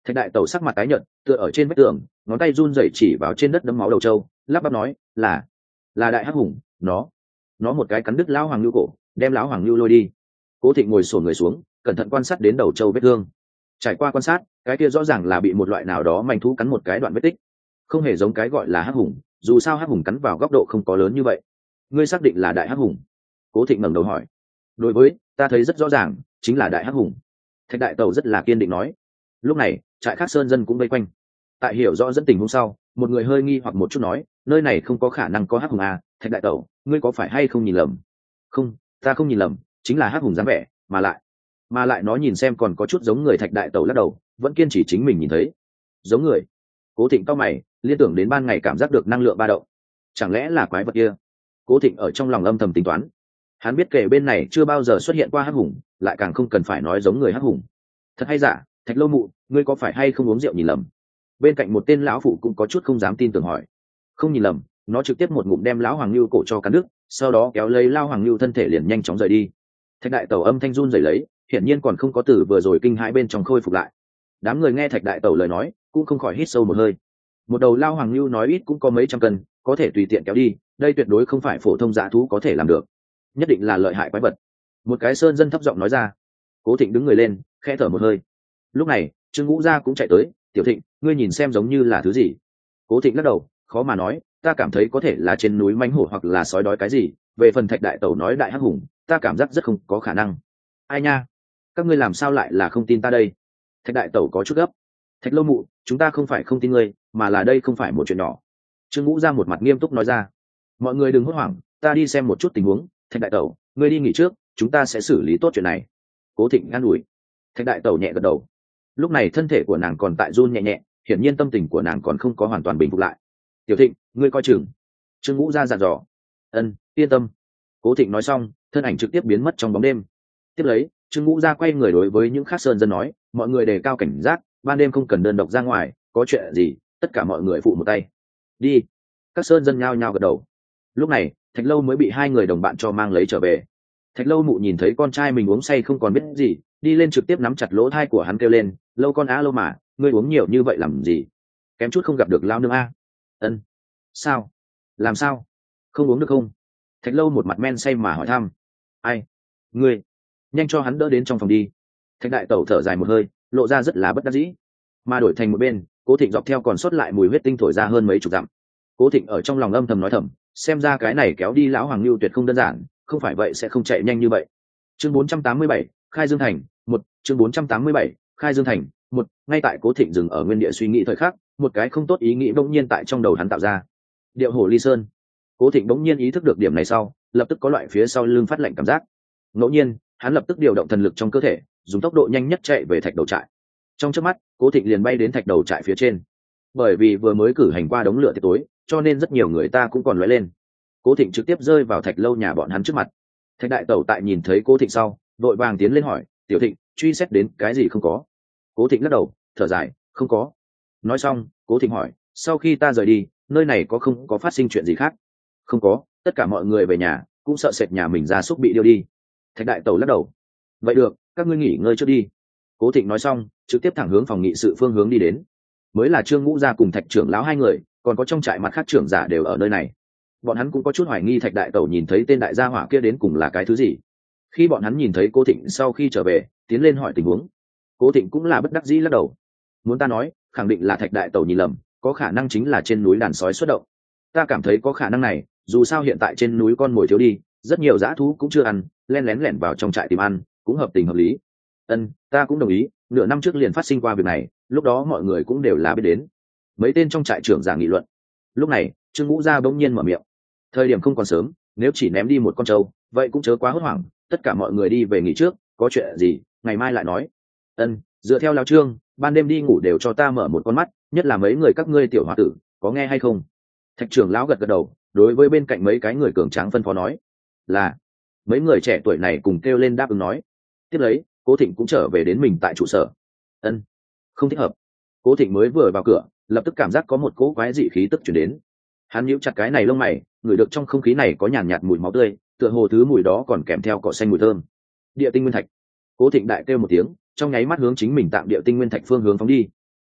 S1: Thạch đại tẩu sắc mặt tái nhợt tựa ở trên vách tường, ngón tay run rẩy chỉ vào trên đất đấm máu đầu trâu, lắp bắp nói là là đại hắc hùng. nó nó một cái cắn đứt lão hoàng lưu cổ, đem lão hoàng lưu lôi đi. Cố Thịnh ngồi xổm người xuống, cẩn thận quan sát đến đầu trâu vết thương. Trải qua quan sát, cái kia rõ ràng là bị một loại nào đó manh thú cắn một cái đoạn vết tích, không hề giống cái gọi là hắc hùng. Dù sao hắc hùng cắn vào góc độ không có lớn như vậy. Ngươi xác định là đại hắc hùng? Cố Thịnh ngẩng đầu hỏi. Đối với ta thấy rất rõ ràng, chính là đại hắc hùng. Thạch đại tẩu rất là kiên định nói. Lúc này trại khác sơn dân cũng vây quanh. Tại hiểu rõ dẫn tình hôm sau, một người hơi nghi hoặc một chút nói, nơi này không có khả năng có hắc hùng à? Thạch đại tẩu, ngươi có phải hay không nhìn lầm? Không, ta không nhìn lầm, chính là hắc hùng dáng vẻ, mà lại mà lại nó nhìn xem còn có chút giống người. Thạch đại tẩu lắc đầu, vẫn kiên trì chính mình nhìn thấy giống người. Cố Thịnh cau mày, liên tưởng đến ban ngày cảm giác được năng lượng ba động, chẳng lẽ là quái vật kia? Cố Thịnh ở trong lòng âm thầm tính toán. Hắn biết kể bên này chưa bao giờ xuất hiện qua hắc hùng, lại càng không cần phải nói giống người hắc hùng. Thật hay giả? Thạch Lâu Mụ, ngươi có phải hay không uống rượu nhìn lầm? Bên cạnh một tên lão phụ cũng có chút không dám tin tưởng hỏi. Không nhìn lầm, nó trực tiếp một ngụm đem lão hoàng lưu cổ cho cắn đứt, sau đó kéo lấy lao hoàng lưu thân thể liền nhanh chóng rời đi. Thạch đại tẩu âm thanh run rẩy lấy, hiển nhiên còn không có từ vừa rồi kinh hãi bên trong khôi phục lại. Đám người nghe Thạch đại tẩu lời nói cũng không khỏi hít sâu một hơi. Một đầu lao hoàng lưu nói ít cũng có mấy trăm cân, có thể tùy tiện kéo đi, đây tuyệt đối không phải phổ thông dã thú có thể làm được, nhất định là lợi hại quái vật. Một cái sơn dân thấp giọng nói ra. Cố Thịnh đứng người lên, khẽ thở một hơi. Lúc này Trương Ngũ Gia cũng chạy tới. Tiểu Thịnh, ngươi nhìn xem giống như là thứ gì? Cố Thịnh lắc đầu, khó mà nói, ta cảm thấy có thể là trên núi mãnh hổ hoặc là sói đói cái gì. Về phần Thạch đại tẩu nói đại hắc hùng, ta cảm giác rất không có khả năng. Ai nha, các ngươi làm sao lại là không tin ta đây? Thạch đại tẩu có chút gấp. Thạch Lâu Mụ, chúng ta không phải không tin ngươi, mà là đây không phải một chuyện nhỏ. Trương Ngũ Gia một mặt nghiêm túc nói ra. Mọi người đừng hốt hoảng, ta đi xem một chút tình huống. Thạch đại tẩu, ngươi đi nghỉ trước, chúng ta sẽ xử lý tốt chuyện này. Cố Thịnh ngăn ủi. Thạch đại tẩu nhẹ gật đầu. Lúc này thân thể của nàng còn tại run nhẹ nhẹ, hiển nhiên tâm tình của nàng còn không có hoàn toàn bình phục lại. Tiểu Thịnh, ngươi coi chừng. Trương Ngũ Gia dặn dò. Ân, yên tâm. Cố Thịnh nói xong, thân ảnh trực tiếp biến mất trong bóng đêm. Tiếp lấy Trương Ngũ Gia quay người đối với những khác sơn dân nói, mọi người đề cao cảnh giác, ban đêm không cần đơn độc ra ngoài, có chuyện gì tất cả mọi người phụ một tay. Đi. Các sơn dân nhao nhao gật đầu. Lúc này Thạch Lâu mới bị hai người đồng bạn cho mang lấy trở về. Thạch Lâu Mụ nhìn thấy con trai mình uống say không còn biết gì, đi lên trực tiếp nắm chặt lỗ thai của hắn kêu lên, Lâu con á Lâu mà, ngươi uống nhiều như vậy làm gì? Kém chút không gặp được lao nương a. Ân. Sao? Làm sao? Không uống được không? Thạch Lâu một mặt men say mà hỏi thăm. Ai? Ngươi? Nhanh cho hắn đỡ đến trong phòng đi. Thạch đại tẩu thở dài một hơi, lộ ra rất là bất đắc dĩ. Mà đổi thành một bên, Cố Thịnh dọc theo còn sót lại mùi huyết tinh thổi ra hơn mấy chục dặm. Cố Thịnh ở trong lòng âm thầm nói thầm, xem ra cái này kéo đi lão hoàng lưu tuyệt không đơn giản, không phải vậy sẽ không chạy nhanh như vậy. Chương bốn trăm tám mươi bảy, Khai Dương Thành, một. Chương bốn trăm tám mươi bảy, Khai Dương Thành, một. Ngay tại Cố Thịnh dừng ở nguyên địa suy nghĩ thời khắc, một cái không tốt ý nghĩ bỗng nhiên tại trong đầu hắn tạo ra. Điệu hổ ly sơn. Cố Thịnh bỗng nhiên ý thức được điểm này sau, lập tức có loại phía sau lưng phát lạnh cảm giác. Ngẫu nhiên, hắn lập tức điều động thần lực trong cơ thể, dùng tốc độ nhanh nhất chạy về thạch đầu trại. Trong chớp mắt, Cố Thịnh liền bay đến thạch đầu trại phía trên. Bởi vì vừa mới cử hành qua đống lửa tiệc tối, cho nên rất nhiều người ta cũng còn lóe lên. Cố Thịnh trực tiếp rơi vào Thạch Lâu nhà bọn hắn trước mặt. Thạch đại tẩu tại nhìn thấy Cố Thịnh sau, đội vàng tiến lên hỏi, Tiểu Thịnh, truy xét đến cái gì không có? Cố Thịnh lắc đầu, thở dài, không có. Nói xong, Cố Thịnh hỏi, sau khi ta rời đi, nơi này có không có phát sinh chuyện gì khác? Không có, tất cả mọi người về nhà, cũng sợ sệt nhà mình gia súc bị điêu đi. Thạch đại tẩu lắc đầu. Vậy được, các ngươi nghỉ ngơi trước đi. Cố Thịnh nói xong, trực tiếp thẳng hướng phòng nghị sự phương hướng đi đến. Mới là Trương Ngũ Gia cùng Thạch trưởng lão hai người, còn có trong trại mặt khác trưởng giả đều ở nơi này. Bọn hắn cũng có chút hoài nghi Thạch đại tẩu nhìn thấy tên đại gia hỏa kia đến cùng là cái thứ gì. Khi bọn hắn nhìn thấy Cố Thịnh sau khi trở về, tiến lên hỏi tình huống. Cố Thịnh cũng là bất đắc dĩ lắc đầu. Muốn ta nói, khẳng định là Thạch đại tẩu nhìn lầm, có khả năng chính là trên núi đàn sói xuất động. Ta cảm thấy có khả năng này, dù sao hiện tại trên núi con mồi thiếu đi, rất nhiều dã thú cũng chưa ăn, len lén lẻn vào trong trại tìm ăn, cũng hợp tình hợp lý. Ân, ta cũng đồng ý, nửa năm trước liền phát sinh qua việc này, lúc đó mọi người cũng đều là biết đến. Mấy tên trong trại trưởng giả nghị luận. Lúc này Trương Ngũ Gia bỗng nhiên mở miệng, thời điểm không còn sớm, nếu chỉ ném đi một con trâu, vậy cũng chớ quá hốt hoảng, tất cả mọi người đi về nghỉ trước, có chuyện gì ngày mai lại nói. Ân, dựa theo lão Trương, ban đêm đi ngủ đều cho ta mở một con mắt, nhất là mấy người các ngươi tiểu hòa tử, có nghe hay không? Thạch trưởng lão gật gật đầu, đối với bên cạnh mấy cái người cường tráng phân phó nói. Là. Mấy người trẻ tuổi này cùng kêu lên đáp ứng nói. Tiếp lấy Cố Thịnh cũng trở về đến mình tại trụ sở. Ân, không thích hợp. Cố Thịnh mới vừa vào cửa, lập tức cảm giác có một cỗ quái dị khí tức chuyển đến. Hắn nhíu chặt cái này lông mày, ngửi được trong không khí này có nhàn nhạt mùi máu tươi, tựa hồ thứ mùi đó còn kèm theo cỏ xanh mùi thơm. Địa tinh nguyên thạch. Cố Thịnh đại kêu một tiếng, trong nháy mắt hướng chính mình tạm địa tinh nguyên thạch phương hướng phóng đi.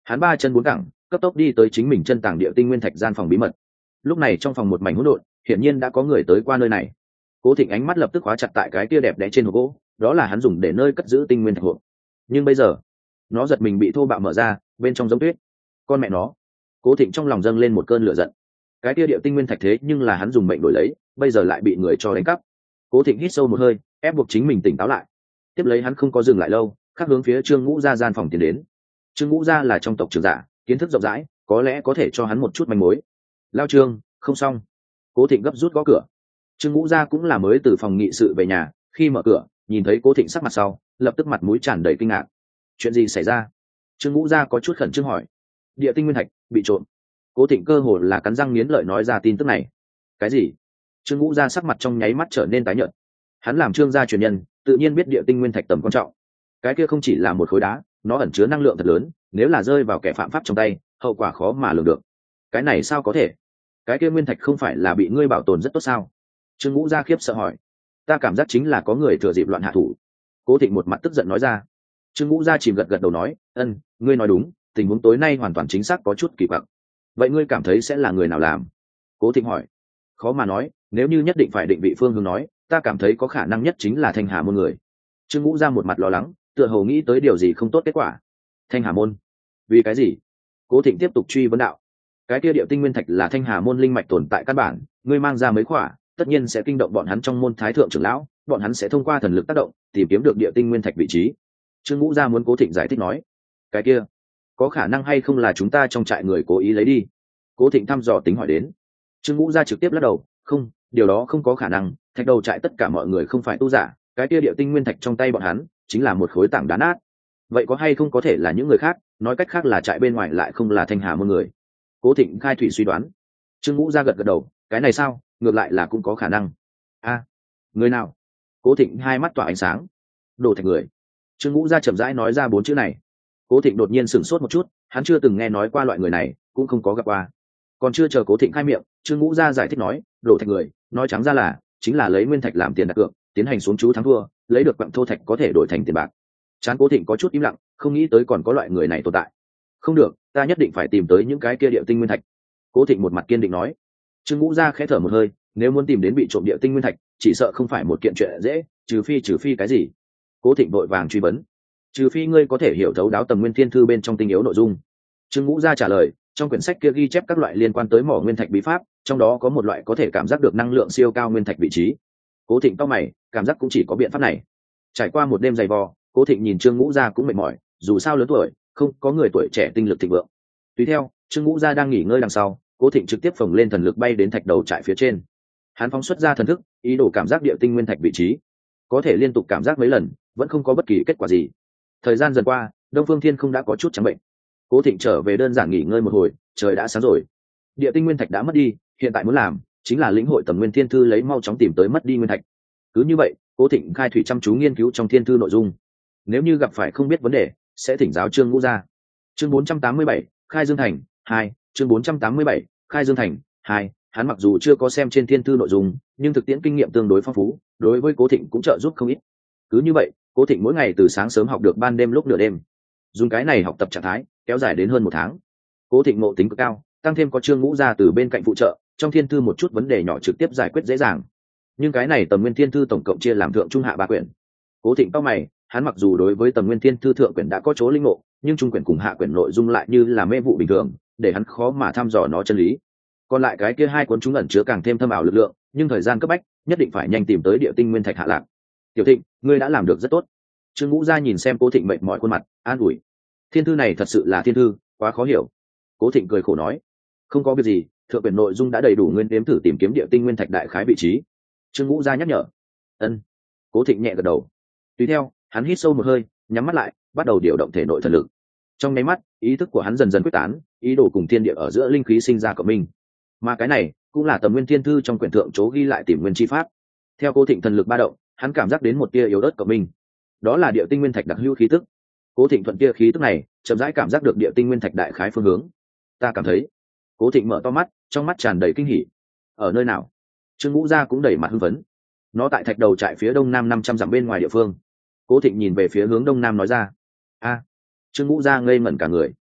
S1: hắn ba chân bốn cẳng cấp tốc đi tới chính mình chân tàng địa tinh nguyên thạch gian phòng bí mật. Lúc này trong phòng một mảnh hỗn độn, hiển nhiên đã có người tới qua nơi này. Cố Thịnh ánh mắt lập tức khóa chặt tại cái kia đẹp đẽ trên hộp gỗ, đó là hắn dùng để nơi cất giữ tinh nguyên thạch hộp. Nhưng bây giờ nó giật mình bị thô bạo mở ra, bên trong giống tuyết. Con mẹ nó! Cố Thịnh trong lòng dâng lên một cơn lửa giận. Cái kia địa tinh nguyên thạch thế nhưng là hắn dùng mệnh đổi lấy, bây giờ lại bị người cho đánh cắp. Cố Thịnh hít sâu một hơi, ép buộc chính mình tỉnh táo lại. Tiếp lấy hắn không có dừng lại lâu, khác hướng phía Trương Ngũ Gia gian phòng tiến đến. Trương Ngũ Gia là trong tộc trưởng giả, kiến thức rộng rãi, có lẽ có thể cho hắn một chút manh mối. Lao Trương, không xong. Cố Thịnh gấp rút gõ cửa. Trương Ngũ Gia cũng là mới từ phòng nghị sự về nhà, khi mở cửa nhìn thấy Cố Thịnh sắc mặt sau, lập tức mặt mũi tràn đầy kinh ngạc. Chuyện gì xảy ra? Trương Ngũ Gia có chút khẩn trương hỏi. Địa tinh nguyên thạch bị trộm. Cố Thịnh cơ hồ là cắn răng nghiến lợi nói ra tin tức này. Cái gì? Trương Ngũ Gia sắc mặt trong nháy mắt trở nên tái nhợt. Hắn làm Trương gia truyền nhân, tự nhiên biết địa tinh nguyên thạch tầm quan trọng. Cái kia không chỉ là một khối đá, nó ẩn chứa năng lượng thật lớn, nếu là rơi vào kẻ phạm pháp trong tay, hậu quả khó mà lường được. Cái này sao có thể? Cái kia nguyên thạch không phải là bị ngươi bảo tồn rất tốt sao? Trương Ngũ Gia khiếp sợ hỏi. Ta cảm giác chính là có người thừa dịp loạn hạ thủ. Cố Thịnh một mặt tức giận nói ra. Trương Ngũ Gia chìm gật gật đầu nói, ân, ngươi nói đúng, tình huống tối nay hoàn toàn chính xác có chút kỳ quặc. Vậy ngươi cảm thấy sẽ là người nào làm? Cố Thịnh hỏi. Khó mà nói, nếu như nhất định phải định vị phương hướng nói, ta cảm thấy có khả năng nhất chính là Thanh Hà môn người. Trương Ngũ Gia một mặt lo lắng, tựa hồ nghĩ tới điều gì không tốt kết quả. Thanh Hà môn? Vì cái gì? Cố Thịnh tiếp tục truy vấn đạo. Cái kia địa tinh nguyên thạch là Thanh Hà môn linh mạch tồn tại căn bản, ngươi mang ra mấy khỏa, tất nhiên sẽ kinh động bọn hắn trong môn thái thượng trưởng lão, bọn hắn sẽ thông qua thần lực tác động, tìm kiếm được địa tinh nguyên thạch vị trí. Trương Ngũ Gia muốn Cố Thịnh giải thích nói. Cái kia, có khả năng hay không là chúng ta trong trại người cố ý lấy đi? Cố Thịnh thăm dò tính hỏi đến. Trương Ngũ Gia trực tiếp lắc đầu, không, điều đó không có khả năng, thạch đầu trại tất cả mọi người không phải tu giả, cái kia địa tinh nguyên thạch trong tay bọn hắn chính là một khối tảng đá nát. Vậy có hay không có thể là những người khác, nói cách khác là trại bên ngoài lại không là Thanh Hà môn người? Cố Thịnh khai thủy suy đoán. Trương Ngũ Gia gật gật đầu, cái này sao, ngược lại là cũng có khả năng. A, người nào? Cố Thịnh hai mắt tỏa ánh sáng. Đồ thạch người. Trương Ngũ Gia chậm rãi nói ra bốn chữ này. Cố Thịnh đột nhiên sửng sốt một chút, hắn chưa từng nghe nói qua loại người này, cũng không có gặp qua. Còn chưa chờ Cố Thịnh khai miệng, Trương Ngũ Gia giải thích nói, đồ thạch người, nói trắng ra là chính là lấy nguyên thạch làm tiền đặt cược, tiến hành xuống chú thắng thua, lấy được quặng thô thạch có thể đổi thành tiền bạc. Trán Cố Thịnh có chút im lặng, không nghĩ tới còn có loại người này tồn tại. Không được, ta nhất định phải tìm tới những cái kia địa tinh nguyên thạch. Cố Thịnh một mặt kiên định nói. Trương Ngũ Gia khẽ thở một hơi, nếu muốn tìm đến bị trộm địa tinh nguyên thạch, chỉ sợ không phải một kiện chuyện dễ, trừ phi trừ phi cái gì? Cố Thịnh vội vàng truy vấn. Trừ phi ngươi có thể hiểu thấu đáo Tầm Nguyên Thiên Thư bên trong tinh yếu nội dung. Trương Ngũ Gia trả lời, trong quyển sách kia ghi chép các loại liên quan tới mỏ nguyên thạch bí pháp, trong đó có một loại có thể cảm giác được năng lượng siêu cao nguyên thạch vị trí. Cố Thịnh cau mày, cảm giác cũng chỉ có biện pháp này. Trải qua một đêm dày vò, Cố Thịnh nhìn Trương Ngũ Gia cũng mệt mỏi, dù sao lớn tuổi, không có người tuổi trẻ tinh lực thịnh vượng. Tùy theo, Trương Ngũ Gia đang nghỉ ngơi đằng sau, Cố Thịnh trực tiếp phồng lên thần lực bay đến thạch đầu trại phía trên. Hắn phóng xuất ra thần thức, ý đồ cảm giác địa tinh nguyên thạch vị trí. Có thể liên tục cảm giác mấy lần, vẫn không có bất kỳ kết quả gì. Thời gian dần qua, Đông Phương Thiên không đã có chút trắng bệnh. Cố Thịnh trở về đơn giản nghỉ ngơi một hồi, trời đã sáng rồi. Địa tinh nguyên thạch đã mất đi, hiện tại muốn làm chính là lĩnh hội Tầm Nguyên Thiên Thư, lấy mau chóng tìm tới mất đi nguyên thạch. Cứ như vậy, Cố Thịnh khai thủy chăm chú nghiên cứu trong thiên thư nội dung. Nếu như gặp phải không biết vấn đề, sẽ thỉnh giáo Trương Ngũ Gia. Chương bốn trăm tám mươi bảy, Khai Dương Thành hai. Chương bốn trăm tám mươi bảy, Khai Dương Thành hai. Hắn mặc dù chưa có xem trên thiên thư nội dung, nhưng thực tiễn kinh nghiệm tương đối phong phú, đối với Cố Thịnh cũng trợ giúp không ít. Cứ như vậy, Cố Thịnh mỗi ngày từ sáng sớm học được ban đêm lúc nửa đêm. Dùng cái này học tập trạng thái kéo dài đến hơn một tháng. Cố Thịnh ngộ tính cực cao, tăng thêm có Trương Ngũ Gia từ bên cạnh phụ trợ, trong thiên thư một chút vấn đề nhỏ trực tiếp giải quyết dễ dàng. Nhưng cái này Tầm Nguyên Thiên Thư tổng cộng chia làm thượng trung hạ ba quyển. Cố Thịnh cau mày, hắn mặc dù đối với Tầm Nguyên Thiên Thư thượng quyển đã có chỗ linh ngộ, nhưng trung quyển cùng hạ quyển nội dung lại như là mê vụ bình thường, để hắn khó mà thăm dò nó chân lý. Còn lại cái kia hai cuốn chúng ẩn chứa càng thêm thâm ảo lực lượng, nhưng thời gian cấp bách, nhất định phải nhanh tìm tới địa tinh nguyên thạch hạ lạc. Tiểu Thịnh, ngươi đã làm được rất tốt. Trương Ngũ Gia nhìn xem Cố Thịnh mệt mỏi khuôn mặt, an ủi. Thiên thư này thật sự là thiên thư, quá khó hiểu. Cố Thịnh cười khổ nói, không có việc gì, thượng quyển nội dung đã đầy đủ nguyên đếm thử tìm kiếm địa tinh nguyên thạch đại khái vị trí. Trương Ngũ Gia nhắc nhở. Ân. Cố Thịnh nhẹ gật đầu. Tùy theo, hắn hít sâu một hơi, nhắm mắt lại, bắt đầu điều động thể nội thần lực. Trong nháy mắt, ý thức của hắn dần dần quyết tán, ý đồ cùng thiên địa ở giữa linh khí sinh ra cộng minh. Mà cái này cũng là Tầm Nguyên Thiên Thư trong quyển thượng chỗ ghi lại tìm nguyên chi pháp. Theo Cố Thịnh thần lực ba động, hắn cảm giác đến một tia yếu ớt cộng minh. Đó là địa tinh nguyên thạch đặc hữu khí tức. Cố Thịnh thuận tia khí tức này, chậm rãi cảm giác được địa tinh nguyên thạch đại khái phương hướng. Ta cảm thấy. Cố Thịnh mở to mắt, trong mắt tràn đầy kinh hỉ. Ở nơi nào? Trương Ngũ Gia cũng đầy mặt hưng phấn. Nó tại thạch đầu trại phía đông nam năm trăm dặm bên ngoài địa phương. Cố Thịnh nhìn về phía hướng đông nam nói ra. A. Trương Ngũ Gia ngây ngẩn cả người.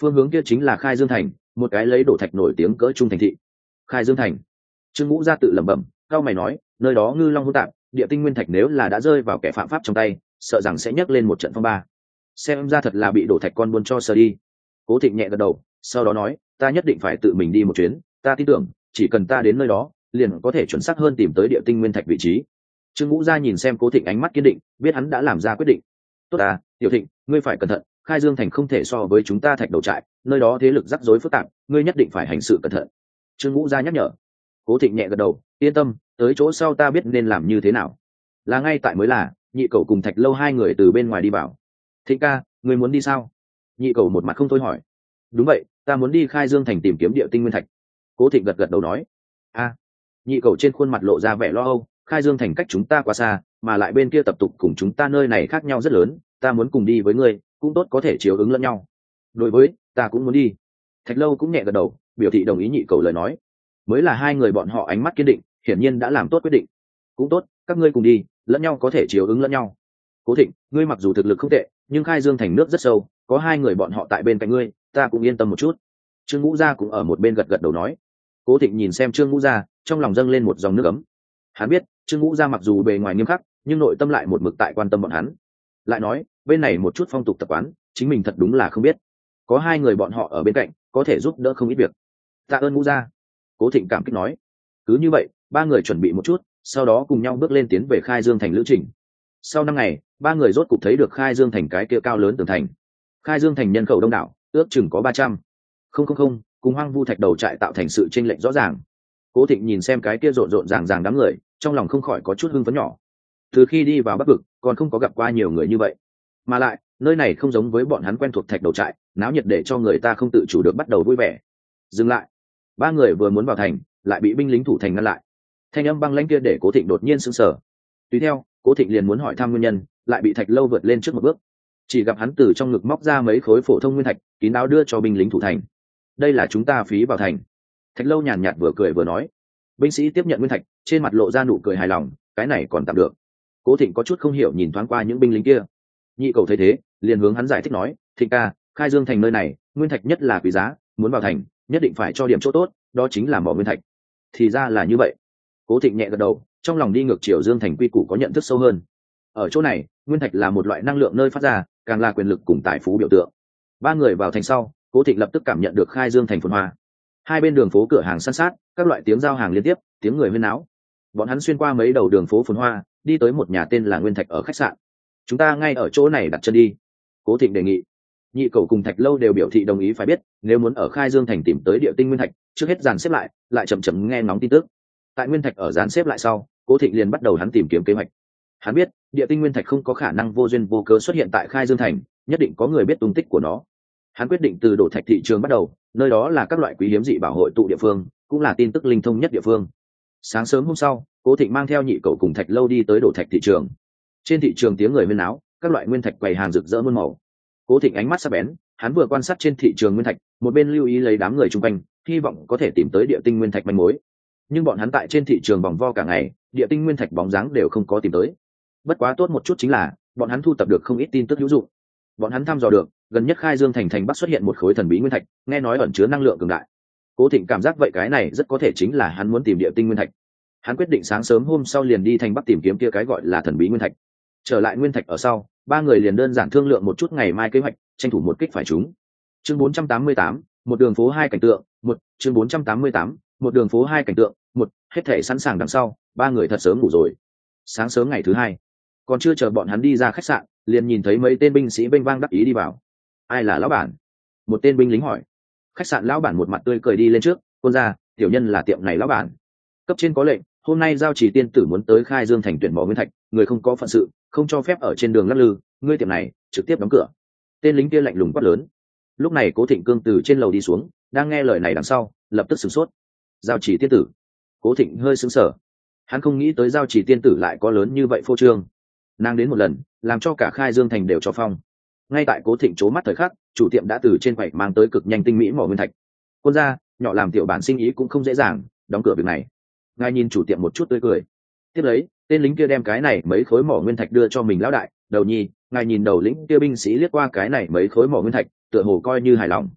S1: phương hướng kia chính là Khai Dương thành, một cái lấy đổ thạch nổi tiếng cỡ trung thành thị. Khai Dương thành. Trương Ngũ Gia tự lẩm bẩm, cao mày nói, nơi đó ngư long hỗn tạp, địa tinh nguyên thạch nếu là đã rơi vào kẻ phạm pháp trong tay, sợ rằng sẽ nhấc lên một trận phong ba. Xem ra thật là bị đổ thạch con buôn cho sờ đi. Cố Thịnh nhẹ gật đầu, sau đó nói, ta nhất định phải tự mình đi một chuyến, ta tin tưởng chỉ cần ta đến nơi đó liền có thể chuẩn xác hơn tìm tới địa tinh nguyên thạch vị trí. Trương Ngũ Gia nhìn xem Cố Thịnh ánh mắt kiên định, biết hắn đã làm ra quyết định. Tốt à, Tiểu Thịnh, ngươi phải cẩn thận, Khai Dương thành không thể so với chúng ta thạch đầu trại, nơi đó thế lực rắc rối phức tạp, ngươi nhất định phải hành sự cẩn thận. Trương Ngũ Gia nhắc nhở. Cố Thịnh nhẹ gật đầu, yên tâm, tới chỗ sau ta biết nên làm như thế nào. Là ngay tại mới là, Nhị Cẩu cùng Thạch Lâu hai người từ bên ngoài đi vào. Thịnh ca, ngươi muốn đi sao? Nhị Cẩu một mặt không thôi hỏi. Đúng vậy, ta muốn đi Khai Dương thành tìm kiếm địa tinh nguyên thạch. Cố Thịnh gật gật đầu nói. A. Nhị Cẩu trên khuôn mặt lộ ra vẻ lo âu, Khai Dương thành cách chúng ta quá xa, mà lại bên kia tập tục cùng chúng ta nơi này khác nhau rất lớn, ta muốn cùng đi với ngươi, cũng tốt có thể chiếu ứng lẫn nhau. Đối với, ta cũng muốn đi. Thạch Lâu cũng nhẹ gật đầu, biểu thị đồng ý Nhị Cẩu lời nói. Mới là hai người bọn họ ánh mắt kiên định, hiển nhiên đã làm tốt quyết định. Cũng tốt, các ngươi cùng đi, lẫn nhau có thể chiếu ứng lẫn nhau. Cố Thịnh, ngươi mặc dù thực lực không tệ, nhưng Khai Dương thành nước rất sâu, có hai người bọn họ tại bên cạnh ngươi, ta cũng yên tâm một chút. Trương Ngũ Gia cũng ở một bên gật gật đầu nói. Cố Thịnh nhìn xem Trương Ngũ Gia, trong lòng dâng lên một dòng nước ấm. Hắn biết, Trương Ngũ Gia mặc dù bề ngoài nghiêm khắc, nhưng nội tâm lại một mực tại quan tâm bọn hắn. Lại nói, bên này một chút phong tục tập quán, chính mình thật đúng là không biết. Có hai người bọn họ ở bên cạnh, có thể giúp đỡ không ít việc. Tạ ơn Ngũ Gia. Cố Thịnh cảm kích nói. Cứ như vậy, ba người chuẩn bị một chút, sau đó cùng nhau bước lên tiến về Khai Dương thành lữ trình. Sau năm ngày, ba người rốt cục thấy được Khai Dương thành cái kia cao lớn tường thành. Khai Dương thành nhân khẩu đông đảo, ước chừng có ba trăm. Không không không, cùng Hoang Vu thạch đầu trại tạo thành sự chênh lệch rõ ràng. Cố Thịnh nhìn xem cái kia rộn rộn ràng ràng đám người, trong lòng không khỏi có chút hưng phấn nhỏ. Từ khi đi vào Bắc vực, còn không có gặp qua nhiều người như vậy. Mà lại, nơi này không giống với bọn hắn quen thuộc thạch đầu trại, náo nhiệt để cho người ta không tự chủ được bắt đầu vui vẻ. Dừng lại. Ba người vừa muốn vào thành, lại bị binh lính thủ thành ngăn lại. Thanh âm băng lãnh kia để Cố Thịnh đột nhiên sững sờ. Tùy theo, Cố Thịnh liền muốn hỏi thăm nguyên nhân, lại bị Thạch Lâu vượt lên trước một bước. Chỉ gặp hắn từ trong ngực móc ra mấy khối phổ thông nguyên thạch, kín đáo đưa cho binh lính thủ thành. Đây là chúng ta phí vào thành. Thạch Lâu nhàn nhạt vừa cười vừa nói. Binh sĩ tiếp nhận nguyên thạch, trên mặt lộ ra nụ cười hài lòng, cái này còn tạm được. Cố Thịnh có chút không hiểu nhìn thoáng qua những binh lính kia. Nhị Cẩu thấy thế, liền hướng hắn giải thích nói, Thịnh ca, Khai Dương thành nơi này, nguyên thạch nhất là quý giá, muốn vào thành, nhất định phải cho điểm chỗ tốt, đó chính là mỏ nguyên thạch. Thì ra là như vậy. Cố Thịnh nhẹ gật đầu, trong lòng đi ngược chiều Dương thành quy củ có nhận thức sâu hơn. Ở chỗ này, nguyên thạch là một loại năng lượng nơi phát ra, càng là quyền lực cùng tài phú biểu tượng. Ba người vào thành sau, Cố Thịnh lập tức cảm nhận được Khai Dương thành phồn hoa. Hai bên đường phố cửa hàng san sát, các loại tiếng giao hàng liên tiếp, tiếng người huyên náo. Bọn hắn xuyên qua mấy đầu đường phố phồn hoa, đi tới một nhà tên là Nguyên Thạch ở khách sạn. Chúng ta ngay ở chỗ này đặt chân đi. Cố Thịnh đề nghị. Nhị Cẩu cùng Thạch Lâu đều biểu thị đồng ý, phải biết, nếu muốn ở Khai Dương thành tìm tới địa tinh nguyên thạch, trước hết dàn xếp lại, lại chậm chậm nghe ngóng tin tức. Tại Nguyên Thạch ở dàn xếp lại sau, Cố Thịnh liền bắt đầu hắn tìm kiếm kế hoạch. Hắn biết, địa tinh nguyên thạch không có khả năng vô duyên vô cớ xuất hiện tại Khai Dương thành, nhất định có người biết tung tích của nó. Hắn quyết định từ đổ thạch thị trường bắt đầu, nơi đó là các loại quý hiếm dị bảo hội tụ địa phương, cũng là tin tức linh thông nhất địa phương. Sáng sớm hôm sau, Cố Thịnh mang theo Nhị Cẩu cùng Thạch Lâu đi tới đổ thạch thị trường. Trên thị trường tiếng người huyên náo, các loại nguyên thạch quầy hàng rực rỡ muôn màu. Cố Thịnh ánh mắt sắc bén, hắn vừa quan sát trên thị trường nguyên thạch, một bên lưu ý lấy đám người chung quanh, hy vọng có thể tìm tới địa tinh nguyên thạch manh mối. Nhưng bọn hắn tại trên thị trường vòng vo cả ngày, địa tinh nguyên thạch bóng dáng đều không có tìm tới. Bất quá tốt một chút chính là, bọn hắn thu tập được không ít tin tức hữu dụng. Bọn hắn thăm dò được, gần nhất Khai Dương thành thành bắc xuất hiện một khối thần bí nguyên thạch, nghe nói ẩn chứa năng lượng cường đại. Cố Thịnh cảm giác vậy cái này rất có thể chính là hắn muốn tìm địa tinh nguyên thạch. Hắn quyết định sáng sớm hôm sau liền đi thành bắc tìm kiếm kia cái gọi là thần bí nguyên thạch. Trở lại nguyên thạch ở sau, ba người liền đơn giản thương lượng một chút ngày mai kế hoạch, tranh thủ một kích phải chúng. Chương bốn trăm tám mươi tám, một đường phố hai cảnh tượng, một, chương bốn trăm tám mươi tám, một đường phố hai cảnh tượng, một, hết thể sẵn sàng đằng sau, ba người thật sớm ngủ rồi. Sáng sớm ngày thứ hai, còn chưa chờ bọn hắn đi ra khách sạn, liền nhìn thấy mấy tên binh sĩ bênh vang đắc ý đi vào. Ai là lão bản? Một tên binh lính hỏi. Khách sạn lão bản một mặt tươi cười đi lên trước, quân gia, tiểu nhân là tiệm này lão bản. Cấp trên có lệnh, hôm nay giao chỉ tiên tử muốn tới Khai Dương thành tuyển mỏ nguyên thạch, người không có phận sự, không cho phép ở trên đường lắc lư, ngươi tiệm này trực tiếp đóng cửa. Tên lính kia lạnh lùng quát lớn. Lúc này Cố Thịnh cương từ trên lầu đi xuống, đang nghe lời này đằng sau, lập tức sửng sốt. Giao chỉ tiên tử? Cố Thịnh hơi sững sờ. Hắn không nghĩ tới giao chỉ tiên tử lại có lớn như vậy phô trương. Nàng đến một lần, làm cho cả Khai Dương thành đều cho phong. Ngay tại Cố Thịnh chố mắt thời khắc, chủ tiệm đã từ trên quầy mang tới cực nhanh tinh mỹ mỏ nguyên thạch. Quân gia, nhỏ làm tiểu bản sinh ý cũng không dễ dàng, đóng cửa việc này. Ngài nhìn chủ tiệm một chút tươi cười. Tiếp lấy, tên lính kia đem cái này mấy khối mỏ nguyên thạch đưa cho mình lão đại, đầu nhi, ngài nhìn đầu lĩnh kia binh sĩ liếc qua cái này mấy khối mỏ nguyên thạch, tựa hồ coi như hài lòng.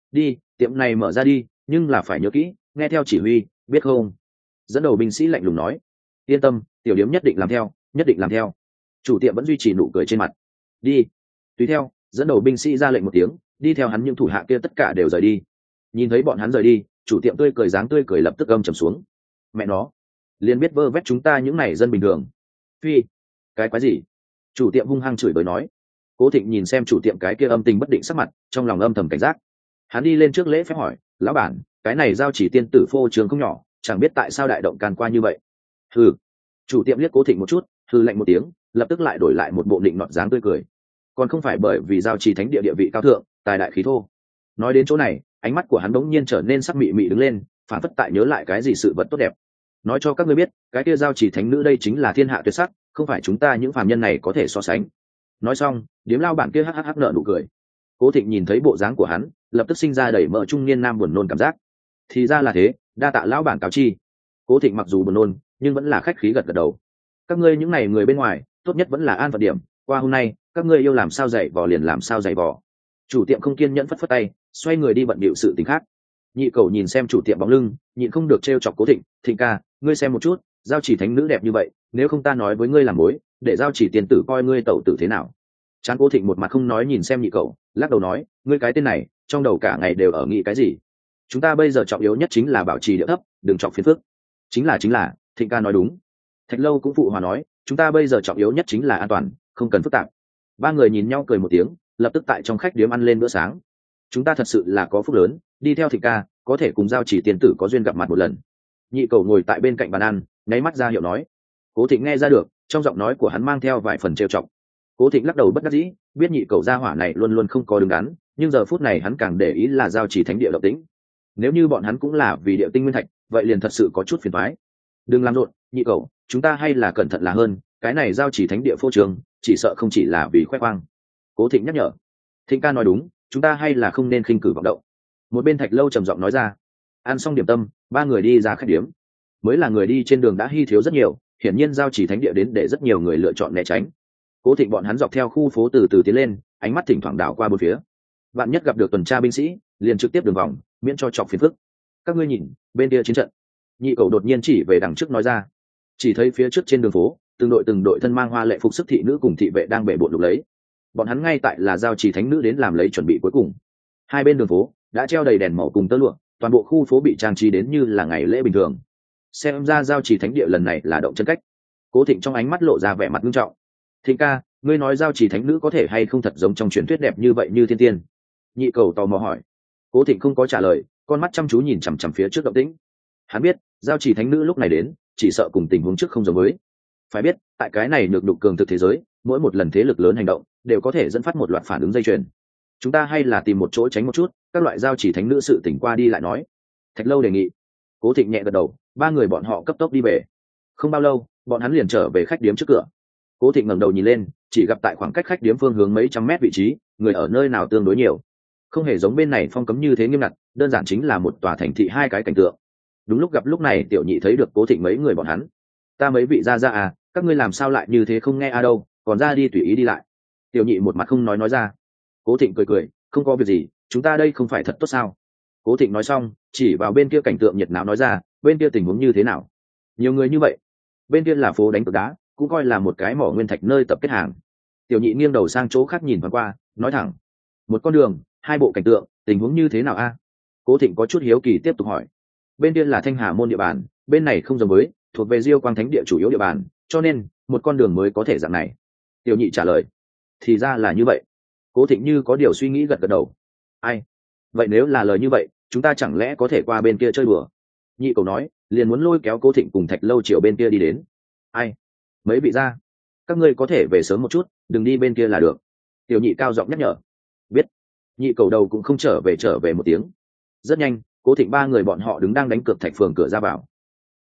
S1: đi, tiệm này mở ra đi, nhưng là phải nhớ kỹ, nghe theo chỉ huy, biết không? Dẫn đầu binh sĩ lạnh lùng nói. Yên tâm, tiểu điếm nhất định làm theo, nhất định làm theo. Chủ tiệm vẫn duy trì nụ cười trên mặt. Đi. Tùy theo, dẫn đầu binh sĩ ra lệnh một tiếng, đi theo hắn những thủ hạ kia tất cả đều rời đi. Nhìn thấy bọn hắn rời đi, chủ tiệm tươi cười dáng tươi cười lập tức âm trầm xuống. Mẹ nó, liền biết vơ vét chúng ta những này dân bình thường. Phi, cái quái gì? Chủ tiệm hung hăng chửi bới nói. Cố Thịnh nhìn xem chủ tiệm cái kia âm tình bất định sắc mặt, trong lòng âm thầm cảnh giác. Hắn đi lên trước lễ phép hỏi, lão bản, cái này giao chỉ tiên tử phô trường không nhỏ, chẳng biết tại sao đại động can qua như vậy. Hừ. Chủ tiệm liếc Cố Thịnh một chút, hừ lạnh một tiếng, lập tức lại đổi lại một bộ định nọt dáng tươi cười. Còn không phải bởi vì giao chỉ thánh địa địa vị cao thượng, tài đại khí thô. Nói đến chỗ này, ánh mắt của hắn đống nhiên trở nên sắc mị mị đứng lên, phản phất tại nhớ lại cái gì sự vật tốt đẹp. Nói cho các ngươi biết, cái kia giao chỉ thánh nữ đây chính là thiên hạ tuyệt sắc, không phải chúng ta những phàm nhân này có thể so sánh. Nói xong, điếm lao bản kia hắc hắc hắc nở nụ cười. Cố Thịnh nhìn thấy bộ dáng của hắn, lập tức sinh ra đẩy mỡ trung niên nam buồn nôn cảm giác. Thì ra là thế, đa tạ lão bản cáo chi. Cố Thịnh mặc dù buồn nôn, nhưng vẫn là khách khí gật gật đầu. Các ngươi những này người bên ngoài, tốt nhất vẫn là an phận điểm, qua hôm nay, các ngươi yêu làm sao dạy vò liền làm sao dạy vò. Chủ tiệm không kiên nhẫn phất phất tay, xoay người đi bận bịu sự tình khác. Nhị cầu nhìn xem chủ tiệm bóng lưng, nhịn không được trêu chọc Cố Thịnh, Thịnh ca, ngươi xem một chút, giao chỉ thánh nữ đẹp như vậy, nếu không ta nói với ngươi làm mối, để giao chỉ tiền tử coi ngươi tẩu tử thế nào. Tráng Cố Thịnh một mặt không nói nhìn xem nhị cậu, lắc đầu nói, ngươi cái tên này trong đầu cả ngày đều ở nghĩ cái gì. Chúng ta bây giờ trọng yếu nhất chính là bảo trì địa thấp, đừng chọc phiền phức. Chính là chính là, Thịnh ca nói đúng. Thạch Lâu cũng phụ hòa nói, chúng ta bây giờ trọng yếu nhất chính là an toàn, không cần phức tạp. Ba người nhìn nhau cười một tiếng, lập tức tại trong khách điếm ăn lên bữa sáng. Chúng ta thật sự là có phúc lớn, đi theo Thịnh ca, có thể cùng giao chỉ tiền tử có duyên gặp mặt một lần. Nhị cầu ngồi tại bên cạnh bàn ăn, nháy mắt ra hiệu nói. Cố Thịnh nghe ra được, trong giọng nói của hắn mang theo vài phần trêu chọc. Cố Thịnh lắc đầu bất đắc dĩ, biết nhị cầu gia hỏa này luôn luôn không có đứng đắn, nhưng giờ phút này hắn càng để ý là giao chỉ thánh địa động tĩnh. Nếu như bọn hắn cũng là vì địa tinh nguyên thạch, vậy liền thật sự có chút phiền toái. Đừng làm rộn, nhị cầu, chúng ta hay là cẩn thận là hơn, cái này giao chỉ thánh địa phô trường, chỉ sợ không chỉ là vì khoe khoang. Cố Thịnh nhắc nhở. Thịnh ca nói đúng, chúng ta hay là không nên khinh cử vọng động. Một bên Thạch Lâu trầm giọng nói ra. Ăn xong điểm tâm, ba người đi ra khách điếm. Mới là người đi trên đường đã hy thiếu rất nhiều, hiển nhiên giao chỉ thánh địa đến để rất nhiều người lựa chọn né tránh. Cố Thịnh bọn hắn dọc theo khu phố từ từ tiến lên, ánh mắt thỉnh thoảng đảo qua bốn phía. Vạn nhất gặp được tuần tra binh sĩ, liền trực tiếp đường vòng, miễn cho chọc phiền phức. Các ngươi nhìn, bên kia chiến trận. Nhị cầu đột nhiên chỉ về đằng trước nói ra. Chỉ thấy phía trước trên đường phố, từng đội từng đội thân mang hoa lệ phục sức thị nữ cùng thị vệ đang bể bộn lục lấy. Bọn hắn ngay tại là giao chỉ thánh nữ đến làm lấy chuẩn bị cuối cùng. Hai bên đường phố đã treo đầy đèn màu cùng tơ lụa, toàn bộ khu phố bị trang trí đến như là ngày lễ bình thường. Xem ra giao chỉ thánh địa lần này là động chân cách. Cố Thịnh trong ánh mắt lộ ra vẻ mặt nghiêm trọng. Thịnh ca, ngươi nói giao chỉ thánh nữ có thể hay không thật giống trong truyền thuyết đẹp như vậy như thiên tiên? Nhị cầu tò mò hỏi. Cố Thịnh không có trả lời, con mắt chăm chú nhìn chằm chằm phía trước động tĩnh. Hắn biết, giao chỉ thánh nữ lúc này đến, chỉ sợ cùng tình huống trước không giống với. Phải biết, tại cái này nhược nhục cường thực thế giới, mỗi một lần thế lực lớn hành động, đều có thể dẫn phát một loạt phản ứng dây chuyền. Chúng ta hay là tìm một chỗ tránh một chút, các loại giao chỉ thánh nữ sự tỉnh qua đi lại nói. Thạch Lâu đề nghị. Cố Thịnh nhẹ gật đầu, ba người bọn họ cấp tốc đi về. Không bao lâu, bọn hắn liền trở về khách điếm trước cửa. Cố Thịnh ngẩng đầu nhìn lên, chỉ gặp tại khoảng cách khách điếm phương hướng mấy trăm mét vị trí, người ở nơi nào tương đối nhiều. Không hề giống bên này phong cấm như thế nghiêm ngặt, đơn giản chính là một tòa thành thị hai cái cảnh tượng. Đúng lúc gặp lúc này Tiểu Nhị thấy được Cố Thịnh mấy người bọn hắn. Ta mấy vị ra ra à, các ngươi làm sao lại như thế không nghe a đâu, còn ra đi tùy ý đi lại. Tiểu Nhị một mặt không nói nói ra. Cố Thịnh cười cười, không có việc gì, chúng ta đây không phải thật tốt sao? Cố Thịnh nói xong, chỉ vào bên kia cảnh tượng nhiệt náo nói ra, bên kia tình huống như thế nào? Nhiều người như vậy. Bên kia là phố đánh cược đá, cũng coi là một cái mỏ nguyên thạch nơi tập kết hàng. Tiểu Nhị nghiêng đầu sang chỗ khác nhìn thoáng qua, nói thẳng, một con đường, hai bộ cảnh tượng, tình huống như thế nào a? Cố Thịnh có chút hiếu kỳ tiếp tục hỏi. Bên kia là Thanh Hà môn địa bàn, bên này không giống với, thuộc về Diêu Quang Thánh địa chủ yếu địa bàn, cho nên một con đường mới có thể dạng này. Tiểu Nhị trả lời. Thì ra là như vậy. Cố Thịnh như có điều suy nghĩ gật gật đầu. Ai? Vậy nếu là lời như vậy, chúng ta chẳng lẽ có thể qua bên kia chơi đùa? Nhị cầu nói, liền muốn lôi kéo Cố Thịnh cùng Thạch Lâu chiều bên kia đi đến. Ai? Mấy vị ra, các ngươi có thể về sớm một chút, đừng đi bên kia là được. Tiểu Nhị cao giọng nhắc nhở. Biết. Nhị cầu đầu cũng không trở về trở về một tiếng. Rất nhanh, Cố Thịnh ba người bọn họ đứng đang đánh cược thạch phường cửa ra vào.